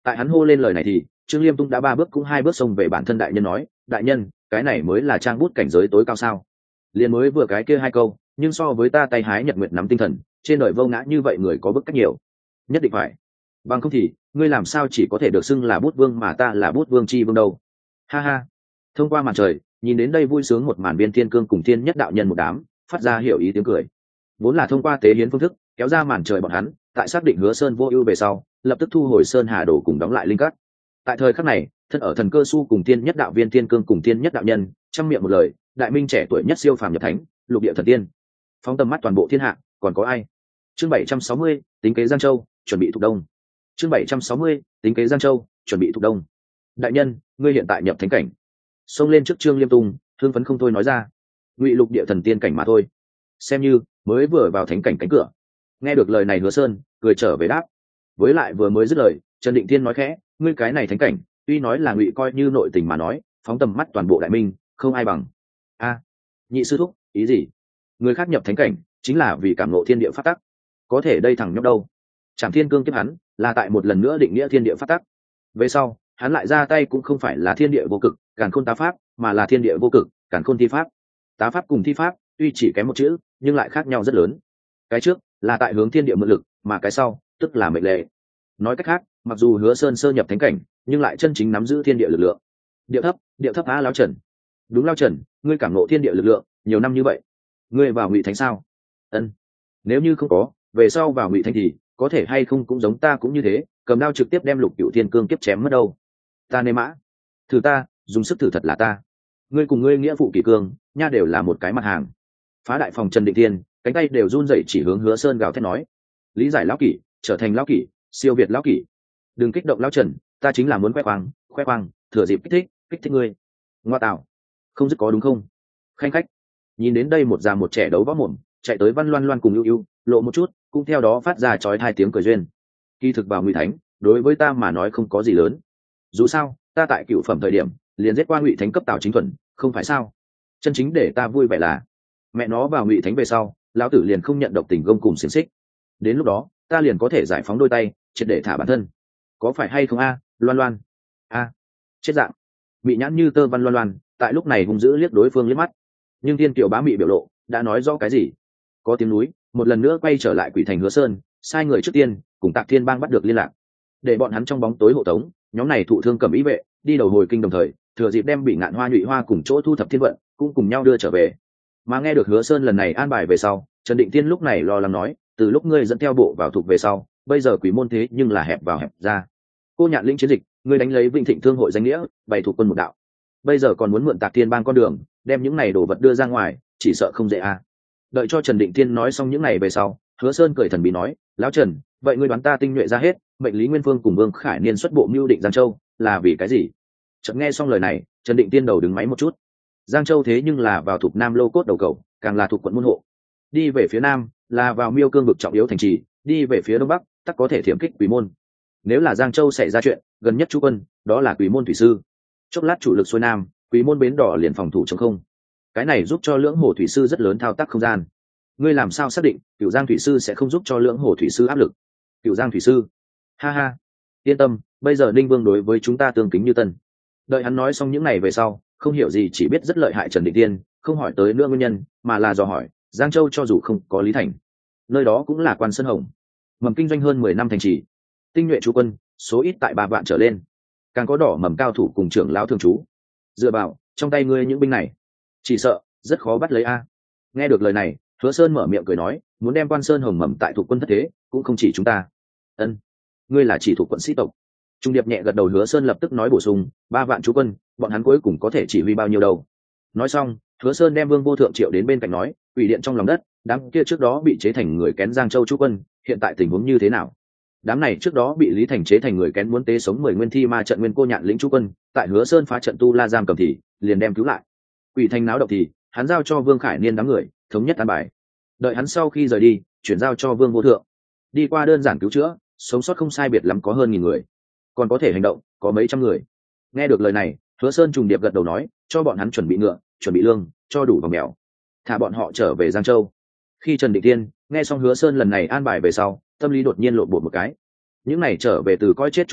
Tại hắn hô lên lời này thì Trương Liêm Tung đã 3 bước cũng 2 bước xông về bản thân đại nhân nói, đại nhân, cái này mới là trang bút cảnh giới tối cao sao? Liền mới vừa cái kia 2 câu, nhưng so với ta tay hái nhật nguyệt nắm tinh thần, trên đời vô ngã như vậy người có bức cách nhiều. Nhất định phải. Bằng không thì, ngươi làm sao chỉ có thể được xưng là bút vương mà ta là bút vương chi vương đâu? Ha ha. Thông qua màn trời, nhìn đến đây vui sướng một màn viên thiên cương cùng thiên nhất đạo nhân một đám, phát ra hiểu ý tiếng cười. Vốn là thông qua tế hiến phương thức, kéo ra màn trời bọn hắn, tại xác định Hứa Sơn vô ưu về sau, lập tức thu hồi Sơn Hà Đồ cùng đóng lại linh cát. Tại thời khắc này, thân ở thần cơ su cùng tiên nhất đạo viên thiên cương cùng tiên nhất đạo nhân, trăm miệng một lời, đại minh trẻ tuổi nhất siêu phàm nhập thánh, lục địa thần tiên. Phóng tầm mắt toàn bộ thiên hạ, còn có ai? Chương 760, tính kế Giang Châu, chuẩn bị thuộc đông. Chương 760, tính kế Giang Châu, chuẩn bị thuộc đông. Đại nhân, ngươi hiện tại nhập thánh cảnh. Xông lên trước Trương Liêm Tung, thương phấn không thôi nói ra. Ngụy lục địa thần tiên cảnh mà thôi, xem như mới vừa vào thánh cảnh cánh cửa. Nghe được lời này Hứa Sơn cười trở về đáp, với lại vừa mới dứt lời, Trần Định Thiên nói khẽ, ngươi cái này thánh cảnh, tuy nói là ngụy coi như nội tình mà nói, phóng tầm mắt toàn bộ đại minh, không ai bằng. A, nhị sư thúc, ý gì? Người khác nhập thánh cảnh, chính là vì cảm ngộ thiên địa pháp tắc. Có thể đây thằng nhóc đâu? Trảm Thiên Cương kiếp hắn, là tại một lần nữa định nghĩa thiên địa pháp tắc. Về sau, hắn lại ra tay cũng không phải là thiên địa vô cực, càn khôn tá pháp, mà là thiên địa vô cực, càn khôn thi pháp. Tá pháp cùng thi pháp, tuy chỉ kém một chữ, nhưng lại khác nhau rất lớn. Cái trước là tại hướng thiên địa mượn lực, mà cái sau tức là mệnh lệ. Nói cách khác, mặc dù Hứa Sơn sơ nhập thánh cảnh, nhưng lại chân chính nắm giữ thiên địa lực lượng. Điệu thấp á lão Trần. Đúng lão Trần, ngươi cảm ngộ thiên địa lực lượng nhiều năm như vậy, ngươi vào ngụy thánh sao? Ân. Nếu như không có, về sau vào ngụy thánh thì có thể hay không cũng giống ta cũng như thế, cầm đao trực tiếp đem Lục Cửu Thiên Cương kiếp chém mất đâu. Ta nê mã. Thử ta, dùng sức thử thật là ta. Ngươi cùng ngươi nghĩa phụ Kỷ Cương, nha đều là một cái mặt hàng. Phá đại phòng Trần Định Thiên, cánh tay đều run rẩy chỉ hướng Hứa Sơn gào thét nói, lý giải lão Kỷ, trở thành lão Kỷ, siêu việt lão Kỷ. Đừng kích động lão Trần, ta chính là muốn khoe khoang, thừa dịp kích thích ngươi. Ngoa tạo, không dứt có đúng không? Khanh khách. Nhìn đến đây một già một trẻ đấu võ mồm, chạy tới Văn Loan Loan cùng ưu ưu, lộ một chút, cũng theo đó phát ra chói hai tiếng cười duyên. Kỳ thực vào ngụy thánh, đối với ta mà nói không có gì lớn. Dù sao, ta tại cựu phẩm thời điểm, liền giết qua ngụy thánh cấp Tào Chính Thuần, không phải sao? Chân chính để ta vui vẻ là, mẹ nó vào ngụy thánh về sau, lão tử liền không nhận độc tình gông cùng xiềng xích. Đến lúc đó, ta liền có thể giải phóng đôi tay, triệt để thả bản thân. Có phải hay không a, Loan Loan? A, chết dạng. Bị nhãn như tơ Văn Loan Loan, tại lúc này hung dữ liếc đối phương liếc mắt. Nhưng Thiên Kiều Bá Mị biểu lộ đã nói rõ cái gì. Có tiếng núi, một lần nữa quay trở lại Quỷ Thành Hứa Sơn, sai người trước tiên cùng Tạc Thiên Bang bắt được liên lạc, để bọn hắn trong bóng tối hộ tống nhóm này thụ thương cầm ý vệ đi đầu hồi kinh, đồng thời thừa dịp đem Bị Ngạn Hoa Nhụy Hoa cùng chỗ thu thập thiên vận cũng cùng nhau đưa trở về. Mà nghe được Hứa Sơn lần này an bài về sau, Trần Định Tiên lúc này lo lắng nói, từ lúc ngươi dẫn theo bộ vào thuộc về sau, bây giờ Quỷ môn thế nhưng là hẹp vào hẹp ra. Cô Nhạn lĩnh chiến dịch, ngươi đánh lấy Vinh Thịnh Thương hội danh nghĩa bày thuộc quân một đạo, bây giờ còn muốn mượn Tạc Thiên Bang con đường đem những này đồ vật đưa ra ngoài, chỉ sợ không dễ à. Đợi cho Trần Định Tiên nói xong những này về sau, Hứa Sơn cười thần bí nói, lão Trần, vậy ngươi đoán ta tinh nhuệ ra hết, mệnh Lý Nguyên Phương cùng Vương Khải Niên xuất bộ mưu định Giang Châu là vì cái gì? Chợt nghe xong lời này, Trần Định Tiên đầu đứng máy một chút. Giang Châu thế nhưng là vào thuộc Nam lô cốt đầu cầu, càng là thuộc quận môn hộ. Đi về phía Nam là vào Miêu Cương vực trọng yếu thành trì, đi về phía Đông Bắc tắc có thể thiểm kích Quỷ môn. Nếu là Giang Châu xảy ra chuyện, gần nhất chú quân đó là Quỷ môn thủy sư. Chốc lát chủ lực xuôi Nam, Quỷ môn bến đỏ liền phòng thủ chống không. Cái này giúp cho Lưỡng Hồ thủy sư rất lớn thao tác không gian. Ngươi làm sao xác định Cửu Giang thủy sư sẽ không giúp cho Lưỡng Hồ thủy sư áp lực? Cửu Giang thủy sư? Ha ha, yên tâm, bây giờ Ninh Vương đối với chúng ta tương kính như tân. Đợi hắn nói xong những này về sau, không hiểu gì chỉ biết rất lợi hại Trần Định Tiên, không hỏi tới nữa nguyên nhân, mà là dò hỏi, Giang Châu cho dù không có Lý Thành, nơi đó cũng là Quan Sơn Hồng, mầm kinh doanh hơn 10 năm thành trì, tinh nhuệ chú quân, số ít tại 3 vạn trở lên, càng có đỏ mầm cao thủ cùng trưởng lão thường trú. Dựa vào, trong tay ngươi những binh này, chỉ sợ rất khó bắt lấy a. Nghe được lời này, Hứa Sơn mở miệng cười nói, muốn đem Quan Sơn Hồng mầm tại thuộc quân thất thế, cũng không chỉ chúng ta. Ân, ngươi là chỉ thuộc quận sĩ tộc. Trung Điệp nhẹ gật đầu, Hứa Sơn lập tức nói bổ sung, 3 vạn chú quân, bọn hắn cuối cùng có thể chỉ huy bao nhiêu đâu? Nói xong, Hứa Sơn đem Vương Vô Thượng triệu đến bên cạnh nói, ủy điện trong lòng đất, đám kia trước đó bị chế thành người kén Giang Châu chú quân, hiện tại tình huống như thế nào? Đám này trước đó bị Lý Thành chế thành người kén muốn tế sống 10 nguyên thi ma trận nguyên cô nhạn lĩnh chú quân, tại Hứa Sơn phá trận tu la giam cầm thì liền đem cứu lại. Quỷ Thành náo động thì hắn giao cho Vương Khải Niên đám người thống nhất an bài. Đợi hắn sau khi rời đi, chuyển giao cho Vương Vô Thượng. Đi qua đơn giản cứu chữa, sống sót không sai biệt lắm có hơn 1000 người, còn có thể hành động có mấy trăm người. Nghe được lời này, Hứa Sơn trùng điệp gật đầu nói, cho bọn hắn chuẩn bị ngựa, chuẩn bị lương, cho đủ vòng mèo, thả bọn họ trở về Giang Châu. Khi Trần Định Tiên nghe xong Hứa Sơn lần này an bài về sau, tâm lý đột nhiên lộn bột một cái. Những này trở về từ coi chết chú quân,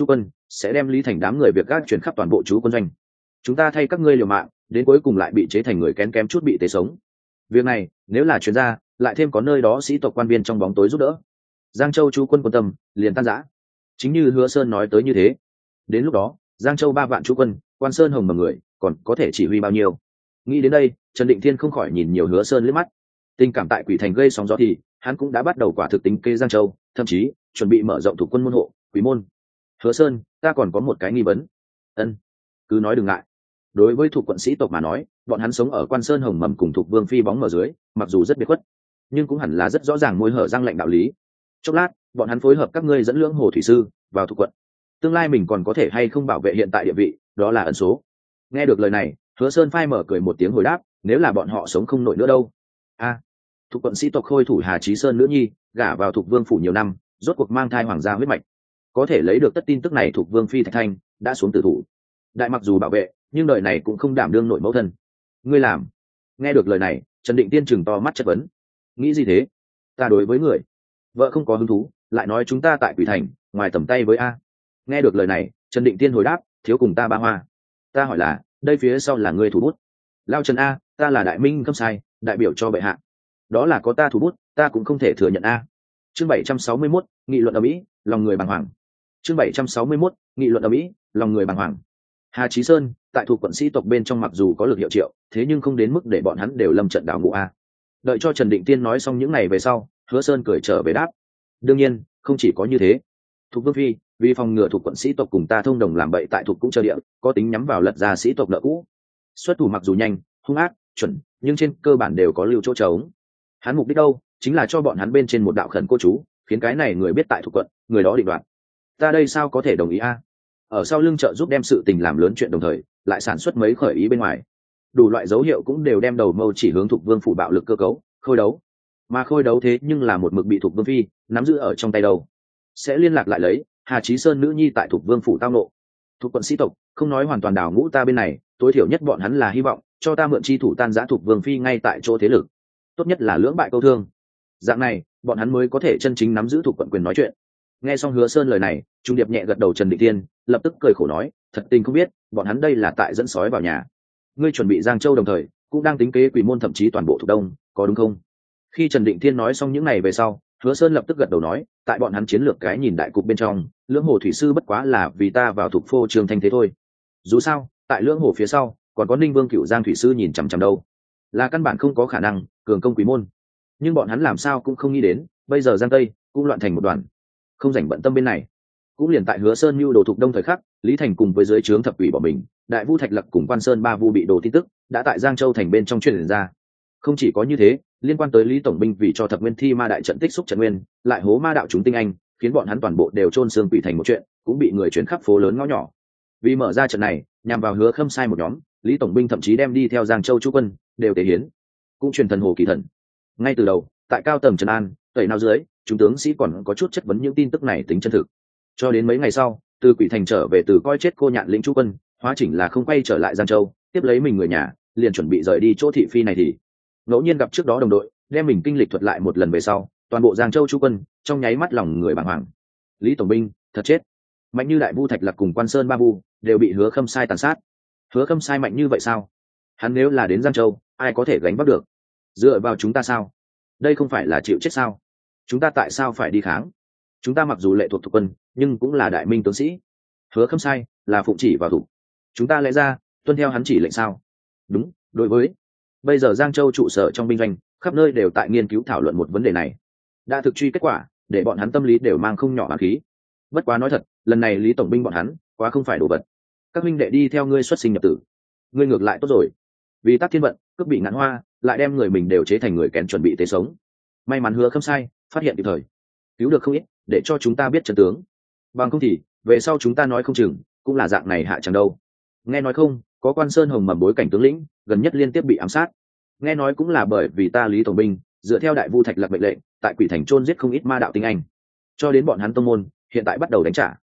sẽ đem Lý Thành đám người việc gác chuyển khắp toàn bộ chú quân doanh. Chúng ta thay các ngươi liều mạng, đến cuối cùng lại bị chế thành người kén kém chút bị tế sống. Việc này nếu là chuyên gia, lại thêm có nơi đó sĩ tộc quan viên trong bóng tối giúp đỡ, Giang Châu chú quân quân tâm liền tan rã. Chính như Hứa Sơn nói tới như thế, đến lúc đó Giang Châu 3 vạn chú quân, Quan Sơn Hồng mà người còn có thể chỉ huy bao nhiêu? Nghĩ đến đây, Trần Định Thiên không khỏi nhìn nhiều Hứa Sơn liếc mắt. Tình cảm tại Quỷ Thành gây sóng gió thì hắn cũng đã bắt đầu quả thực tính kê Giang Châu, thậm chí chuẩn bị mở rộng thủ quân môn hộ, Quỷ môn. Hứa Sơn, ta còn có một cái nghi vấn. Ân, cứ nói đừng ngại. Đối với thuộc quận sĩ tộc mà nói, bọn hắn sống ở Quan Sơn Hồng Mầm cùng thuộc Vương Phi bóng mở dưới, mặc dù rất biệt khuất, nhưng cũng hẳn là rất rõ ràng môi hở răng lệnh đạo lý. Chốc lát, bọn hắn phối hợp các ngươi dẫn lưỡng hồ thủy sư vào thuộc quận. Tương lai mình còn có thể hay không bảo vệ hiện tại địa vị, đó là ẩn số. Nghe được lời này, Hứa Sơn phai mở cười một tiếng hồi đáp, nếu là bọn họ sống không nổi nữa đâu. A, thuộc quận sĩ tộc Khôi thủ Hà Chí Sơn nữ nhi, gả vào thuộc Vương phủ nhiều năm, rốt cuộc mang thai hoàng gia huyết mạch. Có thể lấy được tất tin tức này thuộc Vương Phi Thạch Thanh đã xuống tử thủ. Đại mặc dù bảo vệ, nhưng đời này cũng không đảm đương nội mẫu thân. Ngươi làm? Nghe được lời này, Trần Định Tiên chừng to mắt chất vấn. Nghĩ gì thế? Ta đối với người vợ không có hứng thú, lại nói chúng ta tại Quỷ Thành ngoài tầm tay với a. Nghe được lời này, Trần Định Tiên hồi đáp, thiếu cùng ta ba hoa. Ta hỏi là, đây phía sau là ngươi thủ bút? Lao Trần a, ta là Đại Minh Khâm Sai, đại biểu cho bệ hạ. Đó là có ta thủ bút, ta cũng không thể thừa nhận a. Chương 761, nghị luận ở Mỹ, lòng người bàng hoàng. Chương 761, nghị luận ở Mỹ, lòng người bàng hoàng. Hà Chí Sơn tại thuộc quận sĩ tộc bên trong mặc dù có lực hiệu triệu, thế nhưng không đến mức để bọn hắn đều lâm trận đảo ngũ a. Đợi cho Trần Định Tiên nói xong những ngày về sau, Hứa Sơn cười trở về đáp, đương nhiên không chỉ có như thế. Thục Vương Phi vì phòng ngừa thuộc quận sĩ tộc cùng ta thông đồng làm bậy tại thuộc cũng chờ địa, có tính nhắm vào lật ra sĩ tộc nợ cũ. Xuất thủ mặc dù nhanh, hung ác, chuẩn, nhưng trên cơ bản đều có lưu chỗ trống. Hắn mục đích đâu, chính là cho bọn hắn bên trên một đạo khẩn cô chú, khiến cái này người biết tại thuộc quận, người đó định đoạt. Ta đây sao có thể đồng ý a? Ở sau lưng trợ giúp đem sự tình làm lớn chuyện đồng thời, lại sản xuất mấy khởi ý bên ngoài. Đủ loại dấu hiệu cũng đều đem đầu mâu chỉ hướng thuộc Vương phủ bạo lực cơ cấu, khôi đấu. Mà khôi đấu thế nhưng là một mực bị thuộc Vương Phi nắm giữ ở trong tay đầu. Sẽ liên lạc lại lấy Hà Chí Sơn nữ nhi tại thuộc Vương phủ tao nộ. Thuộc quận sĩ tộc không nói hoàn toàn đào ngũ ta bên này, tối thiểu nhất bọn hắn là hy vọng cho ta mượn chi thủ tan giã thuộc Vương Phi ngay tại chỗ thế lực. Tốt nhất là lưỡng bại câu thương. Dạng này, bọn hắn mới có thể chân chính nắm giữ thuộc quận quyền nói chuyện. Nghe xong Hứa Sơn lời này, Trung Điệp nhẹ gật đầu. Trần Định Tiên lập tức cười khổ nói, thật tình không biết, bọn hắn đây là tại dẫn sói vào nhà. Ngươi chuẩn bị Giang Châu đồng thời cũng đang tính kế Quỷ môn, thậm chí toàn bộ thuộc Đông, có đúng không? Khi Trần Định Thiên nói xong những ngày về sau, Hứa Sơn lập tức gật đầu nói, tại bọn hắn chiến lược cái nhìn đại cục bên trong, lưỡng hồ thủy sư bất quá là vì ta vào thuộc phô trường thanh thế thôi. Dù sao, tại lưỡng hồ phía sau còn có Ninh Vương Cửu Giang thủy sư nhìn chằm chằm đâu, là căn bản không có khả năng cường công Quỷ môn. Nhưng bọn hắn làm sao cũng không nghĩ đến, bây giờ Giang Tây cũng loạn thành một đoàn, không rảnh bận tâm bên này. Cũng liền tại Hứa Sơn mưu đồ thuộc Đông thời khắc, Lý Thành cùng với dưới trướng thập quỷ bỏ mình, Đại Vu Thạch Lập cùng Quan Sơn Ba Vu bị đồ tin tức đã tại Giang Châu thành bên trong truyền ra. Không chỉ có như thế, liên quan tới Lý tổng binh vì cho thập nguyên thi ma đại trận tích xúc trận nguyên, lại hố ma đạo chúng tinh anh, khiến bọn hắn toàn bộ đều chôn xương Quỷ thành một chuyện, cũng bị người chuyển khắp phố lớn ngõ nhỏ. Vì mở ra trận này, nhằm vào Hứa Khâm Sai một nhóm, Lý tổng binh thậm chí đem đi theo Giang Châu chú quân đều tế hiến, cũng truyền thần hồ kỳ thần. Ngay từ đầu, tại cao tầng trấn an, tẩy nào dưới, chúng tướng sĩ còn có chút chất vấn những tin tức này tính chân thực. Cho đến mấy ngày sau, từ Quỷ thành trở về từ coi chết cô nhạn lĩnh chú quân, hóa chỉnh là không quay trở lại Giang Châu, tiếp lấy mình người nhà, liền chuẩn bị rời đi chỗ thị phi này thì ngẫu nhiên gặp trước đó đồng đội, đem mình kinh lịch thuật lại một lần về sau, toàn bộ Giang Châu chú quân trong nháy mắt lòng người bàng hoàng. Lý tổng binh thật chết, mạnh như Đại Vu Thạch Lạc cùng Quan Sơn Ba Vu đều bị Hứa Khâm Sai tàn sát. Hứa Khâm Sai mạnh như vậy sao? Hắn nếu là đến Giang Châu, ai có thể gánh vác được? Dựa vào chúng ta sao? Đây không phải là chịu chết sao? Chúng ta tại sao phải đi kháng? Chúng ta mặc dù lệ thuộc thuộc quân, nhưng cũng là đại minh tướng sĩ. Hứa Khâm Sai là phụng chỉ vào thủ, chúng ta lẽ ra tuân theo hắn chỉ lệnh sao? Đúng, đối với bây giờ Giang Châu trụ sở trong binh doanh, khắp nơi đều tại nghiên cứu thảo luận một vấn đề này. Đã thực truy kết quả, để bọn hắn tâm lý đều mang không nhỏ oán khí. Bất quá nói thật, lần này Lý tổng binh bọn hắn quá không phải đồ vật. Các huynh đệ đi theo ngươi xuất sinh nhập tử, ngươi ngược lại tốt rồi. Vì Tác Thiên Vận cướp bị Ngạn Hoa, lại đem người mình đều chế thành người kén chuẩn bị tế sống. May mắn Hứa Khâm Sai phát hiện kịp thời, cứu được không ít, để cho chúng ta biết trận tướng. Bằng không thì về sau chúng ta nói không chừng cũng là dạng này hạ chẳng đâu. Nghe nói không, có Quan Sơn Hồng mầm bối cảnh tướng lĩnh gần nhất liên tiếp bị ám sát. Nghe nói cũng là bởi vì ta Lý tổng binh dựa theo Đại Vu Thạch Lập mệnh lệnh, tại Quỷ thành chôn giết không ít ma đạo tinh anh, cho đến bọn hắn tông môn hiện tại bắt đầu đánh trả.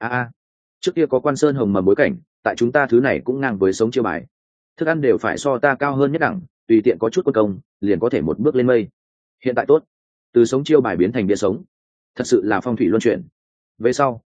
Trước kia có Quan Sơn Hồng mầm bối cảnh, tại chúng ta thứ này cũng ngang với sống chiêu bài, thức ăn đều phải so ta cao hơn nhất đẳng, tùy tiện có chút quân công liền có thể một bước lên mây. Hiện tại tốt, từ sống chiêu bài biến thành bia sống, thật sự là phong thủy luân chuyển. Về sau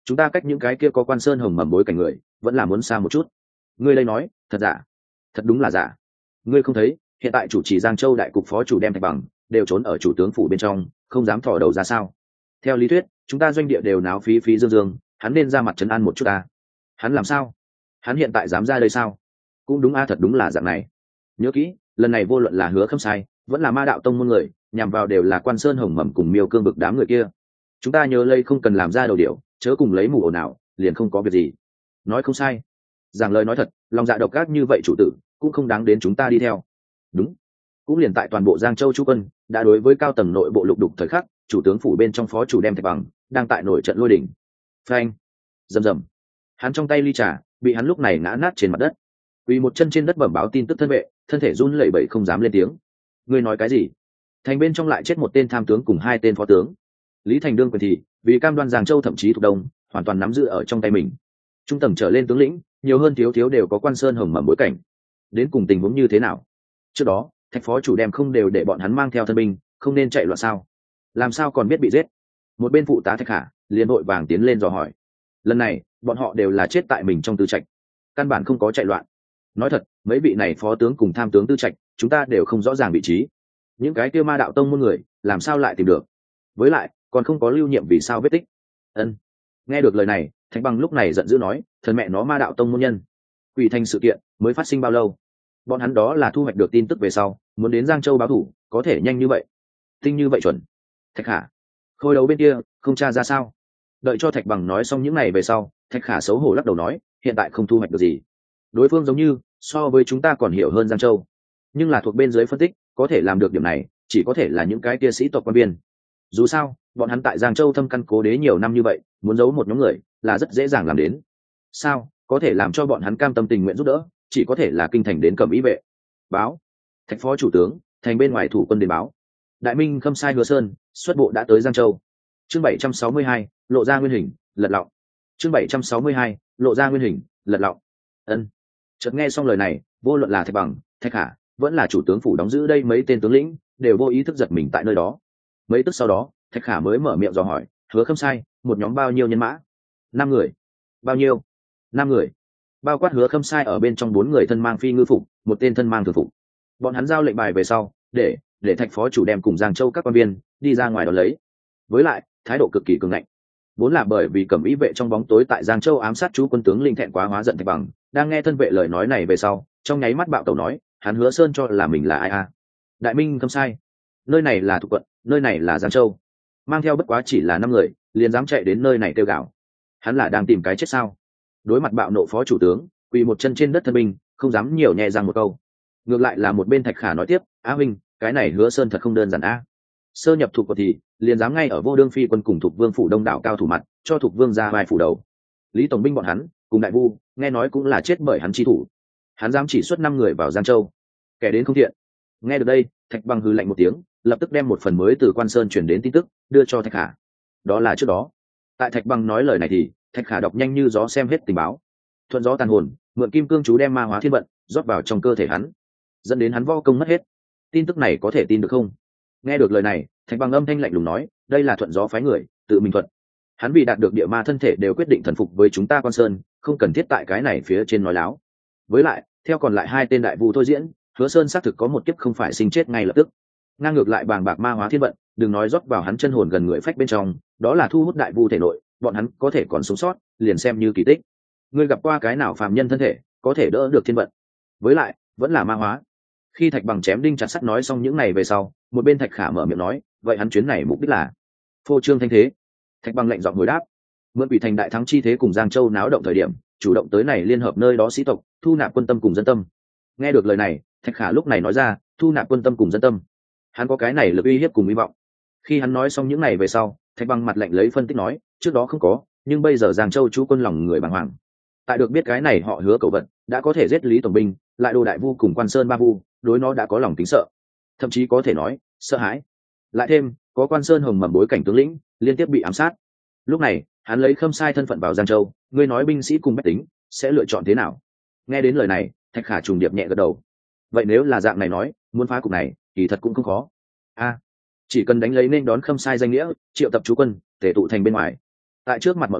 chúng ta cách những cái kia có Quan Sơn Hồng mầm bối cảnh người vẫn là muốn xa một chút. Ngươi đây nói thật giả? Thật đúng là giả. Ngươi không thấy hiện tại chủ trì Giang Châu đại cục phó chủ đem Thạch Bằng đều trốn ở chủ tướng phủ bên trong, không dám thò đầu ra sao? Theo lý thuyết chúng ta doanh địa đều náo phí phí dương dương, hắn nên ra mặt trấn an một chút ta. Hắn làm sao? Hắn hiện tại dám ra đây sao? Cũng đúng a, thật đúng là dạng này. Nhớ kỹ, lần này vô luận là Hứa Khâm Sai vẫn là Ma Đạo Tông môn người, nhằm vào đều là Quan Sơn Hồng mầm cùng Miêu Cương bực đám người kia. Chúng ta nhớ lây không cần làm ra đầu điệu, chớ cùng lấy mù ồn ào, liền không có việc gì. Nói không sai. Giảng lời nói thật, lòng dạ độc ác như vậy chủ tử cũng không đáng đến chúng ta đi theo. Đúng. Cũng liền tại toàn bộ Giang Châu chú quân đã đối với cao tầng nội bộ lục đục thời khắc, chủ tướng phủ bên trong phó chủ đem Thạch Bằng đang tại nổi trận lôi đỉnh. Phanh. Rầm rầm. Hắn trong tay ly trà bị hắn lúc này ngã nát trên mặt đất. Quỳ một chân trên đất bẩm báo tin tức thân vệ, thân thể run lẩy bẩy không dám lên tiếng. Ngươi nói cái gì? Thành bên trong lại chết một tên tham tướng cùng hai tên phó tướng. Lý Thành đương quyền thì vì cam đoan Giang Châu thậm chí thuộc đông hoàn toàn nắm giữ ở trong tay mình. Trung tầng trở lên tướng lĩnh, nhiều hơn thiếu thiếu đều có Quan Sơn Hồng mầm bối cảnh. Đến cùng tình huống như thế nào? Trước đó Thạch phó chủ đem không đều để bọn hắn mang theo thân binh, không nên chạy loạn sao? Làm sao còn biết bị giết? Một bên phụ tá Thạch Khả liền vội vàng tiến lên dò hỏi. Lần này bọn họ đều là chết tại mình trong tư trạch, căn bản không có chạy loạn. Nói thật, mấy vị này phó tướng cùng tham tướng tư trạch chúng ta đều không rõ ràng vị trí. Những cái kia Ma Đạo Tông môn người làm sao lại tìm được? Với lại còn không có lưu nhiệm vì sao vết tích. Ân. Nghe được lời này, Thạch Bằng lúc này giận dữ nói, thần mẹ nó Ma Đạo Tông môn nhân. Quỷ thành sự kiện mới phát sinh bao lâu? Bọn hắn đó là thu hoạch được tin tức về sau muốn đến Giang Châu báo thủ, có thể nhanh như vậy, tinh như vậy chuẩn. Thạch Khả, khôi đấu bên kia không tra ra sao? Đợi cho Thạch Bằng nói xong những này về sau, Thạch Khả xấu hổ lắc đầu nói, hiện tại không thu hoạch được gì. Đối phương giống như so với chúng ta còn hiểu hơn Giang Châu, nhưng là thuộc bên dưới phân tích có thể làm được điểm này chỉ có thể là những cái kia sĩ tộc quan biên. Dù sao bọn hắn tại Giang Châu thâm căn cố đế nhiều năm như vậy, muốn giấu một nhóm người là rất dễ dàng làm đến. Sao có thể làm cho bọn hắn cam tâm tình nguyện giúp đỡ, chỉ có thể là kinh thành đến Cẩm Ý vệ báo. Thạch phó chủ tướng thành bên ngoài thủ quân đến báo, Đại Minh Khâm Sai Hứa Sơn xuất bộ đã tới Giang Châu. Chương 762, lộ ra nguyên hình lật lọng. Chương 762, lộ ra nguyên hình lật lọng. Ân. Chợt nghe xong lời này, vô luận là Thạch Bằng, Thạch Khả vẫn là chủ tướng phủ đóng giữ đây mấy tên tướng lĩnh đều vô ý thức giật mình tại nơi đó. Mấy tức sau đó Thạch Khả mới mở miệng dò hỏi, Hứa Khâm Sai một nhóm bao nhiêu nhân mã? 5 người. Bao nhiêu? 5 người. Bao quát Hứa Khâm Sai ở bên trong 4 người thân mang phi ngư phục, một tên thân mang thường phục. Bọn hắn giao lệnh bài về sau, để Thạch phó chủ đem cùng Giang Châu các quan viên đi ra ngoài đón lấy. Với lại thái độ cực kỳ cường ngạnh. Vốn là bởi vì Cẩm Ý vệ trong bóng tối tại Giang Châu ám sát chú quân tướng linh thẹn quá hóa giận Thạch Bằng, đang nghe thân vệ lời nói này về sau, trong nháy mắt bạo tẩu nói, hắn Hứa Sơn cho là mình là ai a? Đại Minh Khâm Sai, nơi này là thuộc quận, nơi này là Giang Châu, mang theo bất quá chỉ là 5 người liền dám chạy đến nơi này kêu gào, hắn là đang tìm cái chết sao? Đối mặt bạo nộ phó chủ tướng, quỳ một chân trên đất thân binh, không dám nhiều nhẹ răng một câu. Ngược lại là một bên Thạch Khả nói tiếp, á huynh, cái này Hứa Sơn thật không đơn giản a. Sơ nhập thuộc quận thì liền dám ngay ở vô đương phi quân cùng thuộc vương phủ đông đảo cao thủ mặt cho thuộc vương ra vai phủ đầu. Lý tổng binh bọn hắn cùng đại vu nghe nói cũng là chết bởi hắn chi thủ, hắn dám chỉ xuất 5 người vào Giang Châu, kẻ đến không thiện. Nghe được đây, Thạch Bằng hừ lạnh một tiếng, lập tức đem một phần mới từ Quan Sơn chuyển đến tin tức đưa cho Thạch Khả. Đó là trước đó tại Thạch Bằng nói lời này thì Thạch Khả đọc nhanh như gió xem hết tình báo. Thuận gió tàn hồn, mượn kim cương chú đem ma hóa thiên vận rót vào trong cơ thể hắn, dẫn đến hắn võ công mất hết. Tin tức này có thể tin được không? Nghe được lời này, Thạch Bằng âm thanh lạnh lùng nói, đây là thuận gió phái người tự mình thuận. Hắn vì đạt được địa ma thân thể đều quyết định thần phục với chúng ta Quan Sơn, không cần thiết tại cái này phía trên nói láo. Với lại theo còn lại 2 tên đại vu thôi diễn, Hứa Sơn xác thực có một kiếp không phải sinh chết ngay lập tức. Ngang ngược lại bàng bạc ma hóa thiên vận, đừng nói rót vào hắn chân hồn gần người phách bên trong, đó là thu hút đại vu thể nội, bọn hắn có thể còn sống sót liền xem như kỳ tích. Ngươi gặp qua cái nào phàm nhân thân thể có thể đỡ được thiên vận? Với lại vẫn là ma hóa. Khi Thạch Bằng chém đinh chặt sắt nói xong những này về sau, một bên Thạch Khả mở miệng nói, vậy hắn chuyến này mục đích là phô trương thanh thế. Thạch Bằng lạnh giọng hồi đáp, mượn Quỷ thành đại thắng chi thế cùng Giang Châu náo động thời điểm, chủ động tới này liên hợp nơi đó sĩ tộc, thu nạp quân tâm cùng dân tâm. Nghe được lời này, Thạch Khả lúc này nói ra, thu nạp quân tâm cùng dân tâm, hắn có cái này lực uy hiếp cùng hy vọng. Khi hắn nói xong những này về sau, Thạch Bằng mặt lạnh lấy phân tích nói, trước đó không có, nhưng bây giờ Giang Châu chú quân lòng người bàng hoàng. Tại được biết cái này họ Hứa cầu vận đã có thể giết Lý tổng binh, lại đồ đại vu cùng Quan Sơn ba vu, đối nó đã có lòng kính sợ, thậm chí có thể nói sợ hãi. Lại thêm có Quan Sơn Hồng mầm bối cảnh tướng lĩnh liên tiếp bị ám sát. Lúc này hắn lấy Khâm Sai thân phận vào Giang Châu, ngươi nói binh sĩ cùng bách tính sẽ lựa chọn thế nào? Nghe đến lời này, Thạch Khả trùng điệp nhẹ gật đầu. Vậy nếu là dạng này nói, muốn phá cục này kỳ thật cũng không khó. Chỉ cần đánh lấy nên đón Khâm Sai danh nghĩa, triệu tập chú quân tề tụ thành bên ngoài, tại trước mặt mọi người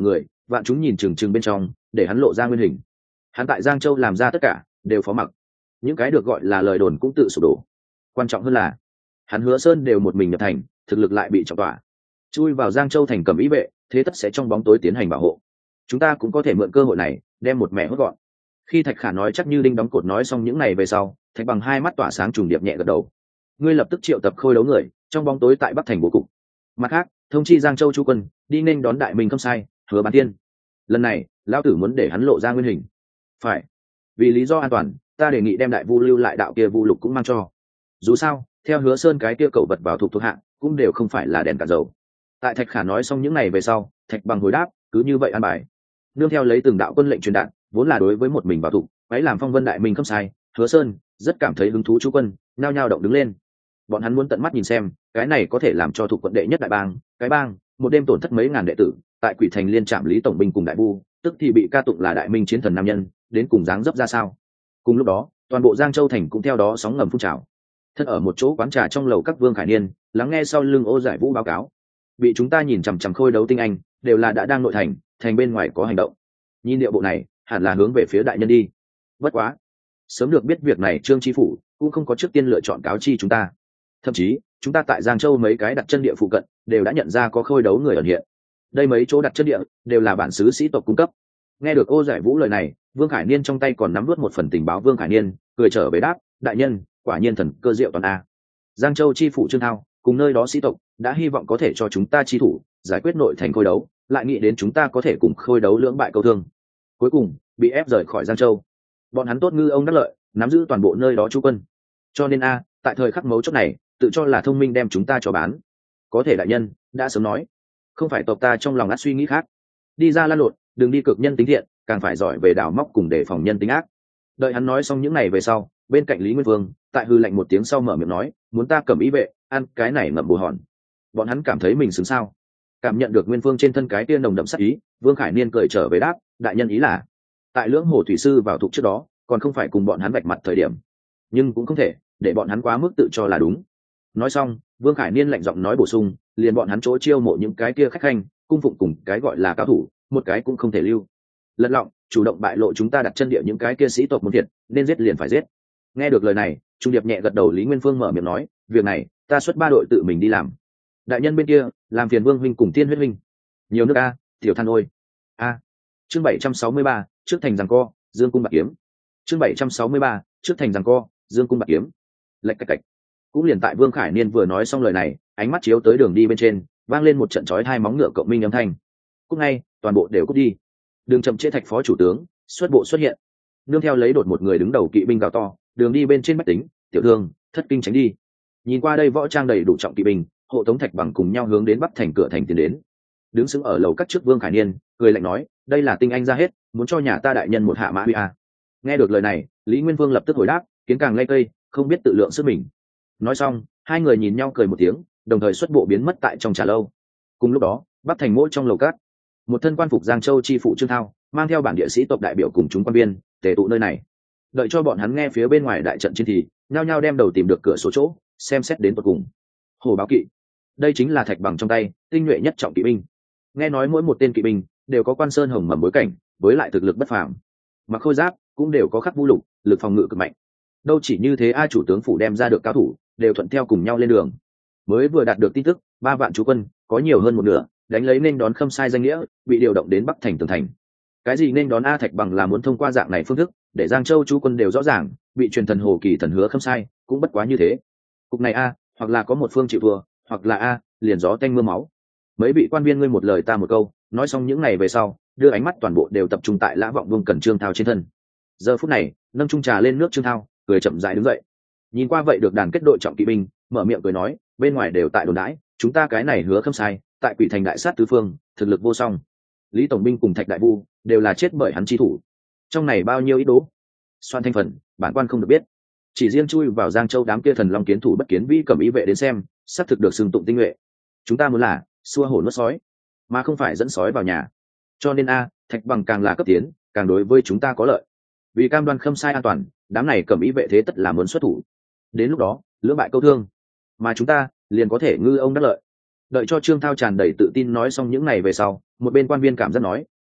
vạn chúng nhìn chừng chừng bên trong để hắn lộ ra nguyên hình. Hắn tại Giang Châu làm ra tất cả đều phó mặc, những cái được gọi là lời đồn cũng tự sụp đổ. Quan trọng hơn là hắn Hứa Sơn đều một mình nhập thành, thực lực lại bị trọng tỏa, chui vào Giang Châu thành cầm ý vệ, thế tất sẽ trong bóng tối tiến hành bảo hộ. Chúng ta cũng có thể mượn cơ hội này đem một mẹ hốt gọn. Khi Thạch Khả nói chắc như đinh đóng cột nói xong những này về sau, Thạch Bằng hai mắt tỏa sáng trùng điệp nhẹ gật đầu. Ngươi lập tức triệu tập khôi đấu người trong bóng tối tại Bắc thành bố cục. Mặt khác, thông chi Giang Châu chu quân đi nên đón đại minh Khâm Sai, Hứa Bán Tiên. Lần này lão tử muốn để hắn lộ ra nguyên hình. Phải, vì lý do an toàn, ta đề nghị đem đại vu lưu lại đạo kia vu lục cũng mang cho. Dù sao, theo Hứa Sơn cái kia cậu vật vào thuộc hạng cũng đều không phải là đèn cả dầu. Tại Thạch Khả nói xong những này về sau, Thạch Bằng hồi đáp, cứ như vậy an bài. Nương theo lấy từng đạo quân lệnh truyền đạt, vốn là đối với một mình vào thủ, ấy làm phong vân đại minh Khâm Sai, Hứa Sơn rất cảm thấy hứng thú chú quân, nhao nhao động đứng lên. Bọn hắn muốn tận mắt nhìn xem, cái này có thể làm cho thuộc quận đệ nhất đại bang, cái bang, một đêm tổn thất mấy ngàn đệ tử, tại Quỷ Thành liên trạm lý tổng binh cùng đại vu, tức thì bị ca tụng là đại minh chiến thần nam nhân, đến cùng dáng dấp ra sao. Cùng lúc đó, toàn bộ Giang Châu thành cũng theo đó sóng ngầm phun trào. Thân ở một chỗ quán trà trong lầu các Vương Khải Niên, lắng nghe sau lưng Ô Giải Vũ báo cáo. Bị chúng ta nhìn chằm chằm khôi đấu tinh anh, đều là đã đang nội thành, thành bên ngoài có hành động. Nhìn điệu bộ này, hẳn là hướng về phía đại nhân đi. Bất quá, sớm được biết việc này Trương Chi phủ cũng không có trước tiên lựa chọn cáo chi chúng ta. Thậm chí, chúng ta tại Giang Châu mấy cái đặt chân địa phụ cận đều đã nhận ra có khôi đấu người ẩn hiện. Đây mấy chỗ đặt chân địa đều là bản xứ sĩ tộc cung cấp. Nghe được Ô Giải Vũ lời này, Vương Khải Niên trong tay còn nắm vớt một phần tình báo. Vương Khải Niên cười trở về đáp, đại nhân, quả nhiên thần cơ diệu toàn a. Giang Châu chi phủ Trương Thao cùng nơi đó sĩ tộc đã hy vọng có thể cho chúng ta chi thủ giải quyết nội thành khôi đấu, lại nghĩ đến chúng ta có thể cùng khôi đấu lưỡng bại câu thương, cuối cùng bị ép rời khỏi Giang Châu. Bọn hắn tốt ngư ông đắc lợi, nắm giữ toàn bộ nơi đó trú quân, cho nên tại thời khắc mấu chốt này tự cho là thông minh đem chúng ta cho bán. Có thể đại nhân đã sớm nói, không phải tộc ta trong lòng ắt suy nghĩ khác, đi ra lan lộn, đừng đi cực nhân tính thiện, càng phải giỏi về đào móc cùng đề phòng nhân tính ác. Đợi hắn nói xong những này về sau, bên cạnh Lý Nguyên Vương tại hư lạnh một tiếng sau mở miệng nói, muốn ta cầm ý vệ ăn cái này ngậm bù hòn. Bọn hắn cảm thấy mình xứng sao? Cảm nhận được Nguyên Vương trên thân cái tia nồng đậm sắc ý, Vương Khải Niên cười trở về đáp, đại nhân ý là tại lưỡng hồ thủy sư vào thục trước đó còn không phải cùng bọn hắn vạch mặt thời điểm, nhưng cũng không thể để bọn hắn quá mức tự cho là đúng. Nói xong, Vương Khải Niên lạnh giọng nói bổ sung, liền bọn hắn chỗ chiêu mộ những cái kia khách khanh cung phụng cùng cái gọi là cao thủ, một cái cũng không thể lưu. Lật lọng chủ động bại lộ chúng ta đặt chân địa những cái kia sĩ tộc muốn thiệt, nên giết liền phải giết. Nghe được lời này, Trung Điệp nhẹ gật đầu. Lý Nguyên Phương mở miệng nói, việc này ta xuất 3 đội tự mình đi làm. Đại nhân bên kia làm phiền Vương huynh cùng Tiên huyết huynh. Nhiều nước a, tiểu than ôi. Chương 763, trước thành giằng co, Dương cung bạc kiếm. Chương 763, trước thành giằng co, Dương cung bạc kiếm. Lạch cạch cạch. Cũng liền tại Vương Khải Niên vừa nói xong lời này, ánh mắt chiếu tới đường đi bên trên, vang lên một trận chói 2 móng ngựa cộng minh âm thanh. Cúc ngay, toàn bộ đều cút đi. Đường chậm trễ Thạch phó chủ tướng xuất bộ xuất hiện, nương theo lấy đột một người đứng đầu kỵ binh gào to, đường đi bên trên bách tính, tiểu thương, thất kinh tránh đi. Nhìn qua đây võ trang đầy đủ trọng kỵ binh, hộ tống Thạch Bằng cùng nhau hướng đến Bắc thành cửa thành tiến đến. Đứng sững ở lầu các trước Vương Khải Niên cười lạnh nói, đây là tinh anh ra hết, muốn cho nhà ta đại nhân một hạ mã huy a. Nghe được lời này, Lý Nguyên Vương lập tức hồi đáp, kiến càng lay cây, không biết tự lượng sức mình. Nói xong, hai người nhìn nhau cười một tiếng, đồng thời xuất bộ biến mất tại trong trà lâu. Cùng lúc đó, Bắc thành mỗi trong lầu cát, một thân quan phục Giang Châu chi phụ Trương Thao mang theo bản địa sĩ tộc đại biểu cùng chúng quan viên tề tụ nơi này. Đợi cho bọn hắn nghe phía bên ngoài đại trận chiến thì nhao nhao đem đầu tìm được cửa số chỗ xem xét đến tận cùng. Hồ báo kỵ, đây chính là Thạch Bằng trong tay tinh nhuệ nhất trọng kỵ binh. Nghe nói mỗi một tên kỵ binh đều có quan sơn hồng mầm bối cảnh, với lại thực lực bất phàm, mặc khôi giáp cũng đều có khắc vũ lục, lực phòng ngự cực mạnh. Đâu chỉ như thế, chủ tướng phủ đem ra được cao thủ đều thuận theo cùng nhau lên đường. Mới vừa đạt được tin tức, 3 vạn chú quân có nhiều hơn một nửa đánh lấy nên đón Khâm Sai danh nghĩa bị điều động đến Bắc thành tường thành. Cái gì nên đón Thạch Bằng là muốn thông qua dạng này phương thức để Giang Châu chú quân đều rõ ràng, bị truyền thần hồ kỳ thần hứa Khâm Sai cũng bất quá như thế. Cục này hoặc là có một phương chịu thua, hoặc là liền gió tanh mưa máu. Mấy vị quan viên ngươi một lời ta một câu, nói xong những ngày về sau, đưa ánh mắt toàn bộ đều tập trung tại Lã Vọng Vương Cẩn Trương Thao trên thân. Giờ phút này, nâng chung trà lên nước Trương Thao cười chậm rãi đứng dậy, nhìn qua vậy được đàn kết đội trọng kỵ binh, mở miệng cười nói, bên ngoài đều tại đồn đãi, chúng ta cái này hứa Khâm Sai tại Quỷ thành đại sát tứ phương, thực lực vô song. Lý tổng binh cùng Thạch đại vu đều là chết bởi hắn chi thủ. Trong này bao nhiêu ý đố xoan thanh phần, bản quan không được biết. Chỉ riêng chui vào Giang Châu đám kia thần long kiến thủ bất kiến vi cầm ý vệ đến xem, xác thực được xưng tụng tinh nhuệ. Chúng ta muốn là xua hổ nuốt sói, mà không phải dẫn sói vào nhà. Cho nên Thạch Bằng càng là cấp tiến, càng đối với chúng ta có lợi. Vì cam đoan Khâm Sai an toàn, đám này cầm ý vệ thế tất là muốn xuất thủ. Đến lúc đó, lưỡng bại câu thương, mà chúng ta liền có thể ngư ông đắc lợi. Đợi cho Trương Thao tràn đầy tự tin nói xong những này về sau, một bên quan viên cảm giác nói,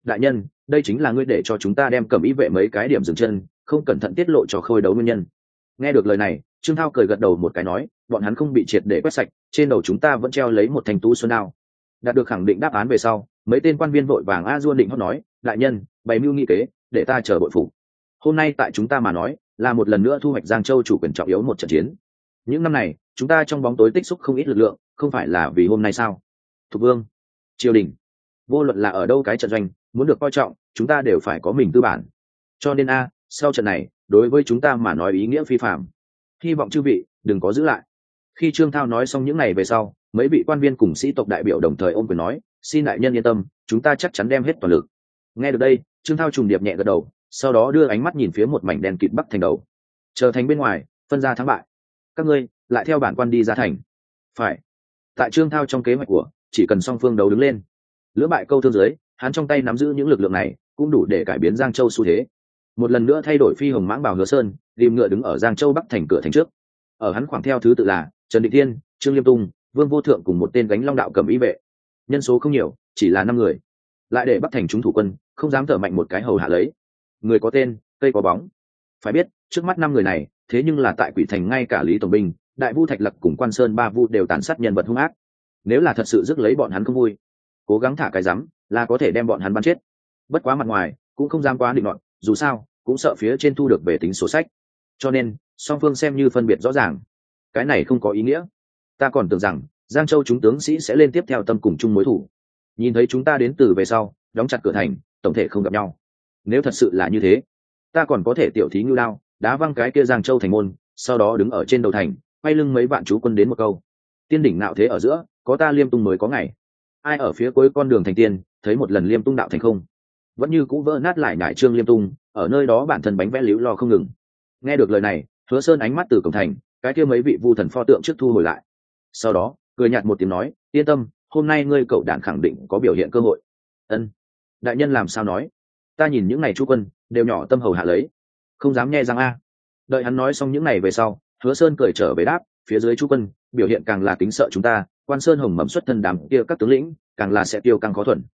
đại nhân, đây chính là ngươi để cho chúng ta đem Cẩm Ý vệ mấy cái điểm dừng chân, không cẩn thận tiết lộ cho khôi đấu nguyên nhân. Nghe được lời này, Trương Thao cười gật đầu một cái nói, bọn hắn không bị triệt để quét sạch, trên đầu chúng ta vẫn treo lấy một thanh tú xuân đao. Đạt được khẳng định đáp án về sau, mấy tên quan viên vội vàng a duôn định hót nói, đại nhân, bày mưu nghị kế, để ta chờ bội phục. Hôm nay tại chúng ta mà nói, là một lần nữa thu hoạch Giang Châu chủ quyền trọng yếu một trận chiến. Những năm này, chúng ta trong bóng tối tích xúc không ít lực lượng, không phải là vì hôm nay sao? Thục Vương, triều đình, vô luận là ở đâu cái trận doanh, muốn được coi trọng, chúng ta đều phải có mình tư bản. Cho nên sau trận này, đối với chúng ta mà nói ý nghĩa phi phàm. Hy vọng chư vị đừng có giữ lại. Khi Trương Thao nói xong những này về sau, mấy vị quan viên cùng sĩ tộc đại biểu đồng thời ôm quyền nói, xin đại nhân yên tâm, chúng ta chắc chắn đem hết toàn lực. Nghe được đây, Trương Thao trùng điệp nhẹ gật đầu, sau đó đưa ánh mắt nhìn phía một mảnh đen kịt bắc thành đầu. Chờ thành bên ngoài, phân ra thắng bại. Các ngươi lại theo bản quan đi ra thành. Phải. Tại Trương Thao trong kế hoạch của, chỉ cần song phương đấu đứng lên, lưỡng bại câu thương dưới, hắn trong tay nắm giữ những lực lượng này, cũng đủ để cải biến Giang Châu xu thế. Một lần nữa thay đổi phi hồng mãng bào Hứa Sơn, tìm ngựa đứng ở Giang Châu bắc thành cửa thành trước. Ở hắn khoảng theo thứ tự là Trần Định Thiên, Trương Liêm Tung, Vương Vô Thượng cùng một tên gánh long đạo Cẩm Ý vệ. Nhân số không nhiều, chỉ là 5 người. Lại để bắc thành chúng thủ quân, không dám thở mạnh một cái hầu hạ lấy. Người có tên, cây có bóng. Phải biết, trước mắt 5 người này, thế nhưng là tại Quỷ Thành ngay cả Lý Tổng Binh, Đại Vu Thạch Lặc cùng Quan Sơn Ba Vu đều tàn sát nhân vật hung ác. Nếu là thật sự rước lấy bọn hắn không vui, cố gắng thả cái rắm, là có thể đem bọn hắn bắn chết. Bất quá mặt ngoài, cũng không dám quá định luận, dù sao, cũng sợ phía trên thu được về tính sổ sách. Cho nên, song phương xem như phân biệt rõ ràng. Cái này không có ý nghĩa. Ta còn tưởng rằng, Giang Châu chúng tướng sĩ sẽ lên tiếp theo tâm cùng chung mối thủ. Nhìn thấy chúng ta đến từ về sau, đóng chặt cửa thành, tổng thể không gặp nhau. Nếu thật sự là như thế, ta còn có thể tiểu thí ngưu đao, đá văng cái kia Giang Châu thành môn, sau đó đứng ở trên đầu thành, quay lưng mấy vạn chú quân đến một câu. Tiên đỉnh nạo thế ở giữa, có ta Liêm Tung mới có ngày. Ai ở phía cuối con đường thành tiên, thấy một lần Liêm Tung đạo thành không? Vẫn như cũ vỡ nát lại nhải Trương Liêm Tung, ở nơi đó bản thân bánh vẽ líu lo không ngừng. Nghe được lời này, Hứa Sơn ánh mắt từ cổng thành, cái kia mấy vị vu thần pho tượng trước thu hồi lại. Sau đó, cười nhạt một tiếng nói, yên tâm, hôm nay ngươi cậu đản khẳng định có biểu hiện cơ hội. Ân, đại nhân làm sao nói? Ta nhìn những này chú quân đều nhỏ tâm hầu hạ lấy, không dám nghe răng a. Đợi hắn nói xong những này về sau, Hứa Sơn cười trở về đáp, phía dưới chú quân biểu hiện càng là kính sợ chúng ta, Quan Sơn Hồng mầm xuất thân đám kia các tướng lĩnh, càng là sẽ tiêu càng khó thuần.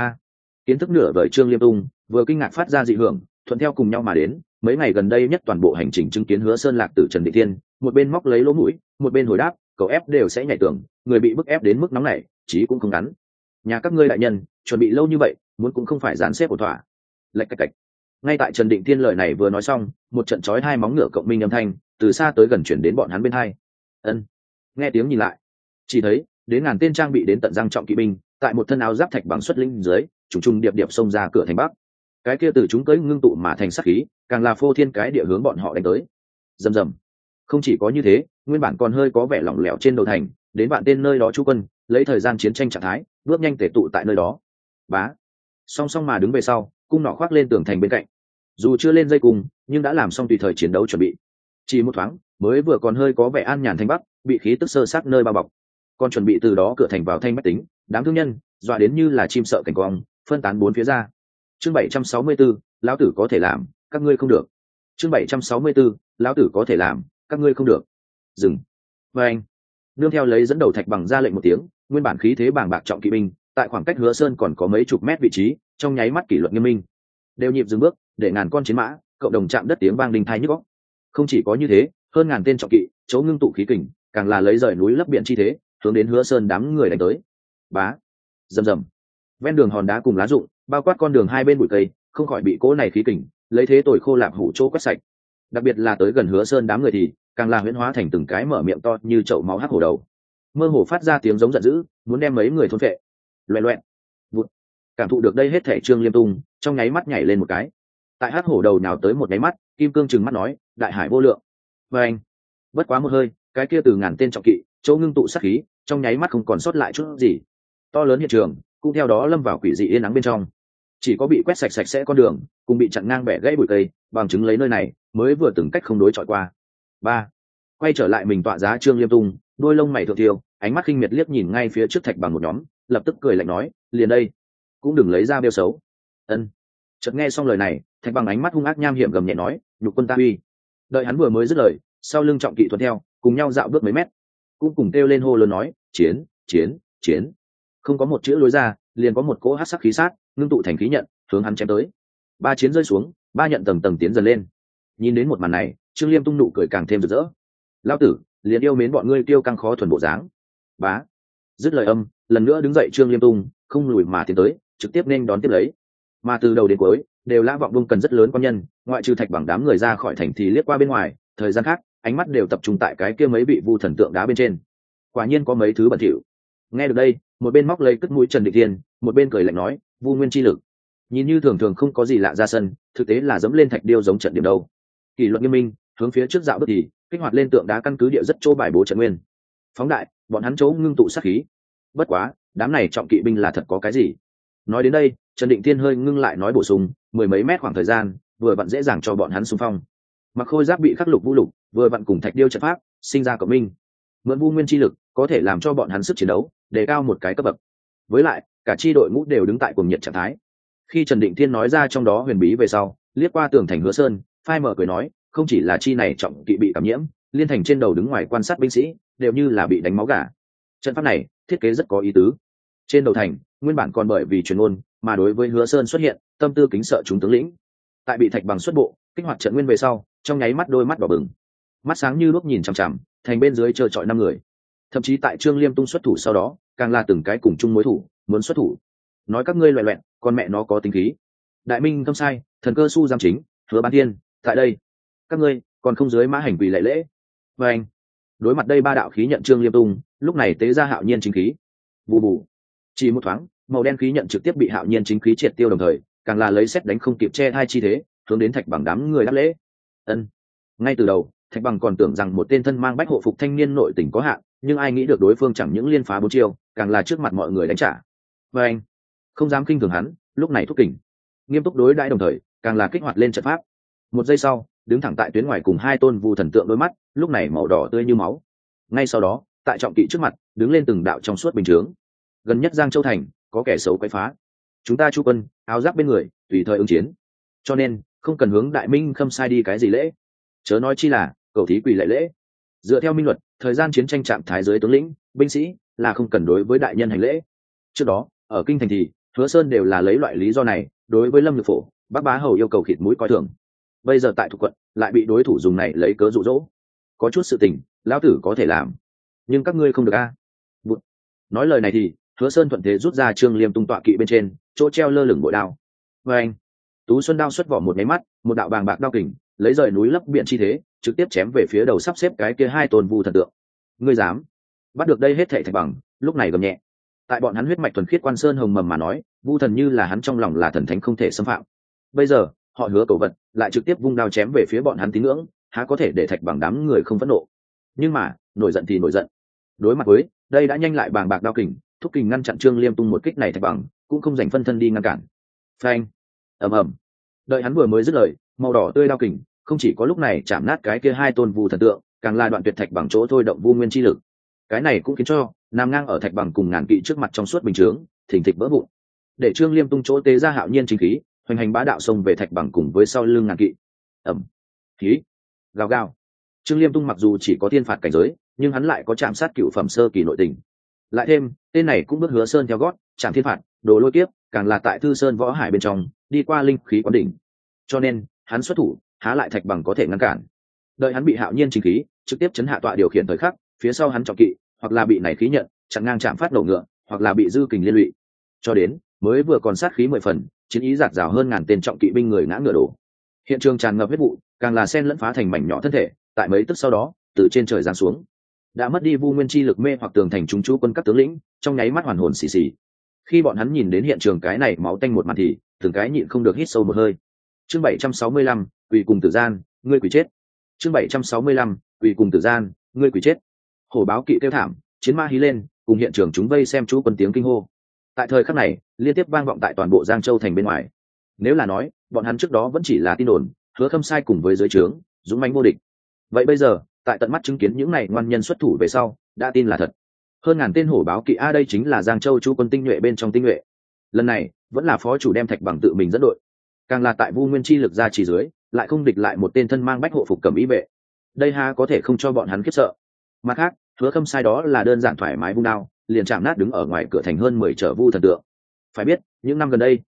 Kiến thức nửa vời Trương Liêm Tung vừa kinh ngạc phát ra dị hưởng, thuận theo cùng nhau mà đến. Mấy ngày gần đây nhất toàn bộ hành trình chứng kiến Hứa Sơn lạc tử Trần Định Thiên, một bên móc lấy lỗ mũi, một bên hồi đáp, cậu ép đều sẽ nhảy tưởng, người bị bức ép đến mức nóng này, chí cũng không ngắn. Nhà các ngươi đại nhân chuẩn bị lâu như vậy, muốn cũng không phải dán xếp ổn thỏa. Lạch cạch cạch. Ngay tại Trần Định Thiên lời này vừa nói xong, một trận chói hai móng ngựa cộng minh âm thanh từ xa tới gần chuyển đến bọn hắn bên hai. Ân. Nghe tiếng nhìn lại, chỉ thấy đến ngàn tên trang bị đến tận răng trọng kỵ binh, tại một thân áo giáp thạch bằng xuất linh dưới, trùng trùng điệp điệp xông ra cửa thành bắc. Cái kia từ chúng cưỡi ngưng tụ mà thành sát khí, càng là phô thiên cái địa hướng bọn họ đánh tới. Rầm rầm. Không chỉ có như thế, nguyên bản còn hơi có vẻ lỏng lẻo trên đầu thành, đến bạn tên nơi đó chú quân, lấy thời gian chiến tranh trạng thái, bước nhanh tề tụ tại nơi đó. Bá. Song song mà đứng về sau, cung nỏ khoác lên tường thành bên cạnh. Dù chưa lên dây cung, nhưng đã làm xong tùy thời chiến đấu chuẩn bị. Chỉ một thoáng, mới vừa còn hơi có vẻ an nhàn thành bắc, bị khí tức sơ sát nơi bao bọc. Còn chuẩn bị từ đó cửa thành vào thanh bách tính, đám thương nhân, dọa đến như là chim sợ cảnh quang, phân tán bốn phía ra. Chương 764, lão tử có thể làm, các ngươi không được. Chương 764, lão tử có thể làm, các ngươi không được. Dừng. Và anh, nương theo lấy dẫn đầu thạch bằng ra lệnh một tiếng, nguyên bản khí thế bàng bạc trọng kỵ binh, tại khoảng cách Hứa Sơn còn có mấy chục mét vị trí, trong nháy mắt kỷ luật nghiêm minh, đều nhịp dừng bước, để ngàn con chiến mã, cộng đồng chạm đất tiếng vang đinh tai nhức óc. Không chỉ có như thế, hơn ngàn tên trọng kỵ, chỗ ngưng tụ khí kình, càng là lấy rời núi lấp biển chi thế, hướng đến Hứa Sơn đám người đánh tới. Bá. Rầm rầm. Ven đường hòn đá cùng lá rụng, bao quát con đường hai bên bụi cây, không khỏi bị cỗ này khí kình lấy thế tồi khô lạp hủ chỗ quét sạch. Đặc biệt là tới gần Hứa Sơn đám người thì càng là huyễn hóa thành từng cái mở miệng to như chậu máu hắc hổ đầu, mơ hồ phát ra tiếng giống giận dữ, muốn đem mấy người thôn phệ. Loẹt loẹt. Vụt. Cảm thụ được đây hết thảy, Trương Liêm Tung trong nháy mắt nhảy lên một cái. Tại hắc hổ đầu nào tới một nháy mắt, kim cương trừng mắt nói, đại hải vô lượng. Và anh, bất quá một hơi, cái kia từ ngàn tên trọng kỵ chỗ ngưng tụ sát khí, trong nháy mắt không còn sót lại chút gì. To lớn hiện trường cũng theo đó lâm vào quỷ dị yên ắng bên trong, chỉ có bị quét sạch sạch sẽ con đường cùng bị chặn ngang bẻ gãy bụi cây, bằng chứng lấy nơi này mới vừa từng cách không đối chọi qua. Ba. Quay trở lại mình tọa giá Trương Liêm Tung, đôi lông mày thượng tiêu, ánh mắt khinh miệt liếc nhìn ngay phía trước thạch bằng một nhóm, lập tức cười lạnh nói, liền đây, cũng đừng lấy ra bêu xấu. Ân. Chợt nghe xong lời này, thạch bằng ánh mắt hung ác nham hiểm gầm nhẹ nói, nhục quân ta uy. Đợi hắn vừa mới dứt lời, sau lưng trọng kỵ thuận theo, cùng nhau dạo bước mấy mét, cũng cùng kêu lên hô lớn nói, chiến, chiến, chiến. Không có một chữ lối ra, liền có một cỗ hắc sắc khí sát ngưng tụ thành khí nhận hướng hắn chém tới. Ba chiến rơi xuống, ba nhận tầng tầng tiến dần lên. Nhìn đến một màn này, Trương Liêm tung nụ cười càng thêm rực rỡ. Lão tử liền yêu mến bọn ngươi tiêu căng khó thuần bộ dáng. Bá, dứt lời âm, lần nữa đứng dậy Trương Liêm tung không lùi mà tiến tới, trực tiếp nên đón tiếp lấy. Mà từ đầu đến cuối đều Lã Vọng Đông cần rất lớn quan nhân, ngoại trừ Thạch Bằng đám người ra khỏi thành thì liếc qua bên ngoài, thời gian khác ánh mắt đều tập trung tại cái kia mấy vị vu thần tượng đá bên trên. Quả nhiên có mấy thứ bẩn thỉu. Nghe được đây, một bên móc lấy cất mũi Trần Định Thiên, một bên cười lạnh nói, vu nguyên chi lực. Nhìn như thường thường không có gì lạ ra sân, thực tế là dẫm lên thạch điêu giống trận điểm đâu. Kỷ luật nghiêm minh, hướng phía trước dạo bước thì kích hoạt lên tượng đá căn cứ địa rất chỗ bài bố trận nguyên. Phóng đại, bọn hắn chỗ ngưng tụ sát khí. Bất quá, đám này trọng kỵ binh là thật có cái gì? Nói đến đây, Trần Định Thiên hơi ngưng lại nói bổ sung, mười mấy mét khoảng thời gian, vừa vặn dễ dàng cho bọn hắn xung phong. Mặc khôi giáp bị khắc lục vũ lục, vừa vặn cùng thạch điêu trận pháp, sinh ra cộng minh. Mượn vu nguyên chi lực, có thể làm cho bọn hắn sức chiến đấu đề cao một cái cấp bậc. Với lại, cả chi đội ngũ đều đứng tại cuồng nhiệt trạng thái. Khi Trần Định Thiên nói ra trong đó huyền bí về sau, liếc qua tường thành Hứa Sơn, phai mở cười nói, không chỉ là chi này trọng kỵ bị cảm nhiễm, liên thành trên đầu đứng ngoài quan sát binh sĩ đều như là bị đánh máu gà. Trận pháp này thiết kế rất có ý tứ. Trên đầu thành, nguyên bản còn bởi vì truyền ngôn mà đối với Hứa Sơn xuất hiện tâm tư kính sợ chúng tướng lĩnh. Tại bị Thạch Bằng xuất bộ kích hoạt trận nguyên về sau, trong nháy mắt đôi mắt đỏ bừng, mắt sáng như lúc nhìn chằm chằm thành bên dưới chờ chọi năm người. Thậm chí tại Trương Liêm tung xuất thủ sau đó, càng là từng cái cùng chung mối thủ muốn xuất thủ. Nói các ngươi loẹ loẹn, con mẹ nó có tính khí. Đại minh không sai, thần cơ su giam chính, Hứa Bán Thiên tại đây, các ngươi còn không dưới mã hành quỳ lệ lễ. Và anh đối mặt đây ba đạo khí nhận Trương Liêm tung, lúc này tế ra hạo nhiên chính khí. Bù bù, chỉ một thoáng, màu đen khí nhận trực tiếp bị hạo nhiên chính khí triệt tiêu, đồng thời càng là lấy xét đánh không kịp che hai chi thế, hướng đến Thạch Bằng đám người đáp lễ. Ân. Ngay từ đầu, Thạch Bằng còn tưởng rằng một tên thân mang bách hộ phục thanh niên nội tình có hạn, nhưng ai nghĩ được đối phương chẳng những liên phá bốn chiêu, càng là trước mặt mọi người đánh trả. Và anh không dám kinh thường hắn, lúc này thúc kình nghiêm túc đối đãi, đồng thời càng là kích hoạt lên trận pháp. Một giây sau, đứng thẳng tại tuyến ngoài cùng hai tôn vu thần tượng đôi mắt lúc này màu đỏ tươi như máu. Ngay sau đó, tại trọng kỵ trước mặt đứng lên từng đạo trong suốt bình chướng. Gần nhất Giang Châu thành có kẻ xấu quấy phá, chúng ta chu quân áo giáp bên người tùy thời ứng chiến, cho nên không cần hướng đại minh khâm sai đi cái gì lễ, chớ nói chi là cầu thí quỳ lệ lễ. Dựa theo minh luật, thời gian chiến tranh trạng thái dưới tướng lĩnh binh sĩ là không cần đối với đại nhân hành lễ. Trước đó ở kinh thành thì Hứa Sơn đều là lấy loại lý do này đối với Lâm Nhược Phổ, Bắc Bá Hầu yêu cầu khịt mũi coi thường. Bây giờ tại thuộc quận lại bị đối thủ dùng này lấy cớ dụ dỗ. Có chút sự tình lão tử có thể làm, nhưng các ngươi không được a. Nói lời này thì Hứa Sơn thuận thế rút ra Trương Liêm tung tọa kỵ bên trên chỗ treo lơ lửng bội đao. Và anh Tú Xuân đao xuất vỏ một máy mắt, một đạo bàng bạc đao kình lấy rời núi lấp biển chi thế, trực tiếp chém về phía đầu sắp xếp cái kia hai tôn vu thần tượng. Ngươi dám bắt được đây hết thảy Thạch Bằng lúc này gầm nhẹ. Tại bọn hắn huyết mạch thuần khiết Quan Sơn hồng mầm mà nói, vu thần như là hắn trong lòng là thần thánh không thể xâm phạm. Bây giờ họ Hứa cầu vật lại trực tiếp vung đao chém về phía bọn hắn tín ngưỡng, há có thể để Thạch Bằng đám người không phẫn nộ. Nhưng mà nổi giận thì nổi giận, đối mặt với đây đã nhanh lại bàng bạc đao kình, thúc kình ngăn chặn Trương Liêm tung một kích này, Thạch Bằng cũng không dành phân thân đi ngăn cản. Phanh, ầm ầm. Đợi hắn vừa mới dứt lời, màu đỏ tươi đao kình không chỉ có lúc này chạm nát cái kia hai tôn vu thần tượng, càng là đoạn tuyệt Thạch Bằng chỗ thôi động vu nguyên chi lực. Cái này cũng khiến cho nằm ngang ở Thạch Bằng cùng ngàn kỵ trước mặt trong suốt bình chướng thình thịch vỡ vụn, để Trương Liêm tung chỗ tế ra hạo nhiên chính khí hoành hành bá đạo xông về Thạch Bằng cùng với sau lưng ngàn kỵ. Ẩm, khí, gào gào. Trương Liêm tung mặc dù chỉ có thiên phạt cảnh giới, nhưng hắn lại có chạm sát cựu phẩm sơ kỳ nội tình. Lại thêm tên này cũng bước Hứa Sơn theo gót, chạm thiên phạt, đồ lôi kiếp, càng là tại Thư Sơn võ hải bên trong đi qua linh khí quán đỉnh, cho nên hắn xuất thủ há lại Thạch Bằng có thể ngăn cản. Đợi hắn bị hạo nhiên chính khí trực tiếp chấn hạ tọa điều khiển thời khắc, phía sau hắn trọng kỵ hoặc là bị này khí nhận chặn ngang chạm phát nổ ngựa, hoặc là bị dư kình liên lụy, cho đến mới vừa còn sát khí 10 phần, chiến ý giạt rào hơn ngàn tên trọng kỵ binh người ngã ngựa đổ. Hiện trường tràn ngập huyết vụ, càng là xen lẫn phá thành mảnh nhỏ thân thể, tại mấy tức sau đó từ trên trời giáng xuống. Đã mất đi vu nguyên chi lực mê hoặc tường thành chúng chú quân các tướng lĩnh trong nháy mắt hoàn hồn xì xì. Khi bọn hắn nhìn đến hiện trường cái này máu tanh một màn thì từng cái nhịn không được hít sâu một hơi. Chương 765, quỳ cùng tử gian, ngươi quỳ chết. Chương 765, quỳ cùng tử gian, ngươi quỳ chết. Hổ báo kỵ kêu thảm, chiến ma hí lên, cùng hiện trường chúng vây xem chú quân tiếng kinh hô. Tại thời khắc này, liên tiếp vang vọng tại toàn bộ Giang Châu thành bên ngoài. Nếu là nói, bọn hắn trước đó vẫn chỉ là tin đồn, Hứa Khâm sai cùng với dưới trướng, dũng mãnh vô địch. Vậy bây giờ, tại tận mắt chứng kiến những này ngoan nhân xuất thủ về sau, đã tin là thật. Hơn ngàn tên hổ báo kỵ a, đây chính là Giang Châu chú quân tinh nhuệ bên trong tinh nhuệ. Lần này, vẫn là phó chủ đem Thạch Bằng tự mình dẫn đội. Càng là tại vu nguyên chi lực ra chỉ dưới, lại không địch lại một tên thân mang bách hộ phục cầm ý vệ. Đây ha có thể không cho bọn hắn khiếp sợ. Mặt khác, Hứa Khâm sai đó là đơn giản thoải mái vung đao, liền chạm nát đứng ở ngoài cửa thành hơn 10 trở vu thần tượng. Phải biết, những năm gần đây,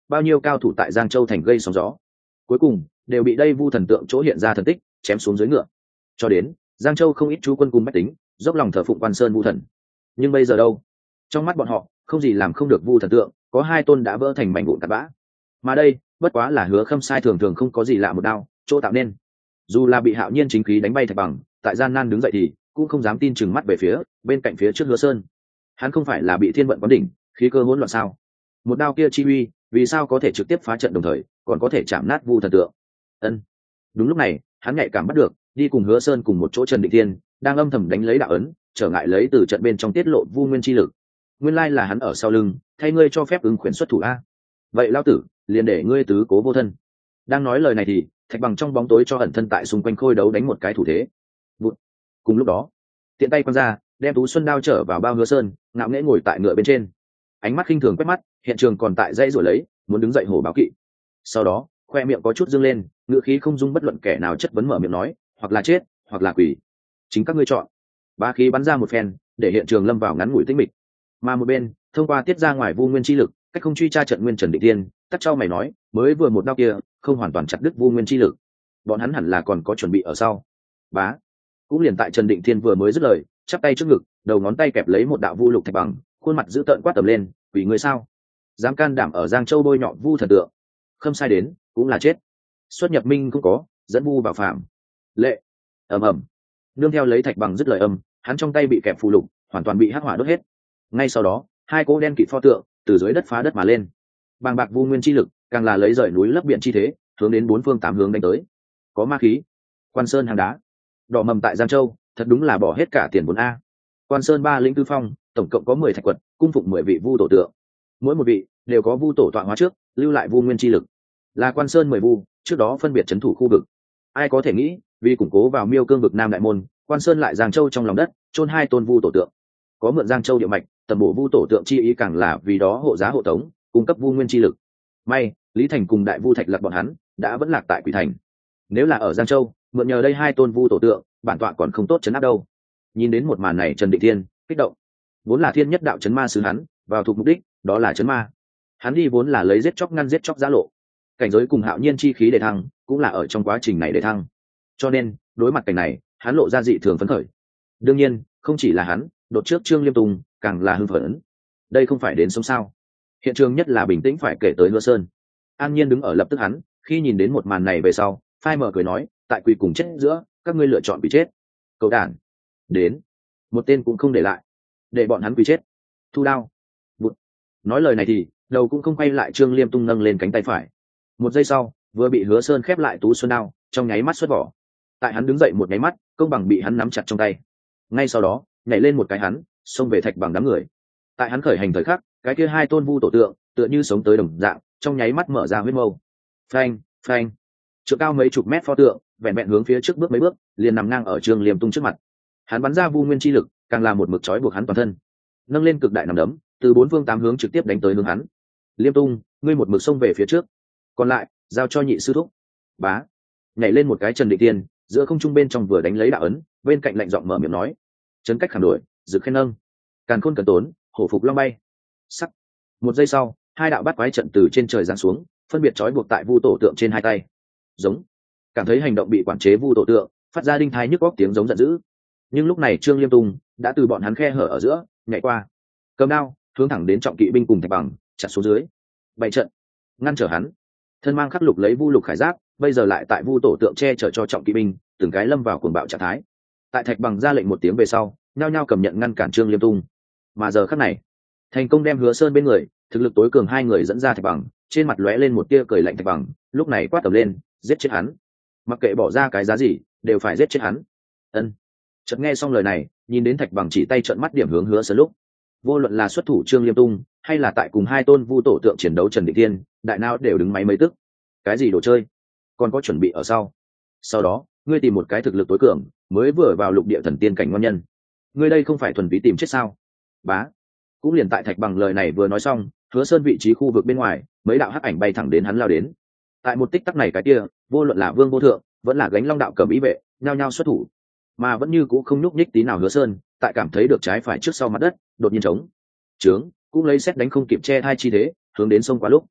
bao nhiêu cao thủ tại Giang Châu thành gây sóng gió, cuối cùng đều bị đây vu thần tượng chỗ hiện ra thần tích chém xuống dưới ngựa. Cho đến Giang Châu không ít chú quân cùng bách tính dốc lòng thờ phụng Quan Sơn vu thần. Nhưng bây giờ đâu? Trong mắt bọn họ không gì làm không được vu thần tượng, có hai tôn đã vỡ thành mảnh vụn tạt bã, mà đây bất quá là Hứa Khâm sai thường thường không có gì lạ một đao chỗ tạo nên. Dù là bị Hạo Nhiên chính khí đánh bay Thạch Bằng, tại gian nan đứng dậy thì cũng không dám tin chừng mắt về phía bên cạnh phía trước Hứa Sơn. Hắn không phải là bị thiên vận quán đỉnh, khí cơ hỗn loạn sao? Một đao kia chi uy, vì sao có thể trực tiếp phá trận đồng thời còn có thể chạm nát vu thần tượng? Ân. Đúng lúc này, hắn nhạy cảm bắt được, đi cùng Hứa Sơn cùng một chỗ Trần Định Thiên đang âm thầm đánh lấy đạo ấn, trở ngại lấy từ trận bên trong tiết lộ vu nguyên chi lực. Nguyên lai là hắn ở sau lưng, thay ngươi cho phép ứng khuyển xuất thủ a. Vậy lao tử, liền để ngươi tứ cố vô thân. Đang nói lời này thì Thạch Bằng trong bóng tối cho ẩn thân tại xung quanh khôi đấu đánh một cái thủ thế. Vụt. Cùng lúc đó, tiện tay quăng ra, đem Tú Xuân đao trở vào bao Hứa Sơn, ngạo nghễ ngồi tại ngựa bên trên. Ánh mắt khinh thường quét mắt, hiện trường còn tại dãy rồi lấy, muốn đứng dậy hổ báo kỵ. Sau đó, khoe miệng có chút dương lên, ngựa khí không dung bất luận kẻ nào chất vấn mở miệng nói, hoặc là chết, hoặc là quỷ. Chính các ngươi chọn. Bá khí bắn ra một phen, để hiện trường lâm vào ngắn ngủi tĩnh mịch. Mà một bên, thông qua tiết ra ngoài vu nguyên chi lực, cách không truy tra trận nguyên Trần Định Thiên, tắc trao mày nói, mới vừa một đao kia, không hoàn toàn chặt đứt vu nguyên chi lực. Bọn hắn hẳn là còn có chuẩn bị ở sau. Bá. Cũng liền tại Trần Định Thiên vừa mới dứt lời, chắp tay trước ngực, đầu ngón tay kẹp lấy một đạo vu lục Thạch Bằng, khuôn mặt dữ tợn quát tầm lên, quỷ người sao? Dám can đảm ở Giang Châu bôi nhọ vu thần tượng, Khâm sai đến, cũng là chết. Xuất nhập minh cũng có, dẫn vu vào phạm. Lệ. Ầm ầm. Nương theo lấy Thạch Bằng dứt lời âm, hắn trong tay bị kẹp phù lục, hoàn toàn bị hắc hỏa đốt hết. Ngay sau đó, hai cỗ đen kịt pho tượng từ dưới đất phá đất mà lên. Bàng bạc vu nguyên chi lực, càng là lấy rời núi lấp biển chi thế, hướng đến bốn phương tám hướng đánh tới. Có ma khí. Quan Sơn hàng đá. Đỏ mầm tại Giang Châu, thật đúng là bỏ hết cả tiền vốn a. Quan Sơn ba lĩnh tư phong, tổng cộng có 10 thạch quật, cung phụng 10 vị vu tổ tượng. Mỗi một vị đều có vu tổ tọa hóa trước, lưu lại vu nguyên chi lực. Là Quan Sơn 10 vu, trước đó phân biệt trấn thủ khu vực. Ai có thể nghĩ, vì củng cố vào Miêu Cương vực Nam đại môn, Quan Sơn lại Giang Châu trong lòng đất, chôn hai tôn vu tổ tượng. Có mượn Giang Châu địa mạch, tầm bổ vu tổ tượng chi ý càng là vì đó hộ giá hộ tống, cung cấp vu nguyên chi lực. May, Lý Thành cùng đại vu Thạch Lật bọn hắn đã vẫn lạc tại Quỷ Thành. Nếu là ở Giang Châu, mượn nhờ đây hai tôn vu tổ tượng, bản tọa còn không tốt chấn áp đâu. Nhìn đến một màn này, Trần Định Thiên kích động. Vốn là thiên nhất đạo chấn ma sứ hắn, vào thuộc mục đích, đó là chấn ma. Hắn đi vốn là lấy giết chóc ngăn giết chóc giá lộ. Cảnh giới cùng Hạo Nhiên chi khí để thăng, cũng là ở trong quá trình này để thăng. Cho nên, đối mặt cảnh này, hắn lộ ra dị thường phấn khởi. Đương nhiên, không chỉ là hắn, đột trước Trương Liêm Tùng càng là hưng phấn. Đây không phải đến sống sao? Hiện trường nhất là bình tĩnh phải kể tới Hứa Sơn. An Nhiên đứng ở lập tức hắn, khi nhìn đến một màn này về sau, phai mở cười nói, tại quỳ cùng chết giữa, các ngươi lựa chọn quỳ chết. Cậu đản, đến, một tên cũng không để lại, để bọn hắn quỳ chết. Thu đao. Bụt. Nói lời này thì đầu cũng không quay lại, Trương Liêm Tung nâng lên cánh tay phải. Một giây sau, vừa bị Hứa Sơn khép lại Tú Xuân đao, trong nháy mắt xuất vỏ. Tại hắn đứng dậy một nháy mắt, công bằng bị hắn nắm chặt trong tay. Ngay sau đó, nhảy lên một cái hắn, xông về Thạch Bằng đám người. Tại hắn khởi hành thời khắc, cái kia hai tôn vu tổ tượng tựa như sống tới đồng dạng, trong nháy mắt mở ra huyết mâu. Phanh, phanh. Trượng cao mấy chục mét pho tượng, vẹn vẹn hướng phía trước bước mấy bước, liền nằm ngang ở Trương Liêm Tung trước mặt. Hắn bắn ra vu nguyên chi lực, càng là một mực trói buộc hắn toàn thân. Nâng lên cực đại nằm đấm, từ bốn phương tám hướng trực tiếp đánh tới hướng hắn. Liêm Tung, ngươi một mực xông về phía trước, còn lại giao cho nhị sư thúc. Bá. Nhảy lên một cái Trần Định Tiên, giữa không trung bên trong vừa đánh lấy đạo ấn, bên cạnh lạnh giọng mở miệng nói, chấn cách khảm đổi, dự khen nâng, càn khôn cần tốn, hổ phục long bay. Sắc. Một giây sau, hai đạo bắt quái trận từ trên trời giáng xuống, phân biệt trói buộc tại vu tổ tượng trên hai tay. Giống. Cảm thấy hành động bị quản chế vu tổ tượng phát ra đinh thái nhức góc tiếng giống giận dữ. Nhưng lúc này Trương Liêm Tùng đã từ bọn hắn khe hở ở giữa nhảy qua, cầm đao hướng thẳng đến trọng kỵ binh cùng Thạch Bằng chặt xuống dưới, bày trận ngăn trở hắn. Thân mang khắc lục lấy vu lục khải giáp, bây giờ lại tại vu tổ tượng che chở cho trọng kỵ binh, từng cái lâm vào cuồng bạo trạng thái. Tại Thạch Bằng ra lệnh một tiếng về sau, nhao nhao cầm nhận ngăn cản Trương Liêm Tung. Mà giờ khắc này, thành công đem Hứa Sơn bên người, thực lực tối cường hai người dẫn ra Thạch Bằng, trên mặt lóe lên một tia cười lạnh. Thạch Bằng lúc này quát tầm lên, giết chết hắn, mặc kệ bỏ ra cái giá gì đều phải giết chết hắn. Ân. Chợt nghe xong lời này, nhìn đến Thạch Bằng chỉ tay trợn mắt điểm hướng Hứa Sơn lúc, vô luận là xuất thủ Trương Liêm Tung hay là tại cùng hai tôn vu tổ tượng chiến đấu Trần Định Thiên, đại não đều đứng máy mấy tức. Cái gì đồ chơi, còn có chuẩn bị ở sau đó ngươi tìm một cái thực lực tối cường, mới vừa vào lục địa thần tiên cảnh ngon nhân, ngươi đây không phải thuần túy tìm chết sao? Bá. Cũng liền tại Thạch Bằng lời này vừa nói xong, Hứa Sơn vị trí khu vực bên ngoài, mấy đạo hắc ảnh bay thẳng đến hắn lao đến. Tại một tích tắc này cái kia, vô luận là Vương Vô Thượng vẫn là Gánh Long đạo cầm ý vệ, nhao nhao xuất thủ, mà vẫn như cũ không nhúc nhích tí nào. Hứa Sơn tại cảm thấy được trái phải trước sau mặt đất đột nhiên trống trướng, cũng lấy xét đánh không kịp che hai chi thế, hướng đến sông qua lúc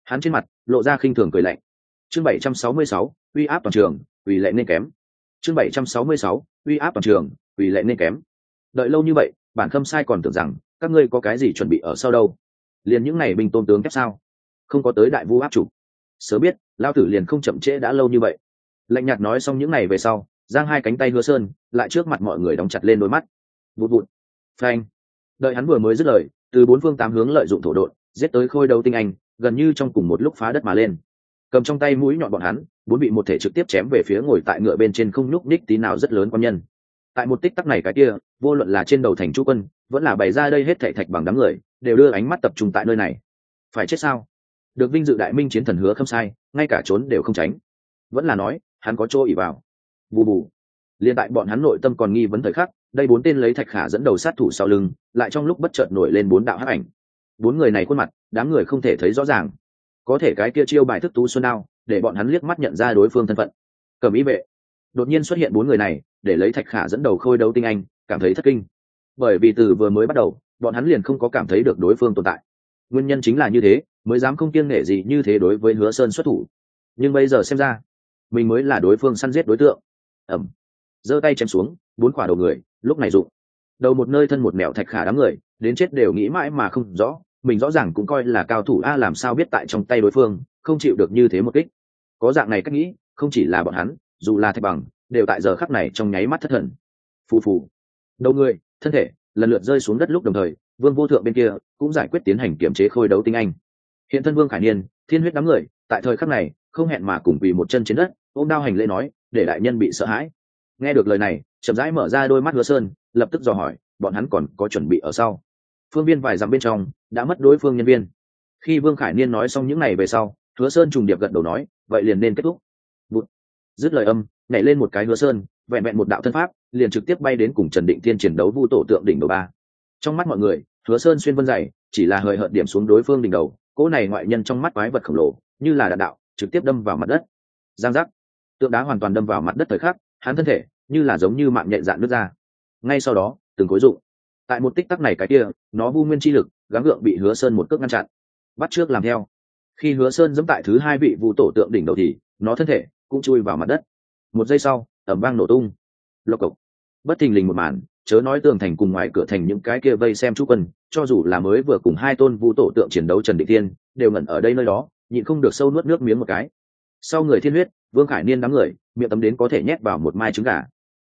Hắn trên mặt lộ ra khinh thường cười lạnh. Chương 766, uy áp toàn trường, uy lệ nên kém. Chương 766, uy áp toàn trường, uy lệ nên kém. Đợi lâu như vậy, bản Khâm Sai còn tưởng rằng các ngươi có cái gì chuẩn bị ở sau đâu. Liền những này binh tôn tướng kép sao? Không có tới đại vu áp chủ. Sớm biết, lao tử liền không chậm trễ đã lâu như vậy. Lạnh nhạt nói xong những này về sau, giang hai cánh tay Hứa Sơn, lại trước mặt mọi người đóng chặt lên đôi mắt. Vụt vụt. Phanh. Đợi hắn vừa mới dứt lời, từ bốn phương tám hướng lợi dụng thổ độn, giết tới khôi đấu tinh anh, gần như trong cùng một lúc phá đất mà lên. Cầm trong tay mũi nhọn bọn hắn, bốn bị một thể trực tiếp chém về phía ngồi tại ngựa bên trên không nhúc nhích tí nào rất lớn quan nhân. Tại một tích tắc này cái kia, vô luận là trên đầu thành Chu Quân, vẫn là bày ra đây hết thảy thạch bằng đám người, đều đưa ánh mắt tập trung tại nơi này. Phải chết sao? Được vinh dự đại minh chiến thần Hứa Khâm Sai, ngay cả trốn đều không tránh. Vẫn là nói, hắn có chỗ ỷ vào. Bù bù. Liên tại bọn hắn nội tâm còn nghi vấn thời khắc, đây bốn tên lấy Thạch Khả dẫn đầu sát thủ sau lưng, lại trong lúc bất chợt nổi lên bốn đạo hắc ảnh. Bốn người này khuôn mặt, đám người không thể thấy rõ ràng. Có thể cái kia chiêu bài thức tú xuân đao, để bọn hắn liếc mắt nhận ra đối phương thân phận. Cẩm Y vệ. Đột nhiên xuất hiện bốn người này, để lấy Thạch Khả dẫn đầu khôi đấu tinh anh, cảm thấy thất kinh. Bởi vì từ vừa mới bắt đầu, bọn hắn liền không có cảm thấy được đối phương tồn tại. Nguyên nhân chính là như thế, mới dám không kiêng nể gì như thế đối với Hứa Sơn xuất thủ. Nhưng bây giờ xem ra, mình mới là đối phương săn giết đối tượng. Ẩm. Giơ tay chém xuống, bốn quả đầu người, lúc này rụng. Đầu một nơi thân một mẹo Thạch Khả đám người, đến chết đều nghĩ mãi mà không rõ, mình rõ ràng cũng coi là cao thủ a, làm sao biết tại trong tay đối phương không chịu được như thế một kích. Có dạng này cách nghĩ, không chỉ là bọn hắn, dù là Thạch Bằng, đều tại giờ khắc này trong nháy mắt thất thần. Phù phù. Đầu người, thân thể lần lượt rơi xuống đất, lúc đồng thời Vương Vô Thượng bên kia cũng giải quyết tiến hành kiểm chế khôi đấu tinh anh. Hiện thân Vương Khải Niên, Thiên Huyết đám người tại thời khắc này không hẹn mà cùng quỳ một chân trên đất, ôm đao hành lễ nói, để đại nhân bị sợ hãi. Nghe được lời này, chậm rãi mở ra đôi mắt Hứa Sơn, lập tức dò hỏi, bọn hắn còn có chuẩn bị ở sau? Phương viên vài dặm bên trong đã mất đối phương nhân viên. Khi Vương Khải Niên nói xong những này về sau, Hứa Sơn trùng điệp gật đầu nói, vậy liền nên kết thúc. Bụt. Dứt lời âm, nhảy lên một cái Hứa Sơn, vẹn vẹn một đạo thân pháp, liền trực tiếp bay đến cùng Trần Định Thiên chiến đấu vu tổ tượng đỉnh đầu ba. Trong mắt mọi người, Hứa Sơn xuyên vân dày, chỉ là hời hợt điểm xuống đối phương đỉnh đầu, cỗ này ngoại nhân trong mắt quái vật khổng lồ, như là đạn đạo, trực tiếp đâm vào mặt đất. Giang giác. Tượng đá hoàn toàn đâm vào mặt đất thời khắc, hắn thân thể như là giống như mạng nhện dạn nứt ra. Ngay sau đó, từng khối rụng. Tại một tích tắc này cái kia, nó vu nguyên chi lực gắng gượng bị Hứa Sơn một cước ngăn chặn. Bắt trước làm theo. Khi Hứa Sơn giẫm tại thứ hai vị vu tổ tượng đỉnh đầu thì nó thân thể cũng chui vào mặt đất. Một giây sau, ầm vang nổ tung. Lộc cộc. Bất thình lình một màn, chớ nói tường thành cùng ngoài cửa thành những cái kia vây xem Chu Quân, cho dù là mới vừa cùng hai tôn vu tổ tượng chiến đấu Trần Định Thiên, đều ngẩn ở đây nơi đó, nhịn không được sâu nuốt nước miếng một cái. Sau người Thiên Huyết, Vương Khải Niên đám người, miệng tấm đến có thể nhét vào một mai trứng gà.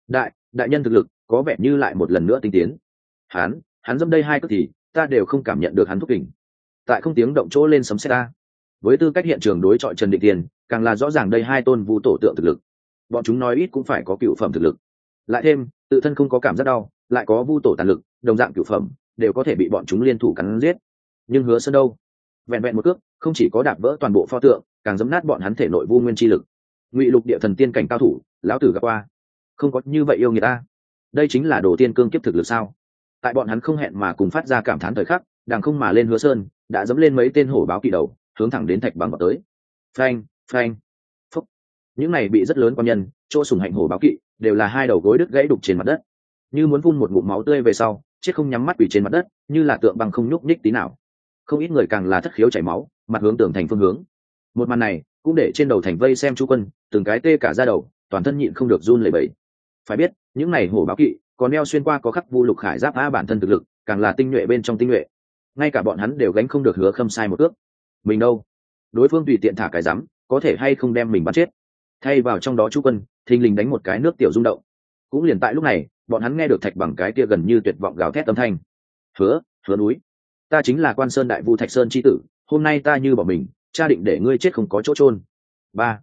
Đại nhân thực lực có vẻ như lại một lần nữa tinh tiến. Hắn dẫm đây hai cước thì ta đều không cảm nhận được hắn thúc kình. Tại không tiếng động chỗ lên sấm sét ta. Với tư cách hiện trường đối chọi Trần Định Thiên, càng là rõ ràng đây hai tôn vu tổ tượng thực lực. Bọn chúng nói ít cũng phải có cựu phẩm thực lực. Lại thêm, tự thân không có cảm giác đau, lại có vu tổ tàn lực, đồng dạng cựu phẩm, đều có thể bị bọn chúng liên thủ cắn giết. Nhưng Hứa Sơn đâu? Vẹn vẹn một cước, không chỉ có đạp vỡ toàn bộ pho tượng, càng giẫm nát bọn hắn thể nội vu nguyên chi lực. Ngụy Lục địa thần tiên cảnh cao thủ, lão tử gặp qua. Không có như vậy yêu người ta. Đây chính là đồ tiên cương kiếp thực lực sao? Tại bọn hắn không hẹn mà cùng phát ra cảm thán thời khắc, đàng không mà lên Hứa Sơn, đã dẫm lên mấy tên hổ báo kỵ đầu, hướng thẳng đến Thạch Bằng vào tới. Phanh, phanh, phúc. Những này bị rất lớn quan nhân, chỗ sủng hạnh hổ báo kỵ, đều là hai đầu gối đứt gãy đục trên mặt đất, như muốn phun một ngụm máu tươi về sau, chết không nhắm mắt quỳ trên mặt đất, như là tượng băng không nhúc nhích tí nào. Không ít người càng là thất khiếu chảy máu, mặt hướng tường thành phương hướng. Một màn này cũng để trên đầu thành vây xem Chu Quân, từng cái tê cả da đầu, toàn thân nhịn không được run lẩy bẩy. Phải biết, những này hổ báo kỵ còn đeo xuyên qua có khắc vu lục khải giáp, bản thân thực lực càng là tinh nhuệ bên trong tinh nhuệ, ngay cả bọn hắn đều gánh không được Hứa Khâm Sai một ước. Mình đâu? Đối phương tùy tiện thả cái rắm, có thể hay không đem mình bắn chết. Thay vào trong đó Chu Quân thình lình đánh một cái nước tiểu rung động. Cũng liền tại lúc này, bọn hắn nghe được Thạch Bằng cái kia gần như tuyệt vọng gào thét âm thanh. Hứa núi, ta chính là Quan Sơn đại vu Thạch Sơn chi tử, hôm nay ta như bỏ mình, cha định để ngươi chết không có chỗ chôn. Ba.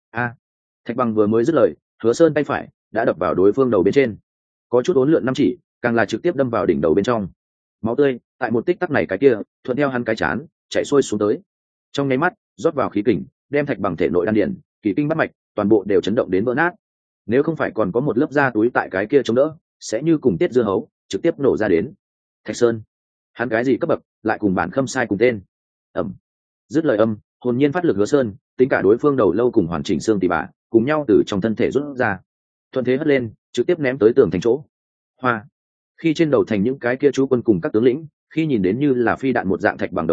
Thạch Bằng vừa mới dứt lời, Hứa Sơn tay phải đã đập vào đối phương đầu bên trên, có chút uốn lượn năm chỉ, càng là trực tiếp đâm vào đỉnh đầu bên trong. Máu tươi tại một tích tắc này cái kia thuận theo hắn cái chán chạy xuôi xuống tới, trong nháy mắt rót vào khí kình, đem Thạch Bằng thể nội đan điền, kỳ kinh bắt mạch toàn bộ đều chấn động đến vỡ nát. Nếu không phải còn có một lớp da túi tại cái kia chống đỡ, sẽ như cùng tiết dưa hấu trực tiếp nổ ra đến. Thạch Sơn, hắn cái gì cấp bậc, lại cùng bản Khâm Sai cùng tên. Dứt lời âm, hồn nhiên phát lực Hứa Sơn, tính cả đối phương đầu lâu cùng hoàn chỉnh xương tỉ bả cùng nhau từ trong thân thể rút ra, thuận thế hất lên, trực tiếp ném tới tường thành chỗ. Hoa. Khi trên đầu thành những cái kia Chu Quân cùng các tướng lĩnh, khi nhìn đến như là phi đạn một dạng Thạch Bằng đầu lâu,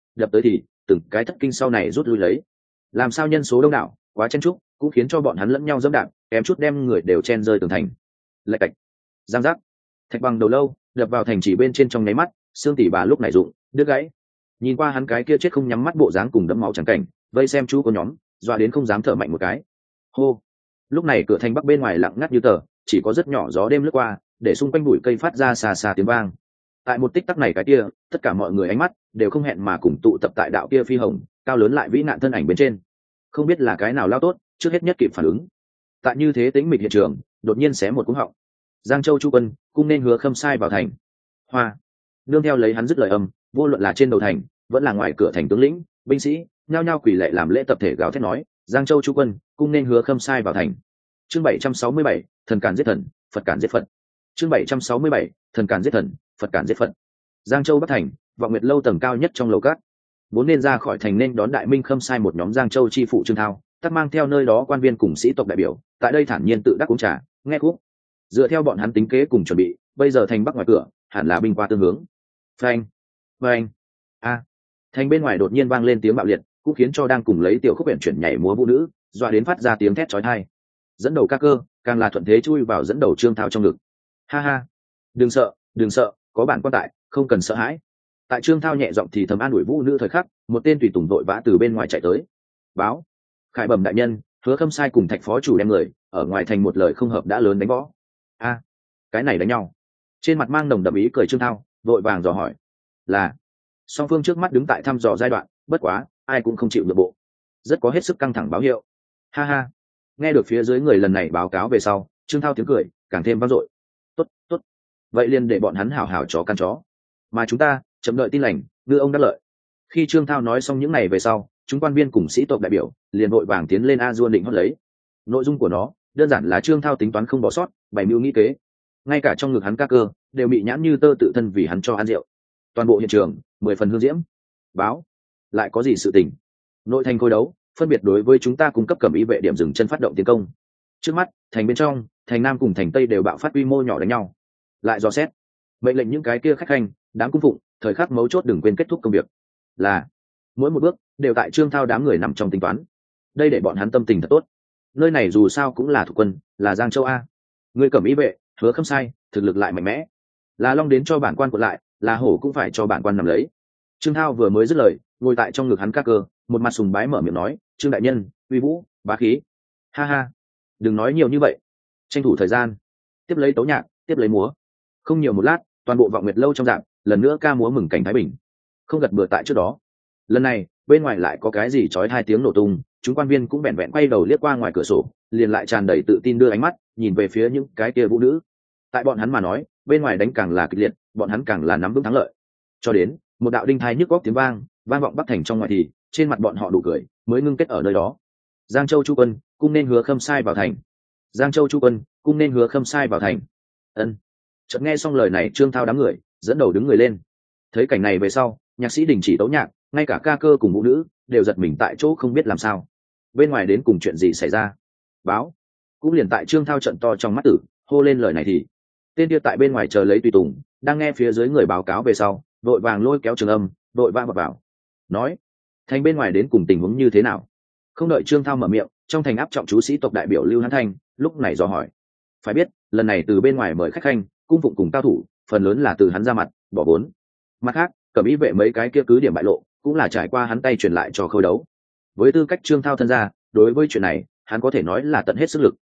đập tới thì từng cái thất kinh sau này rút lui lấy. Làm sao nhân số đông đảo quá chen trúc cũng khiến cho bọn hắn lẫn nhau dẫm đạp, kém chút đem người đều chen rơi tường thành. Lạch cạch, giang giác, thạch bằng đầu lâu đập vào thành chỉ bên trên trong nháy mắt, xương tỉ bà lúc này rụng đứt gãy. Nhìn qua hắn cái kia chết không nhắm mắt bộ dáng cùng đẫm máu trắng cảnh, vây xem chú có nhóm dọa đến không dám thở mạnh một cái. Hô. Lúc này cửa thành bắc bên ngoài lặng ngắt như tờ, chỉ có rất nhỏ gió đêm lướt qua, để xung quanh bụi cây phát ra xà xà tiếng vang. Tại một tích tắc này cái kia, tất cả mọi người ánh mắt đều không hẹn mà cùng tụ tập tại đạo kia phi hồng cao lớn lại vĩ nạn thân ảnh bên trên. Không biết là cái nào lao tốt trước hết nhất kịp phản ứng. Tại như thế tĩnh mịch hiện trường, đột nhiên xé một cú họng. Giang Châu Chu quân cung nên hứa Khâm Sai vào thành. Hoa. Nương theo lấy hắn dứt lời âm, vô luận là trên đầu thành vẫn là ngoài cửa thành, tướng lĩnh binh sĩ nhao nhao quỳ lạy làm lễ tập thể gào thét nói: Giang Châu Chu quân cung nên hứa Khâm Sai vào thành. Chương 767, thần cản giết thần, Phật cản giết Phật. Chương 767, thần cản giết thần, Phật cản giết Phật. Giang Châu Bắc thành, Vọng Nguyệt lâu tầng cao nhất trong lầu cát. Vốn nên ra khỏi thành nên đón Đại Minh Khâm Sai một nhóm Giang Châu chi phụ Trương Thao, tất mang theo nơi đó quan viên cùng sĩ tộc đại biểu, tại đây thản nhiên tự đắc uống trà, nghe khúc. Dựa theo bọn hắn tính kế cùng chuẩn bị, bây giờ thành bắc ngoài cửa hẳn là binh qua tương hướng. Phanh, phanh, a. Thành bên ngoài đột nhiên vang lên tiếng bạo liệt, cũng khiến cho đang cùng lấy tiểu khúc huyền chuyển nhảy múa vũ nữ, dọa đến phát ra tiếng thét chói tai. Dẫn đầu ca cơ, càng là thuận thế chui vào dẫn đầu Trương Thao trong ngực. Ha ha, đừng sợ, đừng sợ, có bản quan tại, không cần sợ hãi. Tại Trương Thao nhẹ giọng thì thầm an ủi vũ nữ thời khắc, một tên tùy tùng vội vã từ bên ngoài chạy tới. Báo, khải bẩm đại nhân, hứa Khâm Sai cùng thạch phó chủ đem người ở ngoài thành một lời không hợp đã lớn đánh võ. A, cái này đánh nhau? Trên mặt mang nồng đậm ý cười Trương Thao vội vàng dò hỏi. Là. Song phương trước mắt đứng tại thăm dò giai đoạn, bất quá ai cũng không chịu nhượng bộ, rất có hết sức căng thẳng báo hiệu. Ha ha. Nghe được phía dưới người lần này báo cáo về sau, Trương Thao tiếng cười càng thêm vang dội. Tốt, tốt. Vậy liền để bọn hắn hảo hảo chó căn chó, mà chúng ta chậm đợi tin lành, đưa ông đắc lợi. Khi Trương Thao nói xong những này về sau, chúng quan viên cùng sĩ tộc đại biểu liền vội vàng tiến lên a duôn định hót lấy. Nội dung của nó đơn giản là Trương Thao tính toán không bỏ sót, bày mưu nghĩ kế, ngay cả trong ngực hắn các cơ đều bị nhãn như tơ tự thân vì hắn cho ăn rượu. Toàn bộ hiện trường 10 phần hương diễm. Báo, lại có gì sự tình? Nội thành khôi đấu phân biệt đối với chúng ta cung cấp cẩm ý vệ điểm dừng chân phát động tiến công. Trước mắt thành bên trong, thành nam cùng thành tây đều bạo phát quy mô nhỏ đánh nhau. Lại dò xét mệnh lệnh những cái kia khách khanh đám cung phụng, thời khắc mấu chốt đừng quên kết thúc công việc. Là mỗi một bước đều tại Trương Thao đám người nằm trong tính toán, đây để bọn hắn tâm tình thật tốt. Nơi này dù sao cũng là thuộc quân, là Giang Châu a. Người cẩm ý vệ hứa Khâm Sai thực lực lại mạnh mẽ, là long đến cho bản quan quật lại, là hổ cũng phải cho bản quan nằm lấy. Trương Thao vừa mới dứt lời, ngồi tại trong ngực hắn các cơ, một mặt sùng bái mở miệng nói: Trương đại nhân uy vũ bá khí. Ha ha, đừng nói nhiều như vậy, tranh thủ thời gian, tiếp lấy tấu nhạc, tiếp lấy múa. Không nhiều một lát, toàn bộ Vọng Nguyệt lâu trong dạng lần nữa ca múa mừng cảnh thái bình. Không gật bừa tại trước đó, lần này bên ngoài lại có cái gì chói hai tiếng nổ tung, chúng quan viên cũng vẹn vẹn quay đầu liếc qua ngoài cửa sổ, liền lại tràn đầy tự tin đưa ánh mắt nhìn về phía những cái kia vũ nữ. Tại bọn hắn mà nói, bên ngoài đánh càng là kịch liệt, bọn hắn càng là nắm vững thắng lợi. Cho đến một đạo đinh thai nhức góc tiếng vang vọng bắc thành trong ngoài thì trên mặt bọn họ đủ cười mới ngưng kết ở nơi đó. Giang Châu Chu quân cung nên hứa Khâm Sai vào thành. Giang Châu Chu quân cung nên hứa Khâm Sai vào thành. Ân. Chợt nghe xong lời này, Trương Thao đám người dẫn đầu đứng người lên. Thấy cảnh này về sau, nhạc sĩ đình chỉ tấu nhạc, ngay cả ca cơ cùng vũ nữ đều giật mình tại chỗ không biết làm sao. Bên ngoài đến cùng chuyện gì xảy ra? Báo. Cũng liền tại Trương Thao trận to trong mắt tử hô lên lời này thì tên kia tại bên ngoài chờ lấy tùy tùng đang nghe phía dưới người báo cáo về sau, vội vàng lôi kéo Trường Âm vội vã vào nói: thành bên ngoài đến cùng tình huống như thế nào? Không đợi Trương Thao mở miệng, trong thành áp trọng chú sĩ tộc đại biểu Lưu Hán Thanh lúc này dò hỏi. Phải biết lần này từ bên ngoài mời khách khanh cung phụng cùng cao thủ, phần lớn là từ hắn ra mặt bỏ vốn. Mặt khác cẩm ý vệ mấy cái kia cứ điểm bại lộ cũng là trải qua hắn tay truyền lại cho khôi đấu. Với tư cách Trương Thao thân gia, đối với chuyện này hắn có thể nói là tận hết sức lực.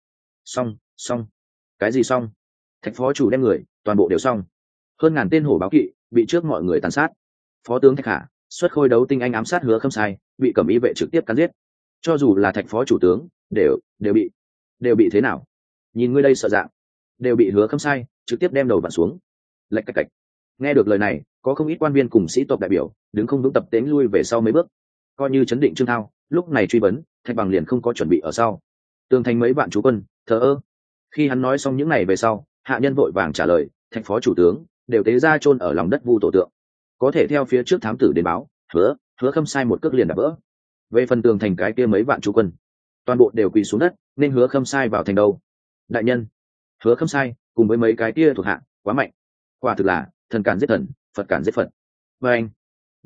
Xong cái gì xong? Thạch phó chủ đem người toàn bộ đều xong, hơn ngàn tên hổ báo kỵ bị trước mọi người tàn sát. Phó tướng Thạch Khả xuất khôi đấu tinh anh ám sát hứa Khâm Sai, bị cẩm ý vệ trực tiếp cắn giết. Cho dù là Thạch phó chủ tướng đều bị thế nào? Nhìn ngươi đây sợ dạng, đều bị hứa Khâm Sai trực tiếp đem đầu vặn xuống. Lạch cạch cạch. Nghe được lời này, có không ít quan viên cùng sĩ tộc đại biểu đứng không vững tập tễnh lui về sau mấy bước, coi như chấn định Trương Thao. Lúc này truy vấn, Thạch Bằng liền không có chuẩn bị ở sau. Tường thành mấy vạn chú quân thờ ơ. Khi hắn nói xong những này về sau, hạ nhân vội vàng trả lời: Thạch phó chủ tướng đều tế ra chôn ở lòng đất vu tổ tượng, có thể theo phía trước thám tử đến báo, hứa Khâm Sai một cước liền đạp vỡ. Về phần tường thành cái kia mấy vạn chú quân, toàn bộ đều quỳ xuống đất, nên hứa Khâm Sai vào thành đâu. Đại nhân, hứa Khâm Sai cùng với mấy cái kia thuộc hạ quá mạnh, quả thực là thần cản giết thần, Phật cản giết Phật. Và anh,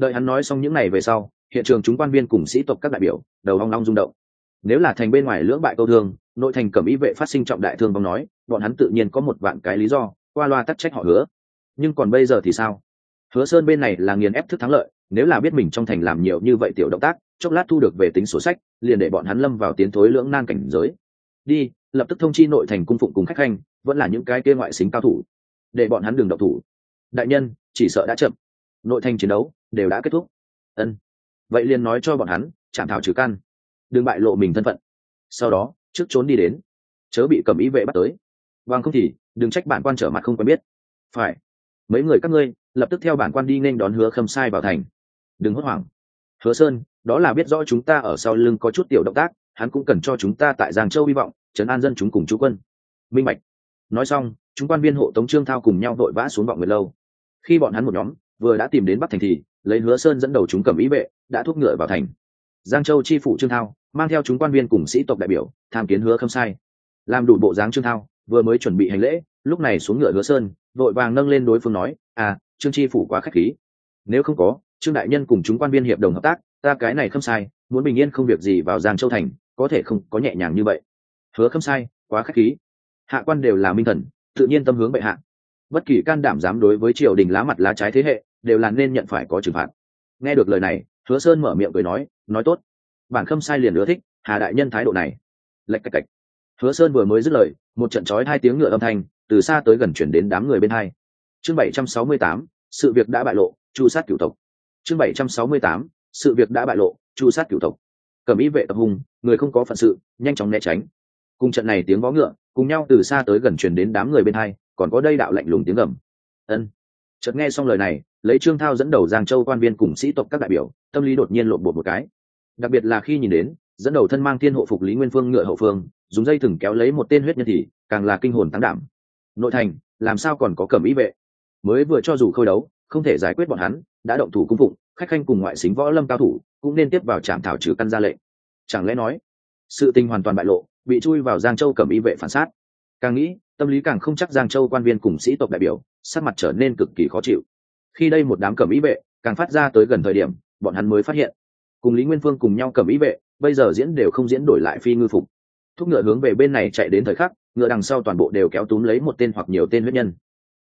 Đợi hắn nói xong những này về sau, hiện trường chúng quan viên cùng sĩ tộc các đại biểu đầu ong long rung động. Nếu là thành bên ngoài lưỡng bại câu thương, nội thành cẩm ý vệ phát sinh trọng đại thương vong nói, bọn hắn tự nhiên có một vạn cái lý do qua loa tắc trách họ Hứa. Nhưng còn bây giờ thì sao? Hứa Sơn bên này là nghiền ép thức thắng lợi, nếu là biết mình trong thành làm nhiều như vậy tiểu động tác, chốc lát thu được về tính sổ sách, liền để bọn hắn lâm vào tiến thối lưỡng nan cảnh giới. Đi, lập tức thông chi nội thành cung phụng cùng khách khanh, vẫn là những cái kia ngoại xính cao thủ, để bọn hắn đừng động thủ. Đại nhân, chỉ sợ đã chậm, nội thành chiến đấu đều đã kết thúc. Ân, vậy liền nói cho bọn hắn, chạm thảo trừ căn, đừng bại lộ mình thân phận. Sau đó, trước trốn đi đến, chớ bị cẩm ý vệ bắt tới. Bằng không thì, đừng trách bản quan trở mặt không quen biết. Phải, mấy người các ngươi lập tức theo bản quan đi nên đón Hứa Khâm Sai vào thành. Đừng hốt hoảng. Hứa Sơn, đó là biết rõ chúng ta ở sau lưng có chút tiểu động tác, hắn cũng cần cho chúng ta tại Giang Châu hy vọng, trấn an dân chúng cùng chú quân. Minh bạch. Nói xong, chúng quan viên hộ tống Trương Thao cùng nhau vội vã xuống vọng nguyệt lâu. Khi bọn hắn một nhóm vừa đã tìm đến Bắc thành thì lấy Hứa Sơn dẫn đầu chúng cẩm ý vệ đã thúc ngựa vào thành. Giang Châu chi phủ Trương Thao mang theo chúng quan viên cùng sĩ tộc đại biểu tham kiến Hứa Khâm Sai. Làm đủ bộ dáng Trương Thao vừa mới chuẩn bị hành lễ, lúc này xuống ngựa Hứa Sơn vội vàng nâng lên đối phương nói: Trương chi phủ quá khách khí, nếu không có Trương đại nhân cùng chúng quan viên hiệp đồng hợp tác, ta cái này Khâm Sai muốn bình yên không việc gì vào Giang Châu thành, có thể không có nhẹ nhàng như vậy. Hứa Khâm Sai quá khách khí, hạ quan đều là minh thần, tự nhiên tâm hướng bệ hạ. Bất kỳ can đảm dám đối với triều đình lá mặt lá trái thế hệ đều là nên nhận phải có trừng phạt. Nghe được lời này, Hứa Sơn mở miệng cười nói tốt, bản Khâm Sai liền ưa thích Hà đại nhân thái độ này. Lạch cạch cạch. Hứa Sơn vừa mới dứt lời, một trận chói hai tiếng ngựa âm thanh từ xa tới gần chuyển đến đám người bên hai. Chương 768, sự việc đã bại lộ, chu sát cửu tộc. Chương 768, sự việc đã bại lộ, chu sát cửu tộc. Cẩm ý vệ tập hùng, người không có phận sự, nhanh chóng né tránh. Cùng trận này tiếng vó ngựa cùng nhau từ xa tới gần truyền đến đám người bên hai, còn có đây đạo lạnh lùng tiếng gầm. Ân. Chợt nghe xong lời này, lấy Trương Thao dẫn đầu Giang Châu quan viên cùng sĩ tộc các đại biểu, tâm lý đột nhiên lộn bột một cái. Đặc biệt là khi nhìn đến dẫn đầu thân mang thiên hộ phục Lý Nguyên Phương ngựa hậu phương, dùng dây thừng kéo lấy một tên huyết nhân thì càng là kinh hồn tăng đảm. Nội thành làm sao còn có cẩm ý vệ? Mới vừa cho dù khôi đấu không thể giải quyết bọn hắn, đã động thủ cung phụng, khách khanh cùng ngoại xính võ lâm cao thủ cũng nên tiếp vào trạm thảo trừ căn ra lệnh. Chẳng lẽ nói sự tình hoàn toàn bại lộ, bị chui vào Giang Châu cẩm ý vệ phản sát? Càng nghĩ, tâm lý càng không chắc. Giang Châu quan viên cùng sĩ tộc đại biểu sắc mặt trở nên cực kỳ khó chịu. Khi đây một đám cẩm ý vệ càng phát ra tới gần thời điểm, bọn hắn mới phát hiện cùng Lý Nguyên Phương cùng nhau cẩm ý vệ bây giờ diễn đều không diễn đổi lại phi ngư phục. Thúc ngựa hướng về bên này chạy đến thời khắc, ngựa đằng sau toàn bộ đều kéo túm lấy một tên hoặc nhiều tên huyết nhân.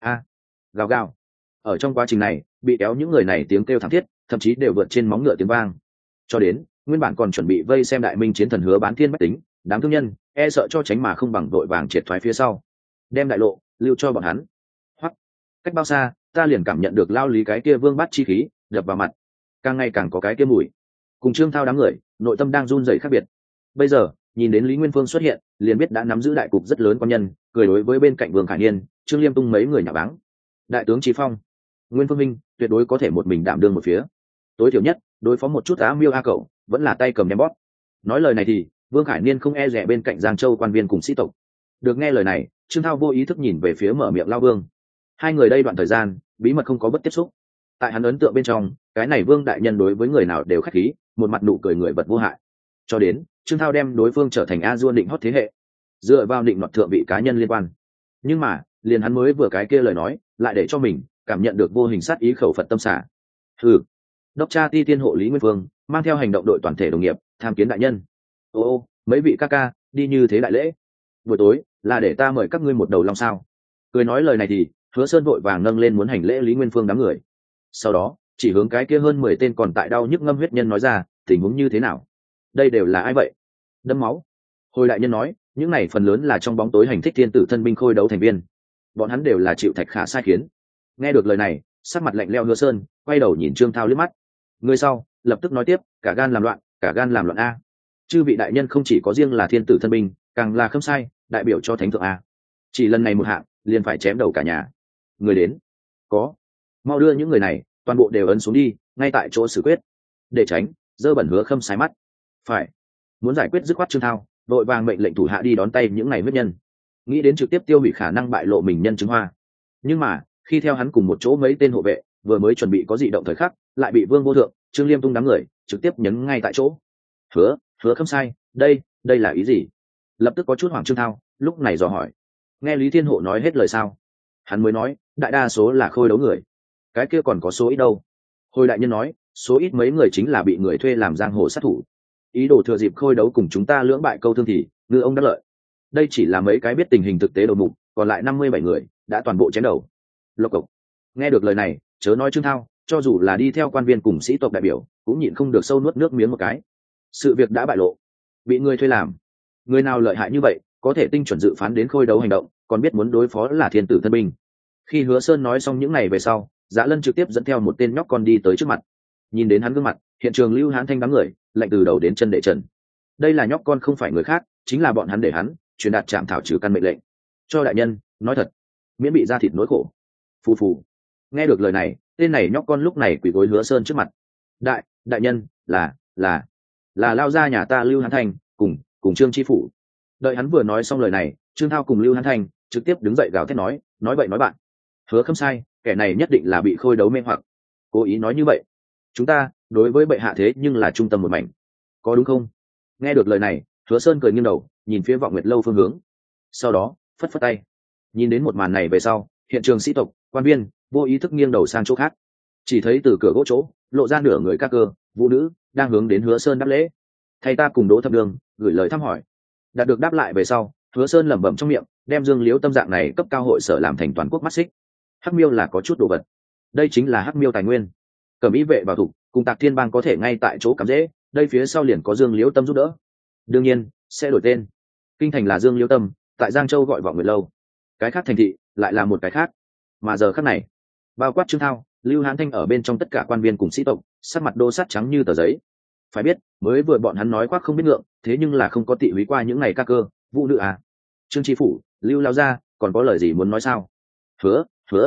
Gào gào. Ở trong quá trình này, bị kéo những người này tiếng kêu thảm thiết thậm chí đều vượt trên móng ngựa tiếng vang, cho đến nguyên bản còn chuẩn bị vây xem đại minh chiến thần Hứa Bán Thiên bách tính đám thương nhân e sợ cho tránh mà không bằng vội vàng triệt thoái phía sau, đem đại lộ lưu cho bọn hắn. Hoặc cách bao xa, ta liền cảm nhận được lao lý cái kia vương bát chi khí đập vào mặt, càng ngày càng có cái kia mùi. Cùng Trương Thao đám người nội tâm đang run rẩy khác biệt. Bây giờ nhìn đến Lý Nguyên Phương xuất hiện, liền biết đã nắm giữ đại cục rất lớn quan nhân, cười đối với bên cạnh Vương Khải Niên, Trương Liêm Tung mấy người nhạo báng. Đại tướng Chí Phong, Nguyên Phương Minh tuyệt đối có thể một mình đảm đương một phía, tối thiểu nhất đối phó một chút á miêu a cậu vẫn là tay cầm đem bóp. Nói lời này thì Vương Khải Niên không e rẻ bên cạnh Giang Châu quan viên cùng sĩ tộc. Được nghe lời này, Trương Thao vô ý thức nhìn về phía mở miệng Lao Vương. Hai người đây đoạn thời gian bí mật không có bất tiếp xúc, tại hắn ấn tượng bên trong, cái này Vương đại nhân đối với người nào đều khách khí, một mặt nụ cười người vật vô hại. Cho đến Trương Thao đem đối phương trở thành a dua định hót thế hệ, dựa vào định đoạt thượng vị cá nhân liên quan. Nhưng mà liền hắn mới vừa cái kia lời nói lại để cho mình cảm nhận được vô hình sát ý khẩu phật tâm xả. Đốc cha ti tiên hộ Lý Nguyên Phương mang theo hành động đội toàn thể đồng nghiệp tham kiến đại nhân. Ô mấy vị ca ca đi như thế đại lễ, buổi tối là để ta mời các ngươi một đầu long sao? Cười nói lời này thì Hứa Sơn vội vàng nâng lên muốn hành lễ Lý Nguyên Phương đám người, sau đó chỉ hướng cái kia hơn 10 tên còn tại đau nhức ngâm huyết nhân nói ra tình huống như thế nào. Đây đều là ai vậy? Đẫm máu. Hồi đại nhân nói những này phần lớn là trong bóng tối hành thích thiên tử thân binh khôi đấu thành viên, bọn hắn đều là chịu Thạch Khả sai khiến. Nghe được lời này, sắc mặt lạnh lẽo Hứa Sơn quay đầu nhìn Trương Thao liếc mắt, người sau lập tức nói tiếp, cả gan làm loạn, cả gan làm loạn a. Chư vị đại nhân không chỉ có riêng là thiên tử thân binh, càng là Khâm Sai đại biểu cho thánh thượng a, chỉ lần này một hạng liền phải chém đầu cả nhà. Người đến có, mau đưa những người này toàn bộ đều ấn xuống đi, ngay tại chỗ xử quyết, để tránh dơ bẩn Hứa Khâm Sai mắt. Phải. Muốn giải quyết dứt khoát Trương Thao đội vàng mệnh lệnh thủ hạ đi đón tay những ngày huyết nhân, nghĩ đến trực tiếp tiêu hủy khả năng bại lộ mình nhân chứng hoa. Nhưng mà khi theo hắn cùng một chỗ mấy tên hộ vệ vừa mới chuẩn bị có dị động thời khắc, lại bị Vương Vô Thượng, Trương Liêm Tung đám người trực tiếp nhấn ngay tại chỗ. Hứa Khâm Sai, đây là ý gì? Lập tức có chút hoảng Trương Thao lúc này dò hỏi. Nghe Lý Thiên Hộ nói hết lời sao? Hắn mới nói đại đa số là khôi đấu người, cái kia còn có số ít đâu. Hồi đại nhân nói số ít mấy người chính là bị người thuê làm giang hồ sát thủ, ý đồ thừa dịp khôi đấu cùng chúng ta lưỡng bại câu thương thì ngư ông đắc lợi. Đây chỉ là mấy cái biết tình hình thực tế đầu mục, còn lại 57 người đã toàn bộ chém đầu. Lộc cộc. Nghe được lời này, chớ nói Trương Thao, cho dù là đi theo quan viên cùng sĩ tộc đại biểu cũng nhịn không được sâu nuốt nước miếng một cái. Sự việc đã bại lộ, bị người thuê làm. Người nào lợi hại như vậy, có thể tinh chuẩn dự phán đến khôi đấu hành động, còn biết muốn đối phó là thiên tử thân binh. Khi Hứa Sơn nói xong những này về sau, Dạ Lân trực tiếp dẫn theo một tên nhóc con đi tới trước mặt. Nhìn đến hắn gương mặt, hiện trường Lưu Hán Thanh đám người lạnh từ đầu đến chân để trần. Đây là nhóc con không phải người khác, chính là bọn hắn để hắn truyền đạt trạm thảo trừ căn mệnh lệnh cho đại nhân. Nói thật, miễn bị ra thịt nỗi khổ. Phù phù. Nghe được lời này, tên này nhóc con lúc này quỳ gối Hứa Sơn trước mặt. Đại nhân, là lao ra nhà ta Lưu Hán Thanh cùng Trương Chi phủ. Đợi hắn vừa nói xong lời này, Trương Thao cùng Lưu Hán Thanh trực tiếp đứng dậy gào thét nói bậy nói bạn. Hứa Khâm sai, kẻ này nhất định là bị khôi đấu mê hoặc, cố ý nói như vậy. Chúng ta đối với bệ hạ thế nhưng là trung tâm một mảnh, có đúng không? Nghe được lời này, Hứa Sơn cười nghiêng đầu nhìn phía Vọng Nguyệt lâu phương hướng, sau đó phất phất tay. Nhìn đến một màn này về sau, hiện trường sĩ tộc quan viên vô ý thức nghiêng đầu sang chỗ khác, chỉ thấy từ cửa gỗ chỗ lộ ra nửa người các cơ vũ nữ đang hướng đến Hứa Sơn đáp lễ. Thầy ta cùng Đỗ Thập Đường gửi lời thăm hỏi. Đạt được đáp lại về sau, Hứa Sơn lẩm bẩm trong miệng, đem Dương Liễu tâm dạng này cấp cao hội sở làm thành toàn quốc mắt xích. Hắc Miêu là có chút đồ vật, đây chính là Hắc Miêu tài nguyên. Cẩm Ý vệ bảo thủ cùng Tạc Thiên bang có thể ngay tại chỗ cắm dễ, đây phía sau liền có Dương Liễu tâm giúp đỡ. Đương nhiên sẽ đổi tên, kinh thành là Dương Liễu tâm, tại Giang Châu gọi Vọng Nguyệt lâu, cái khác thành thị lại là một cái khác. Mà giờ khắc này, bao quát Trương Thao, Lưu Hán Thanh ở bên trong tất cả quan viên cùng sĩ tộc, sắc mặt đô sắt trắng như tờ giấy. Phải biết, mới vừa bọn hắn nói khoác không biết ngượng, thế nhưng là không có tị húy qua những ngày ca cơ vũ nữ à. Trương Chi phủ, Lưu lao ra, còn có lời gì muốn nói sao? Hứa,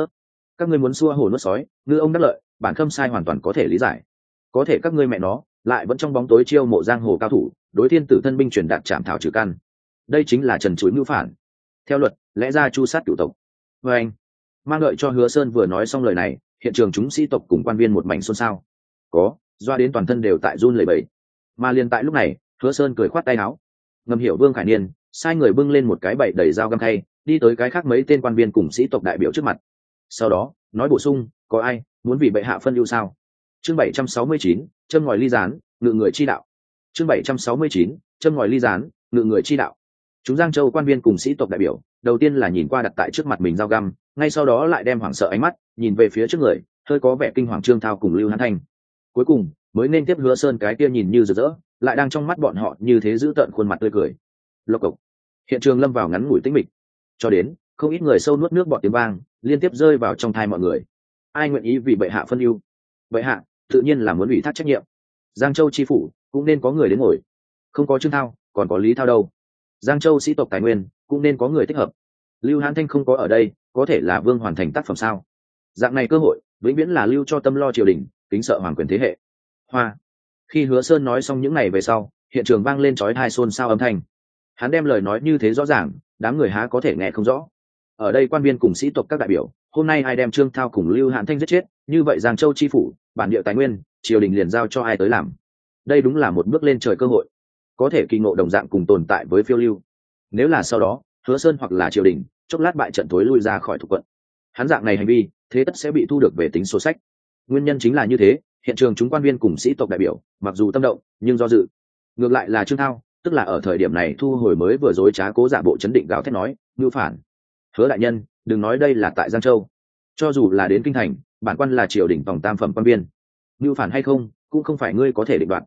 các ngươi muốn xua hồ nuốt sói, ngư ông đắc lợi, bản Khâm sai hoàn toàn có thể lý giải. Có thể các ngươi mẹ nó lại vẫn trong bóng tối chiêu mộ giang hồ cao thủ, đối thiên tử thân binh truyền đạt trảm thảo trừ căn. Đây chính là trần chuối mưu phản. Theo luật, lẽ ra chu sát cửu tộc. Và anh mang lợi cho Hứa Sơn vừa nói xong lời này, hiện trường chúng sĩ tộc cùng quan viên một mảnh xôn xao, có doa đến toàn thân đều tại run lẩy bẩy. Mà liền tại lúc này, Hứa Sơn cười khoát tay áo, ngầm hiểu Vương Khải Niên sai người bưng lên một cái bậy đầy dao găm thay, đi tới cái khác mấy tên quan viên cùng sĩ tộc đại biểu trước mặt. Sau đó nói bổ sung, có ai muốn vì bệ hạ phân ưu sao? Chương 769, châm ngòi ly gián, ngự người chi đạo. Chương 769, châm ngòi ly gián, ngự người chi đạo. Chúng Giang Châu quan viên cùng sĩ tộc đại biểu đầu tiên là nhìn qua đặt tại trước mặt mình dao găm, ngay sau đó lại đem hoảng sợ ánh mắt nhìn về phía trước người hơi có vẻ kinh hoàng Trương Thao cùng Lưu Hán Thanh. Cuối cùng mới nên tiếp Hứa Sơn cái kia nhìn như rực rỡ, lại đang trong mắt bọn họ như thế giữ tợn khuôn mặt tươi cười. Lộc cộc. Hiện trường lâm vào ngắn ngủi tĩnh mịch, cho đến không ít người sâu nuốt nước bọt tiếng vang liên tiếp rơi vào trong thai mọi người. Ai nguyện ý vì bệ hạ phân ưu? Bệ hạ tự nhiên là muốn ủy thác trách nhiệm. Giang Châu chi phủ cũng nên có người đến ngồi, không có Trương Thao còn có Lý Thao đâu. Giang Châu sĩ tộc tài nguyên cũng nên có người thích hợp. Lưu Hán Thanh không có ở đây, có thể là Vương hoàn thành tác phẩm sao? Dạng này cơ hội vĩnh viễn là lưu cho tâm lo triều đình, kính sợ hoàng quyền thế hệ. Hoa. Khi Hứa Sơn nói xong những ngày về sau, hiện trường vang lên chói tai xôn xao âm thanh. Hắn đem lời nói như thế rõ ràng, đám người há có thể nghe không rõ. Ở đây quan viên cùng sĩ tộc các đại biểu, hôm nay ai đem Trương Thao cùng Lưu Hán Thanh giết chết, như vậy Giang Châu chi phủ, bản địa tài nguyên, triều đình liền giao cho ai tới làm. Đây đúng là một bước lên trời cơ hội, có thể kỳ ngộ đồng dạng cùng tồn tại với phiêu lưu. Nếu là sau đó Hứa Sơn hoặc là triều đình chốc lát bại trận tối lui ra khỏi thuộc quận, hắn dạng này hành vi thế tất sẽ bị thu được về tính sổ sách. Nguyên nhân chính là như thế, hiện trường chúng quan viên cùng sĩ tộc đại biểu mặc dù tâm động nhưng do dự. Ngược lại là Trương Thao, tức là ở thời điểm này thu hồi mới vừa dối trá cố giả bộ chấn định gào thét nói, ngưu phản. Hứa đại nhân, đừng nói đây là tại Giang Châu, cho dù là đến kinh thành, bản quan là triều đình vòng tam phẩm quan viên, ngưu phản hay không cũng không phải ngươi có thể định đoạt.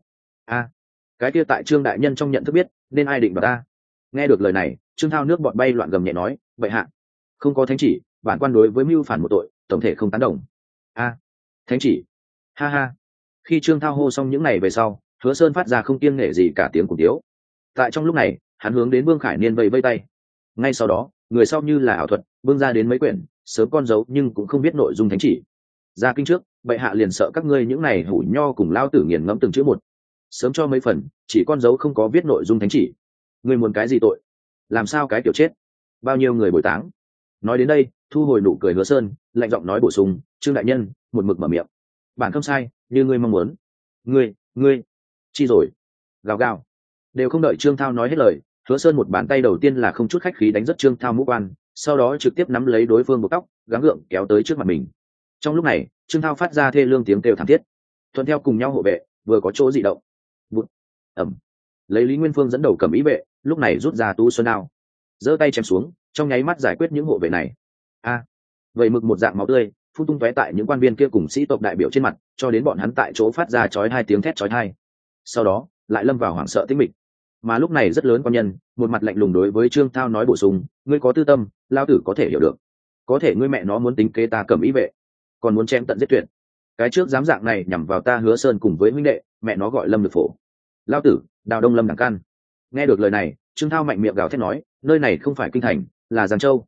Cái kia tại Trương đại nhân trong nhận thức biết nên ai định đoạt ta? Nghe được lời này, Trương Thao nước bọt bay loạn gầm nhẹ nói, vậy hạ không có thánh chỉ, bản quan đối với mưu phản một tội tổng thể không tán đồng. Thánh chỉ? Ha ha. Khi Trương Thao hô xong những này về sau, Hứa Sơn phát ra không kiêng nể gì cả tiếng cùng tiếu. Tại trong lúc này, hắn hướng đến Vương Khải Niên vẫy vẫy tay. Ngay sau đó, người sau như là ảo thuật bưng ra đến mấy quyển sớm con dấu nhưng cũng không biết nội dung thánh chỉ. Ra kinh trước, bệ hạ liền sợ các ngươi những này hủ nho cùng lao tử nghiền ngẫm từng chữ một, sớm cho mấy phần, chỉ con dấu không có viết nội dung thánh chỉ. Ngươi muốn cái gì tội? Làm sao cái kiểu chết? Bao nhiêu người bồi táng? Nói đến đây, thu hồi nụ cười Hứa Sơn, lạnh giọng nói bổ sung, Trương đại nhân một mực mở miệng, bản không sai như ngươi mong muốn. Ngươi chi rồi? Gào gào. Đều không đợi Trương Thao nói hết lời, Hứa Sơn một bàn tay đầu tiên là không chút khách khí đánh rất Trương Thao mũ quan, sau đó trực tiếp nắm lấy đối phương buộc tóc, gắng gượng kéo tới trước mặt mình. Trong lúc này, Trương Thao phát ra thê lương tiếng kêu thảm thiết. thuận theo cùng nhau hộ vệ vừa có chỗ dị động. Bụt. Ẩm. Lấy Lý Nguyên Phương dẫn đầu cầm ý vệ lúc này rút ra tu xuân đao, giơ tay chém xuống, trong nháy mắt giải quyết những hộ vệ này. Vậy mực một dạng máu tươi phun tung tóe tại những quan viên kia cùng sĩ tộc đại biểu trên mặt, cho đến bọn hắn tại chỗ phát ra chói hai tiếng thét chói tai. Sau đó lại lâm vào hoảng sợ tĩnh mịch. Mà lúc này rất lớn quan nhân một mặt lạnh lùng đối với Trương Thao nói bổ sung, ngươi có tư tâm lao tử có thể hiểu được, có thể ngươi mẹ nó muốn tính kế ta cầm ý vệ, còn muốn chém tận giết tuyệt, cái trước dám dạng này nhằm vào ta Hứa Sơn cùng với huynh đệ, mẹ nó gọi Lâm Được Phổ, lao tử đào đông lâm đẳng căn. Nghe được lời này, Trương Thao mạnh miệng gào thét nói, nơi này không phải kinh thành, là Giang Châu.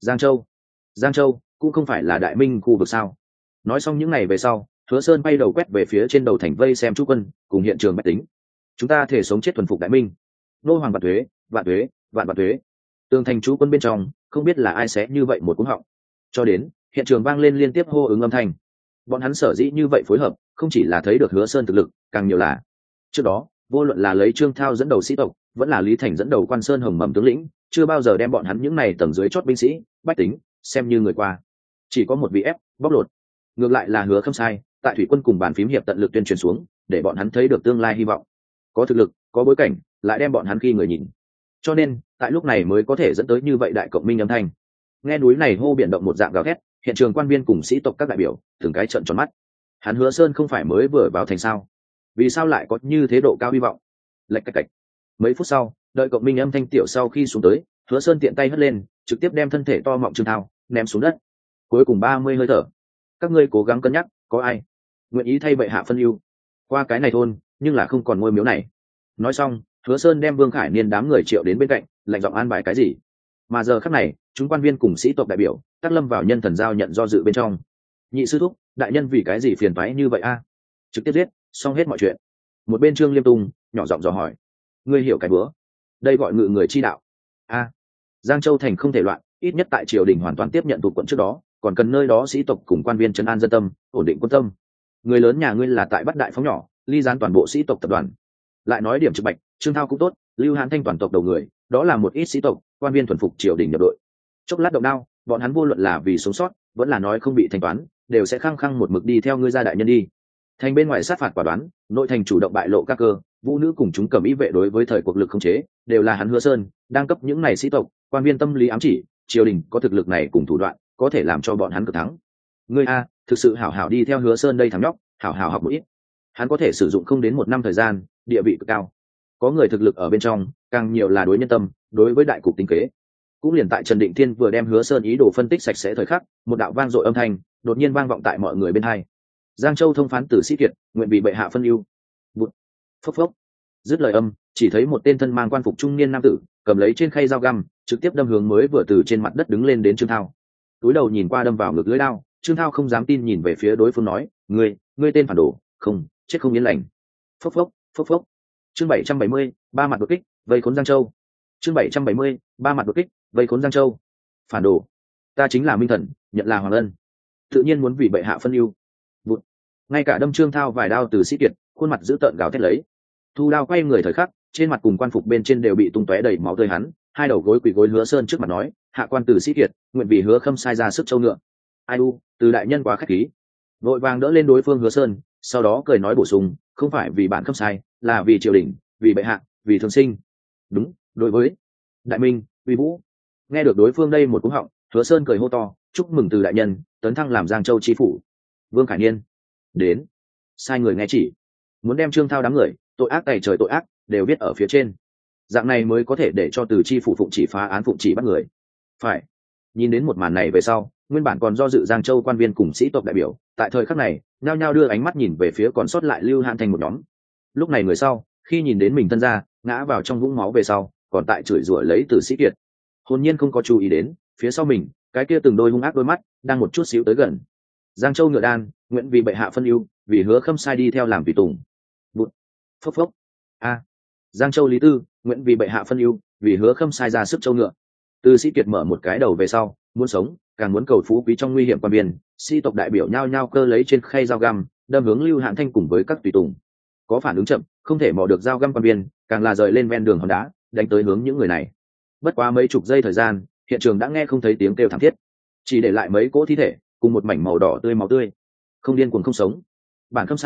Giang Châu cũng không phải là Đại Minh khu vực sao? Nói xong những ngày về sau, Hứa Sơn bay đầu quét về phía trên đầu thành vây xem chú quân cùng hiện trường bách tính. Chúng ta thể sống chết thuần phục Đại Minh. Nô hoàng vạn thuế, vạn thuế, vạn thuế. Tường thành chú quân bên trong không biết là ai sẽ như vậy một cú họng. Cho đến hiện trường vang lên liên tiếp hô ứng âm thanh. Bọn hắn sở dĩ như vậy phối hợp, không chỉ là thấy được Hứa Sơn thực lực, càng nhiều là trước đó vô luận là lấy Trương Thao dẫn đầu sĩ tộc, vẫn là Lý Thành dẫn đầu Quan Sơn Hồng Mầm tướng lĩnh, chưa bao giờ đem bọn hắn những này tầng dưới chót binh sĩ bách tính xem như người qua, chỉ có một vị ép bóc lột. Ngược lại là Hứa Khâm Sai tại thủy quân cùng bàn phím hiệp tận lực tuyên truyền xuống, để bọn hắn thấy được tương lai hy vọng, có thực lực có bối cảnh, lại đem bọn hắn khi người nhìn. Cho nên tại lúc này mới có thể dẫn tới như vậy đại cộng minh âm thanh. Nghe núi này hô biển động một dạng gào thét, hiện trường quan viên cùng sĩ tộc các đại biểu từng cái trợn tròn mắt. Hắn Hứa Sơn không phải mới vừa vào thành sao, vì sao lại có như thế độ cao hy vọng? Lạch cạch cạch. Mấy phút sau, đợi cộng minh âm thanh tiểu sau khi xuống tới, Hứa Sơn tiện tay hất lên, trực tiếp đem thân thể to mọng Trương Thao ném xuống đất. Cuối cùng 30 hơi thở. Các ngươi cố gắng cân nhắc, có ai nguyện ý thay bệ hạ phân ưu qua cái này thôn, nhưng là không còn ngôi miếu này. Nói xong, Hứa Sơn đem Vương Khải Niên đám người triệu đến bên cạnh, lạnh giọng an bài cái gì. Mà giờ khắc này, chúng quan viên cùng sĩ tộc đại biểu tác lâm vào nhân thần giao nhận do dự bên trong. Nhị sư thúc, đại nhân vì cái gì phiền toái như vậy a? Trực tiếp giết, xong hết mọi chuyện. Một bên Trương Liêm Tung nhỏ giọng dò hỏi, ngươi hiểu cái bữa đây gọi ngự người chi đạo a? Giang Châu thành không thể loạn, ít nhất tại triều đình hoàn toàn tiếp nhận thuộc quận trước đó, còn cần nơi đó sĩ tộc cùng quan viên trấn an dân tâm, ổn định quân tâm. Người lớn nhà ngươi là tại bắt đại phóng nhỏ, ly gián toàn bộ sĩ tộc tập đoàn. Lại nói điểm trực bạch, Trương Thao cũng tốt, Lưu Hán Thanh toàn tộc đầu người, đó là một ít sĩ tộc quan viên thuần phục triều đình nhập đội. Chốc lát động đao, bọn hắn vô luận là vì sống sót, vẫn là nói không bị thanh toán, đều sẽ khăng khăng một mực đi theo ngươi gia đại nhân đi. Thành bên ngoài sát phạt quả đoán, nội thành chủ động bại lộ các cơ, vũ nữ cùng chúng cầm ý vệ đối với thời cuộc lực không chế, đều là hắn Hứa Sơn đang cấp những này sĩ tộc quan viên tâm lý ám chỉ, triều đình có thực lực này cùng thủ đoạn, có thể làm cho bọn hắn cực thắng. Ngươi a, thực sự hảo hảo đi theo Hứa Sơn đây thằng nhóc, hảo hảo học một ít. Hắn có thể sử dụng không đến 1 năm thời gian, địa vị cực cao, có người thực lực ở bên trong, càng nhiều là đối nhân tâm, đối với đại cục tính kế. Cũng liền tại Trần Định Thiên vừa đem Hứa Sơn ý đồ phân tích sạch sẽ thời khắc, một đạo vang dội âm thanh đột nhiên vang vọng tại mọi người bên hai. Giang Châu thông phán từ sĩ kiệt, nguyện bị bệ hạ phân ưu. Bụt. Phốc phốc. Dứt lời âm, chỉ thấy một tên thân mang quan phục trung niên nam tử, cầm lấy trên khay dao găm, trực tiếp đâm hướng mới vừa từ trên mặt đất đứng lên đến Trương Thao. Túi đầu nhìn qua đâm vào ngực lưỡi đao, Trương Thao không dám tin nhìn về phía đối phương nói, ngươi tên phản đồ, không, chết không yên lành. Phốc phốc, phốc phốc. Chương 770, ba mặt đột kích, vây khốn Giang Châu. Chương 770, ba mặt đột kích, vây khốn Giang Châu. Phản đồ, ta chính là Minh Thần, nhận là Hoàng Ân, tự nhiên muốn vì bệ hạ phân ưu. Vụt. Ngay cả đâm Trương Thao vài đao từ sĩ kiệt, khuôn mặt dữ tợn gào thét lấy. Thu đao quay người thời khắc, trên mặt cùng quan phục bên trên đều bị tung tóe đầy máu tươi hắn, hai đầu gối quỳ gối Hứa Sơn trước mặt nói, hạ quan từ sĩ kiệt, nguyện vì Hứa Khâm Sai ra sức châu ngựa. Ai u, từ đại nhân quá khách khí. Vội vàng đỡ lên đối phương Hứa Sơn, sau đó cười nói bổ sung, không phải vì bản Khâm Sai, là vì triều đình, vì bệ hạ, vì thường sinh. Đúng, đối với đại minh, uy vũ. Nghe được đối phương đây một cú họng, Hứa Sơn cười hô to, chúc mừng từ đại nhân tấn thăng làm Giang Châu chi phủ. Vương Khải Niên đến, sai người nghe chỉ, muốn đem Trương Thao đám người tội ác tày trời tội ác đều viết ở phía trên, dạng này mới có thể để cho từ chi phủ phụng chỉ phá án, phụng chỉ bắt người. Phải. Nhìn đến một màn này về sau, nguyên bản còn do dự Giang Châu quan viên cùng sĩ tộc đại biểu tại thời khắc này nhao nhao đưa ánh mắt nhìn về phía còn sót lại Lưu Hán Thành một nhóm. Lúc này người sau khi nhìn đến mình thân gia ngã vào trong vũng máu về sau, còn tại chửi rủa lấy từ sĩ kiệt, hồn nhiên không có chú ý đến phía sau mình cái kia từng đôi hung ác đôi mắt đang một chút xíu tới gần. Giang Châu ngựa đan, nguyện vì bệ hạ phân ưu, vì Hứa Khâm Sai đi theo làm tùy tùng. Bụt. Phốc phốc. A. Giang Châu Lý Tư, nguyện vì bệ hạ phân ưu, vì Hứa Khâm Sai ra sức châu ngựa. Từ sĩ kiệt mở một cái đầu về sau, muốn sống càng muốn cầu phú quý trong nguy hiểm quan biên, sĩ tộc đại biểu nhao nhao cơ lấy trên khay dao găm đâm hướng Lưu Hán Thanh cùng với các tùy tùng. Có phản ứng chậm, không thể mò được dao găm quan biên, càng là rời lên ven đường hòn đá đánh tới hướng những người này. Bất quá mấy chục giây thời gian, hiện trường đã nghe không thấy tiếng kêu thảm thiết, chỉ để lại mấy cỗ thi thể cùng một mảnh màu đỏ tươi máu tươi. Không điên cuồng không sống, bản Khâm Sai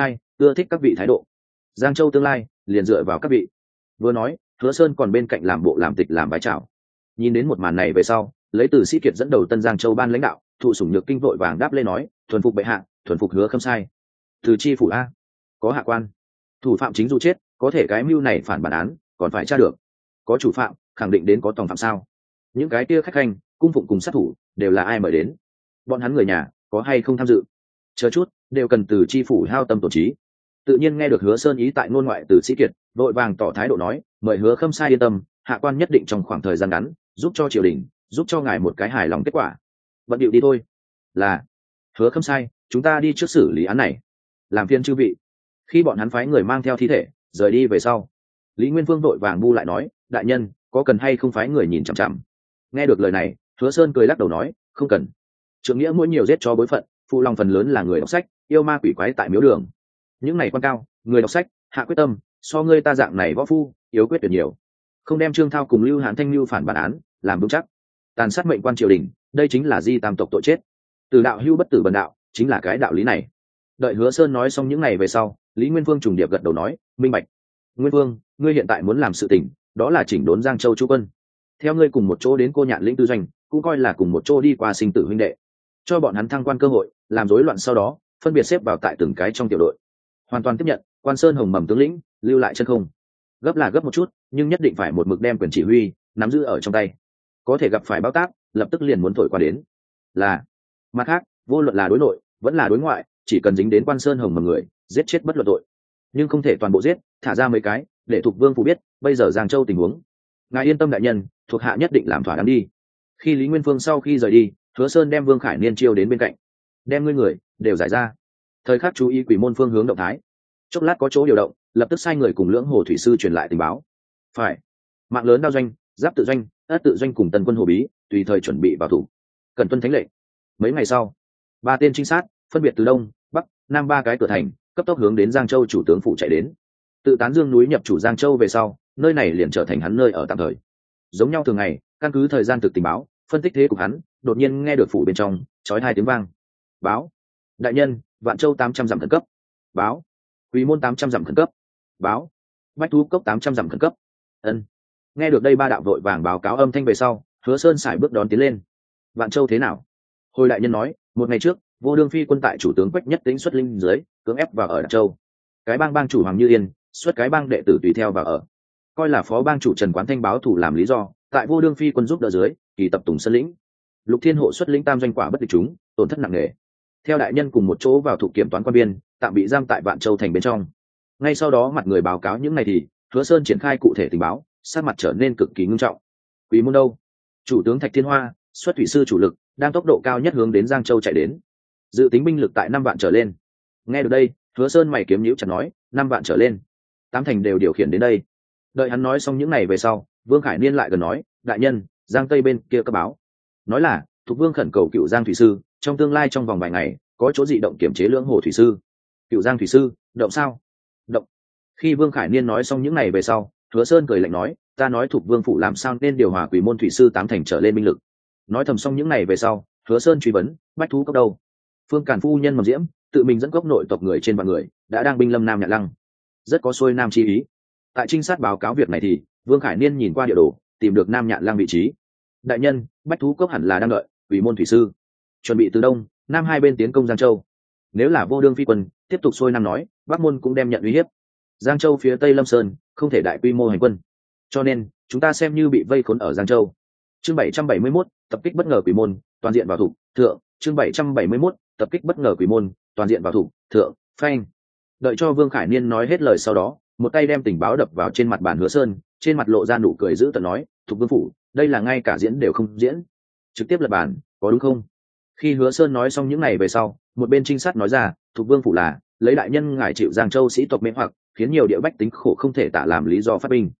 ưa thích các vị thái độ. Giang Châu tương lai liền dựa vào các vị. Vừa nói, Hứa Sơn còn bên cạnh làm bộ làm tịch làm vái chào. Nhìn đến một màn này về sau, lấy Từ Sĩ Kiệt dẫn đầu Tân Giang Châu ban lãnh đạo, thụ sủng nhược kinh vội vàng đáp lên nói, thuần phục bệ hạ, thuần phục Hứa Khâm sai. Từ chi phủ a, có hạ quan, thủ phạm chính dù chết, có thể cái mưu này phản bản án, còn phải tra được. Có chủ phạm, khẳng định đến có tòng phạm sao? Những cái kia khách khanh, cung phụng cùng sát thủ, đều là ai mời đến? Bọn hắn người nhà có hay không tham dự? Chờ chút, đều cần Từ chi phủ hao tâm tổ trí. Tự nhiên nghe được Hứa Sơn ý tại ngôn ngoại Từ Sĩ Kiệt, vội vàng tỏ thái độ nói, mời Hứa Khâm sai yên tâm, hạ quan nhất định trong khoảng thời gian ngắn giúp cho triều đình, giúp cho ngài một cái hài lòng kết quả. Bận điệu đi thôi. Là Hứa Khâm sai, chúng ta đi trước xử lý án này. Làm phiền chư vị. Khi bọn hắn phái người mang theo thi thể rời đi về sau, Lý Nguyên Vương vội vàng bu lại nói, đại nhân có cần hay không phái người nhìn chằm chằm? Nghe được lời này, Hứa Sơn cười lắc đầu nói, không cần. Trượng nghĩa mỗi nhiều giết cho bối phận, phụ lòng phần lớn là người đọc sách, yêu ma quỷ quái tại miếu đường. Những này quan cao, người đọc sách, hạ quyết tâm, so ngươi ta dạng này võ phu yếu quyết tuyệt nhiều. Không đem Trương Thao cùng Lưu Hán Thanh lưu phản bản án làm vững chắc, tàn sát mệnh quan triều đình, đây chính là di tam tộc tội chết. Từ đạo hưu bất tử bần đạo, chính là cái đạo lý này. Đợi Hứa Sơn nói xong những ngày về sau, Lý Nguyên Vương trùng điệp gật đầu nói, minh bạch. Nguyên Vương, ngươi hiện tại muốn làm sự tình, đó là chỉnh đốn Giang Châu chú quân. Theo ngươi cùng một chỗ đến Cô Nhạn lĩnh tư doanh, cũng coi là cùng một chỗ đi qua sinh tử huynh đệ, cho bọn hắn thăng quan cơ hội, làm rối loạn sau đó phân biệt xếp vào tại từng cái trong tiểu đội. Hoàn toàn tiếp nhận Quan Sơn Hồng Mầm tướng lĩnh, lưu lại chân không. Gấp là gấp một chút, nhưng nhất định phải một mực đem quyền chỉ huy nắm giữ ở trong tay. Có thể gặp phải báo tác, lập tức liền muốn thổi qua đến. Là mặt khác, vô luận là đối nội vẫn là đối ngoại, chỉ cần dính đến Quan Sơn Hồng Mầm người, giết chết bất luận tội, nhưng không thể toàn bộ giết, thả ra mấy cái để Thục Vương phủ biết bây giờ Giang Châu tình huống. Ngài yên tâm đại nhân, thuộc hạ nhất định làm thỏa đáng đi. Khi Lý Nguyên Phương sau khi rời đi, Hứa Sơn đem Vương Khải Niên chiêu đến bên cạnh, đem ngươi người đều giải ra. Thời khắc chú ý Quỷ Môn phương hướng động thái, chốc lát có chỗ điều động, lập tức sai người cùng Lưỡng Hồ thủy sư truyền lại tình báo. Phải, mạng lớn đao doanh, giáp tự doanh, ất tự doanh cùng Tần quân Hồ Bí tùy thời chuẩn bị vào thủ, cần tuân thánh lệnh. Mấy ngày sau, 3 tên trinh sát phân biệt từ đông, bắc, nam 3 cái cửa thành, cấp tốc hướng đến Giang Châu chủ tướng phủ chạy đến. Tự Tán Dương núi nhập chủ Giang Châu về sau, nơi này liền trở thành hắn nơi ở tạm thời. Giống nhau thường ngày, căn cứ thời gian thực tình báo, phân tích thế cục hắn, đột nhiên nghe được phủ bên trong chói 2 tiếng vang. Báo, đại nhân, Vạn Châu 800 dặm khẩn cấp. Báo, Quỷ Môn 800 dặm khẩn cấp. Báo, Bách Thú Cốc 800 dặm khẩn cấp. Ân. Nghe được đây 3 đạo vội vàng báo cáo âm thanh về sau, Hứa Sơn sải bước đón tiến lên. Vạn Châu thế nào? Hồi đại nhân nói, một ngày trước, Vô Đương Phi quân tại chủ tướng Quách Nhất Tĩnh xuất linh dưới, cưỡng ép vào ở Đạc Châu. Cái bang chủ Hoàng Như Yên, xuất cái bang đệ tử tùy theo vào ở. Coi là phó bang chủ Trần Quán Thanh báo thủ làm lý do, tại Vô Đương Phi quân giúp đỡ dưới, kỳ tập Tùng Sơn lĩnh. Lục Thiên Hộ xuất lĩnh tam doanh quả bất địch chúng, tổn thất nặng nề. Theo đại nhân cùng một chỗ vào thủ kiểm toán quan biên, tạm bị giam tại Vạn Châu thành bên trong. Ngay sau đó mặt người báo cáo những ngày thì Hứa Sơn triển khai cụ thể tình báo, sát mặt trở nên cực kỳ nghiêm trọng. Quỷ Môn đâu? Chủ tướng Thạch Thiên Hoa xuất thủy sư chủ lực, đang tốc độ cao nhất hướng đến Giang Châu chạy đến. Dự tính binh lực tại 5 vạn trở lên. Nghe được đây, Hứa Sơn mày kiếm nhíu chặt nói, 5 vạn trở lên, 8 thành đều điều khiển đến đây. Đợi hắn nói xong những ngày về sau, Vương Khải Niên lại gần nói, đại nhân, Giang Tây bên kia cấp báo, nói là Thục Vương khẩn cầu Cựu Giang thủy sư, trong tương lai trong vòng vài ngày có chỗ dị động kiểm chế Lưỡng Hồ thủy sư. Cựu Giang thủy sư, động sao? Động. Khi Vương Khải Niên nói xong những ngày về sau, Hứa Sơn cười lạnh nói, ta nói Thục Vương phủ làm sao nên điều hòa Quỷ Môn thủy sư 8 thành trở lên binh lực. Nói thầm xong những ngày về sau, Hứa Sơn truy vấn, Bách Thú Cốc đâu? Phương Càn phu nhân Mầm Diễm tự mình dẫn gốc nội tộc người trên vạn người, đã đang binh lâm Nam Nhạn Lăng, rất có xuôi nam chi ý. Tại trinh sát báo cáo việc này thì Vương Khải Niên nhìn qua địa đồ, tìm được Nam Nhạn Lăng vị trí. Đại nhân, Bách Thú Cốc hẳn là đang đợi Quỷ Môn thủy sư, chuẩn bị từ đông nam hai bên tiến công Giang Châu. Nếu là Vô Đương Phi quân tiếp tục xuôi nam nói, Bắc Môn cũng đem nhận uy hiếp. Giang Châu phía tây Lâm Sơn không thể đại quy mô hành quân, cho nên chúng ta xem như bị vây khốn ở Giang Châu. Chương 771, tập kích bất ngờ Quỷ Môn, toàn diện vào thủ, thượng. Chương 771, tập kích bất ngờ Quỷ Môn, toàn diện vào thủ, thượng. Phanh. Đợi cho Vương Khải Niên nói hết lời sau đó, một tay đem tình báo đập vào trên mặt bàn Hứa Sơn, trên mặt lộ ra nụ cười giữ tợn nói, Thục Vương phủ, đây là ngay cả diễn đều không diễn, trực tiếp lật bàn, có đúng không? Khi Hứa Sơn nói xong những ngày về sau, một bên trinh sát nói ra, Thục Vương phủ là lấy đại nhân ngài chịu Giang Châu sĩ tộc mê hoặc, khiến nhiều địa bách tính khổ không thể tả làm lý do phát binh.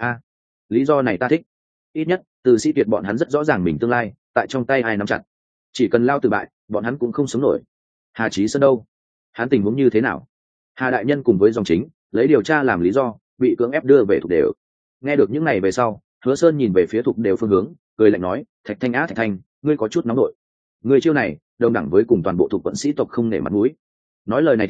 Lý do này ta thích. Ít nhất Từ Sĩ Tuyệt bọn hắn rất rõ ràng mình tương lai tại trong tay ai nắm chặt, chỉ cần lao từ bại, bọn hắn cũng không sống nổi. Hà Chí Sơn đâu? Hắn tình huống như thế nào? Hà đại nhân cùng với dòng chính lấy điều tra làm lý do, bị cưỡng ép đưa về Thục Đều. Nghe được những ngày về sau, Hứa Sơn nhìn về phía Thục Đều phương hướng, cười lạnh nói, Thạch Thanh Thạch Thanh, ngươi có chút nóng nổi. Ngươi chiêu này đồng đẳng với cùng toàn bộ thuộc quận sĩ tộc không nể mặt mũi. Nói lời này thì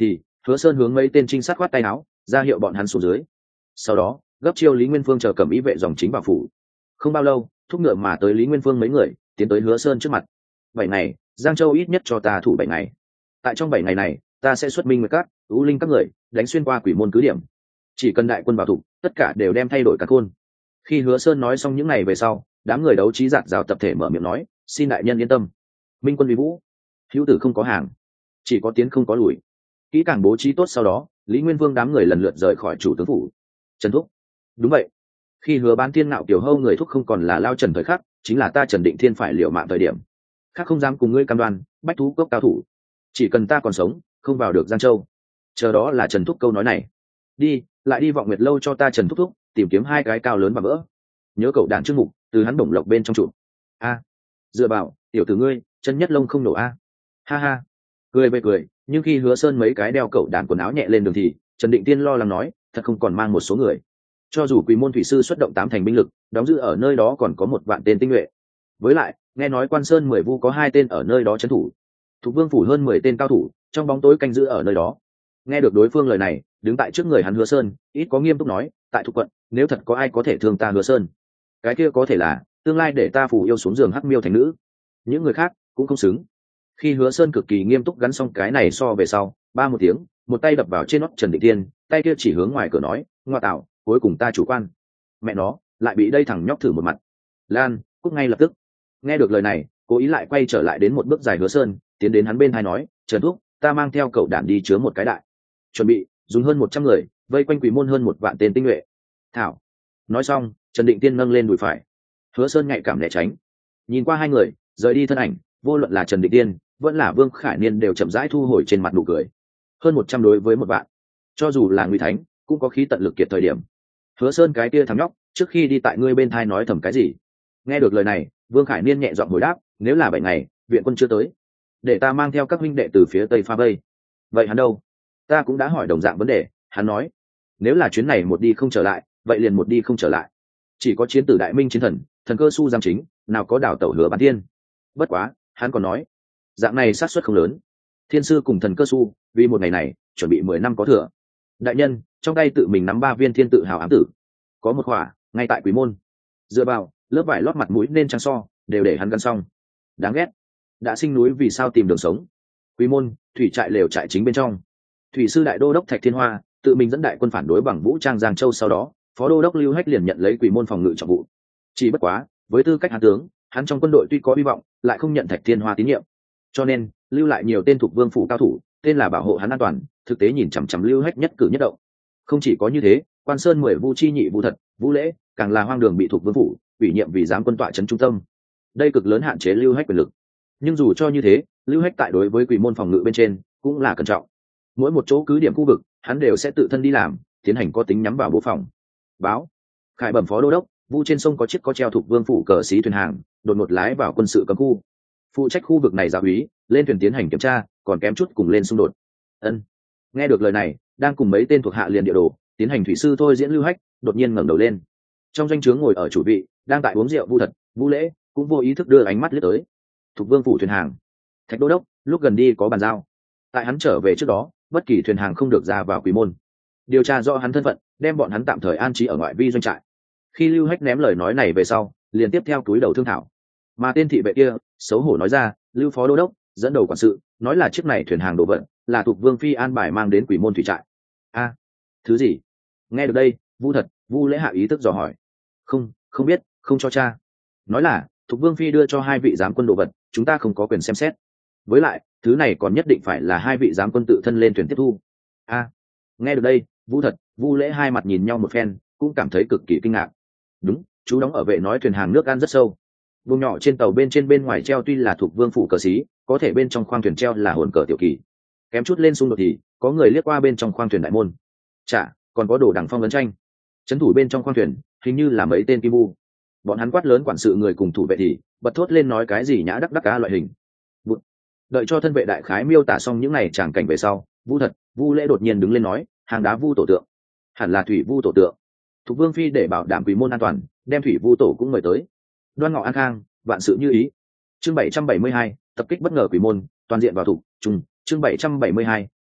Hứa Sơn hướng mấy tên trinh sát khoát tay áo, ra hiệu bọn hắn xuống dưới. Sau đó gấp chiêu Lý Nguyên Phương chờ cầm ý vệ dòng chính vào phủ. Không bao lâu, thúc ngựa mà tới Lý Nguyên Phương mấy người tiến tới Hứa Sơn trước mặt. 7 ngày, Giang Châu ít nhất cho ta thủ 7 ngày. Tại trong 7 ngày này, ta sẽ xuất minh với các ưu linh các người, đánh xuyên qua quỷ môn cứ điểm. Chỉ cần đại quân vào thủ, tất cả đều đem thay đổi cả khuôn. Khi Hứa Sơn nói xong những ngày về sau, đám người đấu trí giạt rào tập thể mở miệng nói, xin đại nhân yên tâm, minh quân uy vũ, hữu tử không có hàng, chỉ có tiến không có lùi. Kỹ càng bố trí tốt sau đó, Lý Nguyên Vương đám người lần lượt rời khỏi chủ tướng phủ. Trần Thúc, đúng vậy. Khi Hứa Bán Thiên Nạo tiểu hâu người thúc không còn là lao Trần thời khắc, chính là ta Trần Định Thiên phải liều mạng thời điểm. Khác không dám cùng ngươi cam đoan, bách thú cốc cao thủ, chỉ cần ta còn sống, không vào được Giang Châu. Chờ đó là Trần Thúc câu nói này. Đi, lại đi Vọng Nguyệt lâu cho ta Trần Thúc Thúc, tìm kiếm 2 cái cao lớn và vỡ. Nhớ cậu đàn trước mục, từ hắn bổng lộc bên trong trụ. A, dựa vào, tiểu tử ngươi, chân nhất lông không nổ a. Ha ha. Cười về cười, nhưng khi Hứa Sơn mấy cái đeo cậu đàn quần áo nhẹ lên đường thì Trần Định Tiên lo lắng nói, thật không còn mang một số người. Cho dù Quỷ môn thủy sư xuất động 8 thành binh lực, đóng giữ ở nơi đó còn có 1 vạn tên tinh nhuệ. Với lại, nghe nói Quan Sơn 10 vu có 2 tên ở nơi đó trấn thủ. Thục Vương phủ hơn 10 tên cao thủ, trong bóng tối canh giữ ở nơi đó. Nghe được đối phương lời này, đứng tại trước người hắn Hứa Sơn, ít có nghiêm túc nói, tại Thục quận, nếu thật có ai có thể thương ta Hứa Sơn, cái kia có thể là tương lai để ta phủ yêu xuống giường hắc miêu thành nữ. Những người khác cũng không xứng. Khi Hứa Sơn cực kỳ nghiêm túc gắn xong cái này so về sau, ba một tiếng, một tay đập vào trên nót Trần Định Tiên, tay kia chỉ hướng ngoài cửa nói, ngoa tạo, cuối cùng ta chủ quan. Mẹ nó, lại bị đây thằng nhóc thử một mặt. Lan, cút ngay lập tức. Nghe được lời này, cố ý lại quay trở lại đến một bước dài Hứa Sơn, tiến đến hắn bên tai nói, Trần Thúc, ta mang theo cậu đản đi chứa một cái đại. Chuẩn bị, dùng hơn 100 người, vây quanh Quỷ môn hơn 1 vạn tên tinh nhuệ. Thảo. Nói xong, Trần Định Tiên nâng lên đùi phải. Hứa Sơn nhạy cảm né tránh. Nhìn qua hai người, rời đi thân ảnh, vô luận là Trần Định Tiên, vẫn là Vương Khải Niên đều chậm rãi thu hồi trên mặt nụ cười. Hơn 100 đối với 1 vạn, cho dù là Nguy Thánh, cũng có khí tận lực kiệt thời điểm. Hứa Sơn cái kia thằng nhóc, trước khi đi tại ngươi bên thai nói thầm cái gì? Nghe được lời này, Vương Khải Niên nhẹ giọng hồi đáp, nếu là 7 ngày, viện quân chưa tới, để ta mang theo các huynh đệ từ phía tây pha vây. Vậy hắn đâu? Ta cũng đã hỏi đồng dạng vấn đề, hắn nói, nếu là chuyến này một đi không trở lại, vậy liền một đi không trở lại. Chỉ có chiến tử Đại Minh chiến thần, thần cơ su giam chính, nào có đảo tẩu Hứa Bán Thiên. Bất quá, hắn còn nói, dạng này xác suất không lớn. Thiên sư cùng thần cơ su, vì một ngày này, chuẩn bị 10 năm có thừa. Đại nhân, trong tay tự mình nắm 3 viên thiên tự hào ám tử, có một khỏa ngay tại Quý môn. Dựa vào, lớp vải lót mặt mũi nên trăng so, đều để hắn gắn xong. Đáng ghét, đã sinh núi vì sao tìm đường sống. Quý môn, thủy trại lều trại chính bên trong. Thủy sư đại đô đốc Thạch Thiên Hoa tự mình dẫn đại quân phản đối bằng vũ trang Giang Châu, sau đó phó đô đốc Lưu Hách liền nhận lấy Quỷ môn phòng ngự trọng vụ. Chỉ bất quá, với tư cách hán tướng, hắn trong quân đội tuy có hy vọng, lại không nhận Thạch Thiên Hoa tín nhiệm, cho nên lưu lại nhiều tên thuộc vương phủ cao thủ, tên là bảo hộ hắn an toàn, thực tế nhìn chằm chằm Lưu Hách nhất cử nhất động. Không chỉ có như thế, Quan Sơn 10 vu chi nhị vu thật, Vũ Lễ, càng là hoang đường bị thuộc vương phủ ủy nhiệm vì giám quân tọa trấn trung tâm. Đây cực lớn hạn chế Lưu Hách quyền lực. Nhưng dù cho như thế, Lưu Hách tại đối với Quỷ môn phòng ngự bên trên cũng là cẩn trọng. Mỗi một chỗ cứ điểm khu vực, hắn đều sẽ tự thân đi làm, tiến hành có tính nhắm vào bố phòng. Báo, khải bẩm phó đô đốc, vu trên sông có chiếc có treo thuộc vương phủ cờ xí thuyền hàng, đột ngột lái vào quân sự cấm khu. Phụ trách khu vực này giáo úy lên thuyền tiến hành kiểm tra, còn kém chút cùng lên xung đột. Ân. Nghe được lời này, đang cùng mấy tên thuộc hạ liền địa đồ tiến hành thủy sư thôi diễn Lưu Hách đột nhiên ngẩng đầu lên. Trong doanh trướng ngồi ở chủ vị, đang tại uống rượu Vu Thật, Vũ Lễ cũng vô ý thức đưa ánh mắt liếc tới. Thuộc vương phủ thuyền hàng, Thạch đô đốc lúc gần đi có bàn giao, tại hắn trở về trước đó, bất kỳ thuyền hàng không được ra vào Quỷ môn. Điều tra rõ hắn thân phận, đem bọn hắn tạm thời an trí ở ngoại vi doanh trại. Khi Lưu Hách ném lời nói này về sau, liền tiếp theo túi đầu thương thảo. Mà tên thị vệ kia xấu hổ nói ra, Lưu phó đô đốc dẫn đầu quản sự nói là chiếc này thuyền hàng đồ vận là thuộc vương phi an bài mang đến Quỷ môn thủy trại. A, thứ gì? Nghe được đây, Vu Thật, Vu Lễ hạ ý tức dò hỏi. Không biết, không cho cha. Nói là thuộc vương phi đưa cho 2 vị giám quân đồ vật, chúng ta không có quyền xem xét. Với lại, thứ này còn nhất định phải là 2 vị giám quân tự thân lên thuyền tiếp thu. A, nghe được đây, Vu Thật, Vu Lễ hai mặt nhìn nhau một phen, cũng cảm thấy cực kỳ kinh ngạc. Đúng, chú đóng ở vệ nói thuyền hàng nước ăn rất sâu. Vùng nhỏ trên tàu bên ngoài treo tuy là thuộc vương phủ cờ xí, có thể bên trong khoang thuyền treo là hồn cờ tiểu kỳ. Kém chút lên xung đột thì có người liếc qua bên trong khoang thuyền đại môn. Chả, còn có đồ đằng phong vấn tranh. Trấn thủ bên trong khoang thuyền, hình như là mấy tên kim vu. Bọn hắn quát lớn quản sự người cùng thủ vệ thì bật thốt lên nói cái gì nhã đắc đắc cá loại hình. Đợi cho thân vệ đại khái miêu tả xong những này tràng cảnh về sau, Vu Thật, Vu Lễ đột nhiên đứng lên nói, hàng đá vu tổ tượng, hẳn là thủy vu tổ tượng. Thục vương phi để bảo đảm Quỷ môn an toàn, đem thủy vu tổ cũng mời tới. Đoan ngọ an khang, vạn sự như ý. Chương 772, tập kích bất ngờ Quỷ môn, toàn diện vào thủ. Chương 772,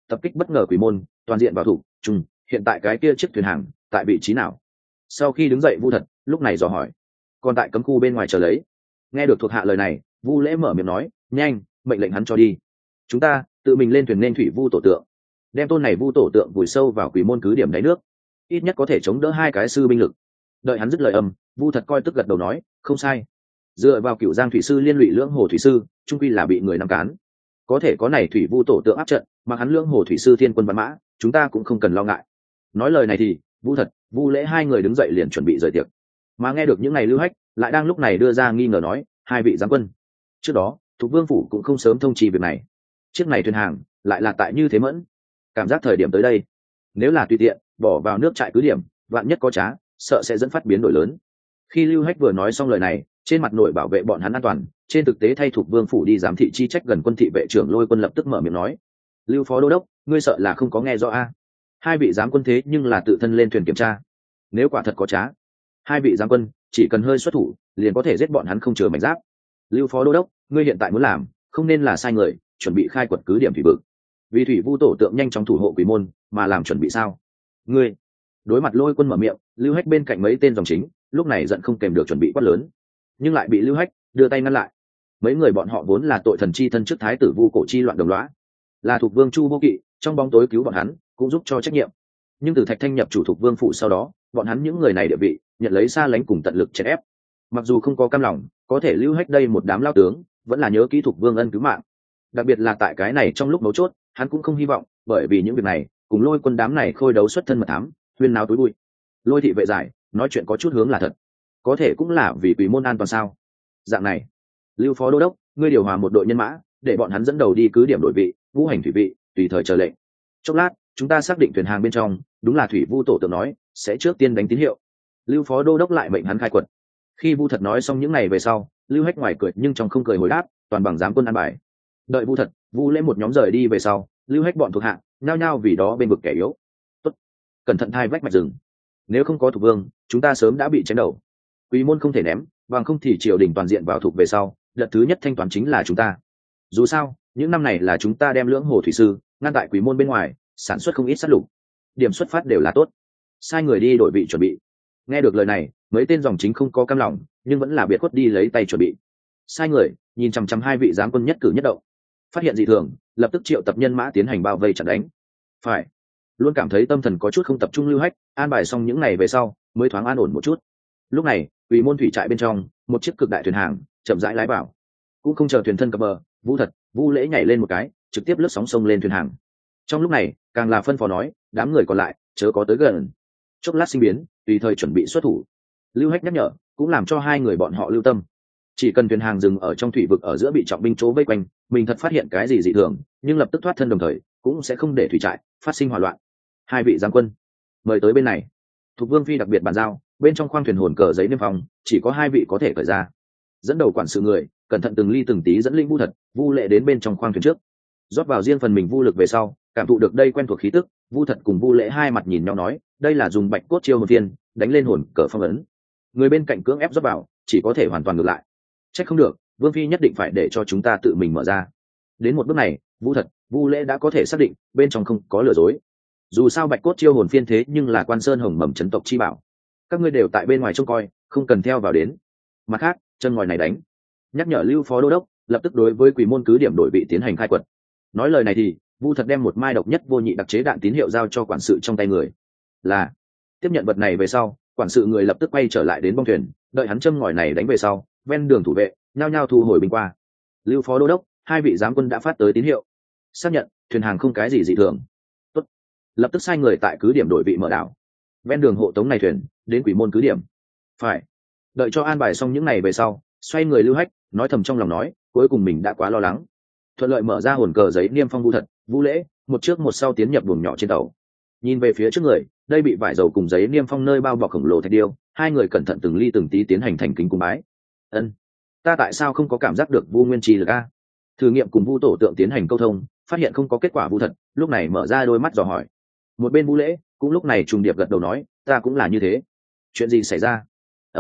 tập kích bất ngờ quỷ môn, toàn diện vào thủ chung. Hiện tại cái kia chiếc thuyền hàng tại vị trí nào? Sau khi đứng dậy Vu Thật lúc này dò hỏi. Còn tại cấm khu bên ngoài chờ lấy. Nghe được thuộc hạ lời này, Vu Lễ mở miệng nói, nhanh, mệnh lệnh hắn cho đi. Chúng ta tự mình lên thuyền nên thủy vu tổ tượng, đem tôn này vu tổ tượng vùi sâu vào quỷ môn cứ điểm đáy nước, ít nhất có thể chống đỡ 2 cái sư binh lực. Đợi hắn dứt lời âm, Vu Thật coi tức gật đầu nói, không sai. Dựa vào Cửu Giang thủy sư liên lụy lưỡng hồ thủy sư, trung quy là bị người nắm cán. Có thể có này thủy vu tổ tượng áp trận, mà hắn lưỡng hồ thủy sư thiên quân văn mã, chúng ta cũng không cần lo ngại. Nói lời này thì Vu Thật, Vu Lễ hai người đứng dậy liền chuẩn bị rời tiệc. Mà nghe được những ngày Lưu Hách lại đang lúc này đưa ra nghi ngờ nói, hai vị giám quân, trước đó Thục Vương phủ cũng không sớm thông trì việc này, chiếc này thuyền hàng lại là tại như thế mẫn, cảm giác thời điểm tới đây, nếu là tùy tiện bỏ vào nước trại cứ điểm, vạn nhất có trá, sợ sẽ dẫn phát biến đổi lớn. Khi Lưu Hách vừa nói xong lời này, trên mặt nội bảo vệ bọn hắn an toàn, trên thực tế thay Thục Vương phủ đi giám thị chi trách gần quân thị vệ trưởng Lôi Quân lập tức mở miệng nói, Lưu phó đô đốc, ngươi sợ là không có nghe rõ a? Hai vị giám quân thế nhưng là tự thân lên thuyền kiểm tra, nếu quả thật có trá, hai vị giám quân chỉ cần hơi xuất thủ liền có thể giết bọn hắn không chừa mảnh giáp. Lưu phó đô đốc, ngươi hiện tại muốn làm không nên là sai người, chuẩn bị khai quật cứ điểm thủy vực, vì thủy vu tổ tượng nhanh chóng thủ hộ quỷ môn mà làm chuẩn bị sao? Ngươi đối mặt Lôi Quân mở miệng, Lưu Hách bên cạnh mấy tên dòng chính lúc này giận không kèm được chuẩn bị quát lớn, nhưng lại bị Lưu Hách đưa tay ngăn lại. Mấy người bọn họ vốn là tội thần chi thân trước thái tử vu cổ chi loạn đồng lõa, là Thục Vương Chu Vô Kỵ trong bóng tối cứu bọn hắn, cũng giúp cho trách nhiệm. Nhưng từ Thạch Thanh nhập chủ Thục Vương phủ sau đó, bọn hắn những người này địa vị nhận lấy xa lánh cùng tận lực chèn ép. Mặc dù không có cam lòng, có thể Lưu Hách đây một đám lao tướng vẫn là nhớ kỹ Thục Vương ân cứu mạng, đặc biệt là tại cái này trong lúc mấu chốt, hắn cũng không hy vọng bởi vì những việc này cùng Lôi Quân đám này khôi đấu xuất thân mật thám, huyên náo túi bụi. Lôi thị vệ giải nói chuyện có chút hướng là thật, có thể cũng là vì quỷ môn an toàn sao? Dạng này, Lưu phó đô đốc, ngươi điều hòa một đội nhân mã, để bọn hắn dẫn đầu đi cứ điểm đổi vị, ngũ hành thủy vị, tùy thời chờ lệnh. Chốc lát, chúng ta xác định thuyền hàng bên trong đúng là thủy vu tổ tượng nói, sẽ trước tiên đánh tín hiệu. Lưu phó đô đốc lại mệnh hắn khai quật. Khi Vu Thật nói xong những này về sau, Lưu Hách ngoài cười nhưng trong không cười hồi đáp, toàn bằng giám quân an bài. Đợi Vu Thật, Vu Lễ một nhóm rời đi về sau, Lưu Hách bọn thuộc hạ nhao nhao vì đó bên vực kẻ yếu. Tốt, cẩn thận thai vách mạch rừng, nếu không có Thục Vương, chúng ta sớm đã bị chém đầu. Quỷ môn không thể ném, bằng không thì triều đình toàn diện vào thuộc về sau, đợt thứ nhất thanh toán chính là chúng ta. Dù sao, những năm này là chúng ta đem lưỡng hồ thủy sư ngăn tại quỷ môn bên ngoài, sản xuất không ít sát lục, điểm xuất phát đều là tốt. Sai người đi đổi vị chuẩn bị. Nghe được lời này, mấy tên dòng chính không có cam lòng, nhưng vẫn là biệt khuất đi lấy tay chuẩn bị. Sai người nhìn chằm chằm hai vị giám quân nhất cử nhất động, phát hiện dị thường lập tức triệu tập nhân mã tiến hành bao vây chặn đánh. Phải, luôn cảm thấy tâm thần có chút không tập trung Lưu Hách an bài xong những ngày về sau mới thoáng an ổn một chút. Lúc này quỷ môn thủy trại bên trong, một chiếc cực đại thuyền hàng chậm rãi lái vào, cũng không chờ thuyền thân cập bờ, Vu Thật, Vu Lễ nhảy lên một cái, trực tiếp lướt sóng sông lên thuyền hàng. Trong lúc này càng là phân phó nói, đám người còn lại chớ có tới gần, chốc lát sinh biến tùy thời chuẩn bị xuất thủ. Lưu Hách nhắc nhở cũng làm cho hai người bọn họ lưu tâm, chỉ cần thuyền hàng dừng ở trong thủy vực ở giữa bị trọng binh chỗ vây quanh, mình thật phát hiện cái gì dị thường nhưng lập tức thoát thân, đồng thời cũng sẽ không để thủy trại phát sinh hỏa loạn. Hai vị giám quân mời tới bên này. Thục Vương phi đặc biệt bàn giao, bên trong khoang thuyền hồn cờ giấy niêm phong chỉ có hai vị có thể khởi ra. Dẫn đầu quản sự người cẩn thận từng ly từng tí dẫn linh Vu Thật, Vu Lễ đến bên trong khoang thuyền trước, rót vào riêng phần mình vu lực về sau, cảm thụ được đây quen thuộc khí tức, Vu Thật cùng Vu Lễ hai mặt nhìn nhau nói, đây là dùng bạch cốt chiêu một viên đánh lên hồn cờ phong ấn. Người bên cạnh cưỡng ép rót vào chỉ có thể hoàn toàn ngược lại. Trách không được, Vương phi nhất định phải để cho chúng ta tự mình mở ra. Đến một bước này, Vu Thật, Vu Lễ đã có thể xác định bên trong không có lừa dối. Dù sao bạch cốt chiêu hồn phiên thế nhưng là Quan Sơn Hồng mầm chấn tộc chi bảo, các ngươi đều tại bên ngoài trông coi, không cần theo vào đến. Mặt khác, chân ngòi này đánh, nhắc nhở Lưu phó đô đốc lập tức đối với quỷ môn cứ điểm đổi vị tiến hành khai quật. Nói lời này thì Vu Thật đem một mai độc nhất vô nhị đặc chế đạn tín hiệu giao cho quản sự trong tay người. Là tiếp nhận vật này về sau, quản sự người lập tức quay trở lại đến bong thuyền, đợi hắn châm ngòi này đánh về sau, ven đường thủ vệ nhao nhao thu hồi binh qua. Lưu phó đô đốc, hai vị giám quân đã phát tới tín hiệu, xác nhận thuyền hàng không cái gì dị thường. Tốt, lập tức sai người tại cứ điểm đổi vị mở đảo, ven đường hộ tống này thuyền đến quỷ môn cứ điểm. Phải. Đợi cho an bài xong những ngày về sau, xoay người Lưu Hách nói thầm trong lòng nói, cuối cùng mình đã quá lo lắng. Thuận lợi mở ra hồn cờ giấy niêm phong Vu Thật, Vu Lễ một trước một sau tiến nhập buồng nhỏ trên tàu. Nhìn về phía trước người, đây bị vải dầu cùng giấy niêm phong nơi bao bọc khổng lồ thạch điêu, hai người cẩn thận từng ly từng tí tiến hành thành kính cung bái. Ân, ta tại sao không có cảm giác được Vu Nguyên Trì lực a? Thử nghiệm cùng Vu tổ tượng tiến hành câu thông, phát hiện không có kết quả. Vu Thật lúc này mở ra đôi mắt dò hỏi. Một bên Vu Lễ cũng lúc này trùng điệp gật đầu nói, ta cũng là như thế. Chuyện gì xảy ra?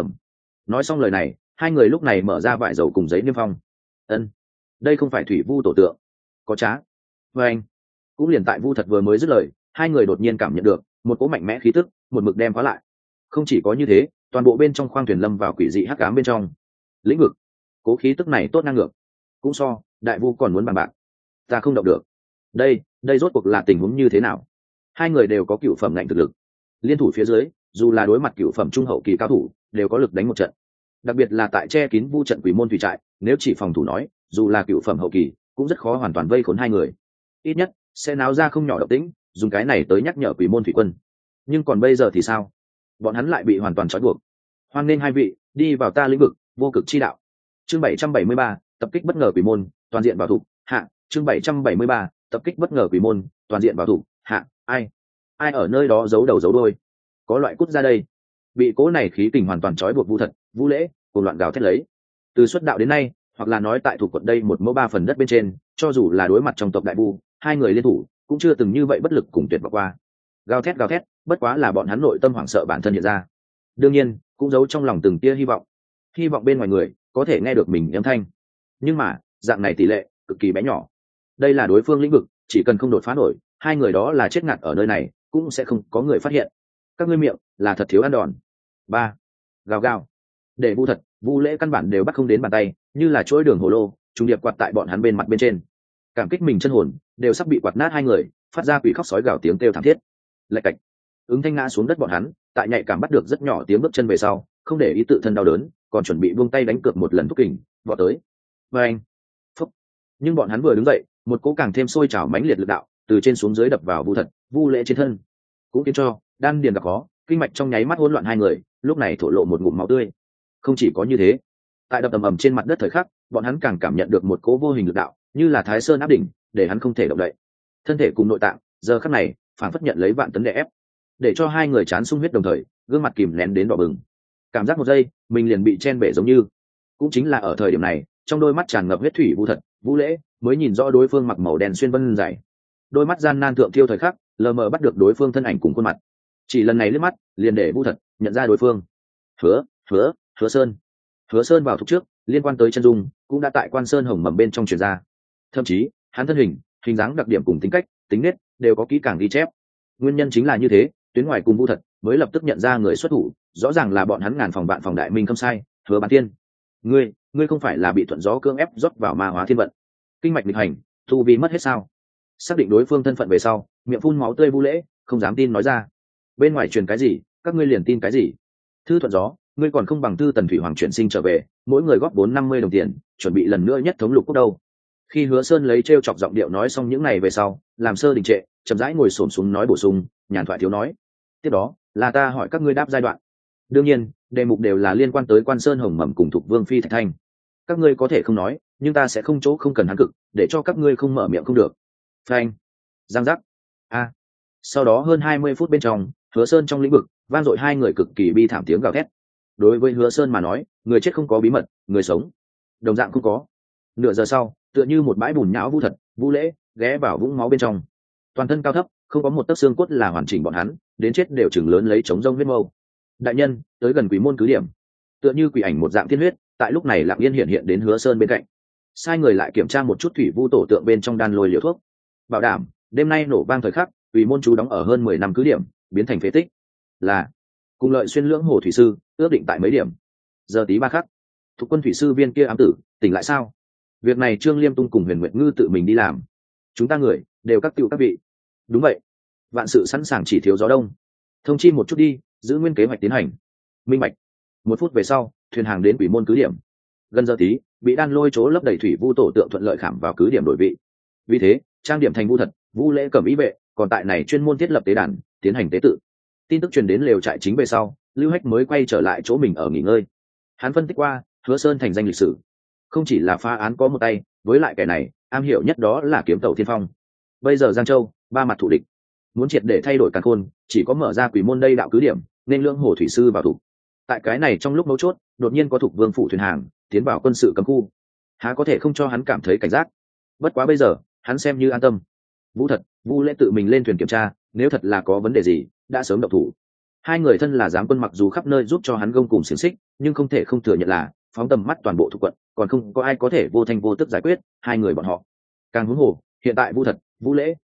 Nói xong lời này, hai người lúc này mở ra vải dầu cùng giấy niêm phong. Ân, đây không phải thủy vu tổ tượng, có trá. Vâng. cũng liền tại Vu Thật vừa mới dứt lời, hai người đột nhiên cảm nhận được một cỗ mạnh mẽ khí tức một mực đem khóa lại. Không chỉ có như thế, toàn bộ bên trong khoang thuyền lâm vào quỷ dị hắc ám bên trong lĩnh vực. Cố khí tức này tốt ngang ngược, cũng so đại vu còn muốn bằng bạc. Ta không động được. Đây rốt cuộc là tình huống như thế nào? Hai người đều có cựu phẩm ngạnh thực lực, liên thủ phía dưới, dù là đối mặt cựu phẩm trung hậu kỳ cao thủ, đều có lực đánh một trận. Đặc biệt là tại che kín vu trận quỷ môn thủy trại, nếu chỉ phòng thủ nói, dù là cựu phẩm hậu kỳ, cũng rất khó hoàn toàn vây khốn hai người. Ít nhất sẽ náo ra không nhỏ động tĩnh, dùng cái này tới nhắc nhở quỷ môn thủy quân. Nhưng còn bây giờ thì sao? Bọn hắn lại bị hoàn toàn trói buộc. Hoan nên hai vị đi vào ta lĩnh vực vô cực chi đạo. Chương 773, tập kích bất ngờ quỷ môn, toàn diện bảo thủ hạ. Chương 773, tập kích bất ngờ quỷ môn, toàn diện bảo thủ hạ. Ai ở nơi đó giấu đầu giấu đuôi? Có loại cút ra đây. Bị cố này khí kình hoàn toàn trói buộc Vu Thật, Vu Lễ cùng loạn gào thét lấy. Từ xuất đạo đến nay, hoặc là nói tại thuộc quận đây một mẫu ba phần đất bên trên, cho dù là đối mặt trong tộc đại vu, hai người liên thủ cũng chưa từng như vậy bất lực cùng tuyệt vọng qua. Gào thét, bất quá là bọn hắn nội tâm hoảng sợ bản thân hiện ra. Đương nhiên, cũng giấu trong lòng từng tia hy vọng bên ngoài người có thể nghe được mình âm thanh. Nhưng mà, dạng này tỷ lệ cực kỳ bé nhỏ. Đây là đối phương lĩnh vực, chỉ cần không đột phá nổi, hai người đó là chết ngạt ở nơi này, cũng sẽ không có người phát hiện. Các ngươi miệng là thật thiếu ăn đòn. Ba, gào. Để Vu Thật, Vu Lễ căn bản đều bắt không đến bàn tay, như là chuỗi đường hồ lô, trùng điệp quạt tại bọn hắn bên mặt bên trên. Cảm kích mình chân hồn đều sắp bị quạt nát, hai người phát ra quỷ khóc sói gào tiếng kêu thảm thiết. Lạch cạch, ứng thanh ngã xuống đất. Bọn hắn tại nhạy cảm bắt được rất nhỏ tiếng bước chân về sau, không để ý tự thân đau đớn, còn chuẩn bị buông tay đánh cược một lần thúc kình vọt tới. Và anh phúc, nhưng bọn hắn vừa đứng dậy, một cỗ càng thêm sôi trào mãnh liệt lực đạo từ trên xuống dưới đập vào Vu Thật, Vu Lễ trên thân, cũng khiến cho đan điền gặp khó, kinh mạch trong nháy mắt hỗn loạn. Hai người lúc này thổ lộ một ngụm máu tươi. Không chỉ có như thế, tại đập ầm ầm trên mặt đất thời khắc, bọn hắn càng cảm nhận được một cỗ vô hình lực đạo, như là Thái Sơn áp đỉnh, để hắn không thể động đậy. Thân thể cùng nội tạng giờ khắc này phản phất nhận lấy vạn tấn đè ép, để cho hai người chán sung huyết, đồng thời gương mặt kìm nén đến đỏ bừng. Cảm giác một giây mình liền bị chen bể giống như. Cũng chính là ở thời điểm này, trong đôi mắt tràn ngập huyết thủy Vu Thật, Vu Lễ mới nhìn rõ đối phương mặc màu đen xuyên vân dày, đôi mắt gian nan thượng thiêu thời khắc, lờ mờ bắt được đối phương thân ảnh cùng khuôn mặt. Chỉ lần này liếc mắt liền để Vu Thật nhận ra đối phương. Hứa Sơn vào thúc trước, liên quan tới chân dung cũng đã tại Quan Sơn Hồng Mầm bên trong truyền ra. Thậm chí hắn thân hình dáng đặc điểm cùng tính cách tính nết đều có kỹ càng ghi chép. Nguyên nhân chính là như thế, tuyến ngoài cùng Vu Thật mới lập tức nhận ra người xuất thủ, rõ ràng là bọn hắn ngàn phòng vạn phòng đại minh không sai, Hứa Bán Tiên. Ngươi không phải là bị thuận gió cưỡng ép rót vào ma hóa thiên vận, kinh mạch nghịch hành, tu vi mất hết sao? Xác định đối phương thân phận về sau, miệng phun máu tươi Vu Lễ không dám tin nói ra. Bên ngoài truyền cái gì, các ngươi liền tin cái gì? Thư thuận gió, ngươi còn không bằng Thư Tần Thủy Hoàng chuyển sinh trở về, mỗi người góp 450 đồng tiền, chuẩn bị lần nữa nhất thống lục quốc đâu. Khi Hứa Sơn lấy trêu chọc giọng điệu nói xong những này về sau, làm sơ đình trệ, chậm rãi ngồi xổm xuống nói bổ sung, nhàn thoại thiếu nói. Tiếp đó là ta hỏi các ngươi đáp giai đoạn. Đương nhiên, đề mục đều là liên quan tới Quan Sơn Hồng Mầm cùng Thục Vương Phi Thạch Thanh. Các ngươi có thể không nói, nhưng ta sẽ không chỗ không cần hắn cực, để cho các ngươi không mở miệng không được. Phanh, giang giác. Sau đó hơn 20 phút bên trong, Hứa Sơn trong lĩnh vực vang dội hai người cực kỳ bi thảm tiếng gào thét. Đối với Hứa Sơn mà nói, người chết không có bí mật, người sống đồng dạng không có. Nửa giờ sau, tựa như một bãi bùn nhão, Vu Thật, Vu Lễ ghé vào vũng máu bên trong, toàn thân cao thấp, không có một tấc xương cốt là hoàn chỉnh. Bọn hắn đến chết đều chừng lớn lấy chống rông huyết mâu. Đại nhân tới gần quỷ môn cứ điểm, tựa như quỷ ảnh một dạng tiên huyết, tại lúc này lặng yên hiện đến Hứa Sơn bên cạnh. Sai người lại kiểm tra một chút thủy vu tổ tượng bên trong đan lôi liều thuốc, bảo đảm đêm nay nổ vang thời khắc, quỷ môn chú đóng ở hơn 10 năm cứ điểm biến thành phế tích. Là cùng Lợi Xuyên Lưỡng Hồ thủy sư ước định tại mấy điểm. Giờ tí 3 khắc, thuộc quân thủy sư viên kia ám tử tỉnh lại sao? Việc này Trương Liêm Tung cùng Huyền Nguyệt Ngư tự mình đi làm, chúng ta người đều các cựu các vị. Đúng vậy, vạn sự sẵn sàng, chỉ thiếu gió đông. Thông chi một chút đi, giữ nguyên kế hoạch tiến hành. Minh bạch. 1 phút về sau, thuyền hàng đến quỷ môn cứ điểm. Gần giờ tí, bị đan lôi chỗ lấp đầy thủy vu tổ tượng thuận lợi khảm vào cứ điểm đổi vị. Vì thế, trang điểm thành Vu Thật, Vu Lễ cầm ý vệ, còn tại này chuyên môn thiết lập tế đàn, tiến hành tế tự. Tin tức truyền đến lều trại chính về sau, Lưu Hách mới quay trở lại chỗ mình ở nghỉ ngơi. Hắn phân tích qua, Hứa Sơn thành danh lịch sử, không chỉ là phá án có một tay, với lại kẻ này am hiểu nhất đó là kiếm tàu thiên phong. Bây giờ Giang Châu 3 mặt thủ địch, muốn triệt để thay đổi càn khôn, chỉ có mở ra quỷ môn đây đạo cứ điểm, nên Lưỡng Hồ thủy sư vào thủ. Tại cái này trong lúc mấu chốt, đột nhiên có Thục Vương phủ thuyền hàng tiến vào quân sự cấm khu, há có thể không cho hắn cảm thấy cảnh giác. Bất quá bây giờ hắn xem như an tâm. Vu Thật, Vu Lễ tự mình lên thuyền kiểm tra, nếu thật là có vấn đề gì đã sớm động thủ. Hai người thân là giám quân, mặc dù khắp nơi giúp cho hắn gông cùng xiềng xích, nhưng không thể không thừa nhận là phóng tầm mắt toàn bộ thuộc quận, còn không có ai có thể vô thanh vô tức giải quyết hai người bọn họ. Càng huống hồ, hiện tại Vu Thật, Vu Lễ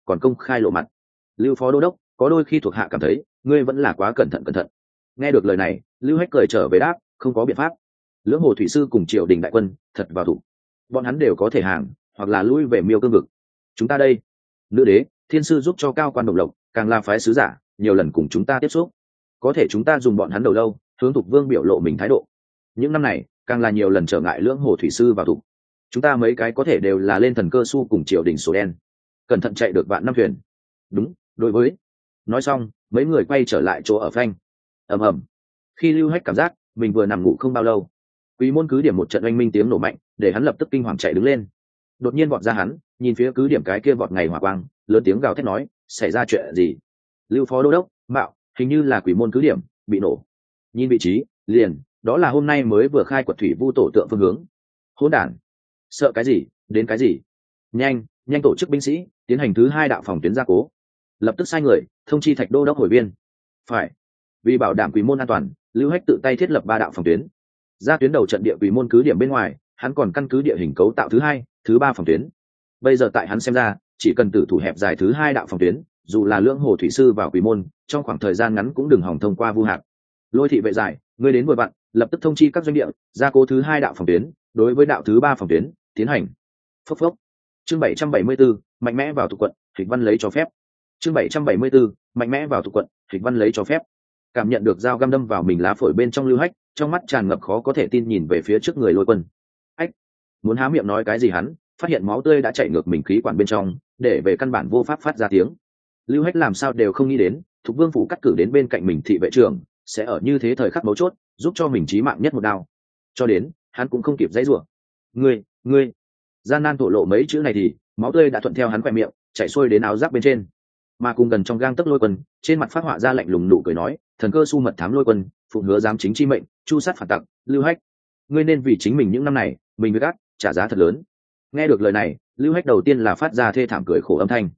còn công khai lộ mặt. Lưu phó đô đốc, có đôi khi thuộc hạ cảm thấy ngươi vẫn là quá cẩn thận. Nghe được lời này, Lưu Hách cười trở về đáp, không có biện pháp. Lưỡng hồ thủy sư cùng triều đình đại quân thật vào thủ, bọn hắn đều có thể hàng hoặc là lui về Miêu Cương vực. Chúng ta đây, nữ đế thiên sư giúp cho cao quan đồng lộc, càng là phái sứ giả nhiều lần cùng chúng ta tiếp xúc, có thể chúng ta dùng bọn hắn đầu lâu hướng Thục Vương biểu lộ mình thái độ. Những năm này càng là nhiều lần trở ngại lưỡng hồ thủy sư vào thủ, chúng ta mấy cái có thể đều là lên thần cơ su cùng triều đình sổ đen, cẩn thận chạy được vạn năm thuyền. Đúng, đối với. Nói xong mấy người quay trở lại chỗ ở phanh. Ầm ầm. Khi Lưu Hách cảm giác mình vừa nằm ngủ không bao lâu, Quý môn cứ điểm một trận oanh minh tiếng nổ mạnh, để hắn lập tức kinh hoàng chạy đứng lên. Đột nhiên vọt ra hắn, nhìn phía cứ điểm cái kia vọt ngày hỏa quang, lớn tiếng gào thét nói, xảy ra chuyện gì? Lưu phó đô đốc, mạo, hình như là Quỷ môn cứ điểm bị nổ. Nhìn vị trí, liền, đó là hôm nay mới vừa khai quật thủy vu tổ tượng phương hướng. Hỗn đản, sợ cái gì, đến cái gì? Nhanh, nhanh tổ chức binh sĩ, tiến hành thứ 2 đạo phòng tuyến gia cố. Lập tức sai người, thông chi Thạch đô đốc hồi viên. Phải. Vì bảo đảm Quỷ môn an toàn, Lưu Hách tự tay thiết lập 3 đạo phòng tuyến. Ra tuyến đầu trận địa Quỷ môn cứ điểm bên ngoài, hắn còn căn cứ địa hình cấu tạo thứ 2, thứ 3 phòng tuyến. Bây giờ tại hắn xem ra, chỉ cần tử thủ hẹp dài thứ 2 đạo phòng tuyến, dù là lưỡng hồ thủy sư vào Quỷ môn, trong khoảng thời gian ngắn cũng đừng hòng thông qua Vu Hạp. Lôi thị vệ giải, ngươi đến vừa vặn, lập tức thông chi các doanh địa, gia cố thứ 2 đạo phòng tuyến, đối với đạo thứ 3 phòng tuyến, tiến hành. Phốc phốc. Chương 774, mạnh mẽ vào thuộc quận, Hịch Văn lấy cho phép. Chương 774, mạnh mẽ vào thuộc quận, Hịch Văn lấy cho phép. Cảm nhận được dao găm đâm vào mình lá phổi bên trong Lưu Hách, trong mắt tràn ngập khó có thể tin nhìn về phía trước người Lôi Quân. Ách, muốn há miệng nói cái gì hắn, phát hiện máu tươi đã chảy ngược mình khí quản bên trong, để về căn bản vô pháp phát ra tiếng. Lưu Hách làm sao đều không nghĩ đến, Thục Vương phủ cắt cử đến bên cạnh mình thị vệ trưởng, sẽ ở như thế thời khắc mấu chốt, giúp cho mình chí mạng nhất một đao. Cho đến, hắn cũng không kịp giãy giụa. Ngươi, gian nan thổ lộ mấy chữ này thì máu tươi đã thuận theo hắn khỏe miệng chảy xuôi đến áo giáp bên trên, mà cùng gần trong gang tấc Lôi Quân trên mặt phát họa ra lạnh lùng nụ cười nói, thần cơ su mật thám Lôi Quân phụ hứa giám chính chi mệnh, chu sát phản tặc. Lưu Hách, ngươi nên vì chính mình những năm này mình với gác trả giá thật lớn. Nghe được lời này, Lưu Hách đầu tiên là phát ra thê thảm cười khổ âm thanh.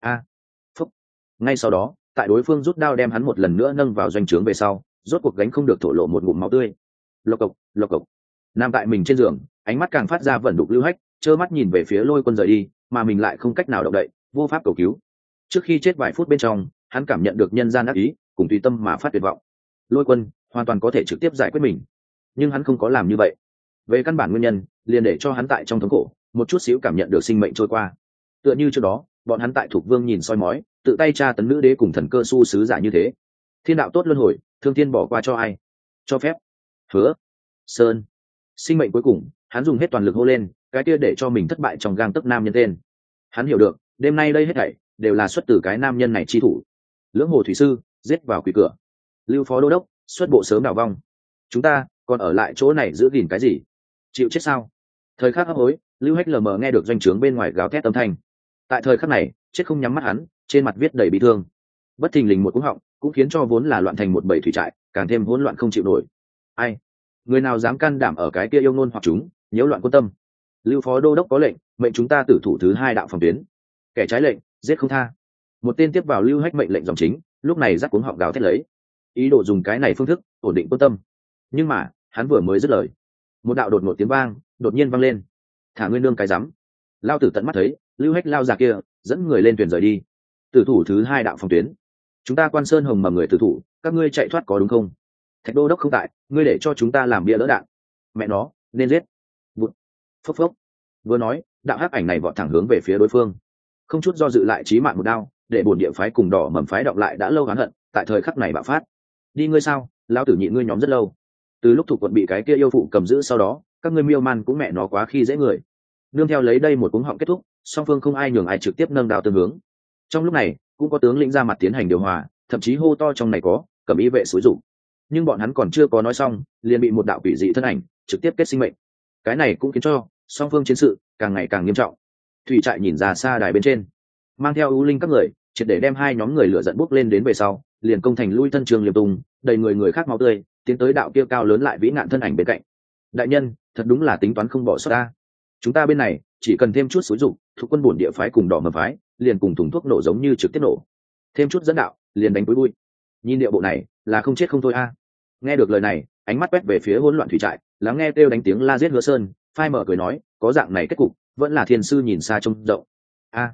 Phúc. Ngay sau đó, tại đối phương rút đao đem hắn một lần nữa nâng vào doanh trướng về sau, rốt cuộc gánh không được thổ lộ một ngụm máu tươi. Lộc cộc. Nằm tại mình trên giường, ánh mắt càng phát ra vẩn đục Lưu Hách trơ mắt nhìn về phía Lôi Quân rời đi, mà mình lại không cách nào động đậy, vô pháp cầu cứu. Trước khi chết vài phút bên trong, hắn cảm nhận được nhân gian ác ý cùng tùy tâm mà phát tuyệt vọng. Lôi Quân hoàn toàn có thể trực tiếp giải quyết mình, nhưng hắn không có làm như vậy. Về căn bản nguyên nhân, liền để cho hắn tại trong thống khổ một chút xíu cảm nhận được sinh mệnh trôi qua. Tựa như trước đó, bọn hắn tại Thục Vương nhìn soi mói, tự tay tra tấn nữ đế cùng thần cơ su sứ giả như thế. Thiên đạo tốt luân hồi, thương thiên bỏ qua cho ai? Cho phép. Hứa. Sơn. Sinh mệnh cuối cùng, hắn dùng hết toàn lực hô lên, cái kia để cho mình thất bại trong gang tấc nam nhân tên. Hắn hiểu được, đêm nay đây hết thảy đều là xuất từ cái nam nhân này chi thủ. Lưỡng hồ thủy sư giết vào quỷ cửa. Lưu phó đô đốc xuất bộ sớm đào vong. Chúng ta còn ở lại chỗ này giữ gìn cái gì? Chịu chết sao? Thời khắc hấp hối, Lưu Hách lờ mờ nghe được doanh trướng bên ngoài gào thét âm thanh. Tại thời khắc này, chết không nhắm mắt hắn, trên mặt viết đầy bị thương. Bất thình lình một cú họng, cũng khiến cho vốn là loạn thành một bầy thủy trại, càng thêm hỗn loạn không chịu nổi. Ai? Người nào dám can đảm ở cái kia yêu ngôn hoặc chúng, nhiễu loạn quân tâm? Lưu phó đô đốc có lệnh, mệnh chúng ta tử thủ thứ 2 đạo phòng tuyến. Kẻ trái lệnh, giết không tha. Một tên tiếp vào Lưu Hách mệnh lệnh dòng chính, lúc này rắc cuống họng gào thét lấy, ý đồ dùng cái này phương thức ổn định quân tâm. Nhưng mà, hắn vừa mới dứt lời, một đạo đột ngột tiếng vang đột nhiên vang lên. Thả ngươi nương cái rắm. Lao tử tận mắt thấy Lưu Hách lao già kia dẫn người lên thuyền rời đi. Tử thủ thứ 2 đạo phòng tuyến, chúng ta Quan Sơn Hồng mầm người tử thủ, các ngươi chạy thoát có đúng không? Thạch đô đốc không tại, ngươi để cho chúng ta làm bia đỡ đạn. Mẹ nó, nên giết. Bụt. Phốc phốc. Vừa nói, đạo hắc ảnh này vọt thẳng hướng về phía đối phương, không chút do dự lại chí mạng một đao, để bổn địa phái cùng đỏ mầm phái đọc lại đã lâu oán hận, tại thời khắc này bạo phát. Đi ngươi sao? Lão tử nhịn ngươi nhóm rất lâu. Từ lúc Thục quận bị cái kia yêu phụ cầm giữ sau đó, các ngươi miêu man cũng mẹ nó quá khi dễ người. Nương theo lấy đây một cuống họng kết thúc, song phương không ai nhường ai trực tiếp nâng đao tương hướng. Trong lúc này, cũng có tướng lĩnh ra mặt tiến hành điều hòa, thậm chí hô to trong này có cầm ý vệ xúi dụng. Nhưng bọn hắn còn chưa có nói xong, liền bị một đạo quỷ dị thân ảnh trực tiếp kết sinh mệnh. Cái này cũng khiến cho song phương chiến sự càng ngày càng nghiêm trọng. Thủy trại nhìn ra xa đài bên trên, mang theo ưu linh các người, triệt để đem hai nhóm người lửa giận bốc lên đến về sau, liền công thành lui thân trường liệp tung, đầy người khác máu tươi, tiến tới đạo kia cao lớn lại vĩ ngạn thân ảnh bên cạnh. Đại nhân, thật đúng là tính toán không bỏ sót ta. Chúng ta bên này chỉ cần thêm chút xúi dục, thuộc quân bổn địa phái cùng đỏ mầm phái, liền cùng thùng thuốc nổ giống như trực tiếp nổ. Thêm chút dẫn đạo, liền đánh túi bụi. Nhìn điệu bộ này, là không chết không thôi a. Nghe được lời này, ánh mắt quét về phía hỗn loạn thủy trại, lắng nghe kêu đánh tiếng la giết Hứa Sơn, phai mở cười nói, có dạng này kết cục, vẫn là thiên sư nhìn xa trông rộng. A,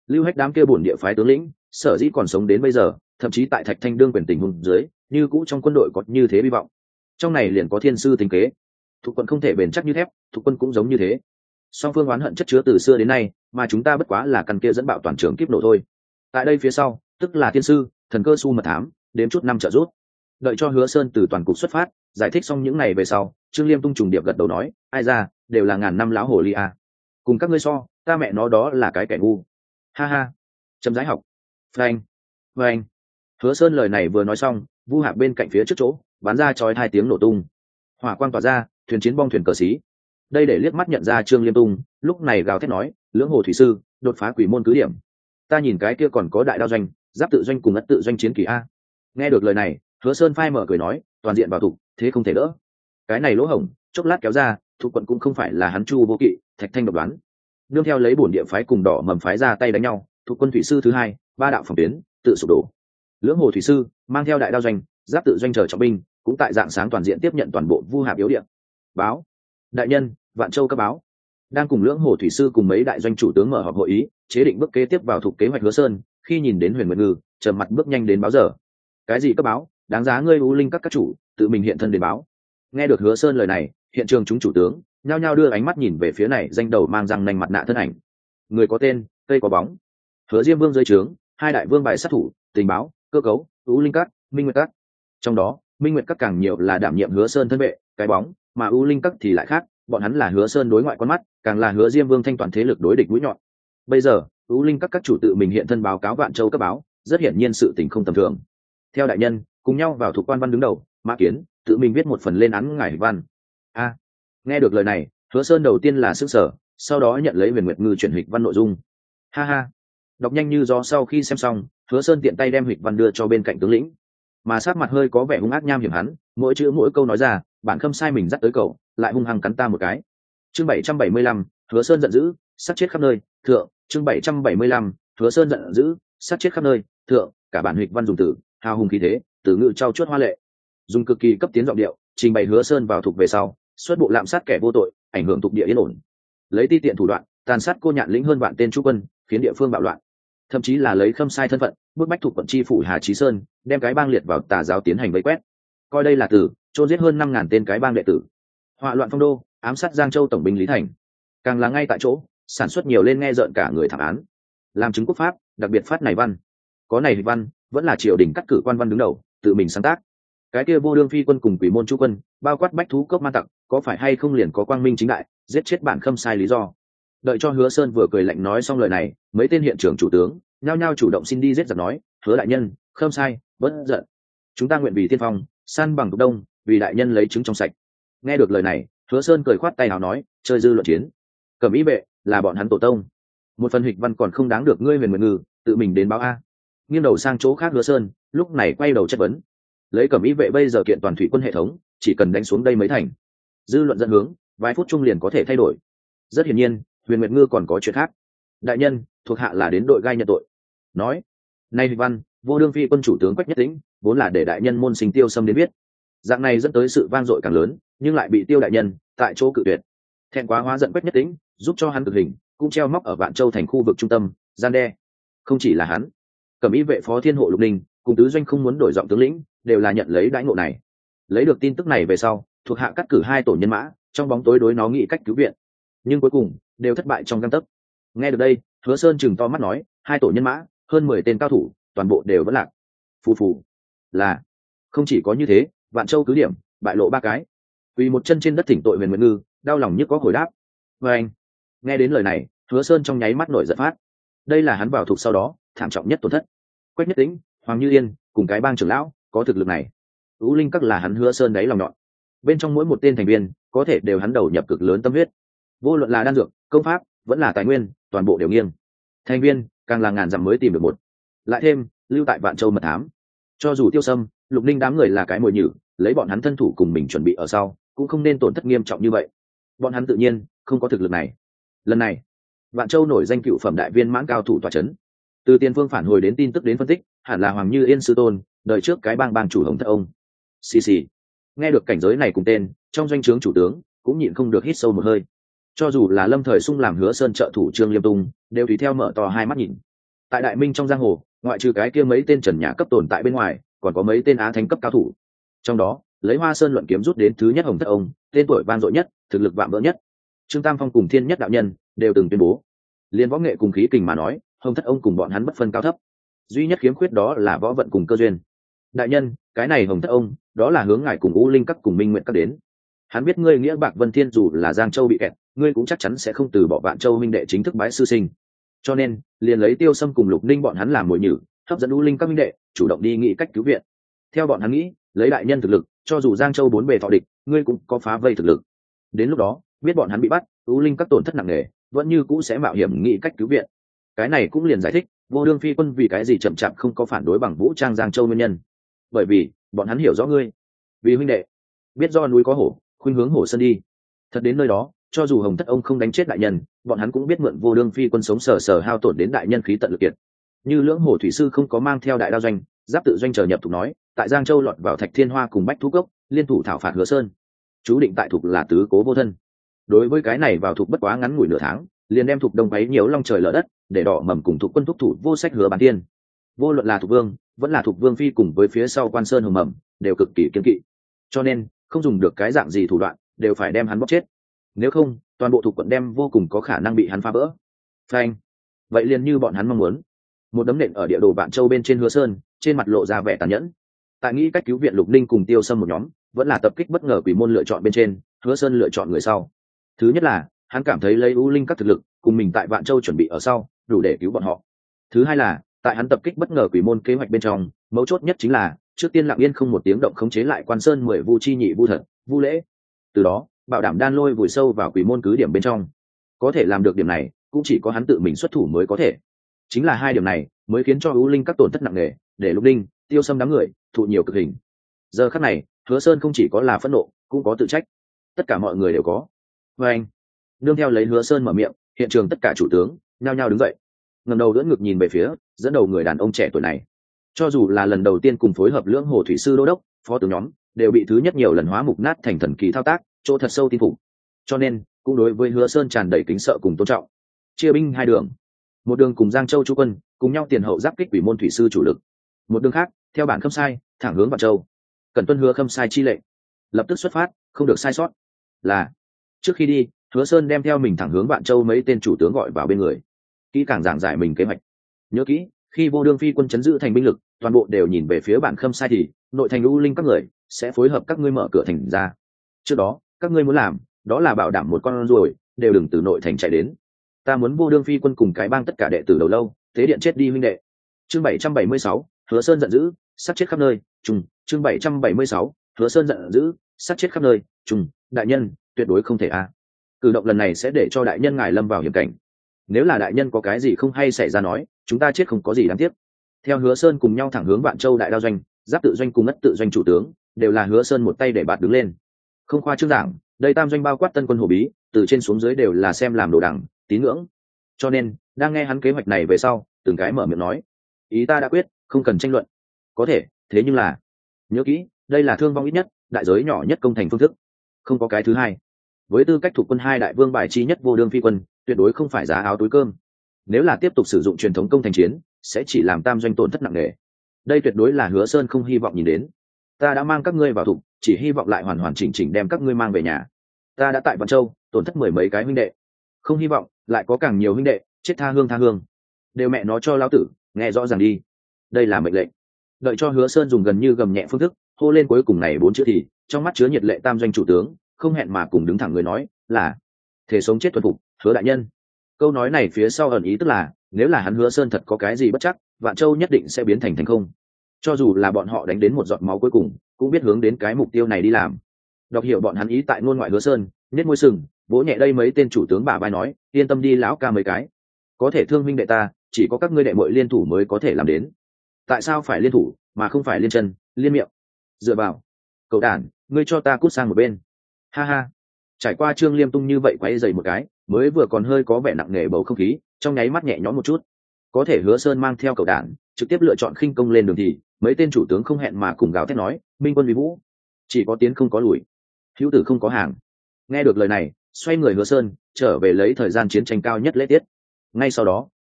Lưu Hách đám kia bổn địa phái tướng lĩnh sở dĩ còn sống đến bây giờ, thậm chí tại Thạch Thanh đương quyền tình huống dưới như cũ trong quân đội có như thế hy vọng. Trong này liền có thiên sư tính kế. Thuộc quân không thể bền chắc như thép, thuộc quân cũng giống như thế. Song phương oán hận chất chứa từ xưa đến nay, mà chúng ta bất quá là căn kia dẫn bạo toàn trường kiếp nổ thôi. Tại đây phía sau, tức là thiên sư, thần cơ su mật thám, đếm chút năm trợ rút. Đợi cho Hứa Sơn từ toàn cục xuất phát, giải thích xong những này về sau, Trương Liêm tung trùng điệp gật đầu nói, ai ra, đều là ngàn năm lão hồ ly a. Cùng các ngươi so, ta mẹ nó đó là cái kẻ ngu. Ha ha. Chấm giải học. Phanh. Phanh. Hứa Sơn lời này vừa nói xong, Vu Hạc bên cạnh phía trước chỗ, bắn ra chói hai tiếng nổ tung. Hỏa quang tỏa ra, thuyền chiến bong thuyền cờ xí. Đây để liếc mắt nhận ra Trương Liêm tung, lúc này gào thét nói, lưỡng hồ thủy sư, đột phá quỷ môn cứ điểm. Ta nhìn cái kia còn có đại đao doanh, giáp tự doanh cùng ất tự doanh chiến kỳ a. Nghe được lời này, Hứa Sơn phai mở cười nói, toàn diện vào thủ, thế không thể đỡ. Cái này lỗ hổng, chốc lát kéo ra, thuộc quận cũng không phải là hắn Chu Vô Kỵ, Thạch Thanh độc đoán. Nương theo lấy bổn địa phái cùng đỏ mầm phái ra tay đánh nhau, thuộc quân thủy sư thứ hai, ba đạo phòng tuyến, tự sụp đổ. Lưỡng hồ thủy sư mang theo đại đao doanh, giáp tự doanh chờ trọng binh, cũng tại dạng sáng toàn diện tiếp nhận toàn bộ Vu Hạp yếu địa. Báo, đại nhân, Vạn Châu cấp báo, đang cùng lưỡng hồ thủy sư cùng mấy đại doanh chủ tướng mở họp hội ý, chế định bước kế tiếp vào thuộc kế hoạch Hứa Sơn. Khi nhìn đến Huyền Nguyệt Ngư, trầm mặt bước nhanh đến báo giờ. Cái gì cấp báo? Đáng giá ngươi U Linh các chủ tự mình hiện thân đến báo. Nghe được Hứa Sơn lời này, hiện trường chúng chủ tướng nhao nhao đưa ánh mắt nhìn về phía này danh đầu mang răng nanh mặt nạ thân ảnh. Người có tên, cây có bóng. Hứa Diêm Vương dưới trướng, hai đại vương bài sát thủ, tình báo, cơ cấu, U Linh các, Minh Nguyệt các. Trong đó, Minh Nguyệt các càng nhiều là đảm nhiệm Hứa Sơn thân vệ, cái bóng, mà U Linh các thì lại khác, bọn hắn là Hứa Sơn đối ngoại con mắt, càng là Hứa Diêm Vương thanh toàn thế lực đối địch mũi nhọn. Bây giờ, U Linh các chủ tự mình hiện thân báo cáo Vạn Châu cấp báo, rất hiển nhiên sự tình không tầm thường. Theo đại nhân, cùng nhau vào thuộc quan văn đứng đầu, Mã Kiến tự mình viết một phần lên án ngải văn. A. Nghe được lời này, Hứa Sơn đầu tiên là sửng sở, sau đó nhận lấy Huyền Nguyệt Ngư chuyển hịch văn nội dung. Ha ha. Đọc nhanh như gió sau khi xem xong, Hứa Sơn tiện tay đem hịch văn đưa cho bên cạnh tướng lĩnh, mà sát mặt hơi có vẻ hung ác nham hiểm hắn, mỗi chữ mỗi câu nói ra, bản khâm sai mình dắt tới cậu, lại hung hăng cắn ta một cái. Chương 775, Hứa Sơn giận dữ, sát chết khắp nơi, thượng. Chương 775, Hứa Sơn giận dữ, sát chết khắp nơi, thượng. Cả bản hịch văn dùng từ hào hùng khí thế, từ ngữ trau chuốt hoa lệ, dùng cực kỳ cấp tiến giọng điệu trình bày Hứa Sơn vào thuộc về sau, xuất bộ lạm sát kẻ vô tội, ảnh hưởng thuộc địa yên ổn, lấy ti tiện thủ đoạn tàn sát cô nhạn lĩnh hơn vạn tên trú quân, khiến địa phương bạo loạn, thậm chí là lấy khâm sai thân phận bức bách thuộc quận chi phủ Hà Chí Sơn đem cái bang liệt vào tà giáo tiến hành vây quét, coi đây là từ chôn giết hơn 5.000 tên cái bang đệ tử, họa loạn phong đô, ám sát Giang Châu tổng binh Lý Thành, càng là ngay tại chỗ sản xuất nhiều lên nghe rợn cả người thảm án, làm chứng quốc pháp. Đặc biệt phát này văn, có này văn vẫn là triều đình cắt cử quan văn đứng đầu tự mình sáng tác. Cái kia vô đương phi quân cùng quỷ môn chu quân bao quát bách thú cốc man tặc, có phải hay không liền có quang minh chính đại giết chết bản khâm sai lý do. Đợi cho Hứa Sơn vừa cười lạnh nói xong lời này, mấy tên hiện trường chủ tướng nhao nhao chủ động xin đi giết giặc nói, Hứa đại nhân khâm sai bất giận, chúng ta nguyện vì tiên phong san bằng cực đông, vì đại nhân lấy trứng trong sạch. Nghe được lời này, Hứa Sơn cười khoát tay nào nói, chơi dư luận chiến, Cẩm Ý vệ là bọn hắn tổ tông, một phần hịch văn còn không đáng được ngươi Huyền Nguyệt Ngư tự mình đến báo a. Nghiêng đầu sang chỗ khác, Hứa Sơn lúc này quay đầu chất vấn, lấy Cẩm Ý vệ bây giờ kiện toàn thủy quân hệ thống, chỉ cần đánh xuống đây mấy thành, dư luận dẫn hướng vài phút chung liền có thể thay đổi. Rất hiển nhiên Huyền Nguyệt Ngư còn có chuyện khác. Đại nhân, thuộc hạ là đến đội gai nhận tội. Nói nay hịch văn vô đương phi quân chủ tướng Quách Nhất Tĩnh vốn là để đại nhân môn sinh Tiêu Sâm đến biết, dạng này dẫn tới sự vang dội càng lớn, nhưng lại bị Tiêu đại nhân tại chỗ cự tuyệt. Thẹn quá hóa giận Quách Nhất Tĩnh giúp cho hắn cực hình, cũng treo móc ở Vạn Châu thành khu vực trung tâm gian đe. Không chỉ là hắn, Cẩm Ý vệ phó thiên hộ Lục Ninh cùng tứ doanh không muốn đổi giọng tướng lĩnh đều là nhận lấy đãi ngộ này. Lấy được tin tức này về sau, thuộc hạ cắt cử 2 tổ nhân mã trong bóng tối đối nó nghĩ cách cứu viện, nhưng cuối cùng đều thất bại trong gang tấc. Nghe được đây, Hứa Sơn chừng to mắt nói, 2 tổ nhân mã hơn 10 tên cao thủ toàn bộ đều vẫn lạc. Phù phù. Là không chỉ có như thế, Vạn Châu cứ điểm bại lộ 3 cái. Quỳ một chân trên đất thỉnh tội Huyền Nguyệt Ngư, đau lòng nhức có hồi đáp. Và anh nghe đến lời này, Hứa Sơn trong nháy mắt nổi giận phát. Đây là hắn vào thuộc sau đó thảm trọng nhất tổn thất. Quách Nhất Tĩnh, Hoàng Như Yên cùng cái bang trưởng lão có thực lực này, U Linh các là hắn Hứa Sơn đáy lòng nhọn, bên trong mỗi một tên thành viên có thể đều hắn đầu nhập cực lớn tâm huyết, vô luận là đan dược, công pháp vẫn là tài nguyên, toàn bộ đều nghiêng. Thành viên càng là ngàn dặm mới tìm được một, lại thêm lưu tại Vạn Châu mật thám, cho dù Tiêu Sâm, Lục Ninh đám người là cái mồi nhử, lấy bọn hắn thân thủ cùng mình chuẩn bị ở sau, cũng không nên tổn thất nghiêm trọng như vậy. Bọn hắn tự nhiên không có thực lực này. Lần này Vạn Châu nổi danh cựu phẩm đại viên mãn cao thủ tọa chấn, từ tiền phương phản hồi đến tin tức đến phân tích, hẳn là Hoàng Như Yên sư tôn, đời trước cái bang chủ Hồng Thất ông. Xì xì. Nghe được cảnh giới này cùng tên, trong doanh trướng chủ tướng cũng nhịn không được hít sâu một hơi. Cho dù là lâm thời sung làm Hứa Sơn trợ thủ Trương Liêm Tung đều tùy theo mở to hai mắt nhìn. tại đại minh trong giang hồ, ngoại trừ cái kia mấy tên trần nhà cấp tồn tại bên ngoài, còn có mấy tên á thánh cấp cao thủ. Trong đó lấy Hoa Sơn luận kiếm rút đến thứ nhất Hồng Thất Ông, tên tuổi vang dội nhất, thực lực vạm vỡ nhất. Trương Tam Phong cùng Thiên Nhất đạo nhân đều từng tuyên bố, liên võ nghệ cùng khí kình mà nói, Hồng Thất Ông cùng bọn hắn bất phân cao thấp, duy nhất khiếm khuyết đó là võ vận cùng cơ duyên. Đại nhân, cái này Hồng Thất Ông đó là hướng ngài cùng U Linh các cùng Minh Nguyện các đến. Hắn biết ngươi nghĩa bạc Vân Thiên dù là Giang Châu bị kẹt, ngươi cũng chắc chắn sẽ không từ bỏ Vạn Châu minh đệ chính thức bái sư sinh, cho nên liền lấy Tiêu Sâm cùng Lục Ninh bọn hắn làm mồi nhử, hấp dẫn U Linh các minh đệ chủ động đi nghĩ cách cứu viện. Theo bọn hắn nghĩ, lấy đại nhân thực lực, cho dù Giang Châu bốn bề thọ địch, ngươi cũng có phá vây thực lực. Đến lúc đó biết bọn hắn bị bắt, U Linh các tổn thất nặng nề, vẫn như cũ sẽ mạo hiểm nghĩ cách cứu viện. Cái này cũng liền giải thích Vô Đương Phi quân vì cái gì chậm chạp không có phản đối bằng vũ trang Giang Châu nguyên nhân. Bởi vì bọn hắn hiểu rõ ngươi, vì huynh đệ, biết do núi có hổ, khuynh hướng hổ sơn đi. Thật đến nơi đó, cho dù Hồng Thất Ông không đánh chết đại nhân, bọn hắn cũng biết mượn Vô Đương Phi quân sống sờ sờ hao tổn đến đại nhân khí tận lực kiệt. Như Lưỡng Hổ thủy sư không có mang theo đại đao doanh, giáp tự doanh chờ nhập thủ nói, tại Giang Châu lọt vào Thạch Thiên Hoa cùng Bách Thú Cốc, liên thủ thảo phạt Hứa Sơn. Chú định tại thuộc là tứ cố vô thân. Đối với cái này vào thuộc bất quá ngắn ngủi nửa tháng, liền đem thuộc đông ấy nhiều long trời lở đất, để đỏ mầm cùng thuộc quân thúc thủ vô sách Hứa Bán Tiên. Vô luận là thuộc vương, vẫn là thuộc vương phi cùng với phía sau Quan Sơn Hồng Mầm, đều cực kỳ kiên kỵ. Cho nên, không dùng được cái dạng gì thủ đoạn, đều phải đem hắn bóc chết. Nếu không, toàn bộ thuộc quận đem vô cùng có khả năng bị hắn phá vỡ. Phanh. Vậy liền như bọn hắn mong muốn, một đấm nện ở địa đồ Vạn Châu bên trên Hứa Sơn, trên mặt lộ ra vẻ tàn nhẫn. Tại nghĩ cách cứu viện Lục Ninh cùng Tiêu Sâm một nhóm, vẫn là tập kích bất ngờ Quỷ Môn lựa chọn bên trên, Hứa Sơn lựa chọn người sau. Thứ nhất là, hắn cảm thấy lấy U Linh các thực lực, cùng mình tại Vạn Châu chuẩn bị ở sau, đủ để cứu bọn họ. Thứ hai là, tại hắn tập kích bất ngờ Quỷ Môn kế hoạch bên trong, mấu chốt nhất chính là, trước tiên lặng yên không một tiếng động khống chế lại Quan Sơn 10 Vu Chi Nhị Vu Thật, Vu Lễ. Từ đó, bảo đảm đan lôi vùi sâu vào Quỷ Môn cứ điểm bên trong. Có thể làm được điểm này, cũng chỉ có hắn tự mình xuất thủ mới có thể. Chính là hai điểm này mới khiến cho U Linh các tổn thất nặng nề, để Lục Ninh, Tiêu Sâm đám người thụ nhiều cực hình. Giờ khắc này, Hứa Sơn không chỉ có là phẫn nộ, cũng có tự trách. Tất cả mọi người đều có. Và anh, nương theo lấy Hứa Sơn mở miệng, hiện trường tất cả chủ tướng nhao nhao đứng dậy, ngẩng đầu đỡ ngực nhìn về phía dẫn đầu người đàn ông trẻ tuổi này. Cho dù là lần đầu tiên cùng phối hợp Lưỡng Hồ thủy sư đô đốc, phó tướng nhóm, đều bị thứ nhất nhiều lần hóa mục nát thành thần kỳ thao tác, chỗ thật sâu tin phục. Cho nên, cũng đối với Hứa Sơn tràn đầy kính sợ cùng tôn trọng. Chia binh hai đường, một đường cùng Giang Châu chú quân cùng nhau tiền hậu giáp kích Quỷ Môn thủy sư chủ lực, một đường khác theo bản Khâm Sai thẳng hướng Vạn Châu, cần tuân Hứa Khâm Sai chi lệnh, lập tức xuất phát, không được sai sót. Là. Trước khi đi, Hứa Sơn đem theo mình thẳng hướng Vạn Châu mấy tên chủ tướng gọi vào bên người, kỹ càng giảng giải mình kế hoạch. Nhớ kỹ, khi Vô Đương Phi quân chấn giữ thành binh lực, toàn bộ đều nhìn về phía bản Khâm Sai thì nội thành U Linh các người sẽ phối hợp các ngươi mở cửa thành ra. Trước đó, các ngươi muốn làm, đó là bảo đảm một con ruồi đều đừng từ nội thành chạy đến. Ta muốn Vô Đương Phi quân cùng cái bang tất cả đệ tử đầu lâu thế điện chết đi huynh đệ. Chương 776, Hứa Sơn giận dữ, sát chết khắp nơi. Chương 776, Hứa Sơn giận dữ, sát chết khắp nơi. Đại nhân, tuyệt đối không thể a. Cử động lần này sẽ để cho đại nhân ngài lâm vào hiểm cảnh. Nếu là đại nhân có cái gì không hay xảy ra nói, chúng ta chết không có gì đáng tiếc. Theo Hứa Sơn cùng nhau thẳng hướng Vạn Châu đại đao doanh, giáp tự doanh cùng Ất tự doanh chủ tướng, đều là Hứa Sơn một tay để bạt đứng lên. Không khoa trương giảng, đây tam doanh bao quát tân quân Hồ Bí, từ trên xuống dưới đều là xem làm đồ đẳng, tín ngưỡng. Cho nên, đang nghe hắn kế hoạch này về sau, từng cái mở miệng nói, ý ta đã quyết, không cần tranh luận. Có thể, thế nhưng là, nhớ kỹ, đây là thương vong ít nhất, đại giới nhỏ nhất công thành phương thức, không có cái thứ hai. Với tư cách thuộc quân hai đại vương bài chi nhất Vô Đương Phi quân, tuyệt đối không phải giá áo túi cơm. Nếu là tiếp tục sử dụng truyền thống công thành chiến, sẽ chỉ làm tam doanh tổn thất nặng nề. Đây tuyệt đối là Hứa Sơn không hy vọng nhìn đến. Ta đã mang các ngươi vào thủ, chỉ hy vọng lại hoàn hoàn chỉnh chỉnh đem các ngươi mang về nhà. Ta đã tại Vạn Châu tổn thất 10 mấy cái huynh đệ, không hy vọng lại có càng nhiều huynh đệ chết tha hương, đều mẹ nó cho lão tử nghe rõ ràng đi. Đây là mệnh lệnh. Đợi cho Hứa Sơn dùng gần như gầm nhẹ phương thức hô lên cuối cùng này 4 chữ thì trong mắt chứa nhiệt lệ tam doanh chủ tướng không hẹn mà cùng đứng thẳng người nói là thể sống chết thuần phục Hứa đại nhân. Câu nói này phía sau ẩn ý tức là nếu là hắn Hứa Sơn thật có cái gì bất chắc, Vạn Châu nhất định sẽ biến thành thành không. Cho dù là bọn họ đánh đến một giọt máu cuối cùng, cũng biết hướng đến cái mục tiêu này đi làm. Đọc hiểu bọn hắn ý tại ngôn ngoại Hứa Sơn nhếch môi sừng, vỗ nhẹ đây mấy tên chủ tướng bà vai nói, yên tâm đi lão ca mấy cái, có thể thương minh đệ ta, chỉ có các ngươi đệ muội liên thủ mới có thể làm đến. Tại sao phải liên thủ mà không phải liên chân, liên miệng? Dựa vào. Cậu đàn, ngươi cho ta cút sang một bên. Ha ha. Trải qua Trương Liêm Tung như vậy quay dày một cái, mới vừa còn hơi có vẻ nặng nề bầu không khí, trong nháy mắt nhẹ nhõm một chút. Có thể Hứa Sơn mang theo cậu đàn, trực tiếp lựa chọn khinh công lên đường thì mấy tên chủ tướng không hẹn mà cùng gào thét nói, minh quân vì vũ, chỉ có tiến không có lùi, hữu tử không có hàng. Nghe được lời này, xoay người Hứa Sơn trở về lấy thời gian chiến tranh cao nhất lễ tiết. Ngay sau đó,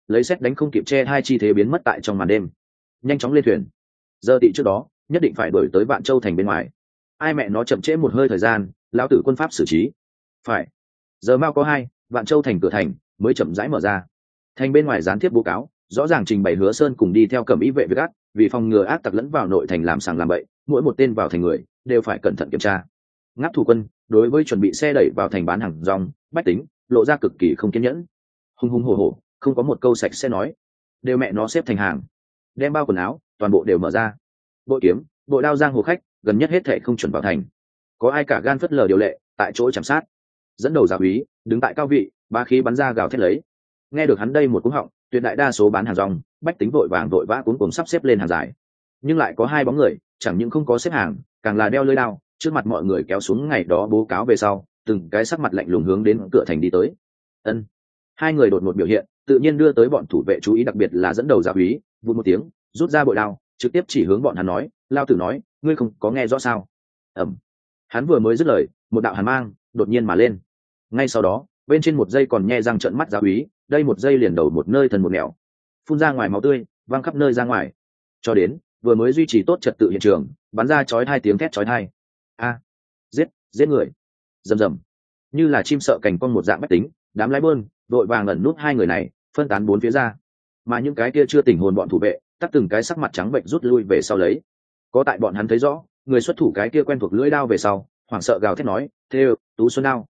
lấy xét đánh không kịp che hai chi thế biến mất tại trong màn đêm. Nhanh chóng lên thuyền, giờ tị trước đó nhất định phải đuổi tới Vạn Châu thành bên ngoài. Ai mẹ nó chậm trễ một hơi thời gian, lão tử quân pháp xử trí. Phải. Giờ mau có hai, Vạn Châu thành cửa thành mới chậm rãi mở ra. Thành bên ngoài gián tiếp báo cáo, rõ ràng trình bày Hứa Sơn cùng đi theo Cẩm Y vệ với gác, vì phòng ngừa ác tặc lẫn vào nội thành làm sàng làm bậy, mỗi một tên vào thành người đều phải cẩn thận kiểm tra. Ngáp thủ quân đối với chuẩn bị xe đẩy vào thành bán hàng rong, bách tính lộ ra cực kỳ không kiên nhẫn, hung hung hổ hổ, không có một câu sạch sẽ nói, đều mẹ nó xếp thành hàng, đem bao quần áo toàn bộ đều mở ra, bội kiếm, bội đao giang hồ khách gần nhất hết thệ không chuẩn vào thành. Có ai cả gan phất lờ điều lệ, tại chỗ chạm sát. Dẫn đầu giáo úy đứng tại cao vị, ba khí bắn ra gào thét lấy. Nghe được hắn đây một cú họng, tuyệt đại đa số bán hàng rong, bách tính vội vàng vội vã cuống cuồng sắp xếp lên hàng dài. Nhưng lại có hai bóng người, chẳng những không có xếp hàng, càng là đeo lưỡi đao, trước mặt mọi người kéo xuống ngày đó bố cáo về sau, từng cái sắc mặt lạnh lùng hướng đến cửa thành đi tới. Ân. Hai người đột ngột biểu hiện, tự nhiên đưa tới bọn thủ vệ chú ý, đặc biệt là dẫn đầu giáo úy, vụt một tiếng, rút ra bội đao, trực tiếp chỉ hướng bọn hắn nói, lao tử nói, ngươi không có nghe rõ sao? Ầm. Hắn vừa mới dứt lời, một đạo hàn mang đột nhiên mà lên. Ngay sau đó, bên trên một giây còn nhe răng trợn mắt giáo úy, đây một giây liền đầu một nơi thần một nẻo, phun ra ngoài máu tươi, văng khắp nơi ra ngoài. Cho đến vừa mới duy trì tốt trật tự hiện trường, bắn ra chói hai tiếng thét chói tai. A, giết người! Rầm rầm, như là chim sợ cành cong một dạng bách tính, đám lái bơn đội vàng ẩn núp hai người này, phân tán bốn phía ra. Mà những cái kia chưa tỉnh hồn bọn thủ vệ, tắt từng cái sắc mặt trắng bệnh rút lui về sau lấy. Có tại bọn hắn thấy rõ, người xuất thủ cái kia quen thuộc lưỡi đao về sau, hoảng sợ gào thét nói, "Thêu, Tú Xuân đao!"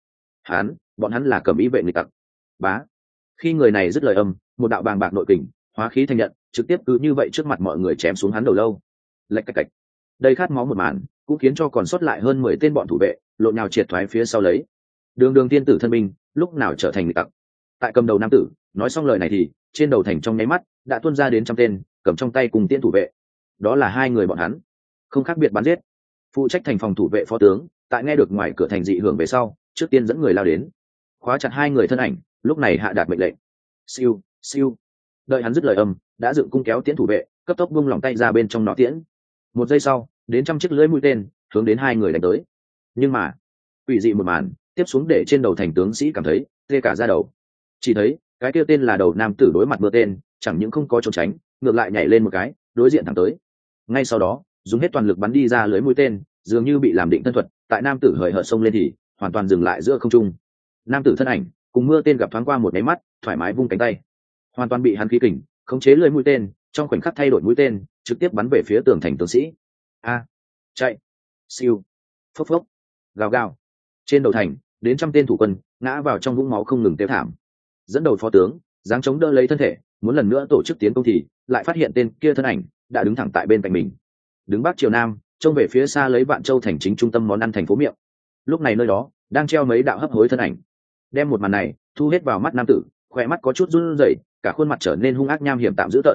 Bọn hắn là Cẩm Y vệ nghịch tặc. Bá. Khi người này dứt lời âm, một đạo bàng bạc nội kình, hóa khí thành nhận, trực tiếp cứ như vậy trước mặt mọi người chém xuống hắn đầu lâu. Lạch cạch cạch. Đây khát máu một màn, cũng khiến cho còn sót lại hơn 10 tên bọn thủ vệ, lộn nhào triệt thoái phía sau lấy. Đường tiên tử thân binh, lúc nào trở thành nghịch tặc. Tại cầm đầu nam tử, nói xong lời này thì, trên đầu thành trong nháy mắt, đã tuôn ra đến trăm tên, cầm trong tay cùng tiên thủ vệ. Đó là hai người bọn hắn, không khác biệt bắn giết. Phụ trách thành phòng thủ vệ phó tướng, tại nghe được ngoài cửa thành dị hưởng về sau, trước tiên dẫn người lao đến, khóa chặt hai người thân ảnh, lúc này hạ đạt mệnh lệnh. Siêu, siêu. Đợi hắn dứt lời âm, đã dựng cung kéo tiễn thủ vệ, cấp tốc vung lòng tay ra bên trong nỏ tiễn. Một giây sau, đến trăm chiếc lưỡi mũi tên hướng đến hai người đánh tới. Nhưng mà, quỷ dị một màn tiếp xuống để trên đầu thành tướng sĩ cảm thấy tê cả da đầu. Chỉ thấy cái kia tên là đầu nam tử đối mặt mưa tên, chẳng những không có trốn tránh, ngược lại nhảy lên một cái, đối diện thẳng tới. Ngay sau đó, dùng hết toàn lực bắn đi ra lưới mũi tên, dường như bị làm định thân thuật, tại nam tử hời hợt xông lên thì hoàn toàn dừng lại giữa không trung. Nam tử thân ảnh cùng mưa tên gặp thoáng qua một cái mắt, thoải mái vung cánh tay, hoàn toàn bị hắn khí kình khống chế lưới mũi tên, trong khoảnh khắc thay đổi mũi tên, trực tiếp bắn về phía tường thành tướng sĩ. A, chạy, siêu, phốc phốc, gào gào. Trên đầu thành, đến trăm tên thủ quân ngã vào trong vũng máu không ngừng tiêu thảm. Dẫn đầu phó tướng giáng chống đỡ lấy thân thể, muốn lần nữa tổ chức tiến công thì lại phát hiện tên kia thân ảnh đã đứng thẳng tại bên cạnh mình, đứng bắc chiều nam, trông về phía xa lấy Vạn Châu thành chính trung tâm món ăn thành phố miệng. Lúc này nơi đó đang treo mấy đạo hấp hối thân ảnh. Đem một màn này thu hết vào mắt nam tử, khỏe mắt có chút run rẩy, cả khuôn mặt trở nên hung ác nham hiểm tạm dữ tợn.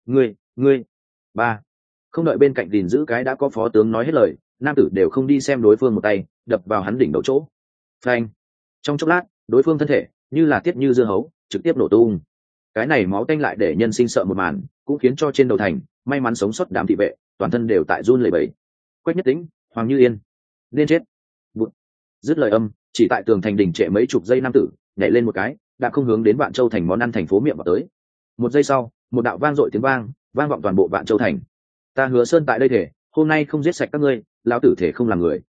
Ngươi, ba. Không đợi bên cạnh gìn giữ cái đã có phó tướng nói hết lời, nam tử đều không đi xem đối phương một tay đập vào hắn đỉnh đầu chỗ. Phanh. Trong chốc lát, đối phương thân thể như là tiết như dưa hấu, trực tiếp nổ tung. Cái này máu tanh lại để nhân sinh sợ một màn, cũng khiến cho trên đầu thành may mắn sống sót đám thị vệ toàn thân đều tại run lẩy bẩy. Quách Nhất Tĩnh, Hoàng Như Yên, nên chết. Dứt lời âm, chỉ tại tường thành đỉnh trệ mấy chục giây, nam tử nhảy lên một cái, đã không hướng đến Vạn Châu thành món ăn thành phố miệng vào tới. Một giây sau, một đạo vang dội tiếng vang vang vọng toàn bộ Vạn Châu thành. Ta Hứa Sơn tại đây thể, hôm nay không giết sạch các ngươi, lão tử thể không làm người.